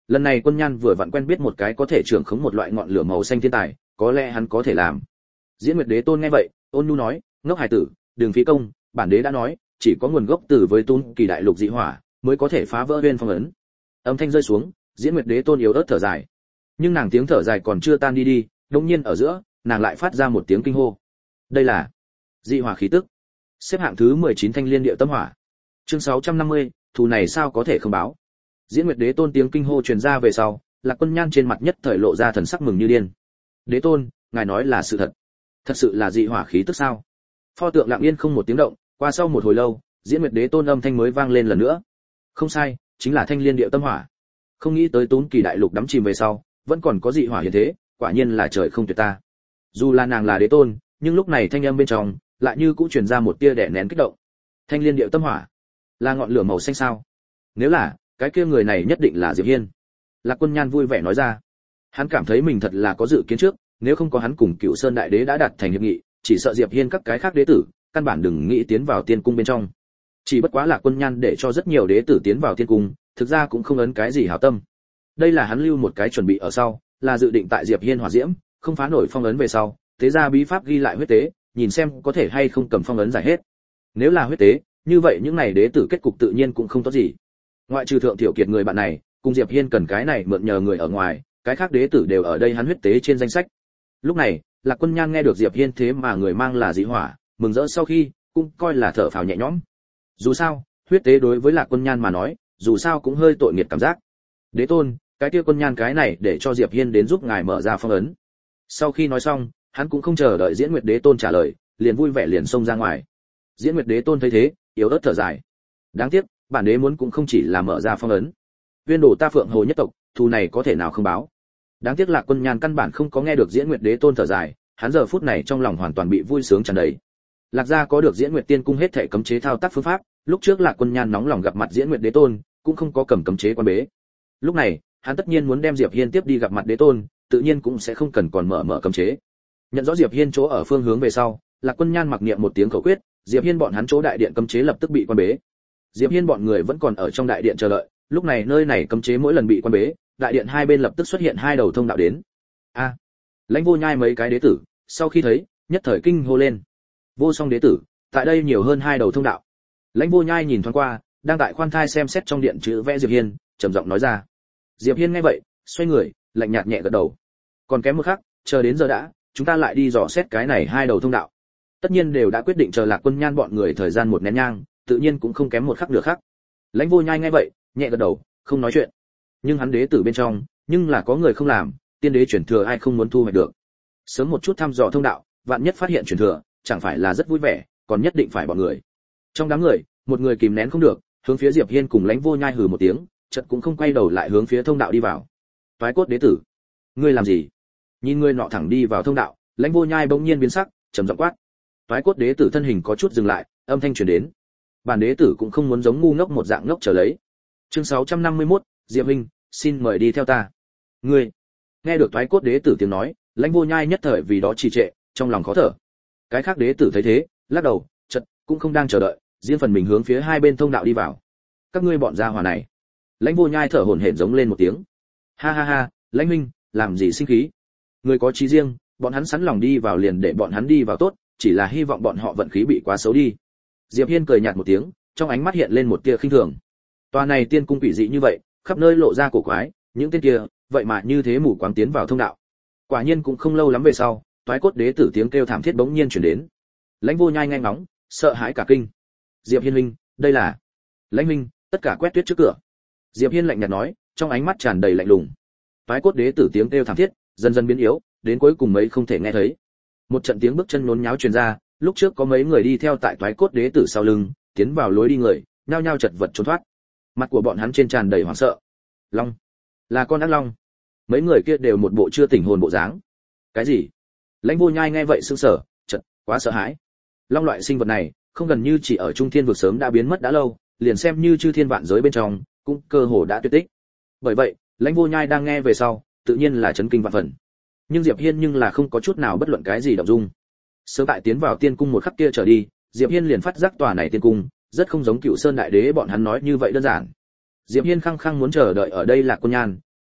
Speaker 1: lần này Quân Nhan vừa vặn quen biết một cái có thể trưởng khống một loại ngọn lửa màu xanh thiên tài, có lẽ hắn có thể làm. Diễn Nguyệt Đế Tôn nghe vậy, ôn nhu nói, ngốc hài tử, đừng phí công, bản đế đã nói, chỉ có nguồn gốc từ với Tún Kỳ đại lục dị hỏa, mới có thể phá vỡ Uyên Phong ấn. Âm thanh rơi xuống, Diễn Nguyệt Đế Tôn yếu ớt thở dài. Nhưng nàng tiếng thở dài còn chưa tan đi đi, đột nhiên ở giữa, nàng lại phát ra một tiếng kinh hô. Đây là dị hỏa khí tức. Xếp hạng thứ mười chín Thanh Liên Điệu Tâm Hỏa. Chương sáu trăm năm mươi, thù này sao có thể không báo. Diễn Nguyệt Đế Tôn tiếng kinh hô truyền ra về sau, Lạc Quân Nhan trên mặt nhất thời lộ ra thần sắc mừng như điên. Đế Tôn, ngài nói là sự thật. Thật sự là dị hỏa khí tức sao? Pho tượng lặng yên không một tiếng động, qua sau một hồi lâu, Diễn Nguyệt Đế Tôn âm thanh mới vang lên lần nữa. Không sai, chính là Thanh Liên Điệu Tâm Hỏa. Không nghĩ tới Tún Kỳ đại lục đắm chìm về sau, vẫn còn có dị hỏa hiện thế, quả nhiên là trời không tuyệt ta. Dù là nàng là đế tôn, nhưng lúc này thanh âm bên trong lại như cũng truyền ra một tia đè nén kích động. Thanh Liên Điệu Tâm Hỏa là ngọn lửa màu xanh sao? Nếu là, cái kia người này nhất định là Diệp Hiên. Lạc Quân Nhan vui vẻ nói ra. Hắn cảm thấy mình thật là có dự kiến trước, nếu không có hắn cùng Cựu Sơn đại đế đã đạt thành hiệp nghị, chỉ sợ Diệp Hiên các cái khác đế tử, căn bản đừng nghĩ tiến vào tiên cung bên trong. Chỉ bất quá Lạc Quân Nhan để cho rất nhiều đế tử tiến vào tiên cung, thực ra cũng không ấn cái gì hảo tâm. Đây là hắn lưu một cái chuẩn bị ở sau, là dự định tại Diệp Hiên hỏa diễm, không phá nổi phong ấn về sau, thế ra bí pháp ghi lại huyết tế, nhìn xem có thể hay không cầm phong ấn giải hết. Nếu là huyết tế, như vậy những này đế tử kết cục tự nhiên cũng không tốt gì. Ngoại trừ thượng tiểu kiệt người bạn này, cùng Diệp Hiên cần cái này mượn nhờ người ở ngoài, cái khác đế tử đều ở đây hắn huyết tế trên danh sách. Lúc này, Lạc Quân Nhan nghe được Diệp Hiên thế mà người mang là dị hỏa, mừng rỡ sau khi, cũng coi là thở phào nhẹ nhõm. Dù sao, huyết tế đối với Lạc Quân Nhan mà nói, dù sao cũng hơi tội nghiệp cảm giác. Đế Tôn, cái kia Quân Nhan cái này để cho Diệp Hiên đến giúp ngài mở ra phong ấn. Sau khi nói xong, hắn cũng không chờ đợi Diễn Nguyệt Đế Tôn trả lời, liền vui vẻ liền xông ra ngoài. Diễn Nguyệt Đế Tôn thấy thế, yếu ớt thở dài. Đáng tiếc, bản đế muốn cũng không chỉ là mở ra phong ấn. Viên đổ ta Phượng Hồ nhất tộc, thù này có thể nào không báo. Đáng tiếc Lạc Quân Nhan căn bản không có nghe được Diễn Nguyệt Đế Tôn thở dài, hắn giờ phút này trong lòng hoàn toàn bị vui sướng tràn đầy. Lạc gia có được Diễn Nguyệt Tiên cung hết thảy cấm chế thao tác phương pháp, lúc trước Lạc Quân Nhan nóng lòng gặp mặt Diễn Nguyệt Đế Tôn, cũng không có cầm cấm chế quan bế. Lúc này, hắn tất nhiên muốn đem Diệp Hiên tiếp đi gặp mặt Đế Tôn, tự nhiên cũng sẽ không cần còn mở mở cấm chế. Nhận rõ Diệp Hiên chỗ ở phương hướng về sau, Lạc Quân Nhan mặc niệm một tiếng khẩu quyết, Diệp Hiên bọn hắn chỗ đại điện cấm chế lập tức bị quan bế. Diệp Hiên bọn người vẫn còn ở trong đại điện chờ đợi, lúc này nơi này cấm chế mỗi lần bị quan bế, đại điện hai bên lập tức xuất hiện hai đầu thông đạo đến. A! À, Lãnh Vô Nhai mấy cái đế tử, sau khi thấy, nhất thời kinh hô lên. Vô Song đế tử, tại đây nhiều hơn hai đầu thông đạo. Lãnh Vô Nhai nhìn thoáng qua, đang tại khoan thai xem xét trong điện chữ vẽ Diệp Hiên, trầm giọng nói ra. Diệp Hiên nghe vậy, xoay người, lạnh nhạt nhẹ gật đầu. Còn kém một khắc, chờ đến giờ đã, chúng ta lại đi dò xét cái này hai đầu thông đạo. Tất nhiên đều đã quyết định chờ Lạc Quân Nhan bọn người thời gian một nén nhang, tự nhiên cũng không kém một khắc nữa khác. Lãnh Vô Nhai nghe vậy, nhẹ gật đầu, không nói chuyện. Nhưng hắn đế tử bên trong, nhưng là có người không làm, tiên đế chuyển thừa ai không muốn thu hoạch được. Sớm một chút thăm dò thông đạo, vạn nhất phát hiện chuyển thừa, chẳng phải là rất vui vẻ, còn nhất định phải bọn người. Trong đám người, một người kìm nén không được, hướng phía Diệp Hiên cùng Lãnh Vô Nhai hừ một tiếng, chợt cũng không quay đầu lại hướng phía thông đạo đi vào. Toái Cốt đế tử, ngươi làm gì? Nhìn người nọ thẳng đi vào thông đạo, Lãnh Vô Nhai bỗng nhiên biến sắc, trầm giọng quát. Toái Cốt đế tử thân hình có chút dừng lại, âm thanh truyền đến. Bản đế tử cũng không muốn giống ngu ngốc một dạng ngốc trở lấy. Chương sáu trăm năm mươi mốt, Diệp huynh, xin mời đi theo ta. Ngươi. Nghe được Toái Cốt đế tử tiếng nói, Lãnh Vô Nhai nhất thời vì đó trì trệ, trong lòng khó thở. Cái khác đế tử thấy thế, lắc đầu, chợt cũng không đang chờ đợi, riêng phần mình hướng phía hai bên thông đạo đi vào. Các ngươi bọn gia hỏa này. Lãnh Vô Nhai thở hổn hển giống lên một tiếng. Ha ha ha, Lãnh huynh, làm gì sinh khí? Người có chí riêng, bọn hắn sẵn lòng đi vào liền để bọn hắn đi vào tốt, chỉ là hy vọng bọn họ vận khí bị quá xấu đi. Diệp Hiên cười nhạt một tiếng, trong ánh mắt hiện lên một tia khinh thường. Tòa này tiên cung quỷ dị như vậy, khắp nơi lộ ra cổ quái, những tên kia, vậy mà như thế mù quáng tiến vào thông đạo. Quả nhiên cũng không lâu lắm về sau, Toái Cốt đế tử tiếng kêu thảm thiết bỗng nhiên truyền đến. Lãnh Vô Nhai nghe ngóng, sợ hãi cả kinh. Diệp Hiên huynh, đây là... Lãnh huynh, tất cả quét tuyết trước cửa. Diệp Hiên lạnh nhạt nói, trong ánh mắt tràn đầy lạnh lùng. Toái Cốt đế tử tiếng kêu thảm thiết dần dần biến yếu, đến cuối cùng mấy không thể nghe thấy. Một trận tiếng bước chân nhốn nháo truyền ra, lúc trước có mấy người đi theo tại Toái Cốt đế tử sau lưng, tiến vào lối đi người, nhao nhao chật vật trốn thoát. Mặt của bọn hắn trên tràn đầy hoảng sợ. Long, là con ác long. Mấy người kia đều một bộ chưa tỉnh hồn bộ dáng. Cái gì? Lãnh Vô Nhai nghe vậy sững sờ, chợt quá sợ hãi. Long loại sinh vật này, không gần như chỉ ở Trung Thiên vực sớm đã biến mất đã lâu, liền xem như chư thiên vạn giới bên trong, cũng cơ hồ đã tuyệt tích. Bởi vậy, Lãnh Vô Nhai đang nghe về sau, tự nhiên là chấn kinh vạn phần. Nhưng Diệp Hiên nhưng là không có chút nào bất luận cái gì động dung. Sớm tại tiến vào tiên cung một khắc kia trở đi, Diệp Hiên liền phát giác tòa này tiên cung rất không giống Cựu Sơn đại đế bọn hắn nói như vậy đơn giản. Diệp Hiên khăng khăng muốn chờ đợi ở đây là Quân Nhan,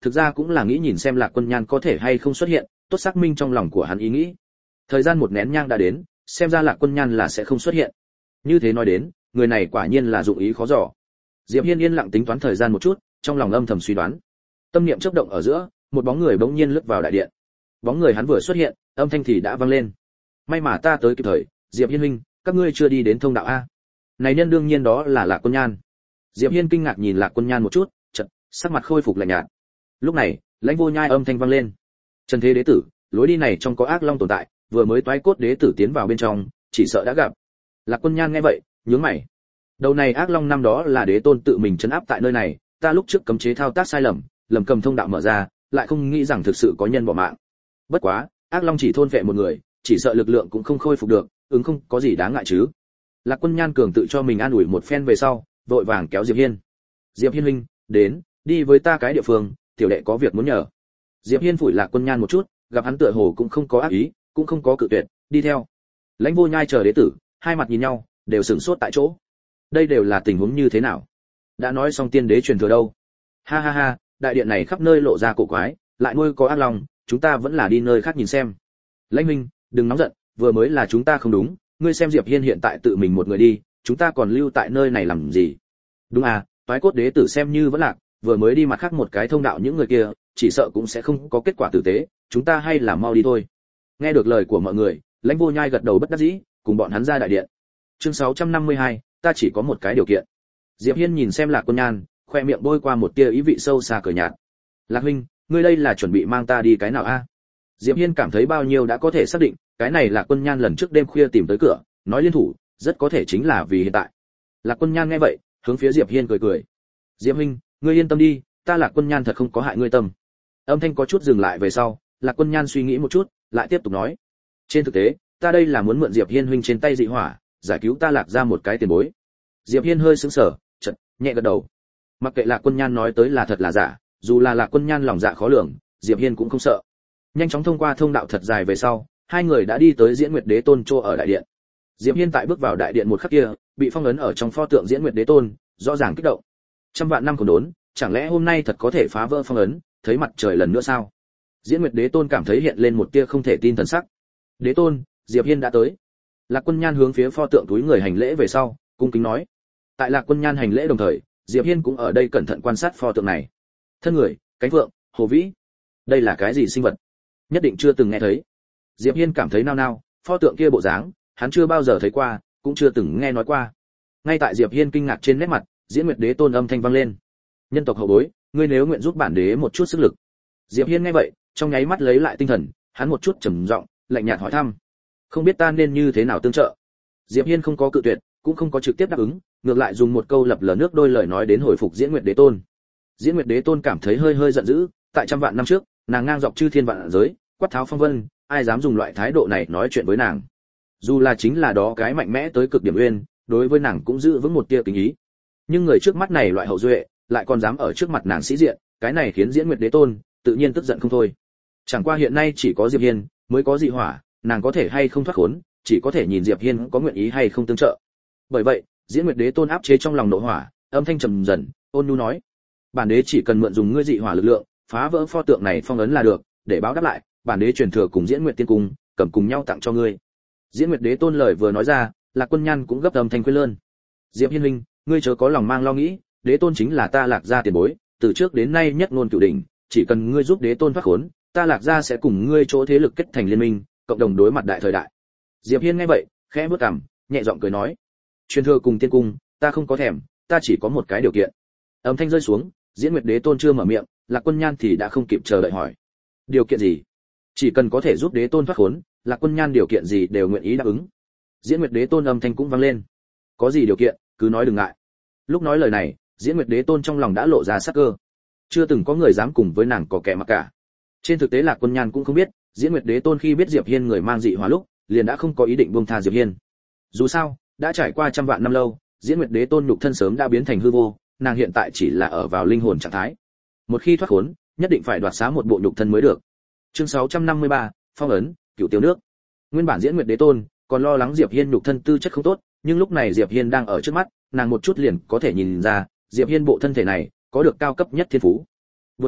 Speaker 1: thực ra cũng là nghĩ nhìn xem Lạc Quân Nhan có thể hay không xuất hiện, tốt xác minh trong lòng của hắn ý nghĩ. Thời gian một nén nhang đã đến, xem ra Lạc Quân Nhan là sẽ không xuất hiện. Như thế nói đến, người này quả nhiên là dụng ý khó dò. Diệp Hiên yên lặng tính toán thời gian một chút, trong lòng âm thầm suy đoán. Tâm niệm chớp động ở giữa, một bóng người bỗng nhiên lướt vào đại điện. Bóng người hắn vừa xuất hiện, âm thanh thì đã vang lên. May mà ta tới kịp thời, Diệp Hiên huynh, các ngươi chưa đi đến thông đạo a? Này nhân đương nhiên đó là Lạc Quân Nhan. Diệp Hiên kinh ngạc nhìn Lạc Quân Nhan một chút, chợt sắc mặt khôi phục lạnh nhạt. Lúc này, Lãnh Vô Nhai âm thanh vang lên. Trần Thế Đế tử, lối đi này trong có ác long tồn tại, vừa mới toái cốt đế tử tiến vào bên trong, chỉ sợ đã gặp. Lạc Quân Nhan nghe vậy, nhướng mày. Đầu này ác long năm đó là đế tôn tự mình trấn áp tại nơi này, ta lúc trước cấm chế thao tác sai lầm, lầm cầm thông đạo mở ra, lại không nghĩ rằng thực sự có nhân bỏ mạng. Bất quá, ác long chỉ thôn vệ một người, chỉ sợ lực lượng cũng không khôi phục được, ứng không có gì đáng ngại chứ. Lạc Quân Nhan cường tự cho mình an ủi một phen về sau, vội vàng kéo Diệp Hiên. Diệp Hiên huynh, đến, đi với ta cái địa phương, tiểu đệ có việc muốn nhờ. Diệp Hiên phủi Lạc Quân Nhan một chút, gặp hắn tựa hồ cũng không có ác ý, cũng không có cự tuyệt, đi theo. Lãnh Vô Nhai chờ đế tử, hai mặt nhìn nhau, đều sửng sốt tại chỗ. Đây đều là tình huống như thế nào? Đã nói xong tiên đế truyền thừa đâu? Ha ha ha, đại điện này khắp nơi lộ ra cổ quái, lại nuôi có ác long, chúng ta vẫn là đi nơi khác nhìn xem. Lãnh huynh, đừng nóng giận, vừa mới là chúng ta không đúng, ngươi xem Diệp Hiên hiện tại tự mình một người đi, chúng ta còn lưu tại nơi này làm gì? Đúng à, toái cốt đế tử xem như vẫn lạc, vừa mới đi mặt khác một cái thông đạo những người kia, chỉ sợ cũng sẽ không có kết quả tử tế, chúng ta hay là mau đi thôi. Nghe được lời của mọi người, Lãnh Vô Nhai gật đầu bất đắc dĩ, cùng bọn hắn ra đại điện. Chương sáu trăm năm mươi hai, ta chỉ có một cái điều kiện. Diệp Hiên nhìn xem Lạc Quân Nhan, khoe miệng bôi qua một tia ý vị sâu xa cười nhạt. Lạc huynh, ngươi đây là chuẩn bị mang ta đi cái nào a? Diệp Hiên cảm thấy bao nhiêu đã có thể xác định, cái này Lạc Quân Nhan lần trước đêm khuya tìm tới cửa, nói liên thủ, rất có thể chính là vì hiện tại. Lạc Quân Nhan nghe vậy, hướng phía Diệp Hiên cười cười. Diệp huynh, ngươi yên tâm đi, ta Lạc Quân Nhan thật không có hại ngươi tâm. Âm thanh có chút dừng lại về sau, Lạc Quân Nhan suy nghĩ một chút, lại tiếp tục nói. Trên thực tế, ta đây là muốn mượn Diệp Hiên huynh trên tay dị hỏa, giải cứu ta Lạc ra một cái tiền bối. Diệp Hiên hơi sững sờ, chợt nhẹ gật đầu. Mặc kệ Lạc Quân Nhan nói tới là thật là giả, dù là Lạc Quân Nhan lòng dạ khó lường, Diệp Hiên cũng không sợ. Nhanh chóng thông qua thông đạo thật dài về sau, hai người đã đi tới Diễn Nguyệt Đế Tôn chỗ ở đại điện. Diệp Hiên tại bước vào đại điện một khắc kia, bị phong ấn ở trong pho tượng Diễn Nguyệt Đế Tôn, rõ ràng kích động. Trăm vạn năm còn đốn, chẳng lẽ hôm nay thật có thể phá vỡ phong ấn, thấy mặt trời lần nữa sao? Diễn Nguyệt Đế Tôn cảm thấy hiện lên một tia không thể tin thần sắc. Đế Tôn, Diệp Hiên đã tới. Lạc Quân Nhan hướng phía pho tượng túi người hành lễ về sau, cung kính nói. Tại Lạc Quân Nhan hành lễ đồng thời, Diệp Hiên cũng ở đây cẩn thận quan sát pho tượng này. Thân người, cánh vượng, hồ vĩ, đây là cái gì sinh vật? Nhất định chưa từng nghe thấy. Diệp Hiên cảm thấy nao nao, pho tượng kia bộ dáng, hắn chưa bao giờ thấy qua, cũng chưa từng nghe nói qua. Ngay tại Diệp Hiên kinh ngạc trên nét mặt, Diễn Nguyệt Đế Tôn âm thanh vang lên. Nhân tộc hậu bối, ngươi nếu nguyện giúp bản đế một chút sức lực. Diệp Hiên nghe vậy, trong nháy mắt lấy lại tinh thần, hắn một chút trầm giọng, lạnh nhạt hỏi thăm. Không biết ta nên như thế nào tương trợ? Diệp Hiên không có cự tuyệt, cũng không có trực tiếp đáp ứng, ngược lại dùng một câu lập lờ nước đôi lời nói đến hồi phục Diễn Nguyệt Đế Tôn. Diễn Nguyệt Đế Tôn cảm thấy hơi hơi giận dữ, tại trăm vạn năm trước, nàng ngang dọc chư thiên vạn giới, quát tháo phong vân, ai dám dùng loại thái độ này nói chuyện với nàng? Dù là chính là đó cái mạnh mẽ tới cực điểm uyên, đối với nàng cũng giữ vững một tia kính ý. Nhưng người trước mắt này loại hậu duệ, lại còn dám ở trước mặt nàng sĩ diện, cái này khiến Diễn Nguyệt Đế Tôn tự nhiên tức giận không thôi. Chẳng qua hiện nay chỉ có Diệp Hiên mới có dị hỏa, nàng có thể hay không thoát khốn, chỉ có thể nhìn Diệp Hiên có nguyện ý hay không tương trợ. Bởi vậy, Diễn Nguyệt Đế Tôn áp chế trong lòng nộ hỏa, âm thanh trầm dần, ôn nhu nói: bản đế chỉ cần mượn dùng ngươi dị hỏa lực lượng, phá vỡ pho tượng này phong ấn là được, để báo đáp lại, bản đế truyền thừa cùng Diễn Nguyệt Tiên Cung, cầm cùng nhau tặng cho ngươi. Diễn Nguyệt Đế Tôn lời vừa nói ra, Lạc Quân Nhan cũng gấp âm thanh khuyên lơn. Diệp Hiên huynh, ngươi chớ có lòng mang lo nghĩ, Đế Tôn chính là ta Lạc gia tiền bối, từ trước đến nay nhất ngôn cửu đỉnh, chỉ cần ngươi giúp Đế Tôn thoát khốn, ta Lạc gia sẽ cùng ngươi chỗ thế lực kết thành liên minh, cộng đồng đối mặt đại thời đại. Diệp Hiên nghe vậy, khẽ bước cằm, nhẹ giọng cười nói: truyền thừa cùng tiên cung, ta không có thèm, ta chỉ có một cái điều kiện. Âm thanh rơi xuống, Diễn Nguyệt Đế Tôn chưa mở miệng, Lạc Quân Nhan thì đã không kịp chờ đợi hỏi: điều kiện gì? Chỉ cần có thể giúp Đế Tôn thoát khốn, Lạc Quân Nhan điều kiện gì đều nguyện ý đáp ứng. Diễn Nguyệt Đế Tôn âm thanh cũng vang lên: có gì điều kiện, cứ nói đừng ngại. Lúc nói lời này, Diễn Nguyệt Đế Tôn trong lòng đã lộ ra sắc cơ. Chưa từng có người dám cùng với nàng có kẻ mặc cả. Trên thực tế Lạc Quân Nhan cũng không biết, Diễn Nguyệt Đế Tôn khi biết Diệp Hiên người mang dị hỏa lúc, liền đã không có ý định buông tha Diệp Hiên. Dù sao, đã trải qua trăm vạn năm lâu, Diễn Nguyệt Đế Tôn nhục thân sớm đã biến thành hư vô, nàng hiện tại chỉ là ở vào linh hồn trạng thái. Một khi thoát khốn, nhất định phải đoạt xá một bộ nhục thân mới được. Chương sáu trăm năm mươi ba, phong ấn, cửu tiêu nước. Nguyên bản Diễn Nguyệt Đế Tôn còn lo lắng Diệp Hiên nhục thân tư chất không tốt, nhưng lúc này Diệp Hiên đang ở trước mắt, nàng một chút liền có thể nhìn ra, Diệp Hiên bộ thân thể này có được cao cấp nhất thiên phú. Buồn cười,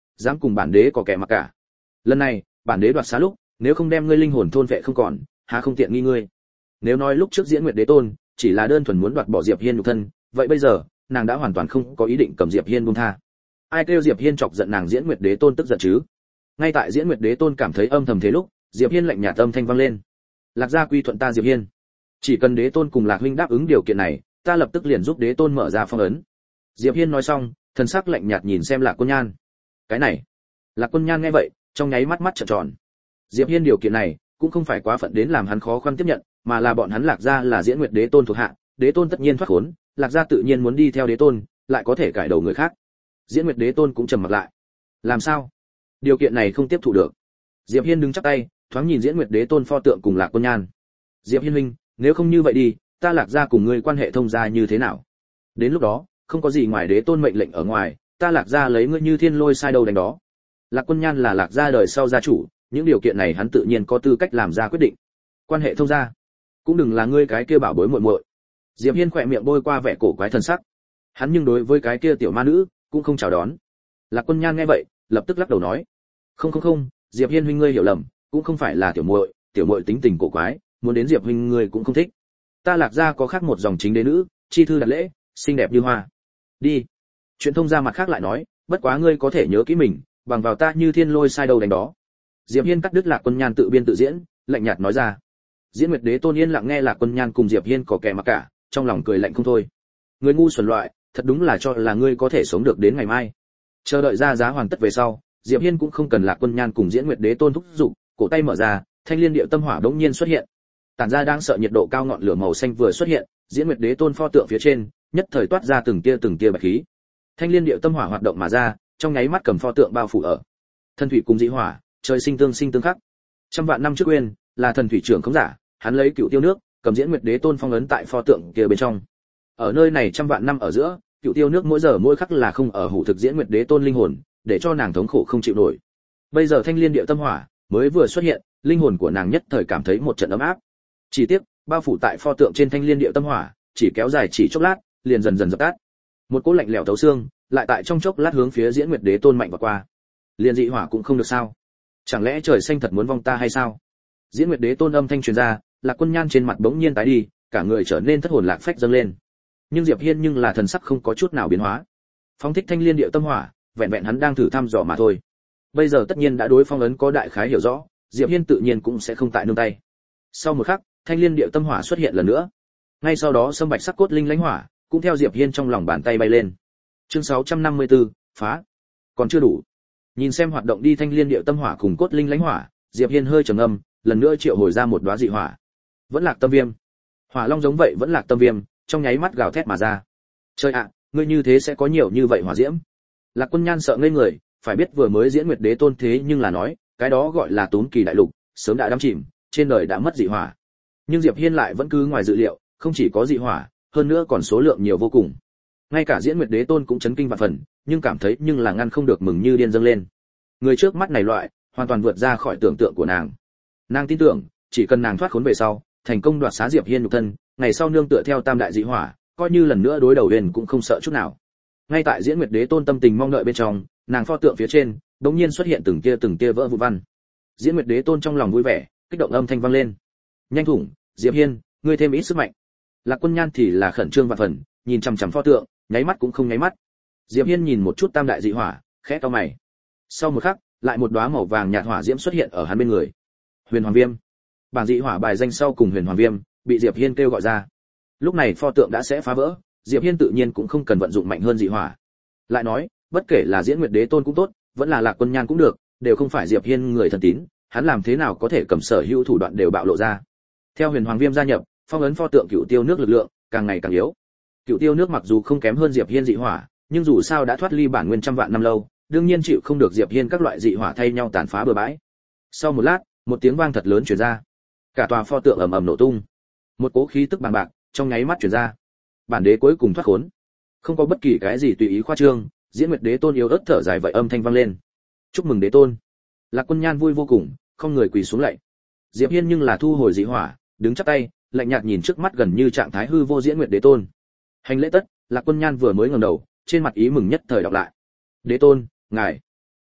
Speaker 1: dám cùng bản đế có kẻ mặc cả. Lần này bản đế đoạt xá lúc, nếu không đem ngươi linh hồn thôn vệ không còn, há không tiện nghi ngươi. Nếu nói lúc trước Diễn Nguyệt Đế Tôn chỉ là đơn thuần muốn đoạt bỏ Diệp Hiên nhục thân, vậy bây giờ nàng đã hoàn toàn không có ý định cầm Diệp Hiên buông tha. Ai kêu Diệp Hiên chọc giận nàng Diễn Nguyệt Đế Tôn tức giận chứ? Ngay tại Diễn Nguyệt Đế Tôn cảm thấy âm thầm thế lúc, Diệp Hiên lạnh nhạt âm thanh vang lên. Lạc gia quy thuận ta Diệp Hiên, chỉ cần Đế Tôn cùng Lạc huynh đáp ứng điều kiện này, ta lập tức liền giúp Đế Tôn mở ra phong ấn. Diệp Hiên nói xong, thần sắc lạnh nhạt nhìn xem Lạc Quân Nhan. Cái này, Lạc Quân Nhan nghe vậy, trong nháy mắt mắt trợn tròn. Diệp Hiên điều kiện này cũng không phải quá phận đến làm hắn khó khăn tiếp nhận, mà là bọn hắn Lạc gia là Diễn Nguyệt Đế Tôn thuộc hạ, Đế Tôn tất nhiên thoát khốn, Lạc gia tự nhiên muốn đi theo Đế Tôn, lại có thể cải đầu người khác. Diễn Nguyệt Đế Tôn cũng trầm mặt lại. Làm sao? Điều kiện này không tiếp thu được. Diệp Hiên đứng chắp tay, thoáng nhìn Diễn Nguyệt Đế Tôn pho tượng cùng Lạc Quân Nhan. Diệp Hiên huynh, nếu không như vậy đi, ta Lạc gia cùng ngươi quan hệ thông gia như thế nào? Đến lúc đó, không có gì ngoài Đế Tôn mệnh lệnh ở ngoài, ta Lạc gia lấy ngươi như thiên lôi sai đâu đánh đó. Lạc Quân Nhan là Lạc gia đời sau gia chủ, những điều kiện này hắn tự nhiên có tư cách làm ra quyết định. Quan hệ thông gia, cũng đừng là ngươi cái kia bảo bối muội muội. Diệp Hiên khỏe miệng bôi qua vẻ cổ quái thần sắc. Hắn nhưng đối với cái kia tiểu ma nữ cũng không chào đón. Lạc Quân Nhan nghe vậy, lập tức lắc đầu nói: "Không không không, Diệp Hiên huynh ngươi hiểu lầm, cũng không phải là tiểu muội, tiểu muội tính tình cổ quái, muốn đến Diệp huynh ngươi cũng không thích. Ta Lạc gia có khác một dòng chính đế nữ, chi thư đặt lễ, xinh đẹp như hoa. Đi." Chuyện thông gia mặt khác lại nói, bất quá ngươi có thể nhớ kỹ mình, bằng vào ta như thiên lôi sai đâu đánh đó. Diệp Hiên cắt đứt Lạc Quân Nhan tự biên tự diễn, lạnh nhạt nói ra. Diễn Nguyệt Đế Tôn yên lặng nghe Lạc Quân Nhan cùng Diệp Hiên có kẻ mặc cả, trong lòng cười lạnh không thôi. Người ngu xuẩn loại, thật đúng là cho là ngươi có thể sống được đến ngày mai. Chờ đợi ra giá hoàn tất về sau, Diệp Hiên cũng không cần Lạc Quân Nhan cùng Diễn Nguyệt Đế Tôn thúc giục, cổ tay mở ra, thanh liên điệu tâm hỏa đống nhiên xuất hiện. Tản ra đang sợ nhiệt độ cao ngọn lửa màu xanh vừa xuất hiện, Diễn Nguyệt Đế Tôn pho tượng phía trên, nhất thời toát ra từng tia từng tia bạch khí. Thanh liên điệu tâm hỏa hoạt động mà ra, trong nháy mắt cầm pho tượng bao phủ ở. Thân thủy cùng dị hỏa, trời sinh tương sinh tương khắc. Trăm vạn năm trước Uyên, là thần thủy trưởng khống giả, hắn lấy cựu tiêu nước, cầm Diễn Nguyệt Đế Tôn phong ấn tại pho tượng kia bên trong. Ở nơi này trăm vạn năm ở giữa, cựu tiêu nước mỗi giờ mỗi khắc là không ở hủ thực Diễn Nguyệt Đế Tôn linh hồn, để cho nàng thống khổ không chịu nổi. Bây giờ thanh liên điệu tâm hỏa mới vừa xuất hiện, linh hồn của nàng nhất thời cảm thấy một trận ấm áp. Chỉ tiếc, bao phủ tại pho tượng trên thanh liên điệu tâm hỏa, chỉ kéo dài chỉ chốc lát, liền dần dần dập tắt. Một cỗ lạnh lẽo thấu xương, lại tại trong chốc lát hướng phía Diễn Nguyệt Đế Tôn mạnh vào qua. Liên dị hỏa cũng không được sao? Chẳng lẽ trời xanh thật muốn vong ta hay sao? Diễn Nguyệt Đế Tôn âm thanh truyền ra, Lạc Quân Nhan trên mặt bỗng nhiên tái đi, cả người trở nên thất hồn lạc phách dâng lên. Nhưng Diệp Hiên nhưng là thần sắc không có chút nào biến hóa. Phóng thích thanh liên điệu tâm hỏa, vẹn vẹn hắn đang thử thăm dò mà thôi. Bây giờ tất nhiên đã đối phong ấn có đại khái hiểu rõ, Diệp Hiên tự nhiên cũng sẽ không tại nương tay. Sau một khắc, thanh liên điệu tâm hỏa xuất hiện lần nữa. Ngay sau đó sâm bạch sắc cốt linh lãnh hỏa cũng theo Diệp Hiên trong lòng bàn tay bay lên. Chương sáu trăm năm mươi tư, phá. Còn chưa đủ. Nhìn xem hoạt động đi thanh liên điệu tâm hỏa cùng cốt linh lãnh hỏa, Diệp Hiên hơi trầm ngâm, lần nữa triệu hồi ra một đóa dị hỏa. Vẫn Lạc Tâm Viêm. Hỏa long giống vậy Vẫn Lạc Tâm Viêm, trong nháy mắt gào thét mà ra. Trời ạ, ngươi như thế sẽ có nhiều như vậy hỏa diễm? Lạc Quân Nhan sợ ngây người, phải biết vừa mới Diễn Nguyệt Đế Tôn thế nhưng là nói, cái đó gọi là Tốn Kỳ đại lục, sớm đã đắm chìm, trên đời đã mất dị hỏa. Nhưng Diệp Hiên lại vẫn cứ ngoài dự liệu, không chỉ có dị hỏa, hơn nữa còn số lượng nhiều vô cùng. Ngay cả Diễn Nguyệt Đế Tôn cũng chấn kinh vạn phần, nhưng cảm thấy nhưng là ngăn không được mừng như điên dâng lên. Người trước mắt này loại, hoàn toàn vượt ra khỏi tưởng tượng của nàng. Nàng tin tưởng, chỉ cần nàng thoát khốn về sau, thành công đoạt xá Diệp Hiên nhục thân, ngày sau nương tựa theo tam đại dị hỏa, coi như lần nữa đối đầu Huyền cũng không sợ chút nào. Ngay tại Diễn Nguyệt Đế Tôn tâm tình mong đợi bên trong, nàng pho tượng phía trên, đột nhiên xuất hiện từng tia từng tia vỡ vụn văn. Diễn Nguyệt Đế Tôn trong lòng vui vẻ, kích động âm thanh vang lên. Nhanh thủng, Diệp Hiên, ngươi thêm ít sức mạnh. Lạc Quân Nhan thì là khẩn trương vạn phần, nhìn chằm chằm pho tượng, nháy mắt cũng không nháy mắt. Diệp Hiên nhìn một chút tam đại dị hỏa, khẽ cau mày. Sau một khắc, lại một đóa màu vàng nhạt hỏa diễm xuất hiện ở hắn bên người. Huyền Hoàng Viêm. Bảng dị hỏa bài danh sau cùng Huyền Hoàng Viêm, bị Diệp Hiên kêu gọi ra. Lúc này pho tượng đã sẽ phá vỡ, Diệp Hiên tự nhiên cũng không cần vận dụng mạnh hơn dị hỏa. Lại nói, bất kể là Diễn Nguyệt Đế Tôn cũng tốt, vẫn là Lạc Quân Nhan cũng được, đều không phải Diệp Hiên người thần tín, hắn làm thế nào có thể cầm sở hữu thủ đoạn đều bạo lộ ra. Theo Huyền Hoàng Viêm gia nhập, phong ấn pho tượng Cựu Tiêu nước lực lượng càng ngày càng yếu. Cựu Tiêu nước mặc dù không kém hơn Diệp Hiên dị hỏa, nhưng dù sao đã thoát ly bản nguyên trăm vạn năm lâu, đương nhiên chịu không được Diệp Hiên các loại dị hỏa thay nhau tàn phá bừa bãi. Sau một lát, một tiếng vang thật lớn truyền ra, cả tòa pho tượng ầm ầm nổ tung, một cỗ khí tức bàng bạc trong nháy mắt truyền ra. Bản đế cuối cùng thoát khốn. Không có bất kỳ cái gì tùy ý khoa trương, Diễn Nguyệt Đế Tôn yếu ớt thở dài vậy âm thanh vang lên. Chúc mừng Đế Tôn. Lạc Quân Nhan vui vô cùng, không người quỳ xuống lạy. Diệp Hiên nhưng là thu hồi dị hỏa, đứng chắp tay, lạnh nhạt nhìn trước mắt gần như trạng thái hư vô Diễn Nguyệt Đế Tôn. Hành lễ tất, Lạc Quân Nhan vừa mới ngẩng đầu, trên mặt ý mừng nhất thời đọc lại. Đế Tôn, ngài.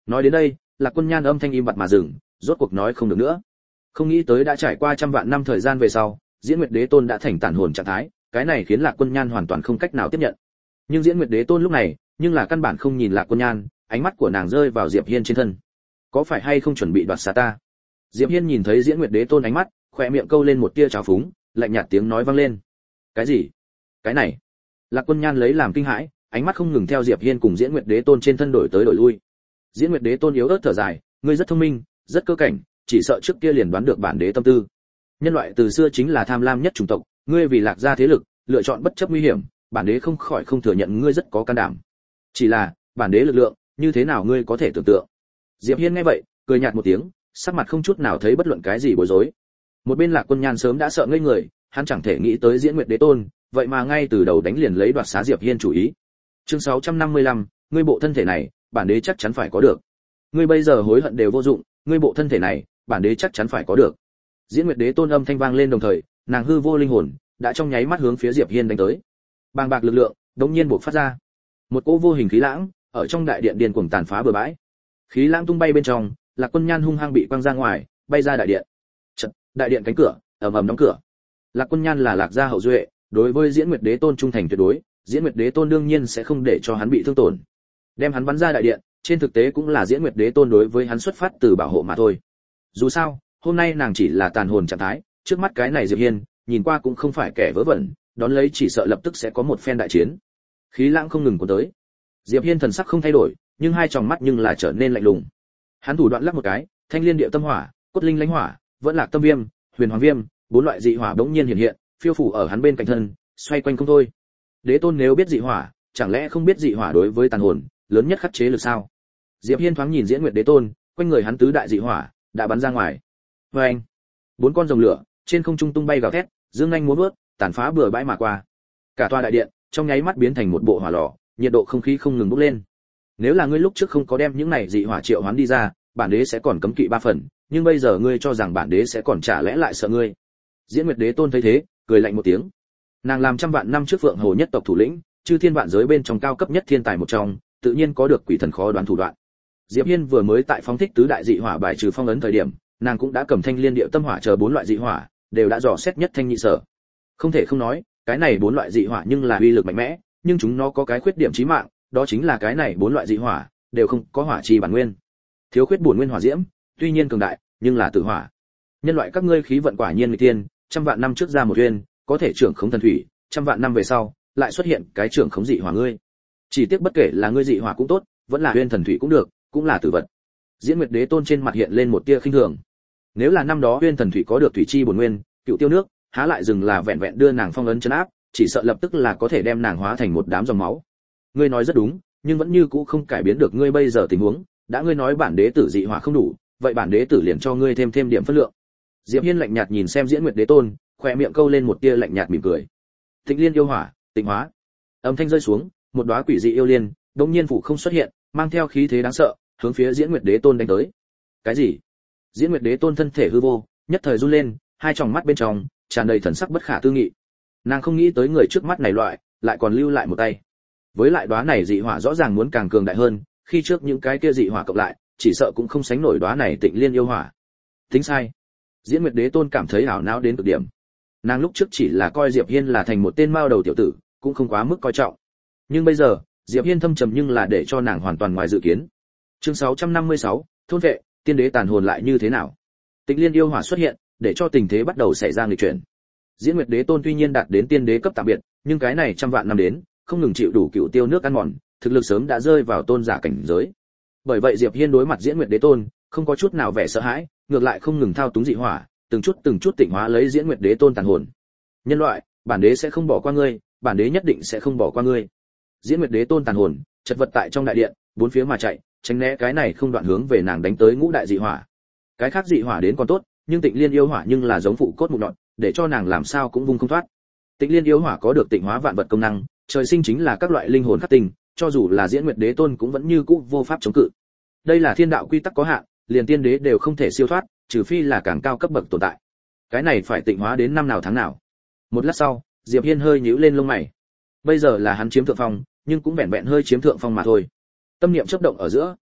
Speaker 1: Nói đến đây, Lạc Quân Nhan âm thanh im bặt mà dừng, rốt cuộc nói không được nữa. Không nghĩ tới đã trải qua trăm vạn năm thời gian về sau, Diễn Nguyệt Đế Tôn đã thành tàn hồn trạng thái, cái này khiến Lạc Quân Nhan hoàn toàn không cách nào tiếp nhận. Nhưng Diễn Nguyệt Đế Tôn lúc này, nhưng là căn bản không nhìn Lạc Quân Nhan, ánh mắt của nàng rơi vào Diệp Hiên trên thân. Có phải hay không chuẩn bị đoạt xá ta? Diệp Hiên nhìn thấy Diễn Nguyệt Đế Tôn ánh mắt, khóe miệng câu lên một tia trào phúng, lạnh nhạt tiếng nói vang lên. Cái gì? Cái này? Lạc Quân Nhan lấy làm kinh hãi, ánh mắt không ngừng theo Diệp Hiên cùng Diễn Nguyệt Đế Tôn trên thân đổi tới đổi lui. Diễn Nguyệt Đế Tôn yếu ớt thở dài, ngươi rất thông minh, rất cơ cảnh, chỉ sợ trước kia liền đoán được bản đế tâm tư. Nhân loại từ xưa chính là tham lam nhất chủng tộc, ngươi vì Lạc gia thế lực, lựa chọn bất chấp nguy hiểm, bản đế không khỏi không thừa nhận ngươi rất có can đảm. Chỉ là, bản đế lực lượng, như thế nào ngươi có thể tưởng tượng? Diệp Hiên nghe vậy, cười nhạt một tiếng, sắc mặt không chút nào thấy bất luận cái gì bối rối. Một bên Lạc Quân Nhan sớm đã sợ ngây người, hắn chẳng thể nghĩ tới Diễn Nguyệt Đế Tôn, vậy mà ngay từ đầu đánh liền lấy đoạt xá Diệp Hiên chủ ý. Chương sáu trăm năm mươi lăm, ngươi bộ thân thể này, bản đế chắc chắn phải có được. Ngươi bây giờ hối hận đều vô dụng, ngươi bộ thân thể này, bản đế chắc chắn phải có được. Diễn Nguyệt Đế Tôn âm thanh vang lên đồng thời, nàng hư vô linh hồn đã trong nháy mắt hướng phía Diệp Hiên đánh tới. Bàng bạc lực lượng đống nhiên bộc phát ra, một cỗ vô hình khí lãng ở trong đại điện điên cuồng tàn phá bừa bãi. Khí lãng tung bay bên trong, Lạc Quân Nhan hung hăng bị quăng ra ngoài, bay ra đại điện. Chợt, đại điện cánh cửa ầm ầm đóng cửa. Lạc Quân Nhan là Lạc gia hậu duệ, đối với Diễn Nguyệt Đế Tôn trung thành tuyệt đối, Diễn Nguyệt Đế Tôn đương nhiên sẽ không để cho hắn bị thương tổn. Đem hắn bắn ra đại điện, trên thực tế cũng là Diễn Nguyệt Đế Tôn đối với hắn xuất phát từ bảo hộ mà thôi. Dù sao, hôm nay nàng chỉ là tàn hồn trạng thái, trước mắt cái này Diệp Hiên, nhìn qua cũng không phải kẻ vớ vẩn, đón lấy chỉ sợ lập tức sẽ có một phen đại chiến. Khí lãng không ngừng cuốn tới. Diệp Hiên thần sắc không thay đổi, nhưng hai tròng mắt nhưng là trở nên lạnh lùng. Hắn thủ đoạn lắc một cái, Thanh Liên Điệu Tâm Hỏa, Cốt Linh Lãnh Hỏa, Vẫn Lạc Tâm Viêm, Huyền Hoàng Viêm, bốn loại dị hỏa bỗng nhiên hiện hiện, phiêu phủ ở hắn bên cạnh thân, xoay quanh không thôi. Đế Tôn nếu biết dị hỏa, chẳng lẽ không biết dị hỏa đối với tàn hồn lớn nhất khắc chế lực sao? Diệp Hiên thoáng nhìn Diễn Nguyệt Đế Tôn, quanh người hắn tứ đại dị hỏa đã bắn ra ngoài. Oeng! Bốn con rồng lửa trên không trung tung bay gào thét, dương nhanh múa vớt, tàn phá bừa bãi mà qua. Cả tòa đại điện trong nháy mắt biến thành một bộ hỏa lò, nhiệt độ không khí không ngừng bốc lên. Nếu là ngươi lúc trước không có đem những này dị hỏa triệu hoán đi ra, bản đế sẽ còn cấm kỵ ba phần, nhưng bây giờ ngươi cho rằng bản đế sẽ còn trả lẽ lại sợ ngươi? Diễn Nguyệt Đế Tôn thấy thế, cười lạnh một tiếng. Nàng làm trăm vạn năm trước Phượng Hồ nhất tộc thủ lĩnh, chư thiên vạn giới bên trong cao cấp nhất thiên tài một trong, tự nhiên có được quỷ thần khó đoán thủ đoạn. Diệp Hiên vừa mới tại phóng thích tứ đại dị hỏa bài trừ phong ấn thời điểm, nàng cũng đã cầm Thanh Liên Điệu Tâm Hỏa chờ bốn loại dị hỏa, đều đã dò xét nhất thanh nhị sở. Không thể không nói, cái này bốn loại dị hỏa nhưng là uy lực mạnh mẽ, nhưng chúng nó có cái khuyết điểm chí mạng, đó chính là cái này bốn loại dị hỏa đều không có hỏa chi bản nguyên. Thiếu khuyết bổn nguyên hỏa diễm, tuy nhiên cường đại, nhưng là tử hỏa. Nhân loại các ngươi khí vận quả nhiên nghịch thiên, trăm vạn năm trước ra một uyên, có thể trưởng khống thần thủy, trăm vạn năm về sau, lại xuất hiện cái trưởng khống dị hỏa ngươi. Chỉ tiếc bất kể là ngươi dị hỏa cũng tốt, vẫn là uyên thần thủy cũng được, cũng là tử vật. Diễn Nguyệt Đế Tôn trên mặt hiện lên một tia khinh thường. Nếu là năm đó uyên thần thủy có được thủy chi bổn nguyên, cựu tiêu nước, há lại dừng là vẹn vẹn đưa nàng phong ấn trấn áp, chỉ sợ lập tức là có thể đem nàng hóa thành một đám dòng máu. Ngươi nói rất đúng, nhưng vẫn như cũ không cải biến được ngươi bây giờ tình huống, đã ngươi nói bản đế tử dị hỏa không đủ, vậy bản đế tử liền cho ngươi thêm thêm điểm phân lượng. Diệp Hiên lạnh nhạt nhìn xem Diễn Nguyệt Đế Tôn, khóe miệng câu lên một tia lạnh nhạt mỉm cười. Tịnh Liên yêu hỏa, tịnh hóa. Âm thanh rơi xuống, một đóa quỷ dị yêu liên, đột nhiên phủ không xuất hiện, mang theo khí thế đáng sợ, hướng phía Diễn Nguyệt Đế Tôn đánh tới. Cái gì? Diễn Nguyệt Đế Tôn thân thể hư vô, nhất thời run lên, hai tròng mắt bên trong tràn đầy thần sắc bất khả tư nghị. Nàng không nghĩ tới người trước mắt này loại, lại còn lưu lại một tay. Với lại đóa này dị hỏa rõ ràng muốn càng cường đại hơn, khi trước những cái kia dị hỏa cộng lại, chỉ sợ cũng không sánh nổi đóa này Tịnh Liên yêu hỏa. Tính sai. Diễn Nguyệt Đế Tôn cảm thấy ảo não đến cực điểm. Nàng lúc trước chỉ là coi Diệp Hiên là thành một tên mao đầu tiểu tử, cũng không quá mức coi trọng. Nhưng bây giờ, Diệp Hiên thâm trầm nhưng là để cho nàng hoàn toàn ngoài dự kiến. Chương sáu trăm năm mươi sáu, thôn vệ, tiên đế tàn hồn lại như thế nào? Tịnh Liên yêu hỏa xuất hiện, để cho tình thế bắt đầu xảy ra nghịch chuyển. Diễn Nguyệt Đế Tôn tuy nhiên đạt đến tiên đế cấp tạm biệt, nhưng cái này trăm vạn năm đến, không ngừng chịu đủ cựu tiêu nước ăn mòn, thực lực sớm đã rơi vào tôn giả cảnh giới. Bởi vậy Diệp Hiên đối mặt Diễn Nguyệt Đế Tôn, không có chút nào vẻ sợ hãi, ngược lại không ngừng thao túng dị hỏa, từng chút từng chút tịnh hóa lấy Diễn Nguyệt Đế Tôn tàn hồn. Nhân loại, bản đế sẽ không bỏ qua ngươi, bản đế nhất định sẽ không bỏ qua ngươi. Diễn Nguyệt Đế Tôn tàn hồn, chật vật tại trong đại điện, bốn phía mà chạy, tránh né cái này không đoạn hướng về nàng đánh tới ngũ đại dị hỏa. Cái khác dị hỏa đến còn tốt, nhưng Tịnh Liên yêu hỏa nhưng là giống phụ cốt mục nhọn, để cho nàng làm sao cũng vung không thoát. Tịnh Liên yêu hỏa có được tịnh hóa vạn vật công năng, trời sinh chính là các loại linh hồn khắc tinh, cho dù là Diễn Nguyệt Đế Tôn cũng vẫn như cũ vô pháp chống cự. Đây là thiên đạo quy tắc có hạn, liền tiên đế đều không thể siêu thoát, trừ phi là càng cao cấp bậc tồn tại. Cái này phải tịnh hóa đến năm nào tháng nào? Một lát sau, Diệp Hiên hơi nhíu lên lông mày. Bây giờ là hắn chiếm thượng phong, nhưng cũng vẹn vẹn hơi chiếm thượng phong mà thôi. Tâm niệm chớp động ở giữa,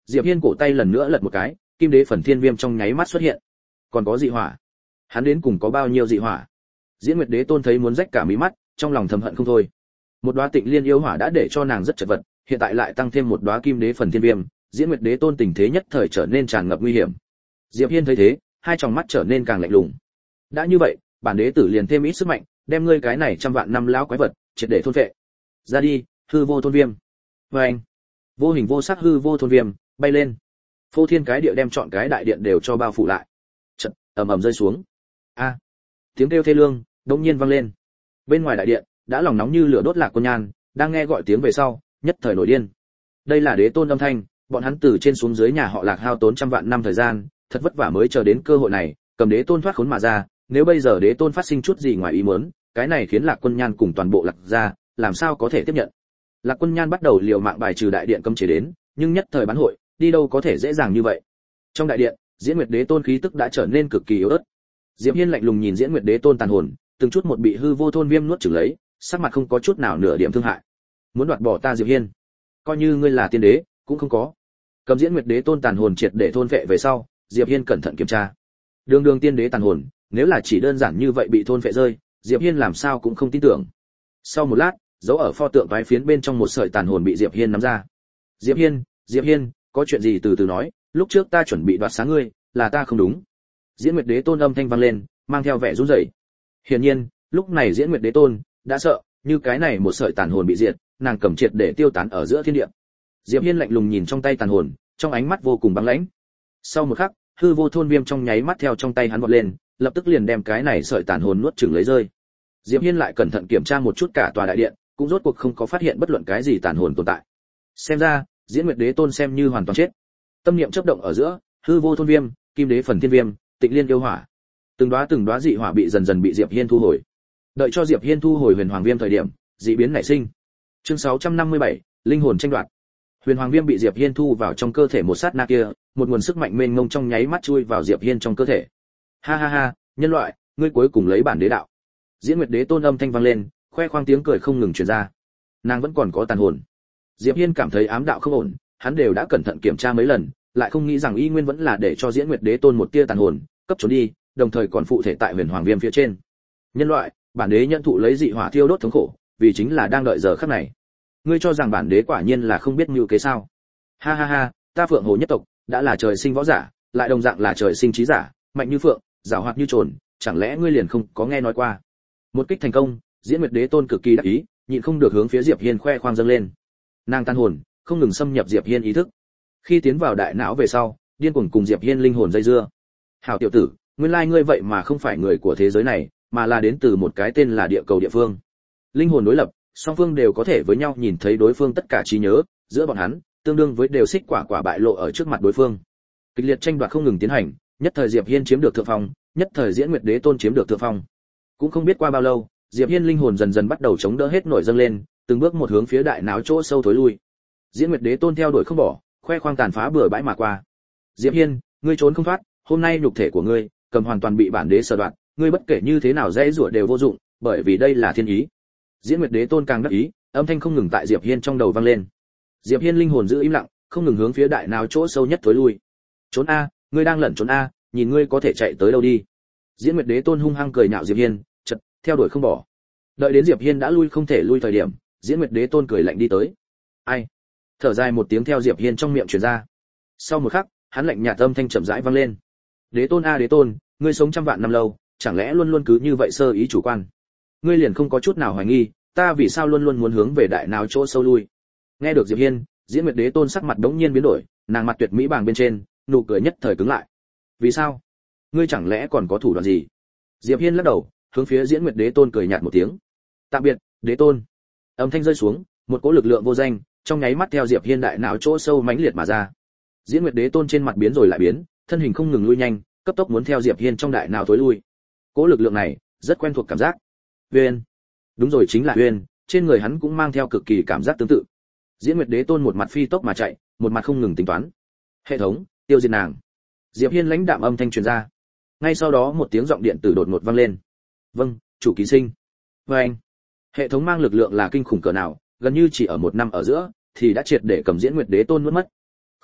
Speaker 1: Diệp Hiên cổ tay lần nữa lật một cái, kim đế phần thiên viêm trong nháy mắt xuất hiện. Còn có dị hỏa. Hắn đến cùng có bao nhiêu dị hỏa? Diễn Nguyệt Đế Tôn thấy muốn rách cả mí mắt, trong lòng thầm hận không thôi. Một đóa Tịnh Liên yêu hỏa đã để cho nàng rất chật vật, hiện tại lại tăng thêm một đóa kim đế phần thiên viêm, Diễn Nguyệt Đế Tôn tình thế nhất thời trở nên tràn ngập nguy hiểm. Diệp Hiên thấy thế, hai tròng mắt trở nên càng lạnh lùng. Đã như vậy, bản đế tử liền thêm ít sức mạnh, đem ngươi cái này trăm vạn năm lão quái vật triệt để thôn phệ. Ra đi, hư vô thôn viêm. Và anh, vô hình vô sắc hư vô thôn viêm bay lên, phô thiên cái địa đem trọn cái đại điện đều cho bao phủ lại. Chợt ầm ầm rơi xuống. A, tiếng kêu thê lương đột nhiên vang lên. Bên ngoài đại điện đã lòng nóng như lửa đốt Lạc Quân Nhan, đang nghe gọi tiếng về sau, nhất thời nổi điên. Đây là đế tôn âm thanh, bọn hắn từ trên xuống dưới nhà họ Lạc hao tốn trăm vạn năm thời gian, thật vất vả mới chờ đến cơ hội này, cầm đế tôn thoát khốn mà ra, nếu bây giờ đế tôn phát sinh chút gì ngoài ý muốn, cái này khiến Lạc Quân Nhan cùng toàn bộ Lạc gia, làm sao có thể tiếp nhận. Lạc Quân Nhan bắt đầu liều mạng bài trừ đại điện cấm chế đến, nhưng nhất thời bán hội, đi đâu có thể dễ dàng như vậy. Trong đại điện, Diễn Nguyệt Đế Tôn khí tức đã trở nên cực kỳ yếu ớt. Diệp Hiên lạnh lùng nhìn Diễn Nguyệt Đế Tôn tàn hồn, từng chút một bị hư vô thôn viêm nuốt chửng lấy, sắc mặt không có chút nào nửa điểm thương hại. Muốn đoạt bỏ ta Diệp Hiên, coi như ngươi là tiên đế, cũng không có. Cầm Diễn Nguyệt Đế Tôn tàn hồn triệt để thôn vệ về sau, Diệp Hiên cẩn thận kiểm tra. Đường đường tiên đế tàn hồn, nếu là chỉ đơn giản như vậy bị thôn vệ rơi, Diệp Hiên làm sao cũng không tin tưởng. Sau một lát, dấu ở pho tượng toái phiến bên trong một sợi tàn hồn bị Diệp Hiên nắm ra. Diệp Hiên, Diệp Hiên, có chuyện gì từ từ nói, lúc trước ta chuẩn bị đoạt sáng ngươi, là ta không đúng. Diễn Nguyệt Đế Tôn âm thanh vang lên, mang theo vẻ run rẩy. Hiển nhiên, lúc này Diễn Nguyệt Đế Tôn đã sợ, như cái này một sợi tàn hồn bị diệt, nàng cầm triệt để tiêu tán ở giữa thiên địa. Diệp Hiên lạnh lùng nhìn trong tay tàn hồn, trong ánh mắt vô cùng băng lãnh. Sau một khắc, hư vô thôn viêm trong nháy mắt theo trong tay hắn vọt lên, lập tức liền đem cái này sợi tàn hồn nuốt chửng lấy rơi. Diệp Hiên lại cẩn thận kiểm tra một chút cả tòa đại điện, cũng rốt cuộc không có phát hiện bất luận cái gì tàn hồn tồn tại. Xem ra, Diễn Nguyệt Đế Tôn xem như hoàn toàn chết. Tâm niệm chớp động ở giữa, hư vô thôn viêm, kim đế phần thiên viêm, Tịnh Liên yêu hỏa, từng đóa từng đóa dị hỏa bị dần dần bị Diệp Hiên thu hồi. Đợi cho Diệp Hiên thu hồi Huyền Hoàng Viêm thời điểm, dị biến nảy sinh. Chương sáu trăm năm mươi bảy, linh hồn tranh đoạt. Huyền Hoàng Viêm bị Diệp Hiên thu vào trong cơ thể một sát na kia, một nguồn sức mạnh mênh mông trong nháy mắt chui vào Diệp Hiên trong cơ thể. Ha ha ha, nhân loại, ngươi cuối cùng lấy bản đế đạo. Diễn Nguyệt Đế Tôn âm thanh vang lên, khoe khoang tiếng cười không ngừng truyền ra. Nàng vẫn còn có tàn hồn. Diệp Hiên cảm thấy ám đạo không ổn, hắn đều đã cẩn thận kiểm tra mấy lần, lại không nghĩ rằng y nguyên vẫn là để cho Diễn Nguyệt Đế Tôn một tia tàn hồn, cấp trốn đi, đồng thời còn phụ thể tại Huyền Hoàng Viêm phía trên. Nhân loại, bản đế nhận thụ lấy dị hỏa thiêu đốt thống khổ, vì chính là đang đợi giờ khắc này. Ngươi cho rằng bản đế quả nhiên là không biết mưu kế sao? Ha ha ha, ta Phượng Hồ nhất tộc đã là trời sinh võ giả, lại đồng dạng là trời sinh trí giả, mạnh như phượng, giàu hoạt như trồn, chẳng lẽ ngươi liền không có nghe nói qua? Một kích thành công, Diễn Nguyệt Đế Tôn cực kỳ đắc ý, nhịn không được hướng phía Diệp Hiên khoe khoang dâng lên. Nàng tan hồn, không ngừng xâm nhập Diệp Hiên ý thức. Khi tiến vào đại não về sau, điên cuồng cùng Diệp Hiên linh hồn dây dưa. Hảo tiểu tử, nguyên lai ngươi vậy mà không phải người của thế giới này, mà là đến từ một cái tên là địa cầu địa phương. Linh hồn đối lập, song phương đều có thể với nhau nhìn thấy đối phương tất cả trí nhớ, giữa bọn hắn, tương đương với đều xích quả quả bại lộ ở trước mặt đối phương. Kịch liệt tranh đoạt không ngừng tiến hành, nhất thời Diệp Hiên chiếm được thượng phong, nhất thời Diễn Nguyệt Đế Tôn chiếm được thượng phong. Cũng không biết qua bao lâu, Diệp Hiên linh hồn dần dần bắt đầu chống đỡ hết nổi dâng lên, từng bước một hướng phía đại não chỗ sâu thối lui. Diễn Nguyệt Đế Tôn theo đuổi không bỏ, khoe khoang tàn phá bừa bãi mà qua. Diệp Hiên, ngươi trốn không thoát, hôm nay nhục thể của ngươi, cầm hoàn toàn bị bản đế sở đoạt, ngươi bất kể như thế nào dễ rủa đều vô dụng, bởi vì đây là thiên ý. Diễn Nguyệt Đế Tôn càng đắc ý, âm thanh không ngừng tại Diệp Hiên trong đầu vang lên. Diệp Hiên linh hồn giữ im lặng, không ngừng hướng phía đại não chỗ sâu nhất thối lui. Trốn a, ngươi đang lẩn trốn a, nhìn ngươi có thể chạy tới đâu đi. Diễn Nguyệt Đế Tôn hung hăng cười nhạo Diệp Hiên, chật, theo đuổi không bỏ. Đợi đến Diệp Hiên đã lui không thể lui thời điểm, Diễn Nguyệt Đế Tôn cười lạnh đi tới. Ai? Thở dài một tiếng theo Diệp Hiên trong miệng truyền ra. Sau một khắc, hắn lạnh nhạt âm thanh chậm rãi vang lên. Đế Tôn a Đế Tôn, ngươi sống trăm vạn năm lâu, chẳng lẽ luôn luôn cứ như vậy sơ ý chủ quan? Ngươi liền không có chút nào hoài nghi, ta vì sao luôn luôn muốn hướng về đại nào chỗ sâu lui? Nghe được Diệp Hiên, Diễn Nguyệt Đế Tôn sắc mặt đống nhiên biến đổi, nàng mặt tuyệt mỹ bàng bên trên, nụ cười nhất thời cứng lại. Vì sao? Ngươi chẳng lẽ còn có thủ đoạn gì? Diệp Hiên lắc đầu, hướng phía Diễn Nguyệt Đế Tôn cười nhạt một tiếng. Tạm biệt, Đế Tôn. Âm thanh rơi xuống, một cỗ lực lượng vô danh, trong nháy mắt theo Diệp Hiên đại não chỗ sâu mãnh liệt mà ra. Diễn Nguyệt Đế Tôn trên mặt biến rồi lại biến, thân hình không ngừng lui nhanh, cấp tốc muốn theo Diệp Hiên trong đại não tối lui. Cỗ lực lượng này, rất quen thuộc cảm giác. Uyên. Đúng rồi, chính là Uyên, trên người hắn cũng mang theo cực kỳ cảm giác tương tự. Diễn Nguyệt Đế Tôn một mặt phi tốc mà chạy, một mặt không ngừng tính toán. Hệ thống, tiêu diệt nàng. Diệp Hiên lãnh đạm âm thanh truyền ra. Ngay sau đó một tiếng giọng điện tử đột ngột vang lên. Vâng, chủ ký sinh. Và anh. Hệ thống mang lực lượng là kinh khủng cỡ nào, gần như chỉ ở một năm ở giữa thì đã triệt để cầm Diễn Nguyệt Đế Tôn nuốt mất. Không,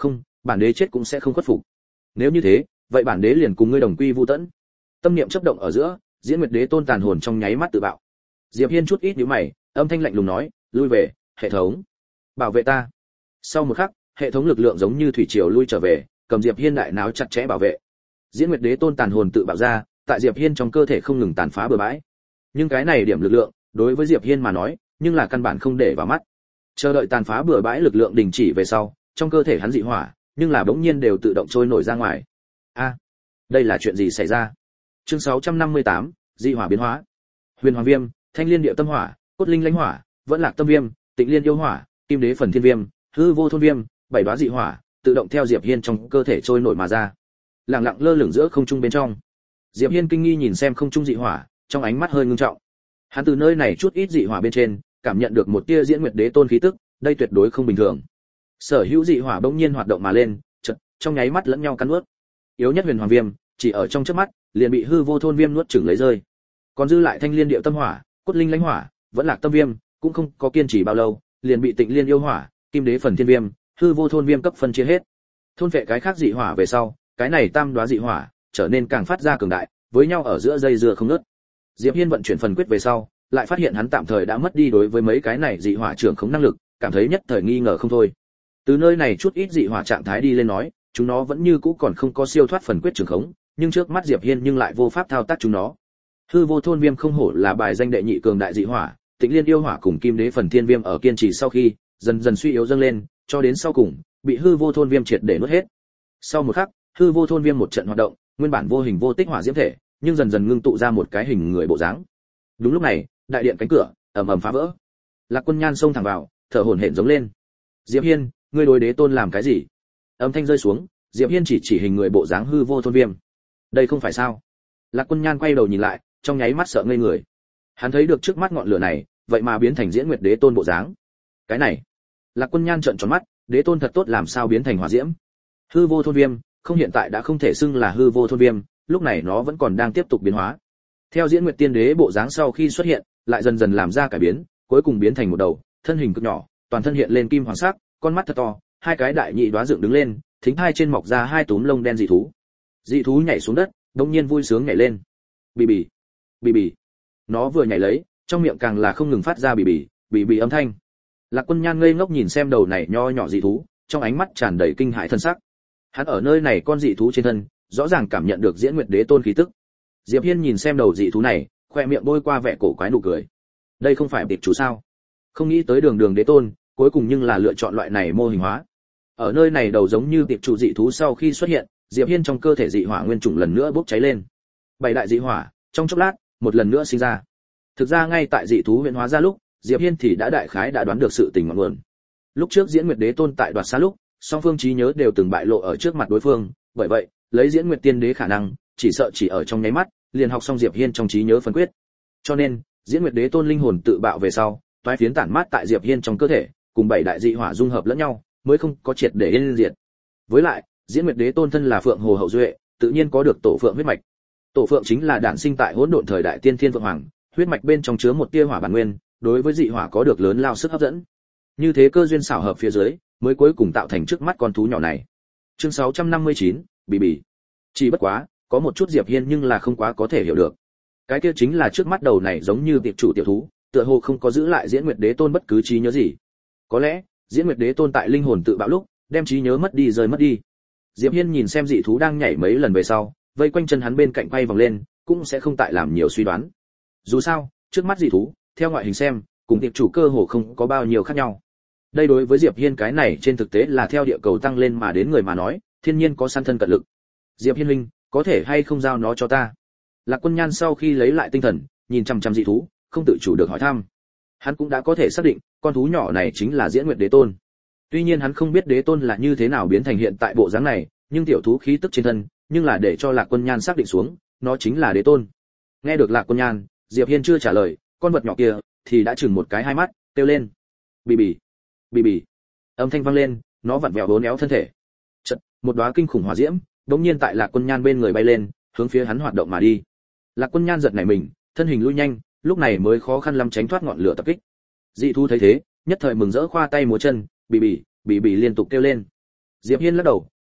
Speaker 1: bản đế chết cũng sẽ không khuất phục. Nếu như thế, vậy bản đế liền cùng ngươi đồng quy vu tẫn. Tâm niệm chớp động ở giữa, Diễn Nguyệt Đế Tôn tàn hồn trong nháy mắt tự bạo. Diệp Hiên chút ít nhíu mày, âm thanh lạnh lùng nói, lui về, hệ thống, bảo vệ ta. Sau một khắc, hệ thống lực lượng giống như thủy triều lui trở về, cầm Diệp Hiên đại náo chặt chẽ bảo vệ. Diễn Nguyệt Đế Tôn tàn hồn tự bạo ra, tại Diệp Hiên trong cơ thể không ngừng tàn phá bừa bãi. Nhưng cái này điểm lực lượng, đối với Diệp Hiên mà nói, nhưng là căn bản không để vào mắt. Chờ đợi tàn phá bừa bãi lực lượng đình chỉ về sau, trong cơ thể hắn dị hỏa, nhưng là bỗng nhiên đều tự động trôi nổi ra ngoài. A, đây là chuyện gì xảy ra? Chương sáu trăm năm mươi tám, dị hỏa biến hóa. Huyền Hoàng Viêm, Thanh Liên Điệu Tâm Hỏa, Cốt Linh Lãnh Hỏa, Vẫn Lạc Tâm Viêm, Tịnh Liên Yêu Hỏa, Kim Đế Phần Thiên Viêm, Hư Vô Thôn Viêm, bảy đóa dị hỏa, tự động theo Diệp Hiên trong cơ thể trôi nổi mà ra. Lặng lặng lơ lửng giữa không trung bên trong. Diệp Hiên kinh nghi nhìn xem không trung dị hỏa, trong ánh mắt hơi ngưng trọng. Hắn từ nơi này chút ít dị hỏa bên trên, cảm nhận được một tia Diễn Nguyệt Đế Tôn khí tức, đây tuyệt đối không bình thường. Sở hữu dị hỏa bỗng nhiên hoạt động mà lên, chợt, trong nháy mắt lẫn nhau cắn nuốt. Yếu nhất Huyền Hoàng Viêm, chỉ ở trong chớp mắt, liền bị Hư Vô Thôn Viêm nuốt chửng lấy rơi. Còn dư lại Thanh Liên Điệu Tâm Hỏa, Cốt Linh Lãnh Hỏa, Vẫn Lạc Tâm Viêm, cũng không có kiên trì bao lâu, liền bị Tịnh Liên Yêu Hỏa, Kim Đế Phần Thiên Viêm, Hư Vô Thôn Viêm cấp phân chia hết. Thôn vệ cái khác dị hỏa về sau, cái này tam đóa dị hỏa trở nên càng phát ra cường đại, với nhau ở giữa dây dưa không ngớt. Diệp Hiên vận chuyển phần quyết về sau, lại phát hiện hắn tạm thời đã mất đi đối với mấy cái này dị hỏa trưởng khống năng lực, cảm thấy nhất thời nghi ngờ không thôi. Từ nơi này chút ít dị hỏa trạng thái đi lên nói, chúng nó vẫn như cũ còn không có siêu thoát phần quyết trưởng khống, nhưng trước mắt Diệp Hiên nhưng lại vô pháp thao tác chúng nó. Hư Vô Thôn Viêm không hổ là bài danh đệ nhị cường đại dị hỏa, Tịnh Liên Yêu Hỏa cùng Kim Đế Phần Thiên Viêm ở kiên trì sau khi dần dần suy yếu dâng lên, cho đến sau cùng bị Hư Vô Thôn Viêm triệt để nuốt hết. Sau một khắc, Hư Vô Thôn Viêm một trận hoạt động, nguyên bản vô hình vô tích hỏa diễm thể, nhưng dần dần ngưng tụ ra một cái hình người bộ dáng. Đúng lúc này, đại điện cánh cửa ầm ầm phá vỡ. Lạc Quân Nhan xông thẳng vào, thở hổn hển giống lên. Diệp Hiên, ngươi đối Đế Tôn làm cái gì? Âm thanh rơi xuống, Diệp Hiên chỉ chỉ hình người bộ dáng Hư Vô Thôn Viêm. Đây không phải sao? Lạc Quân Nhan quay đầu nhìn lại, trong nháy mắt sợ ngây người. Hắn thấy được trước mắt ngọn lửa này, vậy mà biến thành Diễn Nguyệt Đế Tôn bộ dáng. Cái này, Lạc Quân Nhan trợn tròn mắt, Đế Tôn thật tốt làm sao biến thành hỏa diễm? Hư Vô Thôn Viêm, không hiện tại đã không thể xưng là Hư Vô Thôn Viêm, lúc này nó vẫn còn đang tiếp tục biến hóa. Theo Diễn Nguyệt Tiên Đế bộ dáng sau khi xuất hiện, lại dần dần làm ra cải biến, cuối cùng biến thành một đầu, thân hình cực nhỏ, toàn thân hiện lên kim hoàng sắc, con mắt thật to, hai cái đại nhị đóa dựng đứng lên, thính hai trên mọc ra hai túm lông đen dị thú. Dị thú nhảy xuống đất, đột nhiên vui sướng nhảy lên. Bì bì, bì bì. Nó vừa nhảy lấy, trong miệng càng là không ngừng phát ra bì bì, bì bì âm thanh. Lạc Quân Nhan ngây ngốc nhìn xem đầu này nho nhỏ dị thú, trong ánh mắt tràn đầy kinh hãi thân sắc. Hắn ở nơi này con dị thú trên thân, rõ ràng cảm nhận được Diễn Nguyệt Đế Tôn khí tức. Diệp Hiên nhìn xem đầu dị thú này, khoe miệng bôi qua vẻ cổ quái nụ cười. Đây không phải tiệp chủ sao? Không nghĩ tới Đường Đường Đế Tôn, cuối cùng nhưng là lựa chọn loại này mô hình hóa. Ở nơi này đầu giống như tiệp chủ dị thú sau khi xuất hiện, Diệp Hiên trong cơ thể dị hỏa nguyên chủng lần nữa bốc cháy lên. Bảy đại dị hỏa, trong chốc lát, một lần nữa sinh ra. Thực ra ngay tại dị thú huyễn hóa ra lúc, Diệp Hiên thì đã đại khái đã đoán được sự tình ngọn nguồn. Lúc trước Diễn Nguyệt Đế Tôn tại đoạt xá lúc, song phương trí nhớ đều từng bại lộ ở trước mặt đối phương, bởi vậy, lấy Diễn Nguyệt Tiên Đế khả năng, chỉ sợ chỉ ở trong nháy mắt, liền học xong Diệp Hiên trong trí nhớ phân quyết. Cho nên, Diễn Nguyệt Đế Tôn linh hồn tự bạo về sau, toái phiến tản mát tại Diệp Hiên trong cơ thể, cùng bảy đại dị hỏa dung hợp lẫn nhau, mới không có triệt để yên diệt. Với lại, Diễn Nguyệt Đế Tôn thân là Phượng Hồ hậu duệ, tự nhiên có được tổ phượng huyết mạch. Tổ phượng chính là đản sinh tại hỗn độn thời đại tiên thiên phượng hoàng, huyết mạch bên trong chứa một tia hỏa bản nguyên, đối với dị hỏa có được lớn lao sức hấp dẫn. Như thế cơ duyên xảo hợp phía dưới, mới cuối cùng tạo thành trước mắt con thú nhỏ này. Chương sáu trăm năm mươi chín, bì bì. Chỉ bất quá, có một chút Diệp Hiên nhưng là không quá có thể hiểu được. Cái kia chính là trước mắt đầu này giống như tiệp chủ tiểu thú, tựa hồ không có giữ lại Diễn Nguyệt Đế Tôn bất cứ trí nhớ gì. Có lẽ, Diễn Nguyệt Đế Tôn tại linh hồn tự bạo lúc, đem trí nhớ mất đi rơi mất đi. Diệp Hiên nhìn xem dị thú đang nhảy mấy lần về sau, vây quanh chân hắn bên cạnh quay vòng lên, cũng sẽ không tại làm nhiều suy đoán. Dù sao, trước mắt dị thú, theo ngoại hình xem, cùng tiệp chủ cơ hồ không có bao nhiêu khác nhau. Đây đối với Diệp Hiên cái này trên thực tế là theo địa cầu tăng lên mà đến người mà nói, thiên nhiên có săn thân cận lực. Diệp Hiên huynh, có thể hay không giao nó cho ta? Lạc Quân Nhan sau khi lấy lại tinh thần, nhìn chằm chằm dị thú, không tự chủ được hỏi thăm. Hắn cũng đã có thể xác định, con thú nhỏ này chính là Diễn Nguyệt Đế Tôn. Tuy nhiên hắn không biết Đế Tôn là như thế nào biến thành hiện tại bộ dáng này, nhưng tiểu thú khí tức trên thân, nhưng là để cho Lạc Quân Nhan xác định xuống, nó chính là Đế Tôn. Nghe được Lạc Quân Nhan, Diệp Hiên chưa trả lời, con vật nhỏ kia thì đã chừng một cái hai mắt, kêu lên. Bì bì, bì bì. Âm thanh vang lên, nó vặn vẹo bốn éo thân thể. Chợt, một đóa kinh khủng hỏa diễm, đống nhiên tại Lạc Quân Nhan bên người bay lên, hướng phía hắn hoạt động mà đi. Lạc Quân Nhan giật nảy mình, thân hình lui nhanh, lúc này mới khó khăn lắm tránh thoát ngọn lửa tập kích. Dị thú thấy thế, nhất thời mừng rỡ khoa tay múa chân, bì bì, bì bì liên tục kêu lên. Diệp Hiên lắc đầu,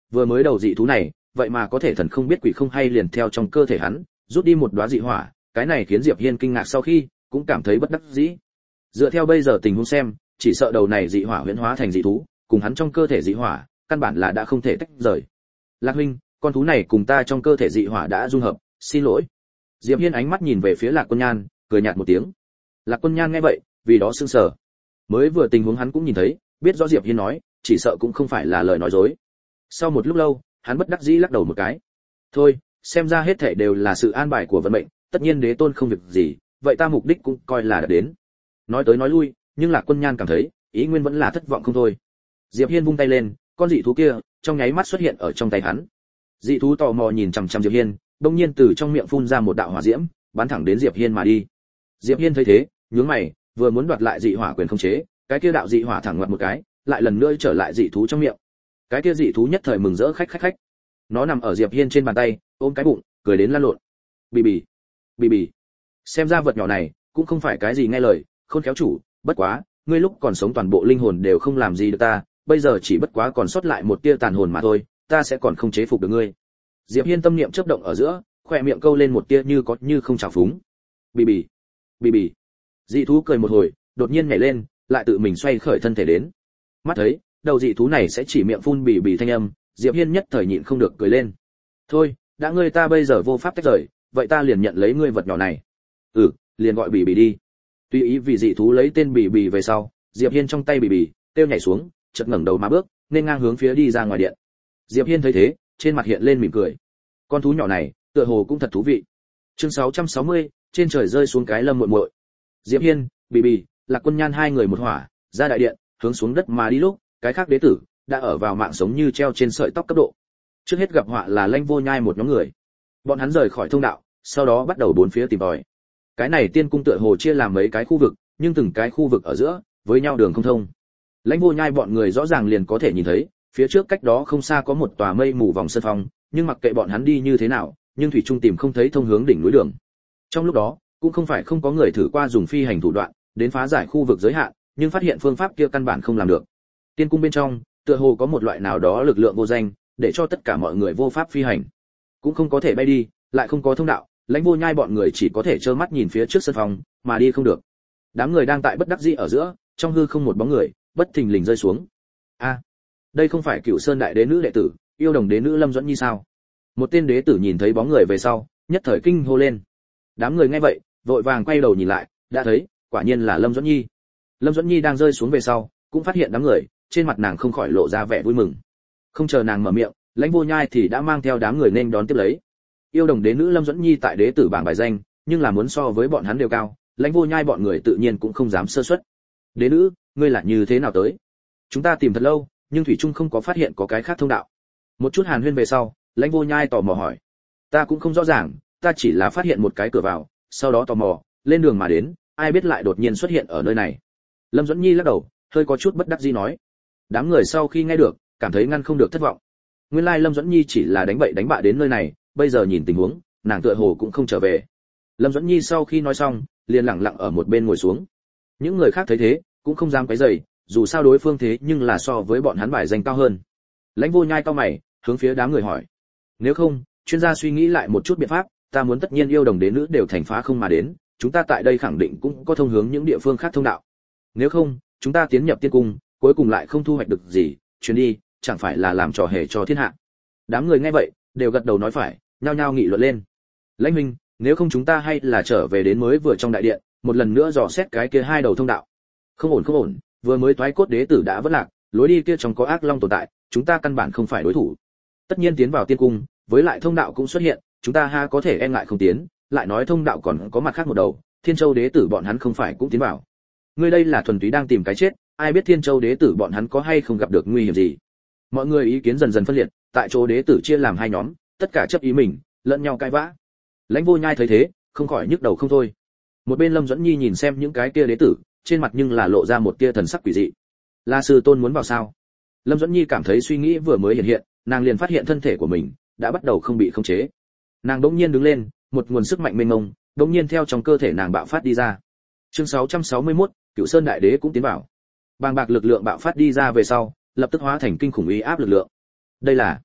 Speaker 1: vừa mới đầu dị thú này vậy mà có thể thần không biết quỷ không hay liền theo trong cơ thể hắn rút đi một đóa dị hỏa, cái này khiến Diệp Hiên kinh ngạc sau khi cũng cảm thấy bất đắc dĩ. Dựa theo bây giờ tình huống xem, chỉ sợ đầu này dị hỏa huyễn hóa thành dị thú, cùng hắn trong cơ thể dị hỏa, căn bản là đã không thể tách rời. Lạc huynh, con thú này cùng ta trong cơ thể dị hỏa đã dung hợp, xin lỗi. Diệp Hiên ánh mắt nhìn về phía Lạc Quân Nhan, cười nhạt một tiếng. Lạc Quân Nhan nghe vậy, vì đó sững sờ. Mới vừa tình huống hắn cũng nhìn thấy, biết rõ Diệp Hiên nói, chỉ sợ cũng không phải là lời nói dối. Sau một lúc lâu, hắn bất đắc dĩ lắc đầu một cái. Thôi, xem ra hết thảy đều là sự an bài của vận mệnh, tất nhiên đế tôn không việc gì, vậy ta mục đích cũng coi là đã đến. Nói tới nói lui, nhưng Lạc Quân Nhan cảm thấy, ý nguyên vẫn là thất vọng không thôi. Diệp Hiên vung tay lên, con dị thú kia trong nháy mắt xuất hiện ở trong tay hắn. Dị thú tò mò nhìn chằm chằm Diệp Hiên, đột nhiên từ trong miệng phun ra một đạo hỏa diễm, bắn thẳng đến Diệp Hiên mà đi. Diệp Hiên thấy thế, nhướng mày, vừa muốn đoạt lại dị hỏa quyền khống chế, cái kia đạo dị hỏa thẳng ngoặt một cái, lại lần nữa trở lại dị thú trong miệng. Cái kia dị thú nhất thời mừng rỡ khách khách khách. Nó nằm ở Diệp Hiên trên bàn tay, ôm cái bụng, cười đến lăn lộn. Bì bì, bì bì. Xem ra vật nhỏ này cũng không phải cái gì nghe lời, khôn khéo chủ, bất quá, ngươi lúc còn sống toàn bộ linh hồn đều không làm gì được ta, bây giờ chỉ bất quá còn sót lại một tia tàn hồn mà thôi, ta sẽ còn không chế phục được ngươi. Diệp Hiên tâm niệm chớp động ở giữa, khóe miệng câu lên một tia như có như không trào phúng. Bì bì, bì bì. Dị thú cười một hồi, đột nhiên nhảy lên, lại tự mình xoay khởi thân thể đến. Mắt thấy, đầu dị thú này sẽ chỉ miệng phun bì bì thanh âm, Diệp Hiên nhất thời nhịn không được cười lên. Thôi, đã ngươi ta bây giờ vô pháp tách rời, vậy ta liền nhận lấy ngươi vật nhỏ này. Ừ, liền gọi bì bì đi. Tuy ý vì dị thú lấy tên bì bì về sau, Diệp Hiên trong tay bì bì, tiêu nhảy xuống, chợt ngẩng đầu mà bước, nên ngang hướng phía đi ra ngoài điện. Diệp Hiên thấy thế, trên mặt hiện lên mỉm cười. Con thú nhỏ này, tựa hồ cũng thật thú vị. Chương sáu trăm sáu mươi, trên trời rơi xuống cái lâm muội muội. Diệp Hiên, bì bì, Lạc Quân Nhan hai người một hỏa, ra đại điện, hướng xuống đất mà đi lúc, cái khác đế tử đã ở vào mạng sống như treo trên sợi tóc cấp độ. Trước hết gặp họa là Lãnh Vô Nhai một nhóm người. Bọn hắn rời khỏi thông đạo, sau đó bắt đầu bốn phía tìm tòi. Cái này tiên cung tựa hồ chia làm mấy cái khu vực, nhưng từng cái khu vực ở giữa với nhau đường không thông. Lãnh Vô Nhai bọn người rõ ràng liền có thể nhìn thấy, phía trước cách đó không xa có một tòa mây mù vòng sơn phong, nhưng mặc kệ bọn hắn đi như thế nào, nhưng thủy trung tìm không thấy thông hướng đỉnh núi đường. Trong lúc đó, cũng không phải không có người thử qua dùng phi hành thủ đoạn đến phá giải khu vực giới hạn, nhưng phát hiện phương pháp kia căn bản không làm được. Tiên cung bên trong, tựa hồ có một loại nào đó lực lượng vô danh, để cho tất cả mọi người vô pháp phi hành, cũng không có thể bay đi, lại không có thông đạo. Lãnh Vô Nhai bọn người chỉ có thể trơ mắt nhìn phía trước sân phòng, mà đi không được. Đám người đang tại bất đắc dĩ ở giữa, trong hư không một bóng người bất thình lình rơi xuống. A, đây không phải Cửu Sơn đại đế nữ đệ tử, yêu đồng đế nữ Lâm Duẫn Nhi sao? Một tên đế tử nhìn thấy bóng người về sau, nhất thời kinh hô lên. Đám người nghe vậy, vội vàng quay đầu nhìn lại, đã thấy, quả nhiên là Lâm Duẫn Nhi. Lâm Duẫn Nhi đang rơi xuống về sau, cũng phát hiện đám người, trên mặt nàng không khỏi lộ ra vẻ vui mừng. Không chờ nàng mở miệng, Lãnh Vô Nhai thì đã mang theo đám người nên đón tiếp lấy. Yêu đồng đế nữ Lâm Duẫn Nhi tại đế tử bảng bài danh, nhưng là muốn so với bọn hắn đều cao, Lãnh Vô Nhai bọn người tự nhiên cũng không dám sơ suất. Đế nữ, ngươi là như thế nào tới? Chúng ta tìm thật lâu, nhưng thủy trung không có phát hiện có cái khác thông đạo. Một chút hàn huyên về sau, Lãnh Vô Nhai tò mò hỏi. Ta cũng không rõ ràng, ta chỉ là phát hiện một cái cửa vào, sau đó tò mò, lên đường mà đến, ai biết lại đột nhiên xuất hiện ở nơi này. Lâm Duẫn Nhi lắc đầu, hơi có chút bất đắc dĩ nói. Đám người sau khi nghe được, cảm thấy ngăn không được thất vọng. Nguyên lai Lâm Duẫn Nhi chỉ là đánh bậy đánh bạ đến nơi này, bây giờ nhìn tình huống, nàng tựa hồ cũng không trở về. Lâm Duẫn Nhi sau khi nói xong, liền lặng lặng ở một bên ngồi xuống. Những người khác thấy thế, cũng không dám quấy rầy, dù sao đối phương thế nhưng là so với bọn hắn bài danh cao hơn. Lãnh Vô Nhai cao mày, hướng phía đám người hỏi: nếu không, chuyên gia suy nghĩ lại một chút biện pháp, ta muốn tất nhiên yêu đồng đế nữ đều thành phá không mà đến, chúng ta tại đây khẳng định cũng có thông hướng những địa phương khác thông đạo. Nếu không, chúng ta tiến nhập tiên cung, cuối cùng lại không thu hoạch được gì, chuyến đi chẳng phải là làm trò hề cho thiên hạ. Đám người nghe vậy, đều gật đầu nói phải, nhao nhao nghị luận lên. Lãnh Minh, nếu không chúng ta hay là trở về đến mới vừa trong đại điện, một lần nữa dò xét cái kia hai đầu thông đạo. Không ổn không ổn, vừa mới toái cốt đế tử đã vất lạc, lối đi kia trong có ác long tồn tại, chúng ta căn bản không phải đối thủ. Tất nhiên tiến vào tiên cung, với lại thông đạo cũng xuất hiện, chúng ta ha có thể e ngại không tiến, lại nói thông đạo còn có mặt khác một đầu, Thiên Châu đế tử bọn hắn không phải cũng tiến vào. Ngươi đây là thuần túy đang tìm cái chết, ai biết Thiên Châu đế tử bọn hắn có hay không gặp được nguy hiểm gì. Mọi người ý kiến dần dần phân liệt, tại chỗ đế tử chia làm hai nhóm, tất cả chấp ý mình, lẫn nhau cãi vã. Lãnh Vô Nhai thấy thế, không khỏi nhức đầu không thôi. Một bên Lâm Duẫn Nhi nhìn xem những cái kia đế tử, trên mặt nhưng là lộ ra một tia thần sắc quỷ dị. La sư tôn muốn vào sao? Lâm Duẫn Nhi cảm thấy suy nghĩ vừa mới hiện hiện, nàng liền phát hiện thân thể của mình đã bắt đầu không bị khống chế. Nàng đột nhiên đứng lên, một nguồn sức mạnh mênh mông đột nhiên theo trong cơ thể nàng bạo phát đi ra. Chương sáu trăm sáu mươi mốt, Cửu Sơn đại đế cũng tiến vào. Bàng bạc lực lượng bạo phát đi ra về sau, lập tức hóa thành kinh khủng uy áp lực lượng. Đây là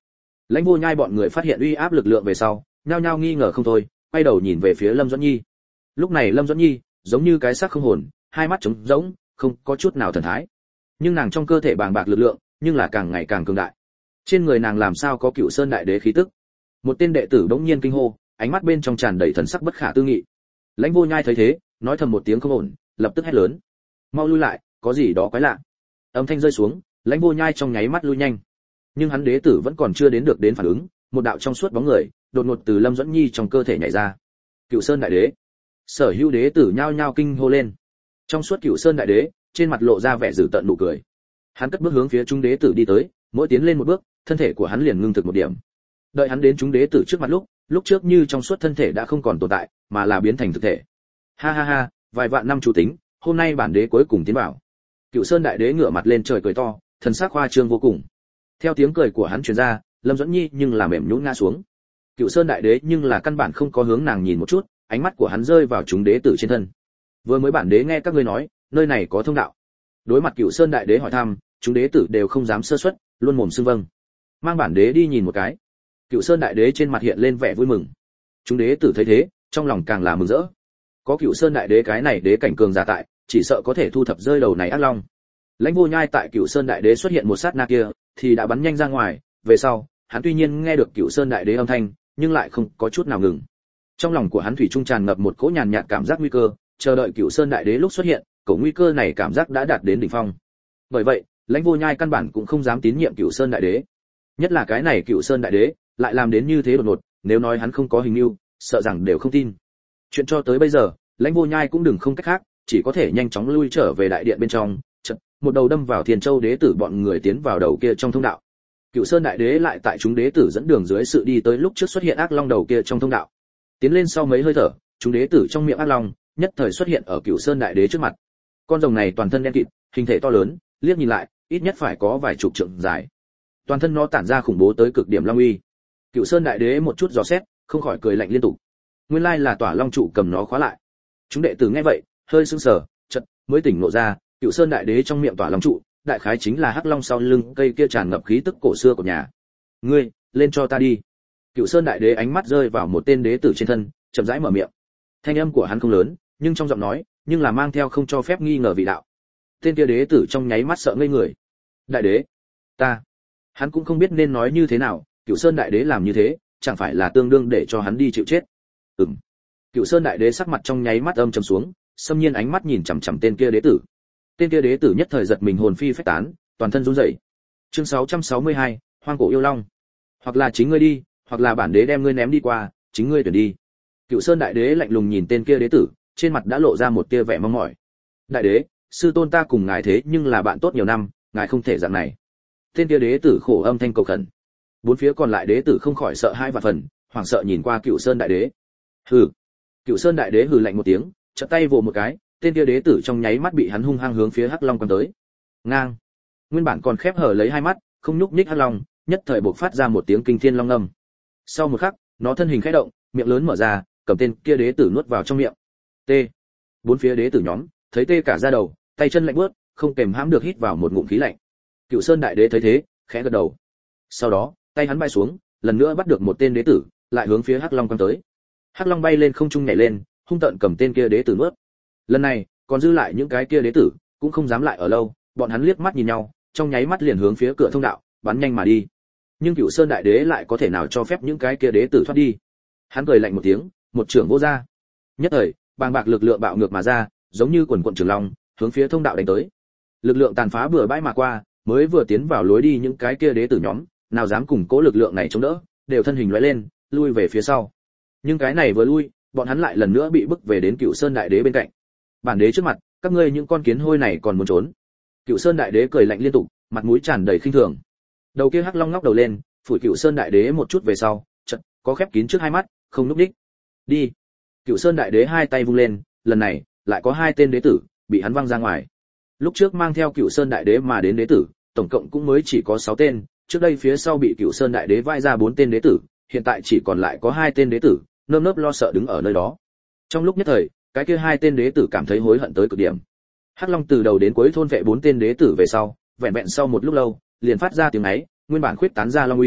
Speaker 1: Lãnh Vô Nhai bọn người phát hiện uy áp lực lượng về sau, nhao nhao nghi ngờ không thôi, quay đầu nhìn về phía Lâm Duẫn Nhi. Lúc này Lâm Duẫn Nhi giống như cái xác không hồn, hai mắt trống rỗng, không có chút nào thần thái. Nhưng nàng trong cơ thể bàng bạc lực lượng, nhưng là càng ngày càng cường đại. Trên người nàng làm sao có Cửu Sơn Đại Đế khí tức? Một tên đệ tử bỗng nhiên kinh hô, ánh mắt bên trong tràn đầy thần sắc bất khả tư nghị. Lãnh Vô Nhai thấy thế, nói thầm một tiếng không ổn, lập tức hét lớn: "Mau lui lại, có gì đó quái lạ!" Âm thanh rơi xuống, Lãnh Vô Nhai trong nháy mắt lui nhanh. Nhưng hắn đệ tử vẫn còn chưa đến được đến phản ứng, một đạo trong suốt bóng người đột ngột từ Lâm Duẫn Nhi trong cơ thể nhảy ra. Cửu Sơn Đại Đế! Sở hữu đệ tử nhao nhao kinh hô lên. Trong suốt Cửu Sơn Đại Đế, trên mặt lộ ra vẻ dữ tợn nụ cười. Hắn cất bước hướng phía chúng đệ tử đi tới, mỗi tiến lên một bước, thân thể của hắn liền ngưng thực một điểm. Đợi hắn đến chúng đệ tử trước mặt lúc, lúc trước như trong suốt thân thể đã không còn tồn tại, mà là biến thành thực thể. Ha ha ha, vài vạn năm chủ tính, hôm nay bản đế cuối cùng tiến vào. Cửu Sơn Đại Đế ngửa mặt lên trời cười to, thần sắc khoa trương vô cùng. Theo tiếng cười của hắn truyền ra, Lâm Duẫn Nhi nhưng là mềm nhũn ngã xuống. Cửu Sơn Đại Đế nhưng là căn bản không có hướng nàng nhìn một chút, ánh mắt của hắn rơi vào chúng đệ tử trên thân. Vừa mới bản đế nghe các ngươi nói, nơi này có thông đạo. Đối mặt Cửu Sơn Đại Đế hỏi thăm, chúng đệ tử đều không dám sơ suất, luôn mồm xưng vâng. Mang bản đế đi nhìn một cái. Cửu Sơn Đại Đế trên mặt hiện lên vẻ vui mừng. Chúng đệ tử thấy thế, trong lòng càng là mừng rỡ. Có Cửu Sơn Đại Đế cái này đế cảnh cường giả tại, chỉ sợ có thể thu thập rơi đầu này ác long. Lãnh Vô Nhai tại Cửu Sơn Đại Đế xuất hiện một sát na kia, thì đã bắn nhanh ra ngoài, về sau, hắn tuy nhiên nghe được Cửu Sơn Đại Đế âm thanh, nhưng lại không có chút nào ngừng. Trong lòng của hắn thủy chung tràn ngập một cỗ nhàn nhạt cảm giác nguy cơ, chờ đợi Cửu Sơn Đại Đế lúc xuất hiện, cỗ nguy cơ này cảm giác đã đạt đến đỉnh phong. Bởi vậy, Lãnh Vô Nhai căn bản cũng không dám tín nhiệm Cửu Sơn Đại Đế. Nhất là cái này Cửu Sơn Đại Đế, lại làm đến như thế đột ngột, nếu nói hắn không có hình lưu, sợ rằng đều không tin. Chuyện cho tới bây giờ, Lãnh Vô Nhai cũng đừng không cách khác, chỉ có thể nhanh chóng lui trở về đại điện bên trong, chợt, một đầu đâm vào Thiên Châu Đế tử bọn người tiến vào đầu kia trong thông đạo. Cửu Sơn Đại Đế lại tại chúng đế tử dẫn đường dưới sự đi tới lúc trước xuất hiện ác long đầu kia trong thông đạo. Tiến lên sau mấy hơi thở, chúng đế tử trong miệng ác long nhất thời xuất hiện ở Cửu Sơn Đại Đế trước mặt. Con rồng này toàn thân đen kịt, hình thể to lớn, liếc nhìn lại, ít nhất phải có vài chục trượng dài. Toàn thân nó tản ra khủng bố tới cực điểm long uy. Cửu Sơn Đại Đế một chút dò xét, không khỏi cười lạnh liên tục. Nguyên lai là Tỏa Long trụ cầm nó khóa lại. Chúng đệ tử nghe vậy, hơi sững sờ, chợt mới tỉnh ngộ ra, Cửu Sơn Đại Đế trong miệng Tỏa Long trụ, đại khái chính là hắc long sau lưng cây kia tràn ngập khí tức cổ xưa của nhà. Ngươi, lên cho ta đi. Cửu Sơn Đại Đế ánh mắt rơi vào một tên đế tử trên thân, chậm rãi mở miệng. Thanh âm của hắn không lớn, nhưng trong giọng nói, nhưng là mang theo không cho phép nghi ngờ vị đạo. Tên kia đế tử trong nháy mắt sợ ngây người. Đại đế, ta. Hắn cũng không biết nên nói như thế nào, Cửu Sơn Đại Đế làm như thế, chẳng phải là tương đương để cho hắn đi chịu chết. Ừm. Cửu Sơn Đại Đế sắc mặt trong nháy mắt âm trầm xuống, xâm nhiên ánh mắt nhìn chằm chằm tên kia đế tử. Tên kia đế tử nhất thời giật mình hồn phi phách tán, toàn thân run rẩy. Chương sáu trăm sáu mươi hai, Hoang cổ yêu long. Hoặc là chính ngươi đi, hoặc là bản đế đem ngươi ném đi qua, chính ngươi tuyển đi. Cửu Sơn Đại Đế lạnh lùng nhìn tên kia đế tử, trên mặt đã lộ ra một tia vẻ mong mỏi. Đại đế, sư tôn ta cùng ngài thế nhưng là bạn tốt nhiều năm, ngài không thể dạng này. Tên kia đế tử khổ âm thanh cầu khẩn. Bốn phía còn lại đế tử không khỏi sợ hãi và phần, hoảng sợ nhìn qua Cửu Sơn Đại Đế. Hừ. Cửu Sơn Đại Đế hừ lạnh một tiếng, chợt tay vồ một cái, tên kia đế tử trong nháy mắt bị hắn hung hăng hướng phía hắc long quăng tới. Ngang. Nguyên bản còn khép hở lấy hai mắt, không nhúc nhích hắc long, nhất thời bộc phát ra một tiếng kinh thiên long ngâm. Sau một khắc, nó thân hình khẽ động, miệng lớn mở ra, cầm tên kia đế tử nuốt vào trong miệng. T. Bốn phía đế tử nhóm, thấy tê cả da đầu, tay chân lạnh buốt, không kềm hãm được hít vào một ngụm khí lạnh. Cửu Sơn Đại Đế thấy thế, khẽ gật đầu. Sau đó, tay hắn bay xuống, lần nữa bắt được một tên đế tử, lại hướng phía hắc long quăng tới. Hắc long bay lên không trung nhảy lên, hung tợn cầm tên kia đế tử nuốt. Lần này, còn dư lại những cái kia đế tử, cũng không dám lại ở lâu, bọn hắn liếc mắt nhìn nhau, trong nháy mắt liền hướng phía cửa thông đạo, bắn nhanh mà đi. Nhưng Cửu Sơn Đại Đế lại có thể nào cho phép những cái kia đế tử thoát đi? Hắn cười lạnh một tiếng, một trường vô ra. Nhất thời, bàng bạc lực lượng bạo ngược mà ra, giống như quần quần trường long, hướng phía thông đạo đánh tới. Lực lượng tàn phá bừa bãi mà qua, mới vừa tiến vào lối đi những cái kia đế tử nhóm, nào dám cùng cố lực lượng này chống đỡ, đều thân hình lóe lên, lui về phía sau. Nhưng cái này vừa lui, bọn hắn lại lần nữa bị bức về đến Cửu Sơn Đại Đế bên cạnh. Bản đế trước mặt, các ngươi những con kiến hôi này còn muốn trốn? Cửu Sơn Đại Đế cười lạnh liên tục, mặt mũi tràn đầy khinh thường. Đầu kia hắc long ngóc đầu lên, phủi Cửu Sơn Đại Đế một chút về sau, chợt có khép kín trước hai mắt, không núp đích. Đi. Cửu Sơn Đại Đế hai tay vung lên, lần này lại có hai tên đế tử bị hắn văng ra ngoài. Lúc trước mang theo Cửu Sơn Đại Đế mà đến đế tử, tổng cộng cũng mới chỉ có sáu tên, trước đây phía sau bị Cửu Sơn Đại Đế vai ra bốn tên đế tử, hiện tại chỉ còn lại có hai tên đế tử, nơm nớp lo sợ đứng ở nơi đó. Trong lúc nhất thời, cái kia hai tên đế tử cảm thấy hối hận tới cực điểm. Hắc Long từ đầu đến cuối thôn vệ bốn tên đế tử về sau, vẹn vẹn sau một lúc lâu, liền phát ra tiếng ấy, nguyên bản khuyết tán ra long uy,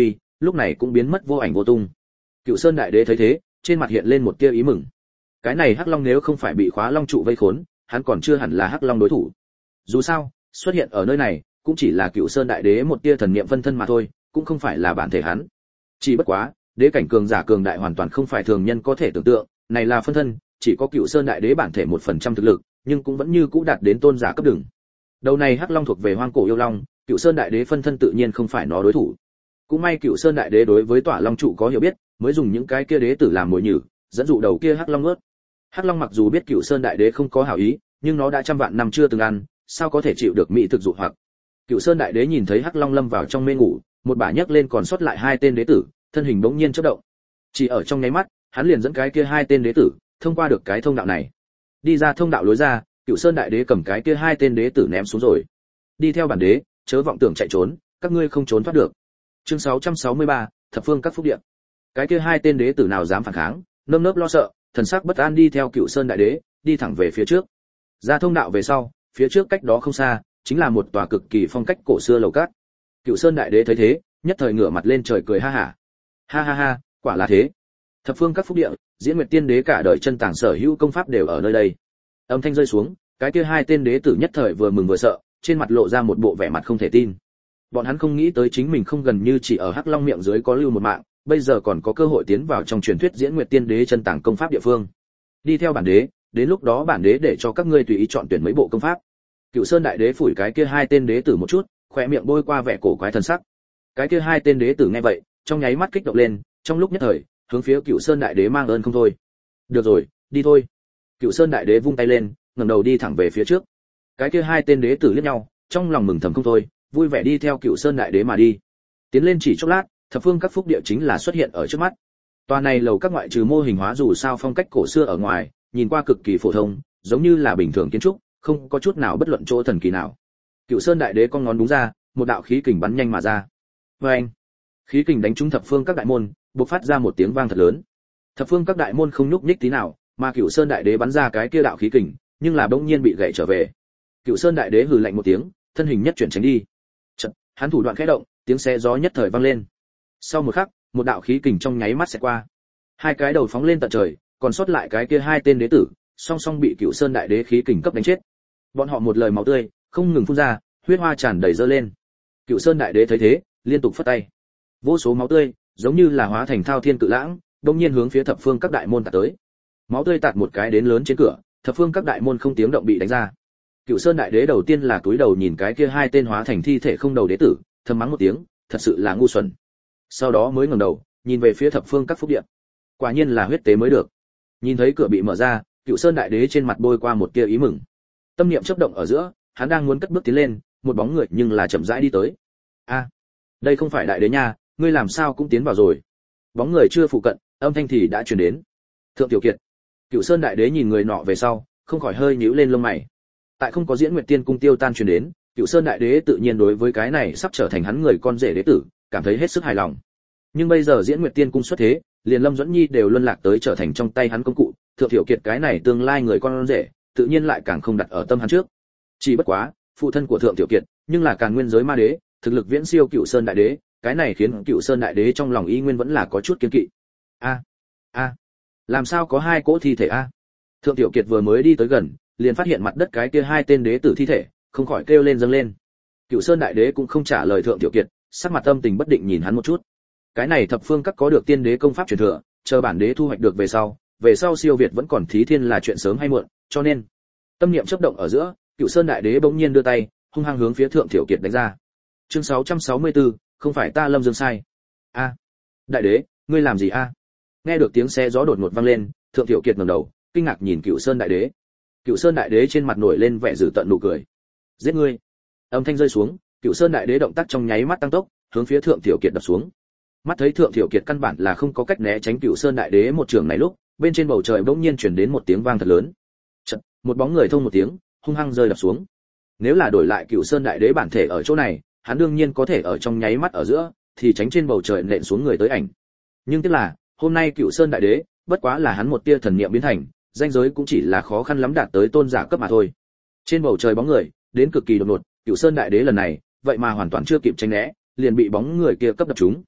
Speaker 1: lúc này cũng biến mất vô ảnh vô tung. Cựu Sơn Đại Đế thấy thế, trên mặt hiện lên một tia ý mừng. Cái này Hắc Long nếu không phải bị Khóa Long trụ vây khốn, hắn còn chưa hẳn là Hắc Long đối thủ. Dù sao, xuất hiện ở nơi này, cũng chỉ là Cựu Sơn Đại Đế một tia thần niệm phân thân mà thôi, cũng không phải là bản thể hắn. Chỉ bất quá, đế cảnh cường giả cường đại hoàn toàn không phải thường nhân có thể tưởng tượng, này là phân thân, chỉ có Cựu Sơn Đại Đế bản thể một phần trăm thực lực, nhưng cũng vẫn như cũ đạt đến tôn giả cấp đường. Đầu này Hắc Long thuộc về Hoang Cổ yêu long, Cựu Sơn Đại Đế phân thân tự nhiên không phải nó đối thủ. Cũng may Cựu Sơn Đại Đế đối với Tỏa Long trụ có hiểu biết, mới dùng những cái kia đế tử làm mồi nhử, dẫn dụ đầu kia Hắc Long nuốt. Hắc Long mặc dù biết Cựu Sơn Đại Đế không có hảo ý, nhưng nó đã trăm vạn năm chưa từng ăn, sao có thể chịu được mỹ thực dụ hoặc. Cựu Sơn Đại Đế nhìn thấy Hắc Long lâm vào trong mê ngủ, một bả nhấc lên còn sót lại hai tên đế tử, thân hình bỗng nhiên chớp động. Chỉ ở trong nháy mắt, hắn liền dẫn cái kia hai tên đế tử, thông qua được cái thông đạo này. Đi ra thông đạo lối ra, Cựu Sơn Đại Đế cầm cái kia hai tên đế tử ném xuống rồi. Đi theo bản đế, chớ vọng tưởng chạy trốn, các ngươi không trốn thoát được. Chương sáu trăm sáu mươi ba, Thập Phương các phúc địa. Cái kia hai tên đế tử nào dám phản kháng, nơm nớp lo sợ, thần sắc bất an đi theo Cựu Sơn Đại Đế, đi thẳng về phía trước. Ra thông đạo về sau, phía trước cách đó không xa, chính là một tòa cực kỳ phong cách cổ xưa lầu cát. Cựu Sơn Đại Đế thấy thế, nhất thời ngửa mặt lên trời cười ha hả. Ha ha ha, quả là thế. Thập Phương các phúc địa, Diễn Nguyệt Tiên Đế cả đời chân tàng sở hữu công pháp đều ở nơi đây. Âm thanh rơi xuống, cái kia hai tên đế tử nhất thời vừa mừng vừa sợ, trên mặt lộ ra một bộ vẻ mặt không thể tin. Bọn hắn không nghĩ tới chính mình không gần như chỉ ở Hắc Long miệng dưới có lưu một mạng, bây giờ còn có cơ hội tiến vào trong truyền thuyết Diễn Nguyệt Tiên Đế chân tàng công pháp địa phương. Đi theo bản đế, đến lúc đó bản đế để cho các ngươi tùy ý chọn tuyển mấy bộ công pháp. Cựu Sơn Đại Đế phủi cái kia hai tên đế tử một chút, khóe miệng bôi qua vẻ cổ quái thần sắc. Cái kia hai tên đế tử nghe vậy, trong nháy mắt kích động lên, trong lúc nhất thời, hướng phía Cựu Sơn Đại Đế mang ơn không thôi. Được rồi, đi thôi. Cựu Sơn Đại Đế vung tay lên, ngẩng đầu đi thẳng về phía trước. Cái kia hai tên đế tử liếc nhau, trong lòng mừng thầm không thôi, vui vẻ đi theo Cựu Sơn Đại Đế mà đi. Tiến lên chỉ chốc lát, Thập Phương các phúc địa chính là xuất hiện ở trước mắt. Tòa này lầu các ngoại trừ mô hình hóa dù sao phong cách cổ xưa ở ngoài, nhìn qua cực kỳ phổ thông, giống như là bình thường kiến trúc, không có chút nào bất luận chỗ thần kỳ nào. Cựu Sơn Đại Đế con ngón đúng ra, một đạo khí kình bắn nhanh mà ra. Oeng! Khí kình đánh trúng Thập Phương các đại môn, bộc phát ra một tiếng vang thật lớn. Thập Phương các đại môn không nhúc nhích tí nào, mà Cựu Sơn Đại Đế bắn ra cái kia đạo khí kình, nhưng là bỗng nhiên bị gãy trở về. Cựu Sơn Đại Đế hừ lạnh một tiếng, thân hình nhất chuyển tránh đi. Chợt, hắn thủ đoạn khẽ động, tiếng xé gió nhất thời vang lên. Sau một khắc, một đạo khí kình trong nháy mắt sẽ qua. Hai cái đầu phóng lên tận trời, còn sót lại cái kia hai tên đế tử, song song bị Cựu Sơn Đại Đế khí kình cấp đánh chết. Bọn họ một lời máu tươi, không ngừng phun ra, huyết hoa tràn đầy dơ lên. Cựu Sơn Đại Đế thấy thế, liên tục phất tay. Vô số máu tươi, giống như là hóa thành thao thiên cự lãng, đột nhiên hướng phía Thập Phương các đại môn tạt tới. Máu tươi tạt một cái đến lớn trên cửa, Thập Phương các đại môn không tiếng động bị đánh ra. Cựu Sơn Đại Đế đầu tiên là cúi đầu nhìn cái kia hai tên hóa thành thi thể không đầu đế tử, thầm mắng một tiếng, thật sự là ngu xuẩn. Sau đó mới ngẩng đầu, nhìn về phía Thập Phương các phúc địa. Quả nhiên là huyết tế mới được. Nhìn thấy cửa bị mở ra, Cựu Sơn Đại Đế trên mặt bôi qua một tia ý mừng. Tâm niệm chớp động ở giữa, hắn đang muốn cất bước tiến lên, một bóng người nhưng là chậm rãi đi tới. A, đây không phải Đại Đế nha, ngươi làm sao cũng tiến vào rồi. Bóng người chưa phụ cận, âm thanh thì đã truyền đến. Thượng Tiểu Kiệt. Cựu Sơn Đại Đế nhìn người nọ về sau, không khỏi hơi nhíu lên lông mày. Tại không có Diễn Nguyệt Tiên cung tiêu tan truyền đến, Cựu Sơn Đại Đế tự nhiên đối với cái này sắp trở thành hắn người con rể đế tử, cảm thấy hết sức hài lòng. Nhưng bây giờ Diễn Nguyệt Tiên cung xuất thế, liền Lâm Duẫn Nhi đều luân lạc tới trở thành trong tay hắn công cụ, Thượng Tiểu Kiệt cái này tương lai người con rể, tự nhiên lại càng không đặt ở tâm hắn trước. Chỉ bất quá, phụ thân của Thượng Tiểu Kiệt, nhưng là Càn Nguyên giới ma đế, thực lực viễn siêu Cựu Sơn Đại Đế, cái này khiến Cựu Sơn Đại Đế trong lòng y nguyên vẫn là có chút kiêng kỵ. A, a, làm sao có hai cỗ thi thể a? Thượng Tiểu Kiệt vừa mới đi tới gần, liền phát hiện mặt đất cái kia hai tên đế tử thi thể, không khỏi kêu lên dâng lên. Cựu Sơn Đại Đế cũng không trả lời Thượng Tiểu Kiệt, sắc mặt âm tình bất định nhìn hắn một chút. Cái này Thập Phương các có được tiên đế công pháp truyền thừa, chờ bản đế thu hoạch được về sau, về sau siêu việt vẫn còn thí thiên là chuyện sớm hay muộn, cho nên tâm niệm chớp động ở giữa, Cựu Sơn Đại Đế bỗng nhiên đưa tay, hung hăng hướng phía Thượng Tiểu Kiệt đánh ra. Chương sáu trăm sáu mươi tư, không phải ta Lâm Dương sai. A, Đại Đế, ngươi làm gì a? Nghe được tiếng xe gió đột ngột vang lên, Thượng Tiểu Kiệt ngẩng đầu, kinh ngạc nhìn Cựu Sơn Đại Đế. Cựu Sơn Đại Đế trên mặt nổi lên vẻ dữ tợn nụ cười. Giết ngươi! Âm thanh rơi xuống, Cựu Sơn Đại Đế động tác trong nháy mắt tăng tốc, hướng phía Thượng Tiểu Kiệt đập xuống. Mắt thấy Thượng Tiểu Kiệt căn bản là không có cách né tránh Cựu Sơn Đại Đế một trường này lúc, bên trên bầu trời bỗng nhiên truyền đến một tiếng vang thật lớn. Chợt, một bóng người thông một tiếng, hung hăng rơi đập xuống. Nếu là đổi lại Cựu Sơn Đại Đế bản thể ở chỗ này, hắn đương nhiên có thể ở trong nháy mắt ở giữa, thì tránh trên bầu trời nện xuống người tới ảnh. Nhưng tiếc là, hôm nay Cựu Sơn Đại Đế, bất quá là hắn một tia thần niệm biến thành, danh giới cũng chỉ là khó khăn lắm đạt tới tôn giả cấp mà thôi. Trên bầu trời bóng người, đến cực kỳ đột ngột, Cựu Sơn Đại Đế lần này, vậy mà hoàn toàn chưa kịp tránh né, liền bị bóng người kia cấp đập trúng.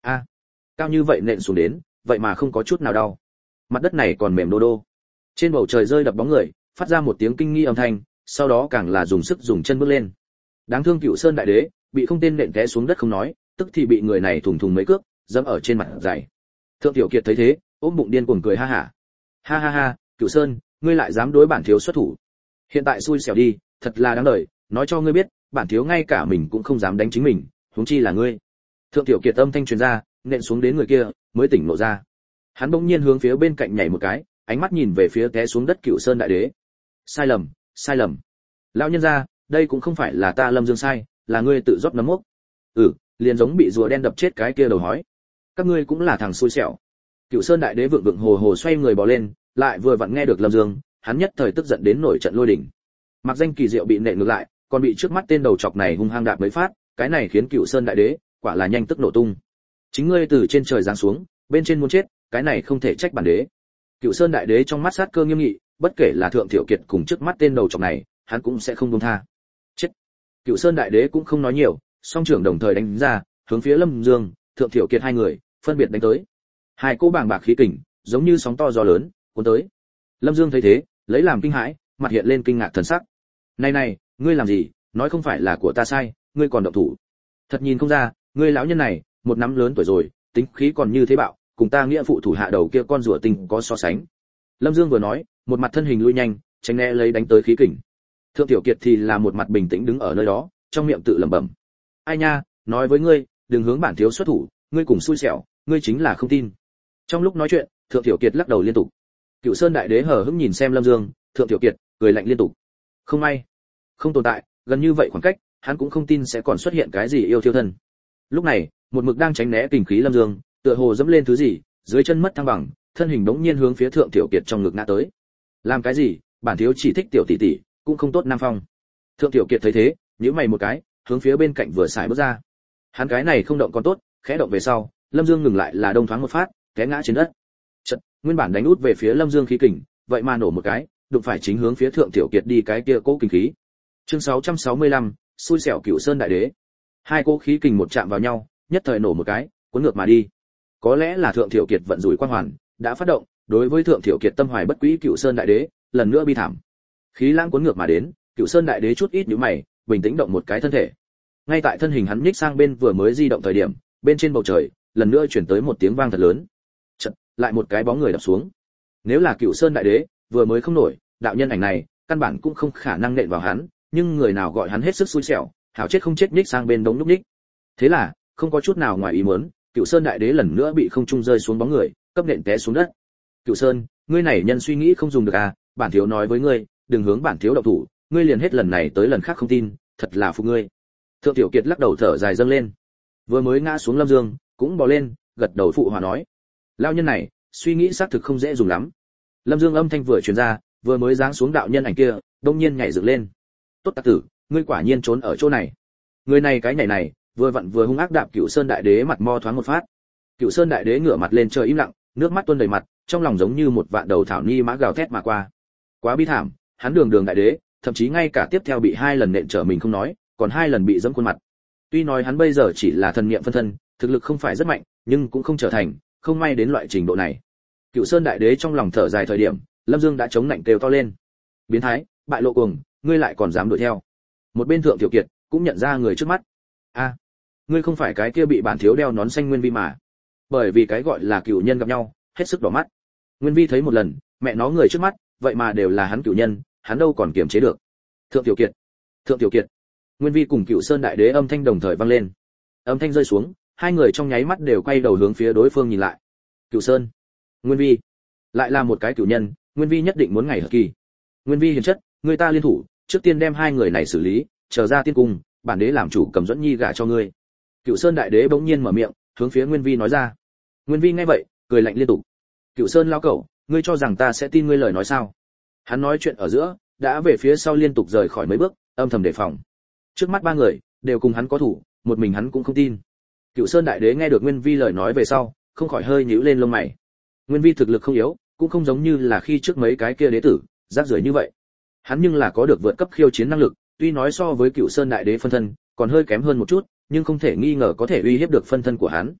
Speaker 1: A, cao như vậy nện xuống đến, vậy mà không có chút nào đau. Mặt đất này còn mềm đô đô. Trên bầu trời rơi đập bóng người, phát ra một tiếng kinh nghi âm thanh, sau đó càng là dùng sức dùng chân bước lên. Đáng thương Cửu Sơn đại đế, bị không tên nện té xuống đất không nói, tức thì bị người này thùng thùng mấy cước, dẫm ở trên mặt dày. Thượng Tiểu Kiệt thấy thế, ôm bụng điên cuồng cười ha hả. Ha ha ha, Cửu Sơn, ngươi lại dám đối bản thiếu xuất thủ. Hiện tại xui xẻo đi, thật là đáng đời, nói cho ngươi biết, bản thiếu ngay cả mình cũng không dám đánh chính mình, huống chi là ngươi. Thượng Tiểu Kiệt âm thanh truyền ra, nện xuống đến người kia, mới tỉnh ngộ ra. Hắn bỗng nhiên hướng phía bên cạnh nhảy một cái, ánh mắt nhìn về phía té xuống đất Cửu Sơn đại đế. Sai lầm, sai lầm. Lão nhân gia, đây cũng không phải là ta Lâm Dương sai, là ngươi tự rót nấm mốc. Ừ, liền giống bị rùa đen đập chết cái kia đầu hói. Các ngươi cũng là thằng xui xẻo. Cửu Sơn đại đế vượng vượng hồ hồ xoay người bò lên, lại vừa vặn nghe được Lâm Dương, hắn nhất thời tức giận đến nổi trận lôi đình. Mặc danh kỳ diệu bị nện ngược lại, còn bị trước mắt tên đầu chọc này hung hăng đạp mấy phát, cái này khiến Cửu Sơn đại đế quả là nhanh tức nổ tung. Chính ngươi từ trên trời giáng xuống, bên trên muốn chết, cái này không thể trách bản đế. Cửu Sơn đại đế trong mắt sát cơ nghiêm nghị, bất kể là Thượng Thiệu Kiệt cùng trước mắt tên đầu chọc này, hắn cũng sẽ không buông tha. Chết. Cửu Sơn đại đế cũng không nói nhiều, song trưởng đồng thời đánh ra, hướng phía Lâm Dương, Thượng Thiệu Kiệt hai người phân biệt đánh tới. Hai cỗ bàng bạc khí kình, giống như sóng to gió lớn, cuốn tới. Lâm Dương thấy thế, lấy làm kinh hãi, mặt hiện lên kinh ngạc thần sắc. "Này này, ngươi làm gì? Nói không phải là của ta sai, ngươi còn động thủ. Thật nhìn không ra, ngươi lão nhân này, một năm lớn tuổi rồi, tính khí còn như thế bạo, cùng ta nghĩa phụ thủ hạ đầu kia con rùa tinh có so sánh." Lâm Dương vừa nói, một mặt thân hình lui nhanh, tránh né lấy đánh tới khí kình. Thượng Tiểu Kiệt thì là một mặt bình tĩnh đứng ở nơi đó, trong miệng tự lẩm bẩm: "Ai nha, nói với ngươi, đừng hướng bản thiếu xuất thủ, ngươi cùng xui xẻo, ngươi chính là không tin." Trong lúc nói chuyện, Thượng Tiểu Kiệt lắc đầu liên tục. Cửu Sơn đại đế hờ hững nhìn xem Lâm Dương, Thượng Tiểu Kiệt cười lạnh liên tục. Không may, không tồn tại, gần như vậy khoảng cách, hắn cũng không tin sẽ còn xuất hiện cái gì yêu thiêu thân. Lúc này, một mực đang tránh né kình khí Lâm Dương, tựa hồ dẫm lên thứ gì, dưới chân mất thăng bằng, thân hình đống nhiên hướng phía Thượng Tiểu Kiệt trong ngực ngã tới. Làm cái gì? Bản thiếu chỉ thích tiểu tỷ tỷ, cũng không tốt nam phong. Thượng Tiểu Kiệt thấy thế, nhíu mày một cái, hướng phía bên cạnh vừa xài bước ra. Hắn cái này không động còn tốt, khẽ động về sau, Lâm Dương ngừng lại là đông thoáng một phát, té ngã trên đất. Chợt, nguyên bản đánh út về phía Lâm Dương khí kình, vậy mà nổ một cái, đụng phải chính hướng phía Thượng Tiểu Kiệt đi cái kia cố kình khí. Chương sáu trăm sáu mươi lăm, xui xẻo Cửu Sơn đại đế. Hai cỗ khí kình một chạm vào nhau, nhất thời nổ một cái, cuốn ngược mà đi. Có lẽ là Thượng Tiểu Kiệt vận rủi quang hoàn đã phát động, đối với Thượng Tiểu Kiệt tâm hoài bất quý Cửu Sơn đại đế, lần nữa bi thảm. Khí lãng cuốn ngược mà đến, Cửu Sơn đại đế chút ít nhíu mày, bình tĩnh động một cái thân thể. Ngay tại thân hình hắn nhích sang bên vừa mới di động thời điểm, bên trên bầu trời, lần nữa chuyển tới một tiếng vang thật lớn. Chợt, lại một cái bóng người đập xuống. Nếu là Cửu Sơn đại đế, vừa mới không nổi, đạo nhân ảnh này, căn bản cũng không khả năng nện vào hắn, nhưng người nào gọi hắn hết sức xui xẻo, hảo chết không chết nhích sang bên đống lúc nhích. Thế là, không có chút nào ngoài ý muốn, Cửu Sơn đại đế lần nữa bị không trung rơi xuống bóng người, cấp nện té xuống đất. Cửu Sơn, ngươi này nhân suy nghĩ không dùng được à, bản thiếu nói với ngươi, đừng hướng bản thiếu động thủ, ngươi liền hết lần này tới lần khác không tin, thật là phục ngươi. Thượng Tiểu Kiệt lắc đầu thở dài dâng lên. Vừa mới ngã xuống Lâm Dương, cũng bò lên, gật đầu phụ hòa nói: "Lão nhân này, suy nghĩ xác thực không dễ dùng lắm." Lâm Dương âm thanh vừa truyền ra, vừa mới giáng xuống đạo nhân ảnh kia, đột nhiên nhảy dựng lên. "Tốt tặc tử, ngươi quả nhiên trốn ở chỗ này." Người này cái nhảy này, vừa vặn vừa hung ác đạp Cửu Sơn đại đế mặt mo thoáng một phát. Cửu Sơn đại đế ngửa mặt lên trời im lặng, nước mắt tuôn đầy mặt, trong lòng giống như một vạn đầu thảo ni mã gào thét mà qua. Quá bi thảm, hắn đường đường đại đế, thậm chí ngay cả tiếp theo bị hai lần nện trở mình không nói, còn hai lần bị giẫm khuôn mặt. Tuy nói hắn bây giờ chỉ là thần niệm phân thân, thực lực không phải rất mạnh, nhưng cũng không trở thành, không may đến loại trình độ này. Cửu Sơn đại đế trong lòng thở dài thời điểm, Lâm Dương đã chống nạnh kêu to lên: "Biến thái, bại lộ cuồng, ngươi lại còn dám đuổi theo." Một bên Thượng Tiểu Kiệt cũng nhận ra người trước mắt. "A, ngươi không phải cái kia bị bản thiếu đeo nón xanh Nguyên Vi mà?" Bởi vì cái gọi là cửu nhân gặp nhau, hết sức đỏ mắt. Nguyên Vi thấy một lần, mẹ nó người trước mắt, vậy mà đều là hắn cửu nhân, hắn đâu còn kiềm chế được. "Thượng Tiểu Kiệt, Thượng Tiểu Kiệt." Nguyên Vi cùng Cửu Sơn đại đế âm thanh đồng thời vang lên. Âm thanh rơi xuống, hai người trong nháy mắt đều quay đầu hướng phía đối phương nhìn lại. Cửu Sơn, Nguyên Vi, lại là một cái cửu nhân, Nguyên Vi nhất định muốn ngày hợp kỳ. Nguyên Vi hiền chất, người ta liên thủ, trước tiên đem hai người này xử lý, chờ ra tiên cung, bản đế làm chủ cầm dẫn nhi gả cho ngươi. Cửu Sơn đại đế bỗng nhiên mở miệng, hướng phía Nguyên Vi nói ra. Nguyên Vi nghe vậy, cười lạnh liên tục. Cửu Sơn lão cẩu, ngươi cho rằng ta sẽ tin ngươi lời nói sao? Hắn nói chuyện ở giữa, đã về phía sau liên tục rời khỏi mấy bước, âm thầm đề phòng. Trước mắt ba người đều cùng hắn có thủ, một mình hắn cũng không tin. Cửu Sơn đại đế nghe được Nguyên Vi lời nói về sau, không khỏi hơi nhíu lên lông mày. Nguyên Vi thực lực không yếu, cũng không giống như là khi trước mấy cái kia đế tử, rác rưởi như vậy. Hắn nhưng là có được vượt cấp khiêu chiến năng lực, tuy nói so với Cửu Sơn đại đế phân thân, còn hơi kém hơn một chút, nhưng không thể nghi ngờ có thể uy hiếp được phân thân của hắn.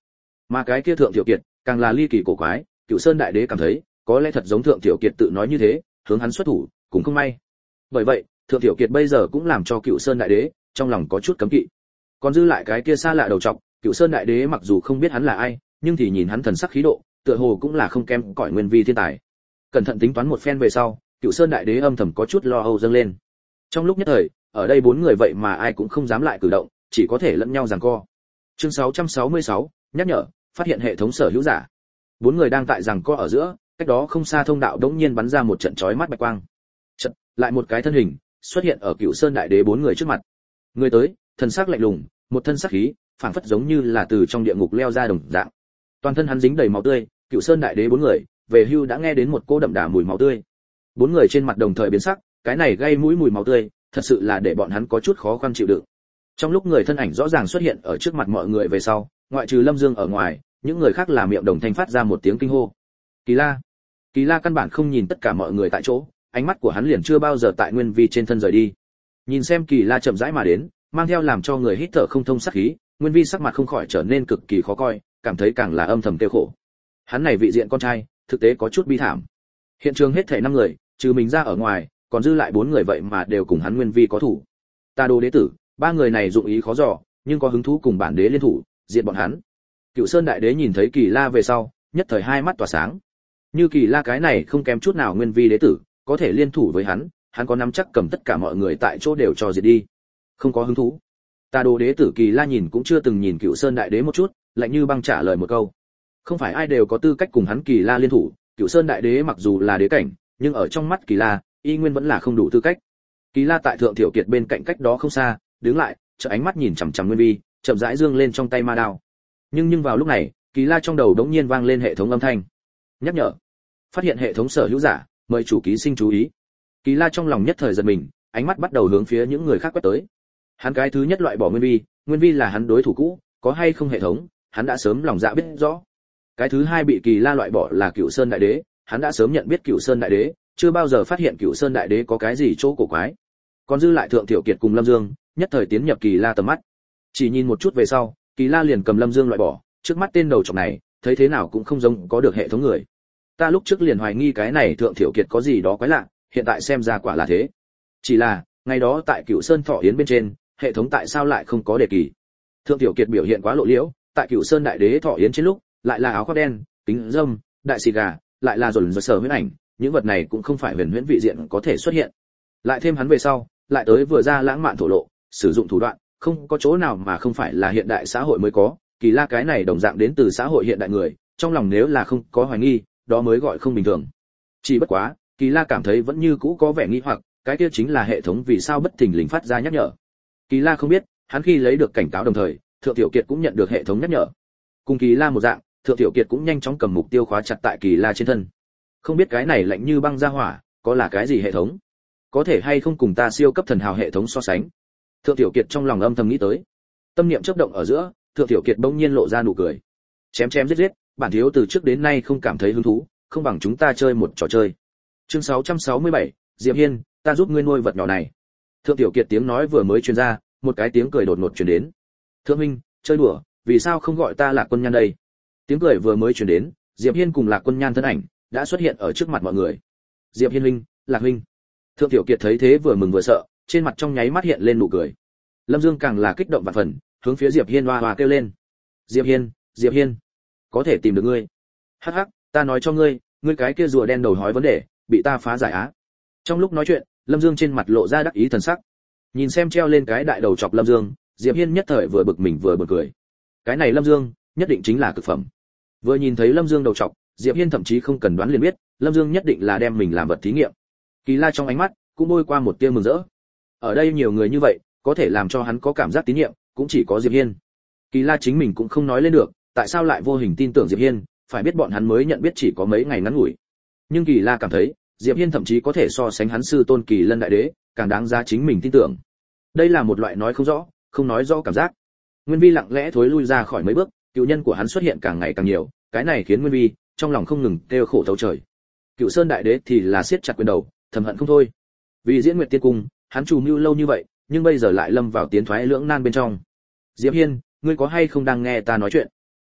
Speaker 1: Mà cái kia Thượng Tiểu Kiệt, càng là ly kỳ cổ quái, Cửu Sơn Đại Đế cảm thấy, có lẽ thật giống Thượng Tiểu Kiệt tự nói như thế, hướng hắn xuất thủ, cũng không may. Bởi vậy, Thượng Tiểu Kiệt bây giờ cũng làm cho Cửu Sơn Đại Đế trong lòng có chút cấm kỵ. Còn dư lại cái kia xa lạ đầu trọc, Cửu Sơn Đại Đế mặc dù không biết hắn là ai, nhưng thì nhìn hắn thần sắc khí độ, tựa hồ cũng là không kém cỏi nguyên vi thiên tài. Cẩn thận tính toán một phen về sau, Cửu Sơn Đại Đế âm thầm có chút lo âu dâng lên. Trong lúc nhất thời, ở đây bốn người vậy mà ai cũng không dám lại cử động, chỉ có thể lẫn nhau giằng co. Chương sáu trăm sáu mươi sáu, nhắc nhở, phát hiện hệ thống sở hữu giả. Bốn người đang tại giằng co ở giữa, cách đó không xa thông đạo đống nhiên bắn ra một trận chói mắt bạch quang. Chợt, lại một cái thân hình xuất hiện ở Cửu Sơn Đại Đế bốn người trước mặt. Người tới, thần sắc lạnh lùng, một thân sắc khí, phảng phất giống như là từ trong địa ngục leo ra đồng dạng. Toàn thân hắn dính đầy máu tươi, Cửu Sơn Đại Đế bốn người, về hưu đã nghe đến một cô đậm đà mùi máu tươi. Bốn người trên mặt đồng thời biến sắc, cái này gây mũi mùi máu tươi, thật sự là để bọn hắn có chút khó khăn chịu đựng. Trong lúc người thân ảnh rõ ràng xuất hiện ở trước mặt mọi người về sau, ngoại trừ Lâm Dương ở ngoài, những người khác là miệng đồng thanh phát ra một tiếng kinh hô. Kỳ La. Kỳ La căn bản không nhìn tất cả mọi người tại chỗ, ánh mắt của hắn liền chưa bao giờ tại Nguyên Vi trên thân rời đi. Nhìn xem Kỳ La chậm rãi mà đến, mang theo làm cho người hít thở không thông sát khí, Nguyên Vi sắc mặt không khỏi trở nên cực kỳ khó coi, cảm thấy càng là âm thầm tiêu khổ. Hắn này vị diện con trai, thực tế có chút bi thảm. Hiện trường hết thảy năm người, trừ mình ra ở ngoài, còn dư lại bốn người vậy mà đều cùng hắn Nguyên Vi có thủ. Ta Đồ Đế tử, ba người này dụng ý khó dò, nhưng có hứng thú cùng bản đế liên thủ, diệt bọn hắn. Cửu Sơn Đại Đế nhìn thấy Kỳ La về sau, nhất thời hai mắt tỏa sáng. Như Kỳ La cái này không kém chút nào Nguyên Vi đế tử, có thể liên thủ với hắn, hắn có nắm chắc cầm tất cả mọi người tại chỗ đều cho diệt đi. Không có hứng thú. Ta Đồ Đế tử Kỳ La nhìn cũng chưa từng nhìn Cửu Sơn Đại Đế một chút, lạnh như băng trả lời một câu. Không phải ai đều có tư cách cùng hắn Kỳ La liên thủ, Cửu Sơn Đại Đế mặc dù là đế cảnh, nhưng ở trong mắt Kỳ La, y nguyên vẫn là không đủ tư cách. Kỳ La tại Thượng Tiểu Kiệt bên cạnh cách đó không xa, đứng lại, trợ ánh mắt nhìn chằm chằm Nguyên Vi, chậm rãi dương lên trong tay ma đao. Nhưng nhưng vào lúc này, Kỳ La trong đầu đống nhiên vang lên hệ thống âm thanh. Nhắc nhở. Phát hiện hệ thống sở hữu giả, mời chủ ký sinh chú ý. Kỳ La trong lòng nhất thời giật mình, ánh mắt bắt đầu hướng phía những người khác quét tới. Hắn cái thứ nhất loại bỏ Nguyên Vi, Nguyên Vi là hắn đối thủ cũ, có hay không hệ thống, hắn đã sớm lòng dạ biết rõ. Cái thứ hai bị Kỳ La loại bỏ là Cửu Sơn Đại Đế, hắn đã sớm nhận biết Cửu Sơn Đại Đế, chưa bao giờ phát hiện Cửu Sơn Đại Đế có cái gì chỗ cổ quái. Còn dư lại Thượng Tiểu Kiệt cùng Lâm Dương, nhất thời tiến nhập Kỳ La tầm mắt. Chỉ nhìn một chút về sau, Kỳ La liền cầm Lâm Dương loại bỏ, trước mắt tên đầu trọc này, thấy thế nào cũng không giống có được hệ thống người. Ta lúc trước liền hoài nghi cái này Thượng Tiểu Kiệt có gì đó quái lạ, hiện tại xem ra quả là thế. Chỉ là, ngày đó tại Cửu Sơn Thọ Yến bên trên, hệ thống tại sao lại không có đề kỳ? Thượng Tiểu Kiệt biểu hiện quá lộ liễu, tại Cửu Sơn Đại Đế Thọ Yến trên lúc, lại là áo khoác đen, kính râm, đại xì gà, lại là dồn dồn sở huyễn ảnh, những vật này cũng không phải huyền huyễn vị diện có thể xuất hiện. Lại thêm hắn về sau, lại tới vừa ra lãng mạn thổ lộ, sử dụng thủ đoạn, không có chỗ nào mà không phải là hiện đại xã hội mới có. Kỳ La cái này đồng dạng đến từ xã hội hiện đại người, trong lòng nếu là không có hoài nghi, đó mới gọi không bình thường. Chỉ bất quá, Kỳ La cảm thấy vẫn như cũ có vẻ nghi hoặc, cái kia chính là hệ thống vì sao bất thình lình phát ra nhắc nhở. Kỳ La không biết, hắn khi lấy được cảnh cáo đồng thời, Thượng Tiểu Kiệt cũng nhận được hệ thống nhắc nhở. Cùng Kỳ La một dạng, Thượng Tiểu Kiệt cũng nhanh chóng cầm mục tiêu khóa chặt tại Kỳ La trên thân. Không biết cái này lạnh như băng ra hỏa, có là cái gì hệ thống? Có thể hay không cùng ta siêu cấp thần hào hệ thống so sánh? Thượng Tiểu Kiệt trong lòng âm thầm nghĩ tới. Tâm niệm chớp động ở giữa, Thượng Tiểu Kiệt bỗng nhiên lộ ra nụ cười. Chém chém giết giết, bản thiếu từ trước đến nay không cảm thấy hứng thú, không bằng chúng ta chơi một trò chơi. Chương sáu trăm sáu mươi bảy, Diệp Hiên, ta giúp ngươi nuôi vật nhỏ này. Thượng Tiểu Kiệt tiếng nói vừa mới truyền ra, một cái tiếng cười đột ngột truyền đến. Thượng huynh, chơi đùa, vì sao không gọi ta Lạc Quân Nhan đây? Tiếng cười vừa mới truyền đến, Diệp Hiên cùng Lạc Quân Nhan thân ảnh đã xuất hiện ở trước mặt mọi người. Diệp Hiên huynh, Lạc huynh. Thượng Tiểu Kiệt thấy thế vừa mừng vừa sợ, trên mặt trong nháy mắt hiện lên nụ cười. Lâm Dương càng là kích động vạn phần, hướng phía Diệp Hiên hoa hoa kêu lên. Diệp Hiên, Diệp Hiên, có thể tìm được ngươi. Hắc hắc, ta nói cho ngươi, ngươi cái kia rùa đen đầu hói vấn đề, bị ta phá giải á. Trong lúc nói chuyện, Lâm Dương trên mặt lộ ra đắc ý thần sắc. Nhìn xem treo lên cái đại đầu chọc Lâm Dương, Diệp Hiên nhất thời vừa bực mình vừa buồn cười. Cái này Lâm Dương, nhất định chính là cực phẩm. Vừa nhìn thấy Lâm Dương đầu chọc, Diệp Hiên thậm chí không cần đoán liền biết, Lâm Dương nhất định là đem mình làm vật thí nghiệm. Kỳ La trong ánh mắt cũng bôi qua một tia mừng rỡ. Ở đây nhiều người như vậy, có thể làm cho hắn có cảm giác tín nhiệm, cũng chỉ có Diệp Hiên. Kỳ La chính mình cũng không nói lên được, tại sao lại vô hình tin tưởng Diệp Hiên, phải biết bọn hắn mới nhận biết chỉ có mấy ngày ngắn ngủi. Nhưng Kỳ La cảm thấy, Diệp Hiên thậm chí có thể so sánh hắn sư tôn Kỳ Lân đại đế, càng đáng giá chính mình tin tưởng. Đây là một loại nói không rõ, không nói rõ cảm giác. Nguyên Vi lặng lẽ thối lui ra khỏi mấy bước, cựu nhân của hắn xuất hiện càng ngày càng nhiều, cái này khiến Nguyên Vi trong lòng không ngừng kêu khổ thấu trời. Cựu Sơn đại đế thì là siết chặt quyền đầu, thầm hận không thôi. Vì Diễn Nguyệt Tiên Cung, hắn trù mưu lâu như vậy, nhưng bây giờ lại lâm vào tiến thoái lưỡng nan bên trong. Diệp Hiên, ngươi có hay không đang nghe ta nói chuyện?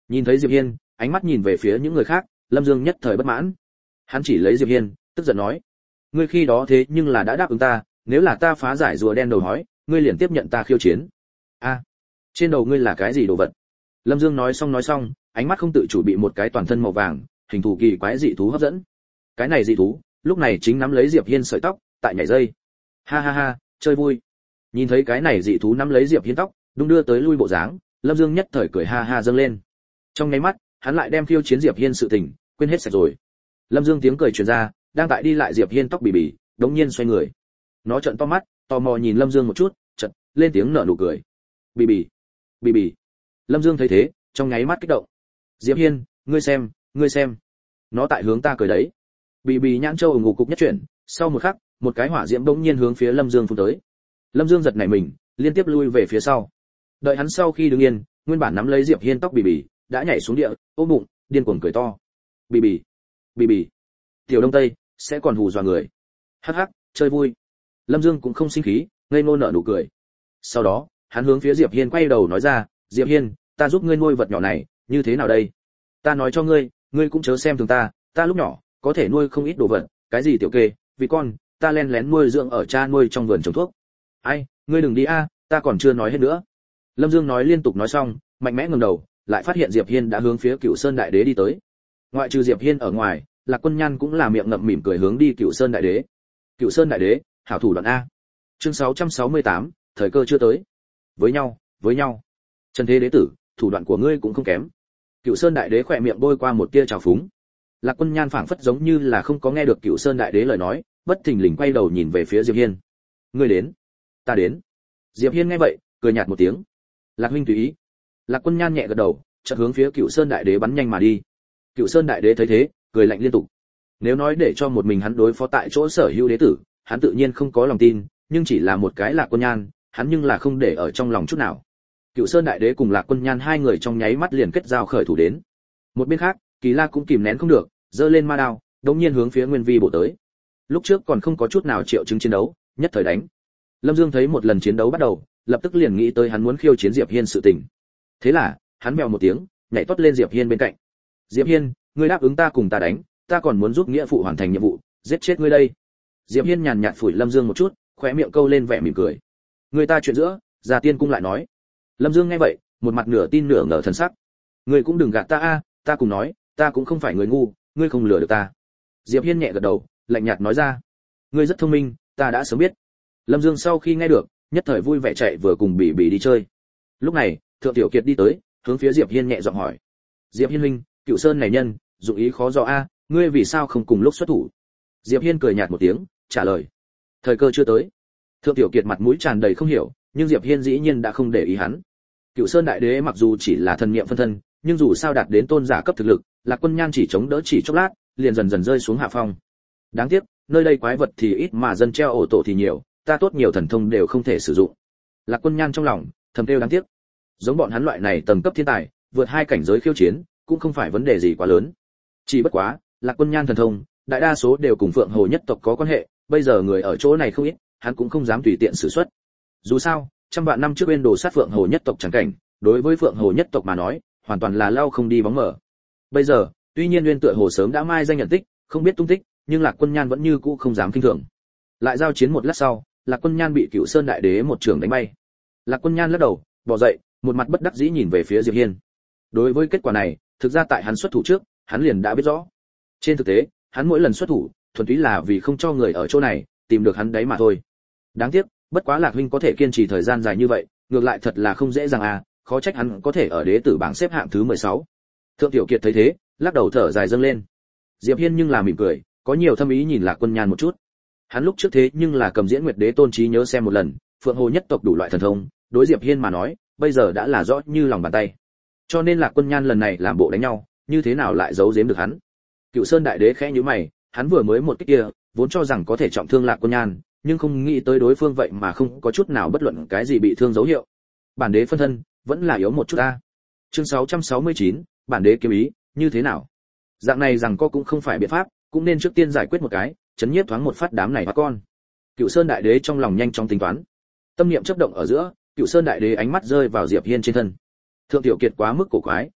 Speaker 1: Nhìn thấy Diệp Hiên, ánh mắt nhìn về phía những người khác, Lâm Dương nhất thời bất mãn. Hắn chỉ lấy Diệp Hiên, tức giận nói: "Ngươi khi đó thế nhưng là đã đáp ứng ta, nếu là ta phá giải rùa đen đầu hói, ngươi liền tiếp nhận ta khiêu chiến." "A, trên đầu ngươi là cái gì đồ vật?" Lâm Dương nói xong nói xong, ánh mắt không tự chủ bị một cái toàn thân màu vàng, hình thù kỳ quái dị thú hấp dẫn. Cái này dị thú, lúc này chính nắm lấy Diệp Hiên sợi tóc, tại nhảy dây. Ha ha ha, chơi vui. Nhìn thấy cái này dị thú nắm lấy Diệp Hiên tóc, đung đưa tới lui bộ dáng, Lâm Dương nhất thời cười ha ha dâng lên. Trong nháy mắt, hắn lại đem khiêu chiến Diệp Hiên sự tình quên hết sạch rồi. Lâm Dương tiếng cười truyền ra, đang tại đi lại Diệp Hiên tóc bì bì, đống nhiên xoay người. Nó trợn to mắt, tò mò nhìn Lâm Dương một chút, chợt lên tiếng nở nụ cười. Bì bì, bì bì. Lâm Dương thấy thế, trong nháy mắt kích động. Diệp Hiên, ngươi xem, ngươi xem. Nó tại hướng ta cười đấy. Bì bì nhãn châu ủng ngục cục nhất chuyển, sau một khắc, một cái hỏa diễm bỗng nhiên hướng phía Lâm Dương phun tới. Lâm Dương giật nảy mình, liên tiếp lui về phía sau. Đợi hắn sau khi đứng yên, nguyên bản nắm lấy Diệp Hiên tóc bì bì, đã nhảy xuống địa, ôm bụng, điên cuồng cười to. Bì bì, bì bì. Tiểu Đông Tây sẽ còn hù dọa người. Hắc hắc, chơi vui. Lâm Dương cũng không sinh khí, ngây ngô nở nụ cười. Sau đó, hắn hướng phía Diệp Hiên quay đầu nói ra, Diệp Hiên, ta giúp ngươi nuôi vật nhỏ này, như thế nào đây? Ta nói cho ngươi, ngươi cũng chớ xem thường ta, ta lúc nhỏ có thể nuôi không ít đồ vật, cái gì tiểu kê, vì con, ta len lén nuôi dưỡng ở cha nuôi trong vườn trồng thuốc. Ai, ngươi đừng đi a, ta còn chưa nói hết nữa. Lâm Dương nói liên tục nói xong, mạnh mẽ ngẩng đầu, lại phát hiện Diệp Hiên đã hướng phía Cửu Sơn Đại Đế đi tới. Ngoại trừ Diệp Hiên ở ngoài, Lạc Quân Nhan cũng là miệng ngậm mỉm cười hướng đi Cửu Sơn Đại Đế. Cửu Sơn Đại Đế, hảo thủ đoạn a. Chương sáu trăm sáu mươi tám, thời cơ chưa tới. Với nhau, với nhau. Trần Thế Đế tử, thủ đoạn của ngươi cũng không kém. Cửu Sơn Đại Đế khỏe miệng bôi qua một tia trào phúng. Lạc Quân Nhan phảng phất giống như là không có nghe được Cửu Sơn Đại Đế lời nói, bất thình lình quay đầu nhìn về phía Diệp Hiên. Ngươi đến, ta đến. Diệp Hiên nghe vậy, cười nhạt một tiếng. Lạc huynh tùy ý. Lạc Quân Nhan nhẹ gật đầu, chợt hướng phía Cửu Sơn Đại Đế bắn nhanh mà đi. Cửu Sơn Đại Đế thấy thế, cười lạnh liên tục. Nếu nói để cho một mình hắn đối phó tại chỗ sở hữu đế tử, hắn tự nhiên không có lòng tin, nhưng chỉ là một cái Lạc Quân Nhan, hắn nhưng là không để ở trong lòng chút nào. Cửu Sơn Đại Đế cùng Lạc Quân Nhan hai người trong nháy mắt liền kết giao khởi thủ đến. Một bên khác, Kỳ La cũng kìm nén không được, giơ lên ma đao, đống nhiên hướng phía Nguyên Vi bổ tới. Lúc trước còn không có chút nào triệu chứng chiến đấu, nhất thời đánh. Lâm Dương thấy một lần chiến đấu bắt đầu, lập tức liền nghĩ tới hắn muốn khiêu chiến Diệp Hiên sự tình. Thế là, hắn mèo một tiếng, nhảy toát lên Diệp Hiên bên cạnh. Diệp Hiên, ngươi đáp ứng ta cùng ta đánh, ta còn muốn giúp nghĩa phụ hoàn thành nhiệm vụ, giết chết ngươi đây. Diệp Hiên nhàn nhạt phủi Lâm Dương một chút, khóe miệng câu lên vẻ mỉm cười. Người ta chuyện giữa, Già Tiên cung lại nói. Lâm Dương nghe vậy, một mặt nửa tin nửa ngờ thần sắc. Ngươi cũng đừng gạt ta a, ta cùng nói, ta cũng không phải người ngu, ngươi không lừa được ta. Diệp Hiên nhẹ gật đầu, lạnh nhạt nói ra. Ngươi rất thông minh, ta đã sớm biết. Lâm Dương sau khi nghe được, nhất thời vui vẻ chạy vừa cùng Bỉ Bỉ đi chơi. Lúc này, Thượng Tiểu Kiệt đi tới, hướng phía Diệp Hiên nhẹ giọng hỏi. Diệp Hiên huynh, Cựu Sơn này nhân, dụng ý khó dò a, ngươi vì sao không cùng lúc xuất thủ? Diệp Hiên cười nhạt một tiếng, trả lời. Thời cơ chưa tới. Thượng Tiểu Kiệt mặt mũi tràn đầy không hiểu, nhưng Diệp Hiên dĩ nhiên đã không để ý hắn. Cựu Sơn Đại Đế mặc dù chỉ là thần niệm phân thân, nhưng dù sao đạt đến tôn giả cấp thực lực, Lạc Quân Nhan chỉ chống đỡ chỉ chốc lát, liền dần dần rơi xuống hạ phong. Đáng tiếc, nơi đây quái vật thì ít mà dân treo ổ tổ thì nhiều, ta tốt nhiều thần thông đều không thể sử dụng. Lạc Quân Nhan trong lòng thầm kêu đáng tiếc. Giống bọn hắn loại này tầng cấp thiên tài, vượt hai cảnh giới khiêu chiến, cũng không phải vấn đề gì quá lớn. Chỉ bất quá, Lạc Quân Nhan thần thông, đại đa số đều cùng Phượng Hồ nhất tộc có quan hệ, bây giờ người ở chỗ này không ít, hắn cũng không dám tùy tiện sử xuất. Dù sao, trăm vạn năm trước bên đồ sát Phượng Hồ nhất tộc chẳng cảnh, đối với Phượng Hồ nhất tộc mà nói, hoàn toàn là lao không đi bóng mở. Bây giờ, tuy nhiên Nguyên Tựa Hồ sớm đã mai danh nhận tích, không biết tung tích, nhưng Lạc Quân Nhan vẫn như cũ không dám kinh thường. Lại giao chiến một lát sau, Lạc Quân Nhan bị Cửu Sơn Đại Đế một trường đánh bay. Lạc Quân Nhan lắc đầu, bò dậy, một mặt bất đắc dĩ nhìn về phía Diệp Hiên. Đối với kết quả này, thực ra tại hắn xuất thủ trước, hắn liền đã biết rõ. Trên thực tế, hắn mỗi lần xuất thủ, thuần túy là vì không cho người ở chỗ này tìm được hắn đấy mà thôi. Đáng tiếc, bất quá Lạc huynh có thể kiên trì thời gian dài như vậy, ngược lại thật là không dễ dàng à, khó trách hắn có thể ở đế tử bảng xếp hạng thứ mười sáu. Thượng Tiểu Kiệt thấy thế, lắc đầu thở dài dâng lên. Diệp Hiên nhưng là mỉm cười, có nhiều thâm ý nhìn Lạc Quân Nhan một chút. Hắn lúc trước thế nhưng là cầm diễn Nguyệt Đế tôn trí nhớ xem một lần, Phượng Hồ nhất tộc đủ loại thần thông, đối Diệp Hiên mà nói, bây giờ đã là rõ như lòng bàn tay. Cho nên Lạc Quân Nhan lần này làm bộ đánh nhau, như thế nào lại giấu giếm được hắn? Cựu Sơn Đại Đế khẽ nhíu mày, hắn vừa mới một kích kia, vốn cho rằng có thể trọng thương Lạc Quân Nhan, nhưng không nghĩ tới đối phương vậy mà không có chút nào bất luận cái gì bị thương dấu hiệu. Bản đế phân thân, vẫn là yếu một chút a. Chương sáu trăm sáu mươi chín, bản đế kiếm ý, như thế nào? Dạng này rằng co cũng không phải biện pháp, cũng nên trước tiên giải quyết một cái, chấn nhiếp thoáng một phát đám này hóa con. Cựu Sơn Đại Đế trong lòng nhanh chóng tính toán. Tâm niệm chớp động ở giữa, Cựu Sơn Đại Đế ánh mắt rơi vào Diệp Hiên trên thân. Thượng Tiểu Kiệt quá mức cổ quái,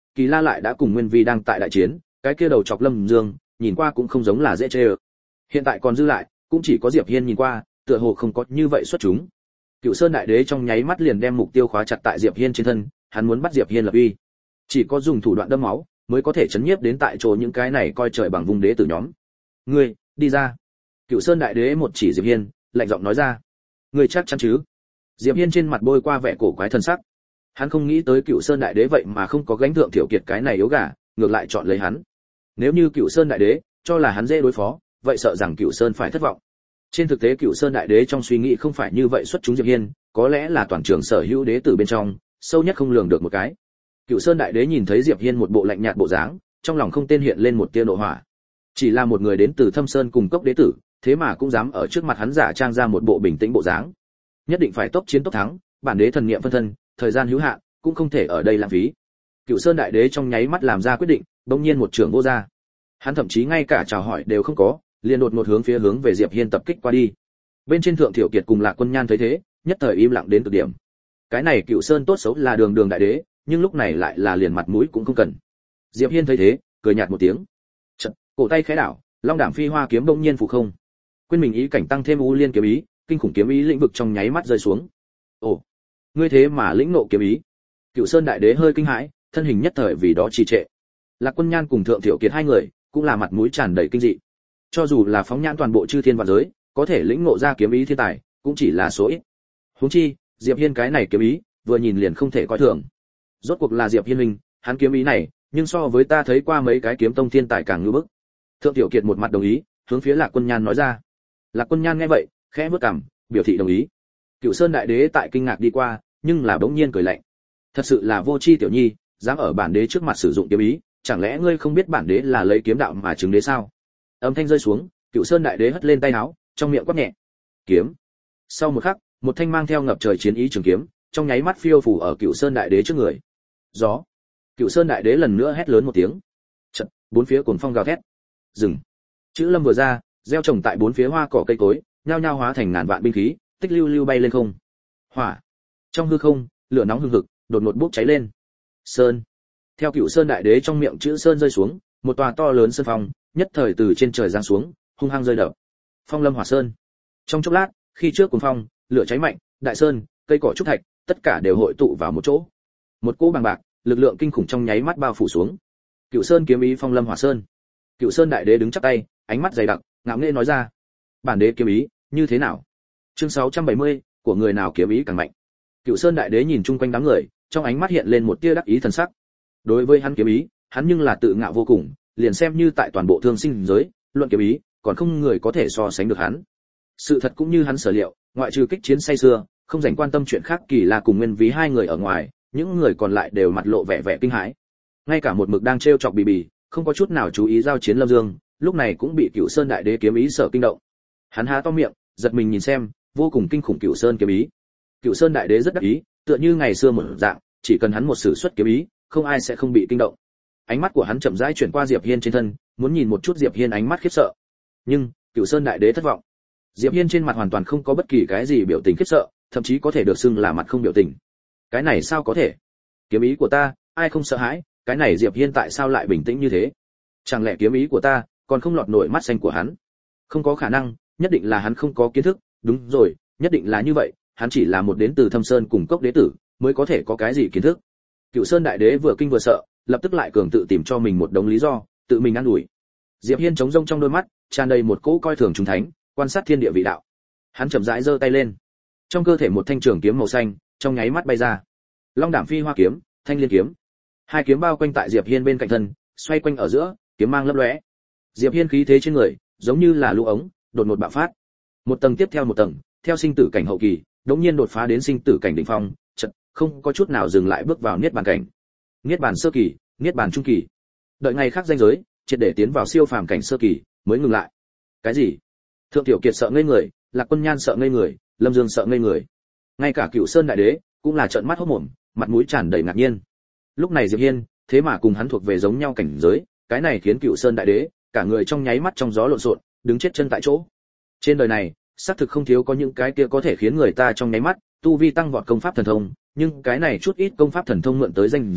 Speaker 1: Kỳ La lại đã cùng Nguyên Vi đang tại đại chiến, cái kia đầu chọc Lâm Dương, nhìn qua cũng không giống là dễ chơi. Hiện tại còn dư lại, cũng chỉ có Diệp Hiên nhìn qua, tựa hồ không có như vậy xuất chúng. Cựu Sơn Đại Đế trong nháy mắt liền đem mục tiêu khóa chặt tại Diệp Hiên trên thân, hắn muốn bắt Diệp Hiên lập uy. Chỉ có dùng thủ đoạn đâm máu, mới có thể chấn nhiếp đến tại chỗ những cái này coi trời bằng vùng đế tử nhóm. Ngươi, đi ra. Cựu Sơn Đại Đế một chỉ Diệp Hiên, lạnh giọng nói ra. Ngươi chắc chắn chứ? Diệp Hiên trên mặt bôi qua vẻ cổ quái thân sắc. Hắn không nghĩ tới Cựu Sơn Đại Đế vậy mà không có gánh thượng Thiểu Kiệt cái này yếu gà, ngược lại chọn lấy hắn. Nếu như Cựu Sơn Đại Đế cho là hắn dễ đối phó, vậy sợ rằng Cựu Sơn phải thất vọng. Trên thực tế Cựu Sơn Đại Đế trong suy nghĩ không phải như vậy xuất chúng Diệp Hiên, có lẽ là toàn trường sở hữu đế tử bên trong, sâu nhất không lường được một cái. Cựu Sơn Đại Đế nhìn thấy Diệp Hiên một bộ lạnh nhạt bộ dáng, trong lòng không tên hiện lên một tia nộ hỏa. Chỉ là một người đến từ Thâm Sơn cùng cốc đế tử, thế mà cũng dám ở trước mặt hắn giả trang ra một bộ bình tĩnh bộ dáng. Nhất định phải tốc chiến tốc thắng, bản đế thần niệm phân thân, thời gian hữu hạn, cũng không thể ở đây lãng phí. Cựu Sơn Đại Đế trong nháy mắt làm ra quyết định, đột nhiên một trường vô ra. Hắn thậm chí ngay cả chào hỏi đều không có, liền đột ngột hướng phía hướng về Diệp Hiên tập kích qua đi. Bên trên thượng Thiểu Kiệt cùng Lạc Quân Nhan thấy thế, nhất thời im lặng đến cực điểm. Cái này Cựu Sơn tốt xấu là đường đường đại đế, nhưng lúc này lại là liền mặt mũi cũng không cần. Diệp Hiên thấy thế, cười nhạt một tiếng. Chợt, cổ tay khẽ đảo, Long Đẳng Phi Hoa kiếm bỗng nhiên phủ không. Quên mình ý cảnh tăng thêm U Liên kiếm ý, kinh khủng kiếm ý lĩnh vực trong nháy mắt rơi xuống. Ồ, ngươi thế mà lĩnh nộ kiếm ý. Cựu Sơn Đại Đế hơi kinh hãi, thân hình nhất thời vì đó trì trệ. Lạc Quân Nhan cùng Thượng Thiểu Kiệt hai người, cũng là mặt mũi tràn đầy kinh dị. Cho dù là phóng nhãn toàn bộ chư thiên vạn giới, có thể lĩnh ngộ ra kiếm ý thiên tài, cũng chỉ là số ít. Huống chi, Diệp Hiên cái này kiếm ý, vừa nhìn liền không thể coi thường. Rốt cuộc là Diệp Hiên huynh, hắn kiếm ý này, nhưng so với ta thấy qua mấy cái kiếm tông thiên tài càng ngưu bức. Thượng Tiểu Kiệt một mặt đồng ý, hướng phía Lạc Quân Nhan nói ra. Lạc Quân Nhan nghe vậy, khẽ bước cằm, biểu thị đồng ý. Cựu Sơn Đại Đế tại kinh ngạc đi qua, nhưng là bỗng nhiên cười lạnh. Thật sự là vô tri tiểu nhi, dám ở bản đế trước mặt sử dụng kiếm ý, chẳng lẽ ngươi không biết bản đế là lấy kiếm đạo mà chứng đế sao? Âm thanh rơi xuống, Cựu Sơn Đại Đế hất lên tay áo, trong miệng quát nhẹ. Kiếm. Sau một khắc, một thanh mang theo ngập trời chiến ý trường kiếm, trong nháy mắt phiêu phù ở Cựu Sơn Đại Đế trước người. Gió. Cựu Sơn Đại Đế lần nữa hét lớn một tiếng. Chợt, bốn phía cuồng phong gào thét. Dừng. Chữ Lâm vừa ra, gieo trồng tại bốn phía hoa cỏ cây cối, nhao nhao hóa thành ngàn vạn binh khí, tích lưu lưu bay lên không. Hỏa. Trong hư không, lửa nóng hừng hực, đột ngột bốc cháy lên. Sơn. Theo Cựu Sơn Đại Đế trong miệng chữ sơn rơi xuống, một tòa to lớn sơn phong, nhất thời từ trên trời giáng xuống, hung hăng rơi đập. Phong Lâm Hỏa Sơn. Trong chốc lát, khi trước cuồng phong, lửa cháy mạnh, đại sơn, cây cỏ trúc thạch, tất cả đều hội tụ vào một chỗ. Một cỗ bằng bạc, lực lượng kinh khủng trong nháy mắt bao phủ xuống. Cựu Sơn kiếm ý Phong Lâm Hỏa Sơn. Cựu Sơn Đại Đế đứng chắp tay, ánh mắt dày đặc, ngạo nghễ nói ra: "Bản đế kiếm ý, như thế nào?" Chương sáu trăm bảy mươi, của người nào kiếm ý càng mạnh. Cựu Sơn Đại Đế nhìn chung quanh đám người, trong ánh mắt hiện lên một tia đắc ý thần sắc. Đối với hắn kiếm ý, hắn nhưng là tự ngạo vô cùng, liền xem như tại toàn bộ thương sinh giới, luận kiếm ý, còn không người có thể so sánh được hắn. Sự thật cũng như hắn sở liệu, ngoại trừ kích chiến say xưa, không dành quan tâm chuyện khác Kỳ là cùng Nguyên Ví hai người ở ngoài, những người còn lại đều mặt lộ vẻ vẻ kinh hãi. Ngay cả một mực đang trêu chọc Bì Bì, không có chút nào chú ý giao chiến Lâm Dương, lúc này cũng bị Cựu Sơn Đại Đế kiếm ý sở kinh động. Hắn há to miệng, giật mình nhìn xem, vô cùng kinh khủng Cựu Sơn kiếm ý. Cựu Sơn Đại Đế rất đắc ý, tựa như ngày xưa một dạng, chỉ cần hắn một sử xuất kiếm ý, không ai sẽ không bị kinh động. Ánh mắt của hắn chậm rãi chuyển qua Diệp Hiên trên thân, muốn nhìn một chút Diệp Hiên ánh mắt khiếp sợ. Nhưng, Cựu Sơn Đại Đế thất vọng. Diệp Hiên trên mặt hoàn toàn không có bất kỳ cái gì biểu tình khiếp sợ, thậm chí có thể được xưng là mặt không biểu tình. Cái này sao có thể? Kiếm ý của ta, ai không sợ hãi, cái này Diệp Hiên tại sao lại bình tĩnh như thế? Chẳng lẽ kiếm ý của ta còn không lọt nổi mắt xanh của hắn? Không có khả năng, nhất định là hắn không có kiến thức, đúng rồi, nhất định là như vậy, hắn chỉ là một đến từ Thâm Sơn cùng cốc đế tử, mới có thể có cái gì kiến thức. Cựu Sơn Đại Đế vừa kinh vừa sợ, lập tức lại cường tự tìm cho mình một đống lý do, tự mình ăn ủi. Diệp Hiên trống rông trong đôi mắt, tràn đầy một cỗ coi thường chúng thánh, quan sát thiên địa vị đạo. Hắn chậm rãi giơ tay lên, trong cơ thể một thanh trường kiếm màu xanh, trong nháy mắt bay ra. Long Đẳng Phi Hoa kiếm, Thanh Liên kiếm. Hai kiếm bao quanh tại Diệp Hiên bên cạnh thân, xoay quanh ở giữa, kiếm mang lấp lóe. Diệp Hiên khí thế trên người, giống như là lũ ống, đột ngột bạo phát. Một tầng tiếp theo một tầng, theo sinh tử cảnh hậu kỳ, đống nhiên đột phá đến sinh tử cảnh đỉnh phong, chợt không có chút nào dừng lại bước vào niết bàn cảnh. Niết bàn sơ kỳ, niết bàn trung kỳ. Đợi ngày khác danh giới, triệt để tiến vào siêu phàm cảnh sơ kỳ, mới ngừng lại. Cái gì? Thượng Tiểu Kiệt sợ ngây người, Lạc Quân Nhan sợ ngây người, Lâm Dương sợ ngây người. Ngay cả Cựu Sơn Đại Đế cũng là trợn mắt hốt mồm, mặt mũi tràn đầy ngạc nhiên. Lúc này Diệp Hiên, thế mà cùng hắn thuộc về giống nhau cảnh giới, cái này khiến Cựu Sơn Đại Đế, cả người trong nháy mắt trong gió lộn xộn, đứng chết chân tại chỗ. Trên đời này, xác thực không thiếu có những cái kia có thể khiến người ta trong nháy mắt tu vi tăng vọt công pháp thần thông, nhưng cái này chút ít công pháp thần thông mượn tới danh giới,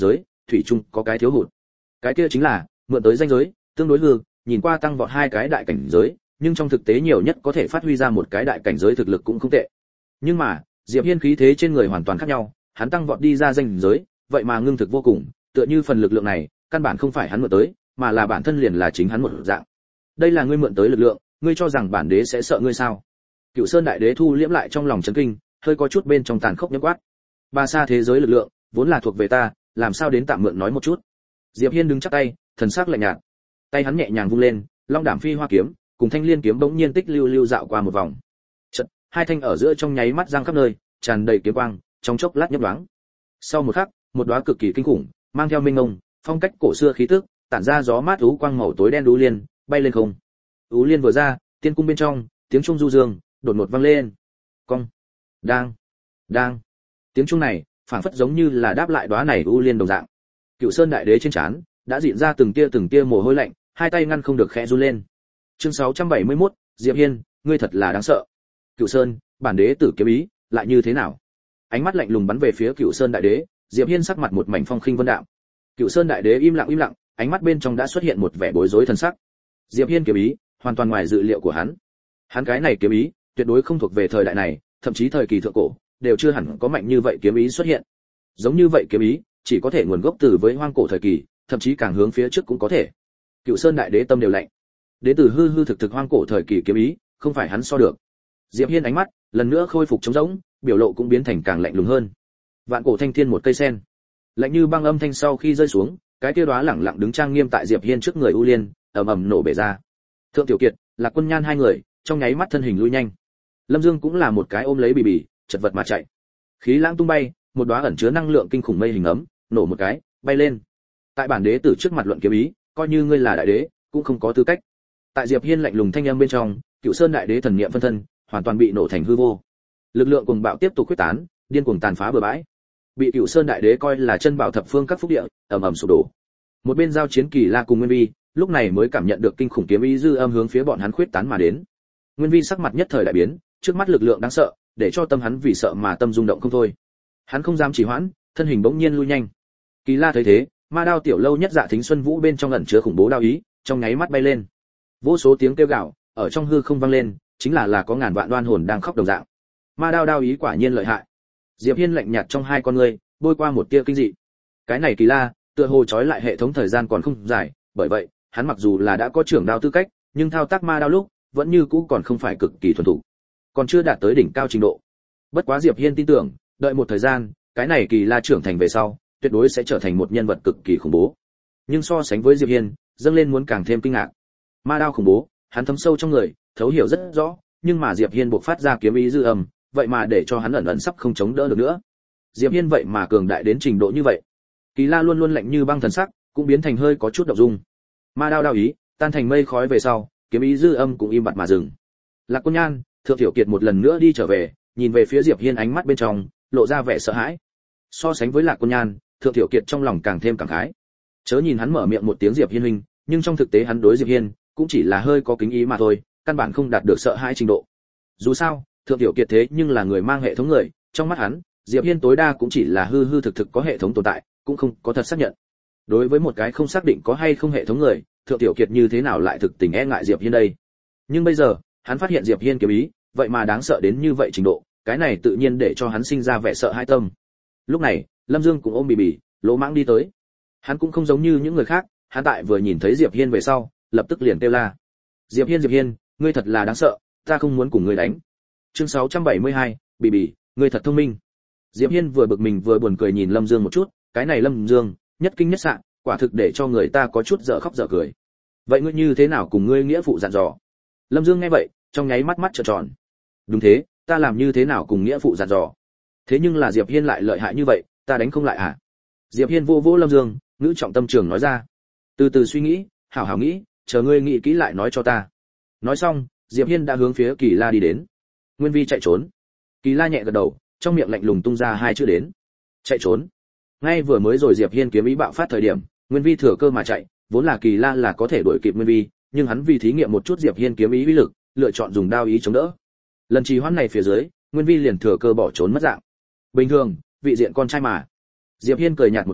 Speaker 1: thủy chung có cái thiếu hụt. Cái kia chính là mượn tới danh giới tương đối hư, nhìn qua tăng vọt hai cái đại cảnh giới, nhưng trong thực tế nhiều nhất có thể phát huy ra một cái đại cảnh giới thực lực cũng không tệ. Nhưng mà, Diệp Hiên khí thế trên người hoàn toàn khác nhau, hắn tăng vọt đi ra danh giới, vậy mà ngưng thực vô cùng, tựa như phần lực lượng này, căn bản không phải hắn mượn tới, mà là bản thân liền là chính hắn một dạng. Đây là ngươi mượn tới lực lượng, ngươi cho rằng bản đế sẽ sợ ngươi sao? Cựu Sơn đại đế thu liễm lại trong lòng chấn kinh, hơi có chút bên trong tàn khốc nhếch quát. Ba xa thế giới lực lượng, vốn là thuộc về ta, làm sao đến tạm mượn nói một chút. Diệp Hiên đứng chắp tay, thần sắc lạnh nhạt. Tay hắn nhẹ nhàng vung lên, long đảm phi hoa kiếm, cùng thanh liên kiếm bỗng nhiên tích lưu lưu dạo qua một vòng. Chợt, hai thanh ở giữa trong nháy mắt giang khắp nơi, tràn đầy kiếm quang, trong chốc lát nhấp nhoáng. Sau một khắc, một đóa cực kỳ kinh khủng, mang theo minh ngông, phong cách cổ xưa khí tức, tản ra gió mát ú quang màu tối đen đú liên, bay lên không. Ú liên vừa ra, tiên cung bên trong, tiếng trung du dương, đột ngột vang lên. Cong, đang, đang. Tiếng trung này, phảng phất giống như là đáp lại đóa này ú liên đồng dạng. Cựu Sơn đại đế trên trán đã diễn ra từng tia từng tia mồ hôi lạnh, hai tay ngăn không được khẽ run lên. Chương sáu trăm bảy mươi mốt, Diệp Hiên, ngươi thật là đáng sợ. Cựu Sơn, bản đế tử kiếm ý, lại như thế nào? Ánh mắt lạnh lùng bắn về phía Cựu Sơn đại đế, Diệp Hiên sắc mặt một mảnh phong khinh vân đạm. Cựu Sơn đại đế im lặng im lặng, ánh mắt bên trong đã xuất hiện một vẻ bối rối thần sắc. Diệp Hiên kiếm ý, hoàn toàn ngoài dự liệu của hắn. Hắn cái này kiếm ý, tuyệt đối không thuộc về thời đại này, thậm chí thời kỳ thượng cổ, đều chưa hẳn có mạnh như vậy kiếm ý xuất hiện. Giống như vậy kiếm ý, chỉ có thể nguồn gốc từ với hoang cổ thời kỳ, thậm chí càng hướng phía trước cũng có thể. Cựu Sơn đại đế tâm đều lạnh. Đến từ hư hư thực thực hoang cổ thời kỳ kiếm ý, không phải hắn so được. Diệp Hiên ánh mắt lần nữa khôi phục trống rỗng, biểu lộ cũng biến thành càng lạnh lùng hơn. Vạn cổ thanh thiên một cây sen, lạnh như băng âm thanh sau khi rơi xuống, cái kia đóa lẳng lặng đứng trang nghiêm tại Diệp Hiên trước người U Liên, ầm ầm nổ bể ra. Thượng Tiểu Kiệt, Lạc Quân Nhan hai người, trong nháy mắt thân hình lui nhanh. Lâm Dương cũng là một cái ôm lấy bì bì, chật vật mà chạy. Khí lãng tung bay, một đóa ẩn chứa năng lượng kinh khủng mây hình ấm, nổ một cái, bay lên. Tại bản đế tử trước mặt luận kiếm ý, coi như ngươi là đại đế, cũng không có tư cách. Tại Diệp Hiên lạnh lùng thanh âm bên trong, Cựu Sơn đại đế thần niệm phân thân, hoàn toàn bị nổ thành hư vô. Lực lượng cuồng bạo tiếp tục quyết tán, điên cuồng tàn phá bừa bãi. Bị Cựu Sơn đại đế coi là chân bảo thập phương các phúc địa, ầm ầm sụp đổ. Một bên giao chiến Kỳ La cùng Nguyên Vi, lúc này mới cảm nhận được kinh khủng kiếm ý dư âm hướng phía bọn hắn khuyết tán mà đến. Nguyên Vi sắc mặt nhất thời đại biến, trước mắt lực lượng đáng sợ, để cho tâm hắn vì sợ mà tâm rung động không thôi. Hắn không dám trì hoãn, thân hình bỗng nhiên lui nhanh. Kỳ La thấy thế, ma đao tiểu lâu nhất dạ thính xuân vũ bên trong ẩn chứa khủng bố đao ý, trong nháy mắt bay lên. Vô số tiếng kêu gào ở trong hư không vang lên, chính là là có ngàn vạn đoan hồn đang khóc đồng dạng. Ma đao đao ý quả nhiên lợi hại. Diệp Hiên lạnh nhạt trong hai con ngươi, bôi qua một tia kinh dị. Cái này Kỳ La, tựa hồ trói lại hệ thống thời gian còn không dài, bởi vậy, hắn mặc dù là đã có trưởng đao tư cách, nhưng thao tác ma đao lúc, vẫn như cũ còn không phải cực kỳ thuần thục, còn chưa đạt tới đỉnh cao trình độ. Bất quá Diệp Hiên tin tưởng, đợi một thời gian, cái này Kỳ La trưởng thành về sau, tuyệt đối sẽ trở thành một nhân vật cực kỳ khủng bố. Nhưng so sánh với Diệp Hiên, dâng lên muốn càng thêm kinh ngạc. Ma đao khủng bố, hắn thấm sâu trong người, thấu hiểu rất rõ, nhưng mà Diệp Hiên buộc phát ra kiếm ý dư âm, vậy mà để cho hắn ẩn ẩn sắp không chống đỡ được nữa. Diệp Hiên vậy mà cường đại đến trình độ như vậy. Kỳ La luôn luôn lạnh như băng thần sắc, cũng biến thành hơi có chút động dung. Ma đao đao ý, tan thành mây khói về sau, kiếm ý dư âm cũng im bặt mà dừng. Lạc Quân Nhan, Thượng Tiểu Kiệt một lần nữa đi trở về, nhìn về phía Diệp Hiên ánh mắt bên trong lộ ra vẻ sợ hãi. So sánh với Lạc Quân Nhan, Thượng Tiểu Kiệt trong lòng càng thêm cảm khái. Chớ nhìn hắn mở miệng một tiếng Diệp Hiên huynh, nhưng trong thực tế hắn đối Diệp Hiên cũng chỉ là hơi có kính ý mà thôi, căn bản không đạt được sợ hãi trình độ. Dù sao, Thượng Tiểu Kiệt thế nhưng là người mang hệ thống người, trong mắt hắn, Diệp Hiên tối đa cũng chỉ là hư hư thực thực có hệ thống tồn tại, cũng không có thật xác nhận. Đối với một cái không xác định có hay không hệ thống người, Thượng Tiểu Kiệt như thế nào lại thực tình e ngại Diệp Hiên đây? Nhưng bây giờ, hắn phát hiện Diệp Hiên kiếm ý, vậy mà đáng sợ đến như vậy trình độ, cái này tự nhiên để cho hắn sinh ra vẻ sợ hãi tâm. Lúc này, Lâm Dương cũng ôm bì bì, lỗ mãng đi tới. Hắn cũng không giống như những người khác, hắn tại vừa nhìn thấy Diệp Hiên về sau, lập tức liền kêu la. Diệp Hiên, Diệp Hiên, ngươi thật là đáng sợ, ta không muốn cùng ngươi đánh. Chương sáu trăm bảy mươi hai, bì bì, ngươi thật thông minh. Diệp Hiên vừa bực mình vừa buồn cười nhìn Lâm Dương một chút, cái này Lâm Dương, nhất kinh nhất sạn, quả thực để cho người ta có chút dở khóc dở cười. Vậy ngươi như thế nào cùng ngươi nghĩa phụ dặn dò? Lâm Dương nghe vậy, trong nháy mắt mắt trợn tròn. Đúng thế, ta làm như thế nào cùng nghĩa phụ dặn dò? Thế nhưng là Diệp Hiên lại lợi hại như vậy, ta đánh không lại à? Diệp Hiên vô vô Lâm Dương, ngữ trọng tâm trường nói ra. Từ từ suy nghĩ, hảo hảo nghĩ, chờ ngươi nghĩ kỹ lại nói cho ta. Nói xong, Diệp Hiên đã hướng phía Kỳ La đi đến. Nguyên Vi chạy trốn. Kỳ La nhẹ gật đầu, trong miệng lạnh lùng tung ra hai chữ đến. Chạy trốn. Ngay vừa mới rồi Diệp Hiên kiếm ý bạo phát thời điểm, Nguyên Vi thừa cơ mà chạy, vốn là Kỳ La là có thể đuổi kịp Nguyên Vi, nhưng hắn vì thí nghiệm một chút Diệp Hiên kiếm ý uy lực, lựa chọn dùng đao ý chống đỡ. Lần trì hoãn này phía dưới, Nguyên Vi liền thừa cơ bỏ trốn mất dạng. Bình thường, vị diện con trai mà. Diệp Hiên cười nhạt một tiếng,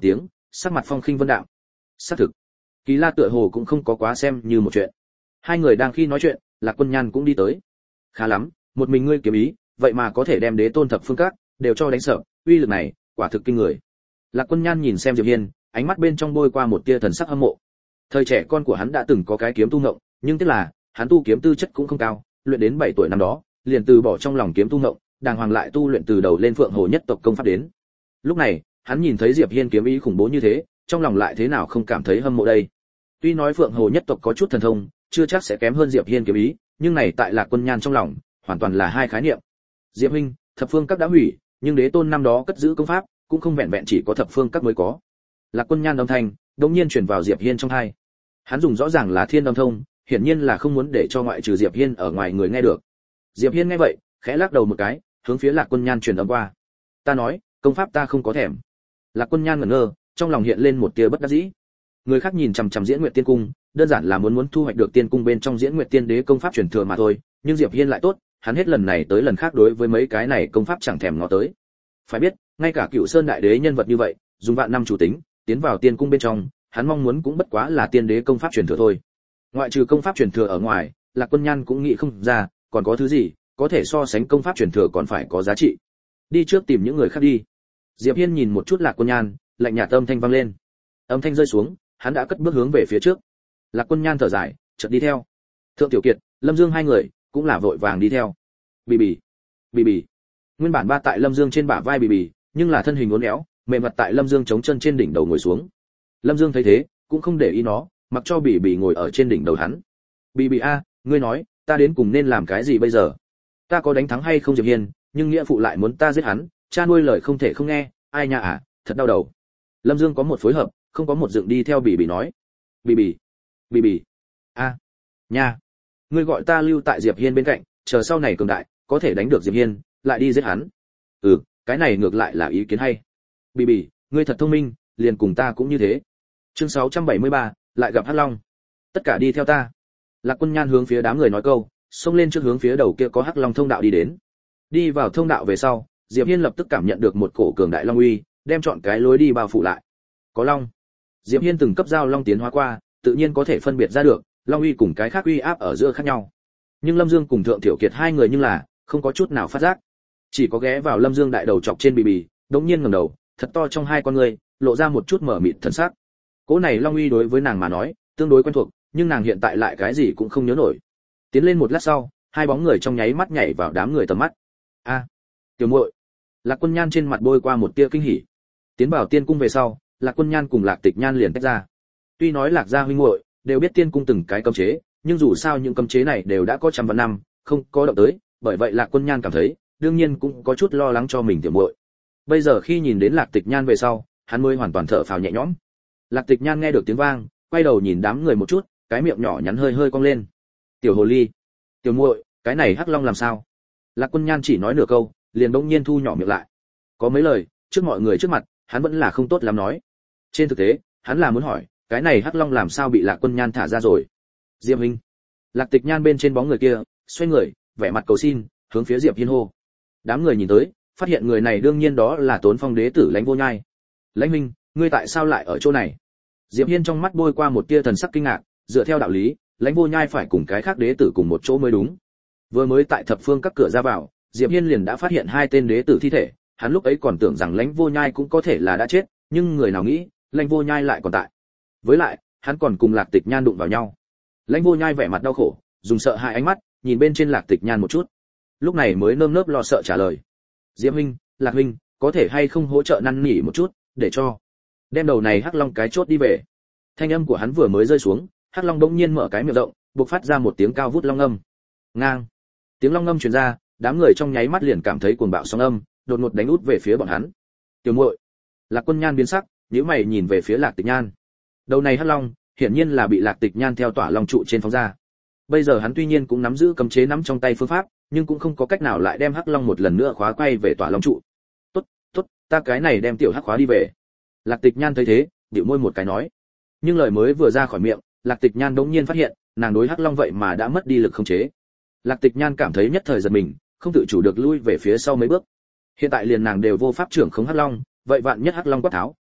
Speaker 1: sắc mặt phong khinh vân đạm. Xác thực, Kỳ La tựa hồ cũng không có quá xem như một chuyện. Hai người đang khi nói chuyện, Lạc Quân Nhan cũng đi tới. Khá lắm, một mình ngươi kiếm ý, vậy mà có thể đem Đế Tôn thập phương các đều cho đánh sợ, uy lực này, quả thực kinh người. Lạc Quân Nhan nhìn xem Diệp Hiên, ánh mắt bên trong bôi qua một tia thần sắc hâm mộ. Thời trẻ con của hắn đã từng có cái kiếm tu ngộng, nhưng tiếc là, hắn tu kiếm tư chất cũng không cao, luyện đến bảy tuổi năm đó, liền từ bỏ trong lòng kiếm tu ngộng, đàng hoàng lại tu luyện từ đầu lên Phượng Hồ nhất tộc công pháp đến. Lúc này, hắn nhìn thấy Diệp Hiên kiếm ý khủng bố như thế, trong lòng lại thế nào không cảm thấy hâm mộ đây. Tuy nói Phượng Hồ nhất tộc có chút thần thông, chưa chắc sẽ kém hơn Diệp Hiên kiếm ý, nhưng này tại Lạc Quân Nhan trong lòng, hoàn toàn là hai khái niệm. Diệp huynh, thập phương các đã hủy, nhưng Đế Tôn năm đó cất giữ công pháp, cũng không vẹn vẹn chỉ có thập phương các mới có. Lạc Quân Nhan âm thanh đột nhiên truyền vào Diệp Hiên trong tai. Hắn dùng rõ ràng là thiên âm thông, hiển nhiên là không muốn để cho ngoại trừ Diệp Hiên ở ngoài người nghe được. Diệp Hiên nghe vậy, khẽ lắc đầu một cái, hướng phía Lạc Quân Nhan truyền âm qua. Ta nói, công pháp ta không có thèm. Lạc Quân Nhan ngẩn ngơ, trong lòng hiện lên một tia bất đắc dĩ. Người khác nhìn chằm chằm Diễn Nguyệt Tiên Cung, đơn giản là muốn muốn thu hoạch được Tiên Cung bên trong Diễn Nguyệt Tiên Đế công pháp truyền thừa mà thôi, nhưng Diệp Hiên lại tốt, hắn hết lần này tới lần khác đối với mấy cái này công pháp chẳng thèm ngó tới. Phải biết, ngay cả Cửu Sơn đại đế nhân vật như vậy, dùng vạn năm chủ tính, tiến vào Tiên Cung bên trong, hắn mong muốn cũng bất quá là Tiên Đế công pháp truyền thừa thôi. Ngoại trừ công pháp truyền thừa ở ngoài, Lạc Quân Nhan cũng nghĩ không ra, còn có thứ gì có thể so sánh công pháp truyền thừa còn phải có giá trị. Đi trước tìm những người khác đi. Diệp Hiên nhìn một chút Lạc Quân Nhan, lạnh nhạt âm thanh vang lên. Âm thanh rơi xuống, hắn đã cất bước hướng về phía trước. Lạc Quân Nhan thở dài, chợt đi theo. Thượng Tiểu Kiệt, Lâm Dương hai người cũng là vội vàng đi theo. Bì bì, bì bì. Nguyên bản ba tại Lâm Dương trên bả vai bì bì, nhưng là thân hình uốn éo, mềm mặt tại Lâm Dương chống chân trên đỉnh đầu ngồi xuống. Lâm Dương thấy thế, cũng không để ý nó, mặc cho bì bì ngồi ở trên đỉnh đầu hắn. Bì bì a, ngươi nói, ta đến cùng nên làm cái gì bây giờ? Ta có đánh thắng hay không Diệp Hiên, nhưng nghĩa phụ lại muốn ta giết hắn, cha nuôi lời không thể không nghe, ai nha à, thật đau đầu. Lâm Dương có một phối hợp, không có một dựng đi theo bì bì nói. Bì bì, bì bì, a, nha, ngươi gọi ta lưu tại Diệp Hiên bên cạnh, chờ sau này cường đại, có thể đánh được Diệp Hiên, lại đi giết hắn. Ừ, cái này ngược lại là ý kiến hay. Bì bì, ngươi thật thông minh, liền cùng ta cũng như thế. Chương sáu trăm bảy mươi ba, lại gặp Hắc Long. Tất cả đi theo ta. Lạc Quân Nhan hướng phía đám người nói câu, xông lên trước hướng phía đầu kia có Hắc Long thông đạo đi đến. Đi vào thông đạo về sau, Diệp Hiên lập tức cảm nhận được một cổ cường đại long uy, đem chọn cái lối đi bao phủ lại. Có long. Diệp Hiên từng cấp giao long tiến hóa qua, tự nhiên có thể phân biệt ra được, long uy cùng cái khác uy áp ở giữa khác nhau. Nhưng Lâm Dương cùng Thượng Tiểu Kiệt hai người nhưng là không có chút nào phát giác, chỉ có ghé vào Lâm Dương đại đầu chọc trên bì bì, đống nhiên ngẩng đầu, thật to trong hai con người lộ ra một chút mở mịt thần sắc. Cỗ này long uy đối với nàng mà nói tương đối quen thuộc, nhưng nàng hiện tại lại cái gì cũng không nhớ nổi. Tiến lên một lát sau, hai bóng người trong nháy mắt nhảy vào đám người tầm mắt. A, tiểu muội. Lạc Quân Nhan trên mặt bôi qua một tia kinh hỉ. Tiến vào Tiên Cung về sau, Lạc Quân Nhan cùng Lạc Tịch Nhan liền tách ra. Tuy nói Lạc gia huynh muội đều biết Tiên Cung từng cái cấm chế, nhưng dù sao những cấm chế này đều đã có trăm vạn năm, không có động tới, bởi vậy Lạc Quân Nhan cảm thấy, đương nhiên cũng có chút lo lắng cho mình tiểu muội. Bây giờ khi nhìn đến Lạc Tịch Nhan về sau, hắn mới hoàn toàn thở phào nhẹ nhõm. Lạc Tịch Nhan nghe được tiếng vang, quay đầu nhìn đám người một chút, cái miệng nhỏ nhắn hơi hơi cong lên. Tiểu hồ ly, tiểu muội, cái này Hắc Long làm sao? Lạc Quân Nhan chỉ nói nửa câu, liền bỗng nhiên thu nhỏ miệng lại. Có mấy lời, trước mọi người trước mặt, hắn vẫn là không tốt lắm nói. Trên thực tế, hắn là muốn hỏi, cái này Hắc Long làm sao bị Lạc Quân Nhan thả ra rồi? Diệp huynh. Lạc Tịch Nhan bên trên bóng người kia, xoay người, vẻ mặt cầu xin, hướng phía Diệp Hiên hô. Đám người nhìn tới, phát hiện người này đương nhiên đó là Tốn Phong đế tử Lãnh Vô Nhai. Lãnh huynh, ngươi tại sao lại ở chỗ này? Diệp Hiên trong mắt bôi qua một tia thần sắc kinh ngạc, dựa theo đạo lý, Lãnh Vô Nhai phải cùng cái khác đế tử cùng một chỗ mới đúng. Vừa mới tại thập phương các cửa ra vào, Diệp Hiên liền đã phát hiện hai tên đế tử thi thể, hắn lúc ấy còn tưởng rằng Lãnh Vô Nhai cũng có thể là đã chết, nhưng người nào nghĩ, Lãnh Vô Nhai lại còn tại. Với lại, hắn còn cùng Lạc Tịch Nhan đụng vào nhau. Lãnh Vô Nhai vẻ mặt đau khổ, dùng sợ hãi ánh mắt nhìn bên trên Lạc Tịch Nhan một chút. Lúc này mới nơm nớp lo sợ trả lời. Diệp huynh, Lạc huynh, có thể hay không hỗ trợ năn nỉ một chút, để cho đem đầu này Hắc Long cái chốt đi về. Thanh âm của hắn vừa mới rơi xuống, Hắc Long bỗng nhiên mở cái miệng rộng, bộc phát ra một tiếng cao vút long âm. Ngang. Tiếng long âm truyền ra, đám người trong nháy mắt liền cảm thấy cuồng bạo sóng âm, đột ngột đánh út về phía bọn hắn. Tiểu muội. Lạc Quân Nhan biến sắc, nhíu mày nhìn về phía Lạc Tịch Nhan. Đầu này Hắc Long, hiển nhiên là bị Lạc Tịch Nhan theo tỏa long trụ trên phóng ra. Bây giờ hắn tuy nhiên cũng nắm giữ cấm chế nắm trong tay phương pháp, nhưng cũng không có cách nào lại đem Hắc Long một lần nữa khóa quay về tỏa long trụ. "Tốt, tốt, ta cái này đem tiểu Hắc khóa đi về." Lạc Tịch Nhan thấy thế, bĩu môi một cái nói. Nhưng lời mới vừa ra khỏi miệng, Lạc Tịch Nhan đống nhiên phát hiện, nàng đối Hắc Long vậy mà đã mất đi lực khống chế. Lạc Tịch Nhan cảm thấy nhất thời giật mình, không tự chủ được lui về phía sau mấy bước. Hiện tại liền nàng đều vô pháp trưởng khống Hắc Long, vậy vạn nhất Hắc Long quát tháo,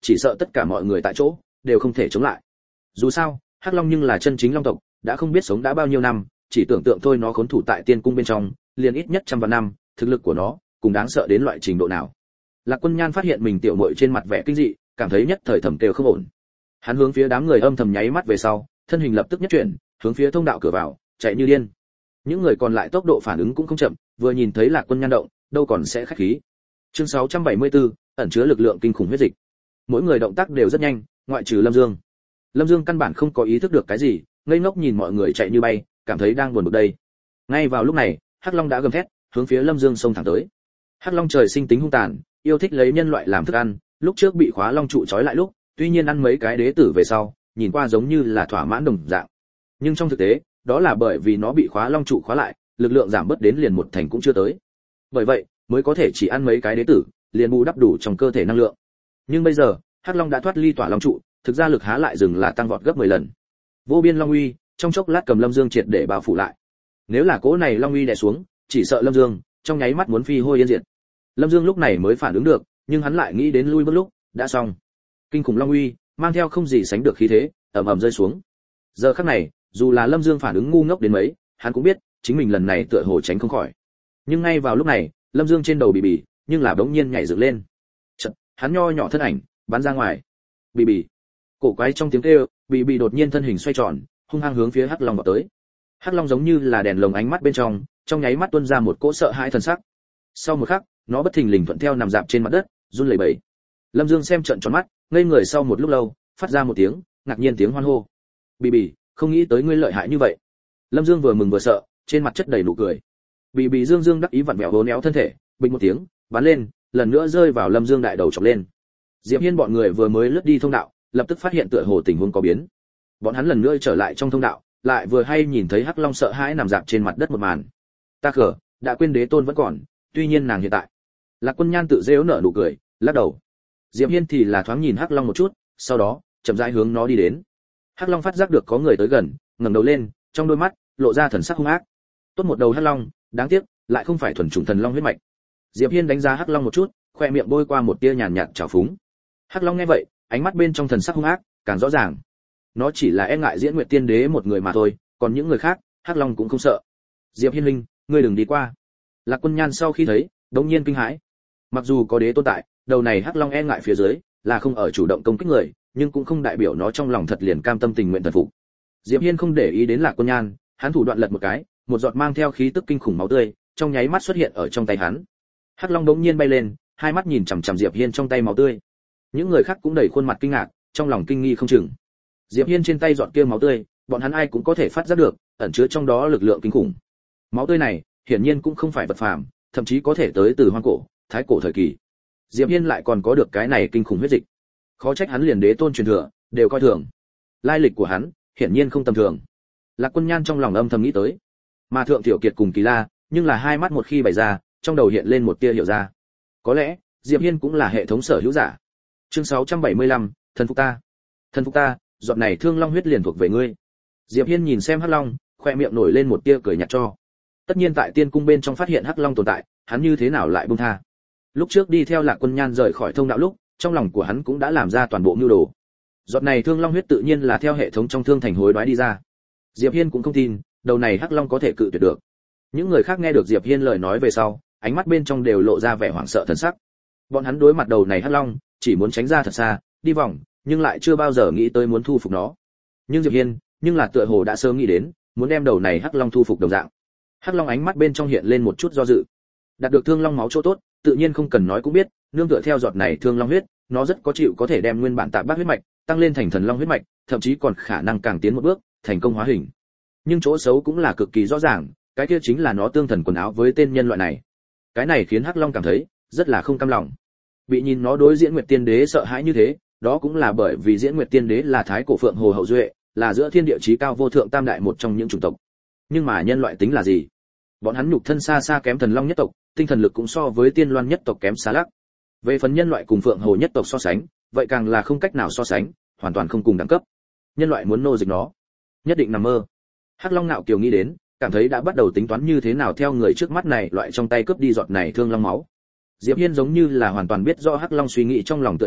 Speaker 1: chỉ sợ tất cả mọi người tại chỗ đều không thể chống lại. Dù sao, Hắc Long nhưng là chân chính long tộc, đã không biết sống đã bao nhiêu năm, chỉ tưởng tượng thôi nó khốn thủ tại tiên cung bên trong, liền ít nhất trăm vạn năm, thực lực của nó cũng đáng sợ đến loại trình độ nào. Lạc Quân Nhan phát hiện mình tiểu muội trên mặt vẻ kinh dị, cảm thấy nhất thời thầm kêu không ổn. Hắn hướng phía đám người âm thầm nháy mắt về sau, thân hình lập tức nhất chuyển, hướng phía thông đạo cửa vào, chạy như điên. Những người còn lại tốc độ phản ứng cũng không chậm, vừa nhìn thấy Lạc Quân Nhan động, đâu còn sẽ khách khí. Chương sáu trăm bảy mươi tư, ẩn chứa lực lượng kinh khủng huyết dịch. Mỗi người động tác đều rất nhanh, ngoại trừ Lâm Dương. Lâm Dương căn bản không có ý thức được cái gì, ngây ngốc nhìn mọi người chạy như bay, cảm thấy đang buồn bực đây. Ngay vào lúc này, Hắc Long đã gầm thét, hướng phía Lâm Dương xông thẳng tới. Hắc Long trời sinh tính hung tàn, yêu thích lấy nhân loại làm thức ăn, lúc trước bị khóa long trụ trói lại lúc, tuy nhiên ăn mấy cái đế tử về sau, nhìn qua giống như là thỏa mãn đồng dạng. Nhưng trong thực tế, đó là bởi vì nó bị khóa long trụ khóa lại, lực lượng giảm bớt đến liền một thành cũng chưa tới. Bởi vậy, mới có thể chỉ ăn mấy cái đế tử, liền bù đắp đủ trong cơ thể năng lượng. Nhưng bây giờ, Hắc Long đã thoát ly tỏa long trụ, thực ra lực há lại dừng là tăng vọt gấp mười lần. Vô biên long uy, trong chốc lát cầm Lâm Dương triệt để bao phủ lại. Nếu là cỗ này long uy đè xuống, chỉ sợ Lâm Dương trong nháy mắt muốn phi hôi yên diệt. Lâm Dương lúc này mới phản ứng được, nhưng hắn lại nghĩ đến lui bước lúc, đã xong. Kinh khủng long uy, mang theo không gì sánh được khí thế, ầm ầm rơi xuống. Giờ khắc này, dù là Lâm Dương phản ứng ngu ngốc đến mấy, hắn cũng biết, chính mình lần này tựa hồ tránh không khỏi. Nhưng ngay vào lúc này, Lâm Dương trên đầu bì bì, nhưng là bỗng nhiên nhảy dựng lên. Chợt, hắn nho nhỏ thân ảnh bắn ra ngoài. Bì bì. Cổ quái trong tiếng kêu, bì bì đột nhiên thân hình xoay tròn, hung hăng hướng phía Hắc Long vào tới. Hắc Long giống như là đèn lồng ánh mắt bên trong, trong nháy mắt tuôn ra một cỗ sợ hãi thần sắc. Sau một khắc, nó bất thình lình thuận theo nằm dạp trên mặt đất, run lẩy bẩy. Lâm Dương xem trợn tròn mắt, ngây người sau một lúc lâu, phát ra một tiếng ngạc nhiên tiếng hoan hô. Bì bì, không nghĩ tới ngươi lợi hại như vậy. Lâm Dương vừa mừng vừa sợ, trên mặt chất đầy nụ cười. Bì bì Dương Dương đắc ý vặn vẹo vốn éo thân thể, bình một tiếng, bắn lên, lần nữa rơi vào Lâm Dương đại đầu chọc lên. Diệp Hiên bọn người vừa mới lướt đi thông đạo, lập tức phát hiện tựa hồ tình huống có biến. Bọn hắn lần nữa trở lại trong thông đạo, lại vừa hay nhìn thấy Hắc Long sợ hãi nằm dạp trên mặt đất một màn. Ta khờ, đã quên đế tôn vẫn còn, tuy nhiên nàng hiện tại. Lạc Quân Nhan tự giễu nở nụ cười, lắc đầu. Diệp Hiên thì là thoáng nhìn Hắc Long một chút, sau đó chậm rãi hướng nó đi đến. Hắc Long phát giác được có người tới gần, ngẩng đầu lên, trong đôi mắt lộ ra thần sắc hung ác. Tốt một đầu Hắc Long, đáng tiếc, lại không phải thuần chủng thần long huyết mạch. Diệp Hiên đánh giá Hắc Long một chút, khoe miệng bôi qua một tia nhàn nhạt trào phúng. Hắc Long nghe vậy, ánh mắt bên trong thần sắc hung ác càng rõ ràng. Nó chỉ là e ngại Diễn Nguyệt Tiên Đế một người mà thôi, còn những người khác, Hắc Long cũng không sợ. Diệp Hiên huynh, ngươi đừng đi qua. Lạc Quân Nhan sau khi thấy, đống nhiên kinh hãi. Mặc dù có đế tồn tại, đầu này Hắc Long e ngại phía dưới, là không ở chủ động công kích người, nhưng cũng không đại biểu nó trong lòng thật liền cam tâm tình nguyện thần phục. Diệp Hiên không để ý đến Lạc Quân Nhan, hắn thủ đoạn lật một cái, một giọt mang theo khí tức kinh khủng máu tươi, trong nháy mắt xuất hiện ở trong tay hắn. Hắc Long đống nhiên bay lên, hai mắt nhìn chằm chằm Diệp Hiên trong tay máu tươi. Những người khác cũng đầy khuôn mặt kinh ngạc, trong lòng kinh nghi không chừng. Diệp Hiên trên tay giọt kia máu tươi, bọn hắn ai cũng có thể phát giác được, ẩn chứa trong đó lực lượng kinh khủng. Máu tươi này, hiển nhiên cũng không phải vật phàm, thậm chí có thể tới từ hoang cổ, thái cổ thời kỳ. Diệp Hiên lại còn có được cái này kinh khủng huyết dịch. Khó trách hắn liền đế tôn truyền thừa đều coi thường. Lai lịch của hắn, hiển nhiên không tầm thường. Lạc Quân Nhan trong lòng âm thầm nghĩ tới. Mà Thượng Tiểu Kiệt cùng Kỳ La, nhưng là hai mắt một khi bày ra, trong đầu hiện lên một tia hiểu ra. Có lẽ, Diệp Hiên cũng là hệ thống sở hữu giả. Chương sáu trăm bảy mươi lăm, thần phục ta. Thần phục ta, giọt này thương long huyết liền thuộc về ngươi. Diệp Hiên nhìn xem Hắc Long, khoe miệng nổi lên một tia cười nhạt cho. Tất nhiên tại tiên cung bên trong phát hiện Hắc Long tồn tại, hắn như thế nào lại buông tha? Lúc trước đi theo Lạc Quân Nhan rời khỏi thông đạo lúc, trong lòng của hắn cũng đã làm ra toàn bộ mưu đồ. Giọt này thương long huyết tự nhiên là theo hệ thống trong thương thành hối đoái đi ra. Diệp Hiên cũng không tin, đầu này Hắc Long có thể cự tuyệt được. Những người khác nghe được Diệp Hiên lời nói về sau, ánh mắt bên trong đều lộ ra vẻ hoảng sợ thần sắc. Bọn hắn đối mặt đầu này Hắc Long, chỉ muốn tránh ra thật xa, đi vòng, nhưng lại chưa bao giờ nghĩ tới muốn thu phục nó. Nhưng Diệp Hiên, nhưng là tựa hồ đã sớm nghĩ đến, muốn đem đầu này Hắc Long thu phục đồng dạng. Hắc Long ánh mắt bên trong hiện lên một chút do dự. Đạt được thương long máu chỗ tốt, tự nhiên không cần nói cũng biết, nương tựa theo giọt này thương long huyết, nó rất có chịu có thể đem nguyên bản tạp bát huyết mạch tăng lên thành thần long huyết mạch, thậm chí còn khả năng càng tiến một bước, thành công hóa hình. Nhưng chỗ xấu cũng là cực kỳ rõ ràng, cái kia chính là nó tương thần quần áo với tên nhân loại này. Cái này khiến Hắc Long cảm thấy rất là không cam lòng. Bị nhìn nó đối Diễn Nguyệt Tiên Đế sợ hãi như thế, đó cũng là bởi vì Diễn Nguyệt Tiên Đế là thái cổ phượng hồ hậu duệ, là giữa thiên địa chí cao vô thượng tam đại một trong những chủng tộc. Nhưng mà nhân loại tính là gì? Bọn hắn nhục thân xa xa kém thần long nhất tộc, tinh thần lực cũng so với tiên loan nhất tộc kém xa lắc. Về phần nhân loại cùng phượng hồ nhất tộc so sánh, vậy càng là không cách nào so sánh, hoàn toàn không cùng đẳng cấp. Nhân loại muốn nô dịch nó, nhất định nằm mơ. Hắc Long nạo kiều nghĩ đến, cảm thấy đã bắt đầu tính toán như thế nào theo người trước mắt này loại trong tay cướp đi giọt này thương long máu. Diệp Hiên giống như là hoàn toàn biết rõ Hắc Long suy nghĩ trong lòng tựa như,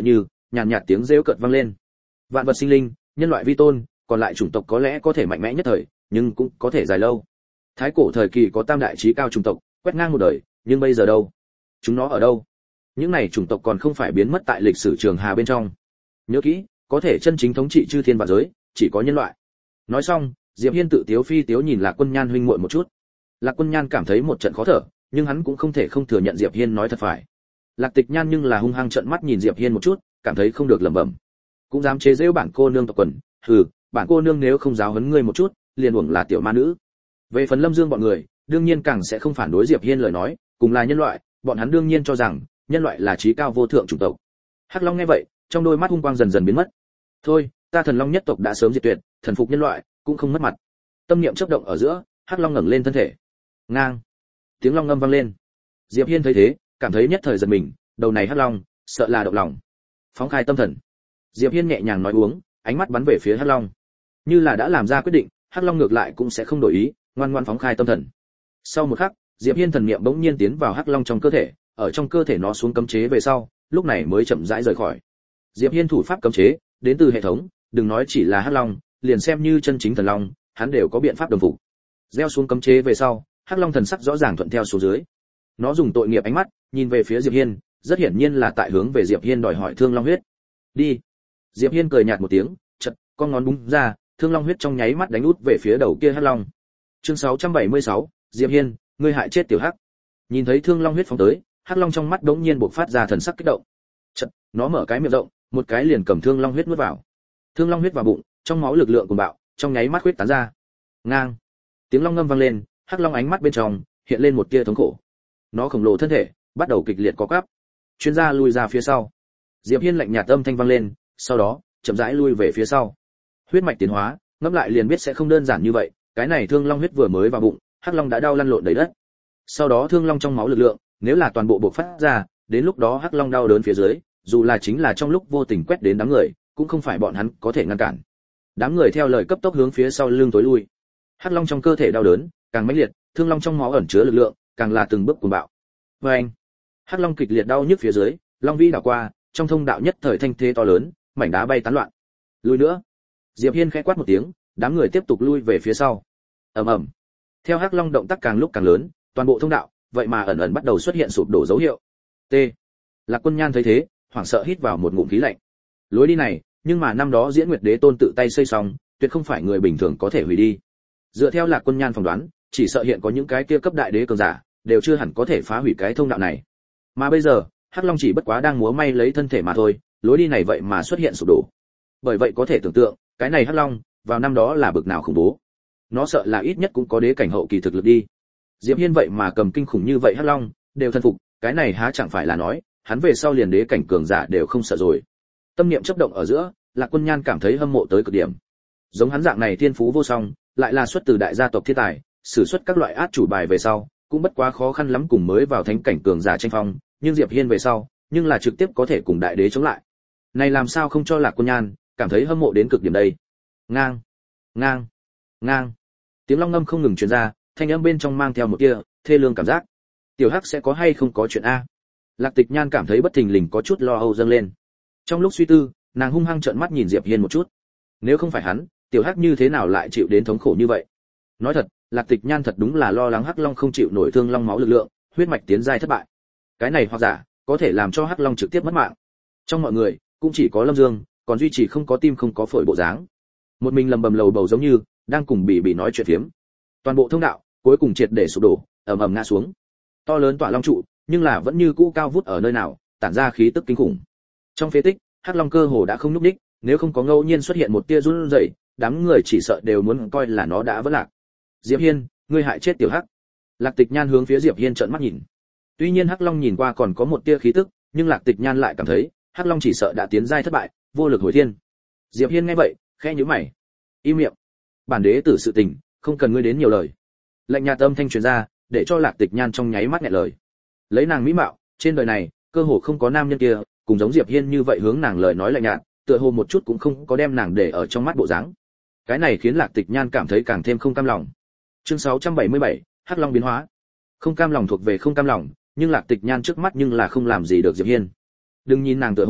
Speaker 1: nhàn nhạt tiếng rêu cợt vang lên. Vạn vật sinh linh, nhân loại vi tôn, còn lại chủng tộc có lẽ có thể mạnh mẽ nhất thời, nhưng cũng có thể dài lâu. Thái cổ thời kỳ có tam đại chí cao chủng tộc, quét ngang một đời, nhưng bây giờ đâu? Chúng nó ở đâu? Những này chủng tộc còn không phải biến mất tại lịch sử trường hà bên trong. Nhớ kỹ, có thể chân chính thống trị chư thiên vạn giới, chỉ có nhân loại. Nói xong, Diệp Hiên tự tiếu phi tiếu nhìn Lạc Quân Nhan huynh muội một chút. Lạc Quân Nhan cảm thấy một trận khó thở, nhưng hắn cũng không thể không thừa nhận Diệp Hiên nói thật phải. Lạc Tịch Nhan nhưng là hung hăng trợn mắt nhìn Diệp Hiên một chút, cảm thấy không được lẩm bẩm. Cũng dám chế giễu bản cô nương tộc quần, hừ, bản cô nương nếu không giáo huấn ngươi một chút, liền uổng là tiểu ma nữ. Về phần Lâm Dương bọn người, đương nhiên càng sẽ không phản đối Diệp Hiên lời nói, cùng là nhân loại, bọn hắn đương nhiên cho rằng nhân loại là trí cao vô thượng chủng tộc. Hắc Long nghe vậy, trong đôi mắt hung quang dần dần biến mất. Thôi, ta Thần Long nhất tộc đã sớm diệt tuyệt, thần phục nhân loại, cũng không mất mặt. Tâm niệm chớp động ở giữa, Hắc Long ngẩng lên thân thể. Ngang. Tiếng long ngâm vang lên. Diệp Hiên thấy thế, cảm thấy nhất thời giật mình, đầu này Hắc Long, sợ là động lòng. Phóng khai tâm thần. Diệp Hiên nhẹ nhàng nói uống, ánh mắt bắn về phía Hắc Long. Như là đã làm ra quyết định, Hắc Long ngược lại cũng sẽ không đổi ý, ngoan ngoãn phóng khai tâm thần. Sau một khắc, Diệp Hiên thần niệm bỗng nhiên tiến vào Hắc Long trong cơ thể, ở trong cơ thể nó xuống cấm chế về sau, lúc này mới chậm rãi rời khỏi. Diệp Hiên thủ pháp cấm chế, đến từ hệ thống, đừng nói chỉ là Hắc Long, liền xem như chân chính thần long, hắn đều có biện pháp đồng phục. Gieo xuống cấm chế về sau, Hắc Long thần sắc rõ ràng thuận theo xuống dưới. Nó dùng tội nghiệp ánh mắt nhìn về phía Diệp Hiên, rất hiển nhiên là tại hướng về Diệp Hiên đòi hỏi thương long huyết. Đi. Diệp Hiên cười nhạt một tiếng, chợt con ngón búng ra, thương long huyết trong nháy mắt đánh út về phía đầu kia Hắc Long. Chương sáu trăm bảy mươi sáu, Diệp Hiên, ngươi hại chết tiểu Hắc. Nhìn thấy thương long huyết phóng tới, Hắc Long trong mắt đống nhiên bộc phát ra thần sắc kích động. Chợt, nó mở cái miệng rộng, một cái liền cầm thương long huyết nuốt vào. Thương long huyết vào bụng, trong máu lực lượng cuồng bạo, trong nháy mắt huyết tán ra. Ngang. Tiếng long ngâm vang lên, Hắc Long ánh mắt bên trong hiện lên một tia thống khổ. Nó khổng lồ thân thể bắt đầu kịch liệt co quắp. Chuyên gia lùi ra phía sau. Diệp Hiên lạnh nhạt âm thanh vang lên, sau đó chậm rãi lui về phía sau. Huyết mạch tiến hóa, ngẫm lại liền biết sẽ không đơn giản như vậy, cái này thương long huyết vừa mới vào bụng, Hắc Long đã đau lăn lộn đầy đất. Sau đó thương long trong máu lực lượng, nếu là toàn bộ bộc phát ra, đến lúc đó Hắc Long đau đớn phía dưới, dù là chính là trong lúc vô tình quét đến đám người, cũng không phải bọn hắn có thể ngăn cản. Đám người theo lời cấp tốc hướng phía sau lưng tối lui. Hắc Long trong cơ thể đau đớn càng mãnh liệt, thương long trong máu ẩn chứa lực lượng càng là từng bước cuồng bạo. Và anh, Hắc Long kịch liệt đau nhức phía dưới, long vĩ đảo qua, trong thông đạo nhất thời thanh thế to lớn, mảnh đá bay tán loạn. Lùi nữa. Diệp Hiên khẽ quát một tiếng, đám người tiếp tục lui về phía sau. Ầm ầm. Theo Hắc Long động tác càng lúc càng lớn, toàn bộ thông đạo vậy mà ẩn ẩn bắt đầu xuất hiện sụp đổ dấu hiệu. T. Lạc Quân Nhan thấy thế, hoảng sợ hít vào một ngụm khí lạnh. Lối đi này, nhưng mà năm đó Diễn Nguyệt Đế Tôn tự tay xây xong, tuyệt không phải người bình thường có thể hủy đi. Dựa theo Lạc Quân Nhan phỏng đoán, chỉ sợ hiện có những cái kia cấp đại đế cường giả, đều chưa hẳn có thể phá hủy cái thông đạo này. Mà bây giờ, Hắc Long chỉ bất quá đang múa may lấy thân thể mà thôi, lối đi này vậy mà xuất hiện sụp đổ. Bởi vậy có thể tưởng tượng, cái này Hắc Long, vào năm đó là bực nào khủng bố. Nó sợ là ít nhất cũng có đế cảnh hậu kỳ thực lực đi. Diệp Hiên vậy mà cầm kinh khủng như vậy Hắc Long, đều thân phục, cái này há chẳng phải là nói, hắn về sau liền đế cảnh cường giả đều không sợ rồi. Tâm niệm chớp động ở giữa, Lạc Quân Nhan cảm thấy hâm mộ tới cực điểm. Giống hắn dạng này thiên phú vô song, lại là xuất từ đại gia tộc thiên tài, sử xuất các loại át chủ bài về sau, cũng bất quá khó khăn lắm cùng mới vào thánh cảnh cường giả tranh phong, nhưng Diệp Hiên về sau, nhưng là trực tiếp có thể cùng đại đế chống lại. Này làm sao không cho Lạc Quân Nhan cảm thấy hâm mộ đến cực điểm đây. Ngang, ngang, ngang. Tiếng long ngâm không ngừng truyền ra, thanh âm bên trong mang theo một tia thê lương cảm giác. Tiểu Hắc sẽ có hay không có chuyện a? Lạc Tịch Nhan cảm thấy bất thình lình có chút lo âu dâng lên. Trong lúc suy tư, nàng hung hăng trợn mắt nhìn Diệp Hiên một chút. Nếu không phải hắn, Tiểu Hắc như thế nào lại chịu đến thống khổ như vậy? Nói thật, Lạc Tịch Nhan thật đúng là lo lắng Hắc Long không chịu nổi thương long máu lực lượng, huyết mạch tiến giai thất bại. Cái này hoặc giả có thể làm cho Hắc Long trực tiếp mất mạng. Trong mọi người, cũng chỉ có Lâm Dương, còn duy trì không có tim không có phổi bộ dáng. Một mình lầm bầm lầu bầu giống như đang cùng Bỉ Bỉ nói chuyện phiếm. Toàn bộ thông đạo cuối cùng triệt để sụp đổ, ầm ầm ngã xuống. To lớn tỏa long trụ, nhưng là vẫn như cũ cao vút ở nơi nào, tản ra khí tức kinh khủng. Trong phế tích, Hắc Long cơ hồ đã không nhúc nhích, nếu không có ngẫu nhiên xuất hiện một tia run rẩy, đám người chỉ sợ đều muốn coi là nó đã vỡ lạc. Diệp Hiên, ngươi hại chết tiểu Hắc. Lạc Tịch Nhan hướng phía Diệp Hiên trợn mắt nhìn. Tuy nhiên Hắc Long nhìn qua còn có một tia khí tức, nhưng Lạc Tịch Nhan lại cảm thấy, Hắc Long chỉ sợ đã tiến giai thất bại, vô lực hồi thiên. Diệp Hiên nghe vậy, khẽ nhíu mày. Im miệng. Bản đế tử sự tình, không cần ngươi đến nhiều lời. Lạnh nhạt âm thanh truyền ra, để cho Lạc Tịch Nhan trong nháy mắt nghẹn lời. Lấy nàng mỹ mạo, trên đời này, cơ hồ không có nam nhân kia, cùng giống Diệp Hiên như vậy hướng nàng lời nói lạnh nhạt, tựa hồ một chút cũng không có đem nàng để ở trong mắt bộ dáng. Cái này khiến Lạc Tịch Nhan cảm thấy càng thêm không cam lòng. Chương sáu trăm bảy mươi bảy, Hắc Long biến hóa. Không cam lòng thuộc về không cam lòng, nhưng Lạc Tịch Nhan trước mắt nhưng là không làm gì được Diệp Hiên. Đừng nhìn nàng tựa hồ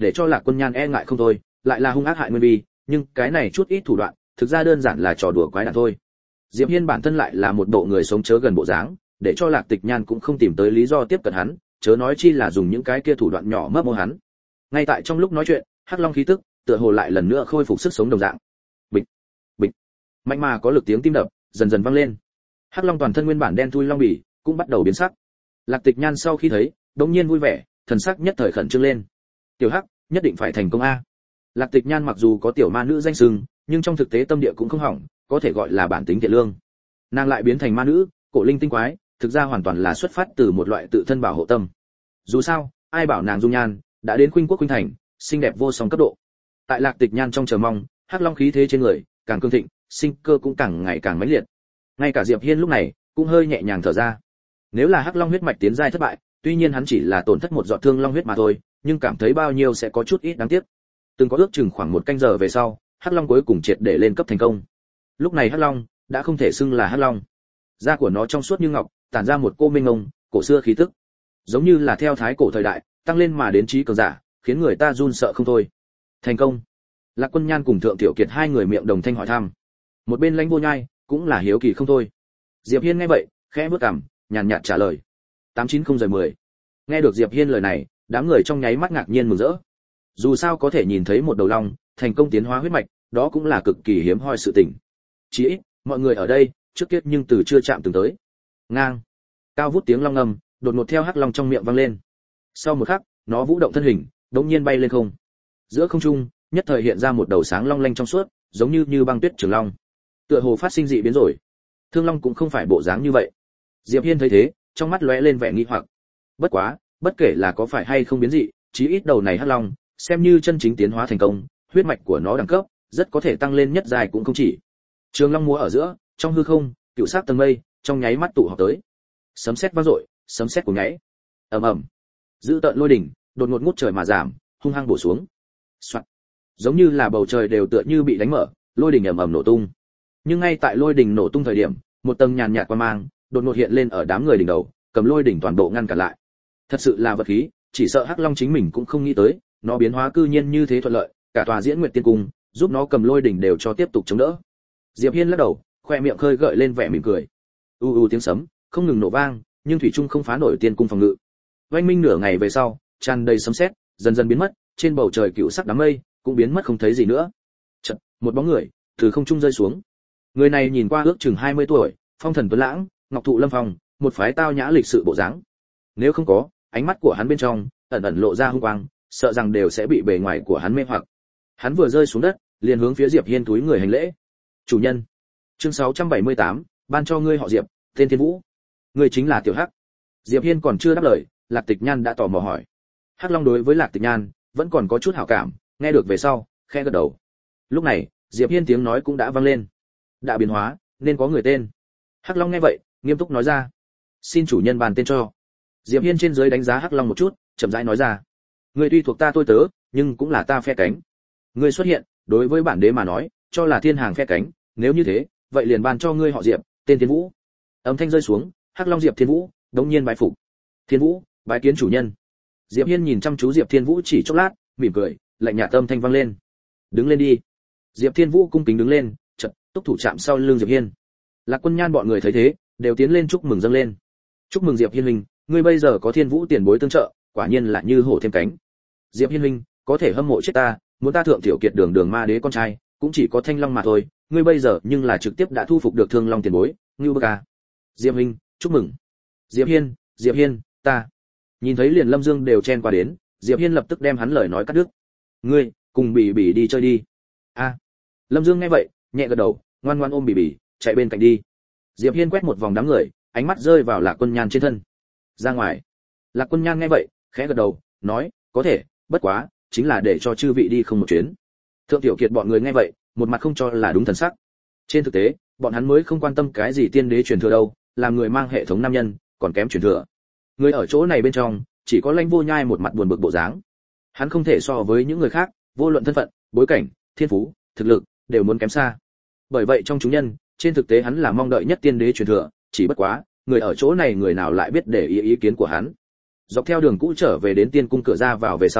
Speaker 1: để cho Lạc Quân Nhan e ngại không thôi, lại là hung ác hại nguyên vi, nhưng cái này chút ít thủ đoạn, thực ra đơn giản là trò đùa quái đản thôi. Diệp Hiên bản thân lại là một bộ người sống chớ gần bộ dáng, để cho Lạc Tịch Nhan cũng không tìm tới lý do tiếp cận hắn, chớ nói chi là dùng những cái kia thủ đoạn nhỏ mấp mô hắn. Ngay tại trong lúc nói chuyện, Hắc Long khí tức, tựa hồ lại lần nữa khôi phục sức sống đồng dạng. Bịch, bịch, mạnh mà có lực tiếng tim đập dần dần vang lên. Hắc Long toàn thân nguyên bản đen thui long bì cũng bắt đầu biến sắc. Lạc Tịch Nhan sau khi thấy, đống nhiên vui vẻ, thần sắc nhất thời khẩn trương lên. Tiểu Hắc, nhất định phải thành công a. Lạc Tịch Nhan mặc dù có tiểu ma nữ danh xưng, nhưng trong thực tế tâm địa cũng không hỏng, có thể gọi là bản tính thiện lương. Nàng lại biến thành ma nữ, cổ linh tinh quái, thực ra hoàn toàn là xuất phát từ một loại tự thân bảo hộ tâm. Dù sao, ai bảo nàng dung nhan đã đến khuynh quốc khuynh thành, xinh đẹp vô song cấp độ. Tại Lạc Tịch Nhan trong chờ mong, Hắc Long khí thế trên người càng cương thịnh, sinh cơ cũng càng ngày càng mãnh liệt. Ngay cả Diệp Hiên lúc này cũng hơi nhẹ nhàng thở ra. Nếu là Hắc Long huyết mạch tiến giai thất bại, tuy nhiên hắn chỉ là tổn thất một giọt thương long huyết mà thôi, nhưng cảm thấy bao nhiêu sẽ có chút ít đáng tiếc. Từng có ước chừng khoảng một canh giờ về sau, Hắc Long cuối cùng triệt để lên cấp thành công. Lúc này Hắc Long đã không thể xưng là Hắc Long. Da của nó trong suốt như ngọc, tản ra một cô mênh mông, cổ xưa khí tức. Giống như là theo thái cổ thời đại, tăng lên mà đến trí cường giả, khiến người ta run sợ không thôi. Thành công. Lạc Quân Nhan cùng Thượng Tiểu Kiệt hai người miệng đồng thanh hỏi thăm. Một bên Lãnh Vô Nhai cũng là hiếu kỳ không thôi. Diệp Hiên nghe vậy, khẽ bước cằm, nhàn nhạt trả lời. tám chín không giờ mười. Nghe được Diệp Hiên lời này, đám người trong nháy mắt ngạc nhiên mừng rỡ. Dù sao có thể nhìn thấy một đầu long thành công tiến hóa huyết mạch, đó cũng là cực kỳ hiếm hoi sự tình. Chỉ ít, mọi người ở đây, trước kia nhưng từ chưa chạm từng tới. Ngang. Cao vút tiếng long ngâm, đột ngột theo Hắc Long trong miệng vang lên. Sau một khắc, nó vũ động thân hình, đột nhiên bay lên không. Giữa không trung, nhất thời hiện ra một đầu sáng long lanh trong suốt, giống như như băng tuyết trường long. Tựa hồ phát sinh dị biến rồi. Thương Long cũng không phải bộ dáng như vậy. Diệp Hiên thấy thế, trong mắt lóe lên vẻ nghi hoặc. Bất quá, bất kể là có phải hay không biến dị, chí ít đầu này Hắc Long, xem như chân chính tiến hóa thành công, huyết mạch của nó đẳng cấp rất có thể tăng lên nhất dài cũng không chỉ. Trường Long múa ở giữa, trong hư không, cựu sắc tầng mây, trong nháy mắt tụ họp tới. Sấm sét vang dội, sấm sét của nháy. Ầm ầm. Dữ tợn lôi đỉnh, đột ngột ngút trời mà giảm, hung hăng bổ xuống. Soạt. Giống như là bầu trời đều tựa như bị đánh mở, lôi đỉnh ầm ầm nổ tung. Nhưng ngay tại lôi đỉnh nổ tung thời điểm, một tầng nhàn nhạt quang mang đột ngột hiện lên ở đám người đỉnh đầu, cầm lôi đỉnh toàn bộ ngăn cản lại. Thật sự là vật khí, chỉ sợ Hắc Long chính mình cũng không nghĩ tới, nó biến hóa cư nhiên như thế thuận lợi, cả tòa Diễn Nguyệt Tiên Cung giúp nó cầm lôi đỉnh đều cho tiếp tục chống đỡ. Diệp Hiên lắc đầu, khoe miệng khơi gợi lên vẻ mỉm cười. U u tiếng sấm không ngừng nổ vang, nhưng thủy trung không phá nổi tiên cung phòng ngự. Oanh minh nửa ngày về sau, tràn đầy sấm sét, dần dần biến mất, trên bầu trời cựu sắc đám mây cũng biến mất không thấy gì nữa. Chợt, một bóng người từ không trung rơi xuống. Người này nhìn qua ước chừng hai mươi tuổi, phong thần tuấn lãng, ngọc thụ lâm phong, một phái tao nhã lịch sự bộ dáng. Nếu không có ánh mắt của hắn bên trong ẩn ẩn lộ ra hung quang, sợ rằng đều sẽ bị bề ngoài của hắn mê hoặc. Hắn vừa rơi xuống đất, liền hướng phía Diệp Hiên túi người hành lễ. "Chủ nhân." Chương sáu trăm bảy mươi tám, ban cho ngươi họ Diệp, tên Thiên Vũ. Ngươi chính là Tiểu Hắc. Diệp Hiên còn chưa đáp lời, Lạc Tịch Nhan đã tò mò hỏi. Hắc Long đối với Lạc Tịch Nhan vẫn còn có chút hảo cảm, nghe được về sau, khẽ gật đầu. Lúc này, Diệp Hiên tiếng nói cũng đã vang lên. "Đã biến hóa, nên có người tên." Hắc Long nghe vậy, nghiêm túc nói ra. "Xin chủ nhân bàn tên cho." Diệp Hiên trên dưới đánh giá Hắc Long một chút, chậm rãi nói ra. "Ngươi tuy thuộc ta tôi tớ, nhưng cũng là ta phe cánh. Ngươi xuất hiện, đối với bản đế mà nói, cho là thiên hàng phe cánh, nếu như thế, vậy liền ban cho ngươi họ Diệp, tên Thiên Vũ." Âm thanh rơi xuống, Hắc Long Diệp Thiên Vũ đống nhiên bái phục. "Thiên Vũ, bái kiến chủ nhân." Diệp Hiên nhìn chăm chú Diệp Thiên Vũ chỉ chốc lát, mỉm cười, lạnh nhạt âm thanh vang lên. "Đứng lên đi." Diệp Thiên Vũ cung kính đứng lên, chợt túc thủ chạm sau lưng Diệp Hiên. Lạc Quân Nhan bọn người thấy thế, đều tiến lên chúc mừng dâng lên. "Chúc mừng Diệp Hiên huynh, ngươi bây giờ có Thiên Vũ tiền bối tương trợ, quả nhiên là như hổ thêm cánh." "Diệp Hiên huynh, có thể hâm mộ chết ta, muốn ta Thượng Tiểu Kiệt đường đường ma đế con trai, cũng chỉ có Thanh Long mà thôi, ngươi bây giờ nhưng là trực tiếp đã thu phục được Thương Long tiền bối, ngưu bức à." "Diệp huynh, chúc mừng." "Diệp Hiên, Diệp Hiên, ta." Nhìn thấy liền Lâm Dương đều chen qua đến, Diệp Hiên lập tức đem hắn lời nói cắt đứt. "Ngươi, cùng Bỉ Bỉ đi chơi đi." "A." Lâm Dương nghe vậy, nhẹ gật đầu, ngoan ngoan ôm Bỉ Bỉ, chạy bên cạnh đi. Diệp Hiên quét một vòng đám người, ánh mắt rơi vào Lạc Quân Nhan trên thân. "Ra ngoài." Lạc Quân Nhan nghe vậy, khẽ gật đầu, nói, "Có thể, bất quá, chính là để cho chư vị đi không một chuyến." Thượng Tiểu Kiệt bọn người nghe vậy, một mặt không cho là đúng thần sắc. Trên thực tế, bọn hắn mới không quan tâm cái gì tiên đế truyền thừa đâu, làm người mang hệ thống nam nhân, còn kém truyền thừa. Người ở chỗ này bên trong, chỉ có Lãnh Vô Nhai một mặt buồn bực bộ dáng. Hắn không thể so với những người khác, vô luận thân phận, bối cảnh, thiên phú, thực lực, đều muốn kém xa. Bởi vậy trong chúng nhân, trên thực tế hắn là mong đợi nhất tiên đế truyền thừa, chỉ bất quá, người ở chỗ này người nào lại biết để ý ý kiến của hắn. Dọc theo đường cũ trở về đến tiên cung cửa ra vào về sau,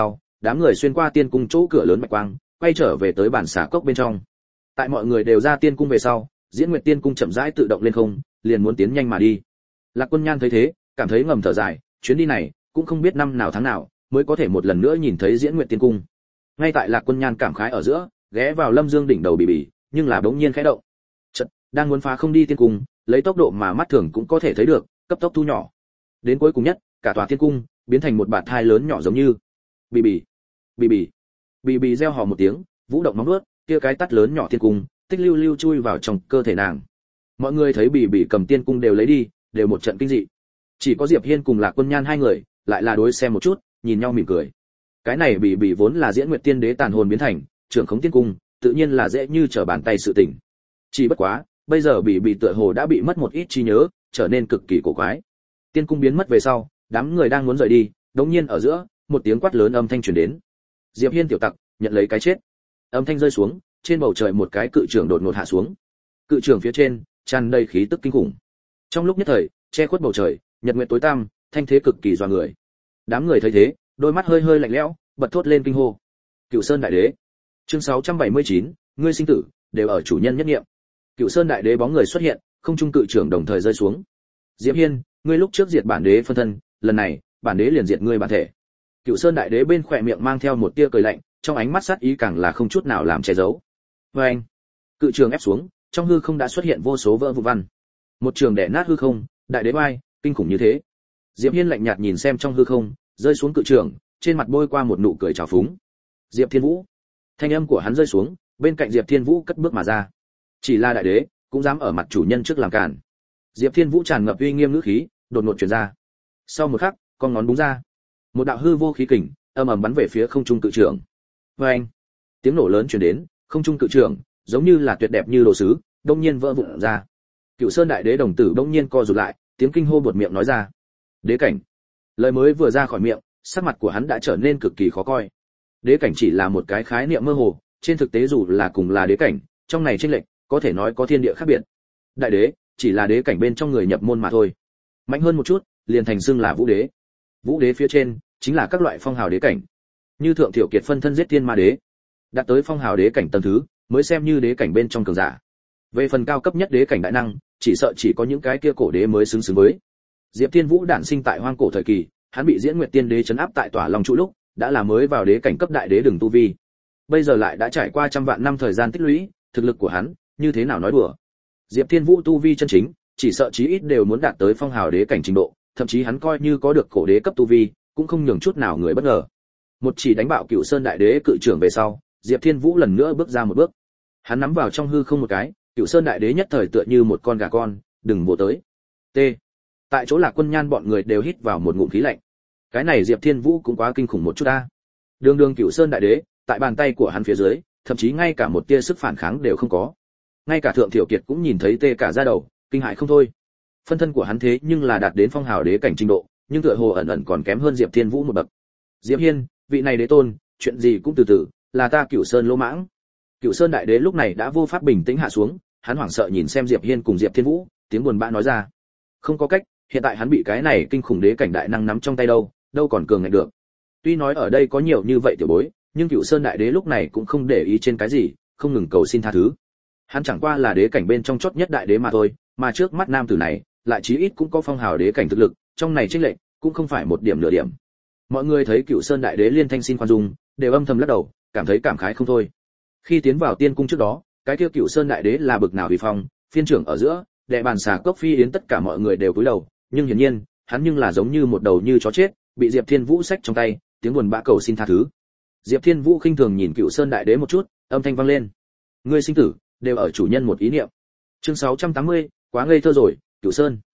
Speaker 1: đám người xuyên qua tiên cung chỗ cửa lớn bạch quang, quay trở về tới bản xà cốc bên trong. Tại mọi người đều ra tiên cung về sau, Diễn Nguyệt Tiên cung chậm rãi tự động lên không, liền muốn tiến nhanh mà đi. Lạc Quân Nhan thấy thế, cảm thấy ngầm thở dài, chuyến đi này cũng không biết năm nào tháng nào mới có thể một lần nữa nhìn thấy Diễn Nguyệt Tiên cung. Ngay tại Lạc Quân Nhan cảm khái ở giữa, ghé vào Lâm Dương đỉnh đầu bì bì, nhưng là bỗng nhiên khẽ động. Chợt, đang muốn phá không đi tiên cung, lấy tốc độ mà mắt thường cũng có thể thấy được, cấp tốc thu nhỏ. Đến cuối cùng nhất, cả tòa tiên cung biến thành một bạt thai lớn nhỏ giống như. Bì bì, bì bì, bì bì reo hò một tiếng, vũ động móng vuốt, kia cái tắt lớn nhỏ tiên cung, tích lưu lưu chui vào trong cơ thể nàng. Mọi người thấy bì bì cầm tiên cung đều lấy đi, đều một trận kinh dị. Chỉ có Diệp Hiên cùng Lạc Quân Nhan hai người, lại là đối xem một chút, nhìn nhau mỉm cười. Cái này bì bì vốn là Diễn Nguyệt Tiên Đế tàn hồn biến thành, trưởng khống tiên cung, tự nhiên là dễ như trở bàn tay sự tình. Chỉ bất quá, bây giờ bì bì tựa hồ đã bị mất một ít trí nhớ, trở nên cực kỳ cổ quái. Tiên cung biến mất về sau, đám người đang muốn rời đi, đột nhiên ở giữa, một tiếng quát lớn âm thanh truyền đến. Diệp Hiên tiểu tặc, nhận lấy cái chết. Âm thanh rơi xuống, trên bầu trời một cái cự trường đột ngột hạ xuống. Cự trường phía trên tràn đầy khí tức kinh khủng. Trong lúc nhất thời, che khuất bầu trời, nhật nguyệt tối tăm, thanh thế cực kỳ dọa người. Đám người thấy thế, đôi mắt hơi hơi lạnh lẽo, bật thốt lên kinh hô. Cựu Sơn Đại Đế. Chương sáu trăm bảy mươi chín, ngươi sinh tử đều ở chủ nhân nhất niệm. Cựu Sơn Đại Đế bóng người xuất hiện, không trung cự trường đồng thời rơi xuống. Diệp Hiên, ngươi lúc trước diệt bản đế phân thân, lần này, bản đế liền diệt ngươi bản thể. Cựu Sơn Đại Đế bên khỏe miệng mang theo một tia cười lạnh, trong ánh mắt sát ý càng là không chút nào làm che giấu. Và anh, cự trường ép xuống, trong hư không đã xuất hiện vô số vỡ vụn văn. Một trường đè nát hư không, đại đế oai, kinh khủng như thế. Diệp Hiên lạnh nhạt nhìn xem trong hư không, rơi xuống cự trường, trên mặt bôi qua một nụ cười trào phúng. Diệp Thiên Vũ. Thanh âm của hắn rơi xuống, bên cạnh Diệp Thiên Vũ cất bước mà ra. Chỉ là đại đế, cũng dám ở mặt chủ nhân trước làm cản. Diệp Thiên Vũ tràn ngập uy nghiêm ngữ khí, đột ngột truyền ra. Sau một khắc, con ngón búng ra, một đạo hư vô khí kình ầm ầm bắn về phía không trung cự trường. Và anh, tiếng nổ lớn truyền đến, không trung cự trường giống như là tuyệt đẹp như đồ sứ, đông nhiên vỡ vụn ra. Cựu Sơn Đại Đế đồng tử đông nhiên co rụt lại, tiếng kinh hô buột miệng nói ra. Đế cảnh. Lời mới vừa ra khỏi miệng, sắc mặt của hắn đã trở nên cực kỳ khó coi. Đế cảnh chỉ là một cái khái niệm mơ hồ, trên thực tế dù là cùng là đế cảnh, trong này chênh lệch, có thể nói có thiên địa khác biệt. Đại đế chỉ là đế cảnh bên trong người nhập môn mà thôi. Mạnh hơn một chút, liền thành xưng là Vũ Đế. Vũ Đế phía trên chính là các loại phong hào đế cảnh. Như Thượng Thiểu Kiệt phân thân giết Thiên Ma Đế, đạt tới phong hào đế cảnh tầng thứ, mới xem như đế cảnh bên trong cường giả. Về phần cao cấp nhất đế cảnh đại năng, chỉ sợ chỉ có những cái kia cổ đế mới xứng xứng với. Diệp Thiên Vũ đản sinh tại hoang cổ thời kỳ, hắn bị Diễn Nguyệt Tiên Đế trấn áp tại Tỏa Long trụ lúc, đã là mới vào đế cảnh cấp đại đế đường tu vi. Bây giờ lại đã trải qua trăm vạn năm thời gian tích lũy, thực lực của hắn, như thế nào nói đùa. Diệp Thiên Vũ tu vi chân chính, chỉ sợ chí ít đều muốn đạt tới phong hào đế cảnh trình độ, thậm chí hắn coi như có được cổ đế cấp tu vi, cũng không nhường chút nào người bất ngờ. Một chỉ đánh bạo Cựu Sơn Đại Đế cự trưởng về sau, Diệp Thiên Vũ lần nữa bước ra một bước. Hắn nắm vào trong hư không một cái, Cựu Sơn Đại Đế nhất thời tựa như một con gà con, đừng vồ tới. T. Tại chỗ Lạc Quân Nhan bọn người đều hít vào một ngụm khí lạnh. Cái này Diệp Thiên Vũ cũng quá kinh khủng một chút ta. Đường đường Cựu Sơn Đại Đế, tại bàn tay của hắn phía dưới, thậm chí ngay cả một tia sức phản kháng đều không có. Ngay cả Thượng Thiểu Kiệt cũng nhìn thấy tê cả da đầu, kinh hãi không thôi. Phân thân của hắn thế nhưng là đạt đến phong hào đế cảnh trình độ, nhưng tựa hồ ẩn ẩn còn kém hơn Diệp Thiên Vũ một bậc. Diệp Hiên, vị này đế tôn, chuyện gì cũng từ từ, là ta Cựu Sơn lỗ mãng. Cựu Sơn Đại Đế lúc này đã vô pháp bình tĩnh hạ xuống, hắn hoảng sợ nhìn xem Diệp Hiên cùng Diệp Thiên Vũ, tiếng buồn bã nói ra. Không có cách, hiện tại hắn bị cái này kinh khủng đế cảnh đại năng nắm trong tay đâu, đâu còn cường ngạnh được. Tuy nói ở đây có nhiều như vậy tiểu bối, nhưng Cựu Sơn Đại Đế lúc này cũng không để ý trên cái gì, không ngừng cầu xin tha thứ. Hắn chẳng qua là đế cảnh bên trong chót nhất đại đế mà thôi, mà trước mắt nam tử này, lại chí ít cũng có phong hào đế cảnh thực lực, trong này chênh lệch cũng không phải một điểm nửa điểm. Mọi người thấy Cựu Sơn Đại Đế liên thanh xin khoan dung, đều âm thầm lắc đầu, cảm thấy cảm khái không thôi. Khi tiến vào tiên cung trước đó, cái kia Cựu Sơn Đại Đế là bực nào uy phong, phiên trưởng ở giữa, đệ bàn xà cốc phi yến tất cả mọi người đều cúi đầu, nhưng hiển nhiên, hắn nhưng là giống như một đầu như chó chết, bị Diệp Thiên Vũ xách trong tay, tiếng buồn bã cầu xin tha thứ. Diệp Thiên Vũ khinh thường nhìn Cựu Sơn Đại Đế một chút, âm thanh vang lên. Ngươi sinh tử đều ở chủ nhân một ý niệm. Chương sáu trăm tám mươi, quá ngây thơ rồi, Cựu Sơn.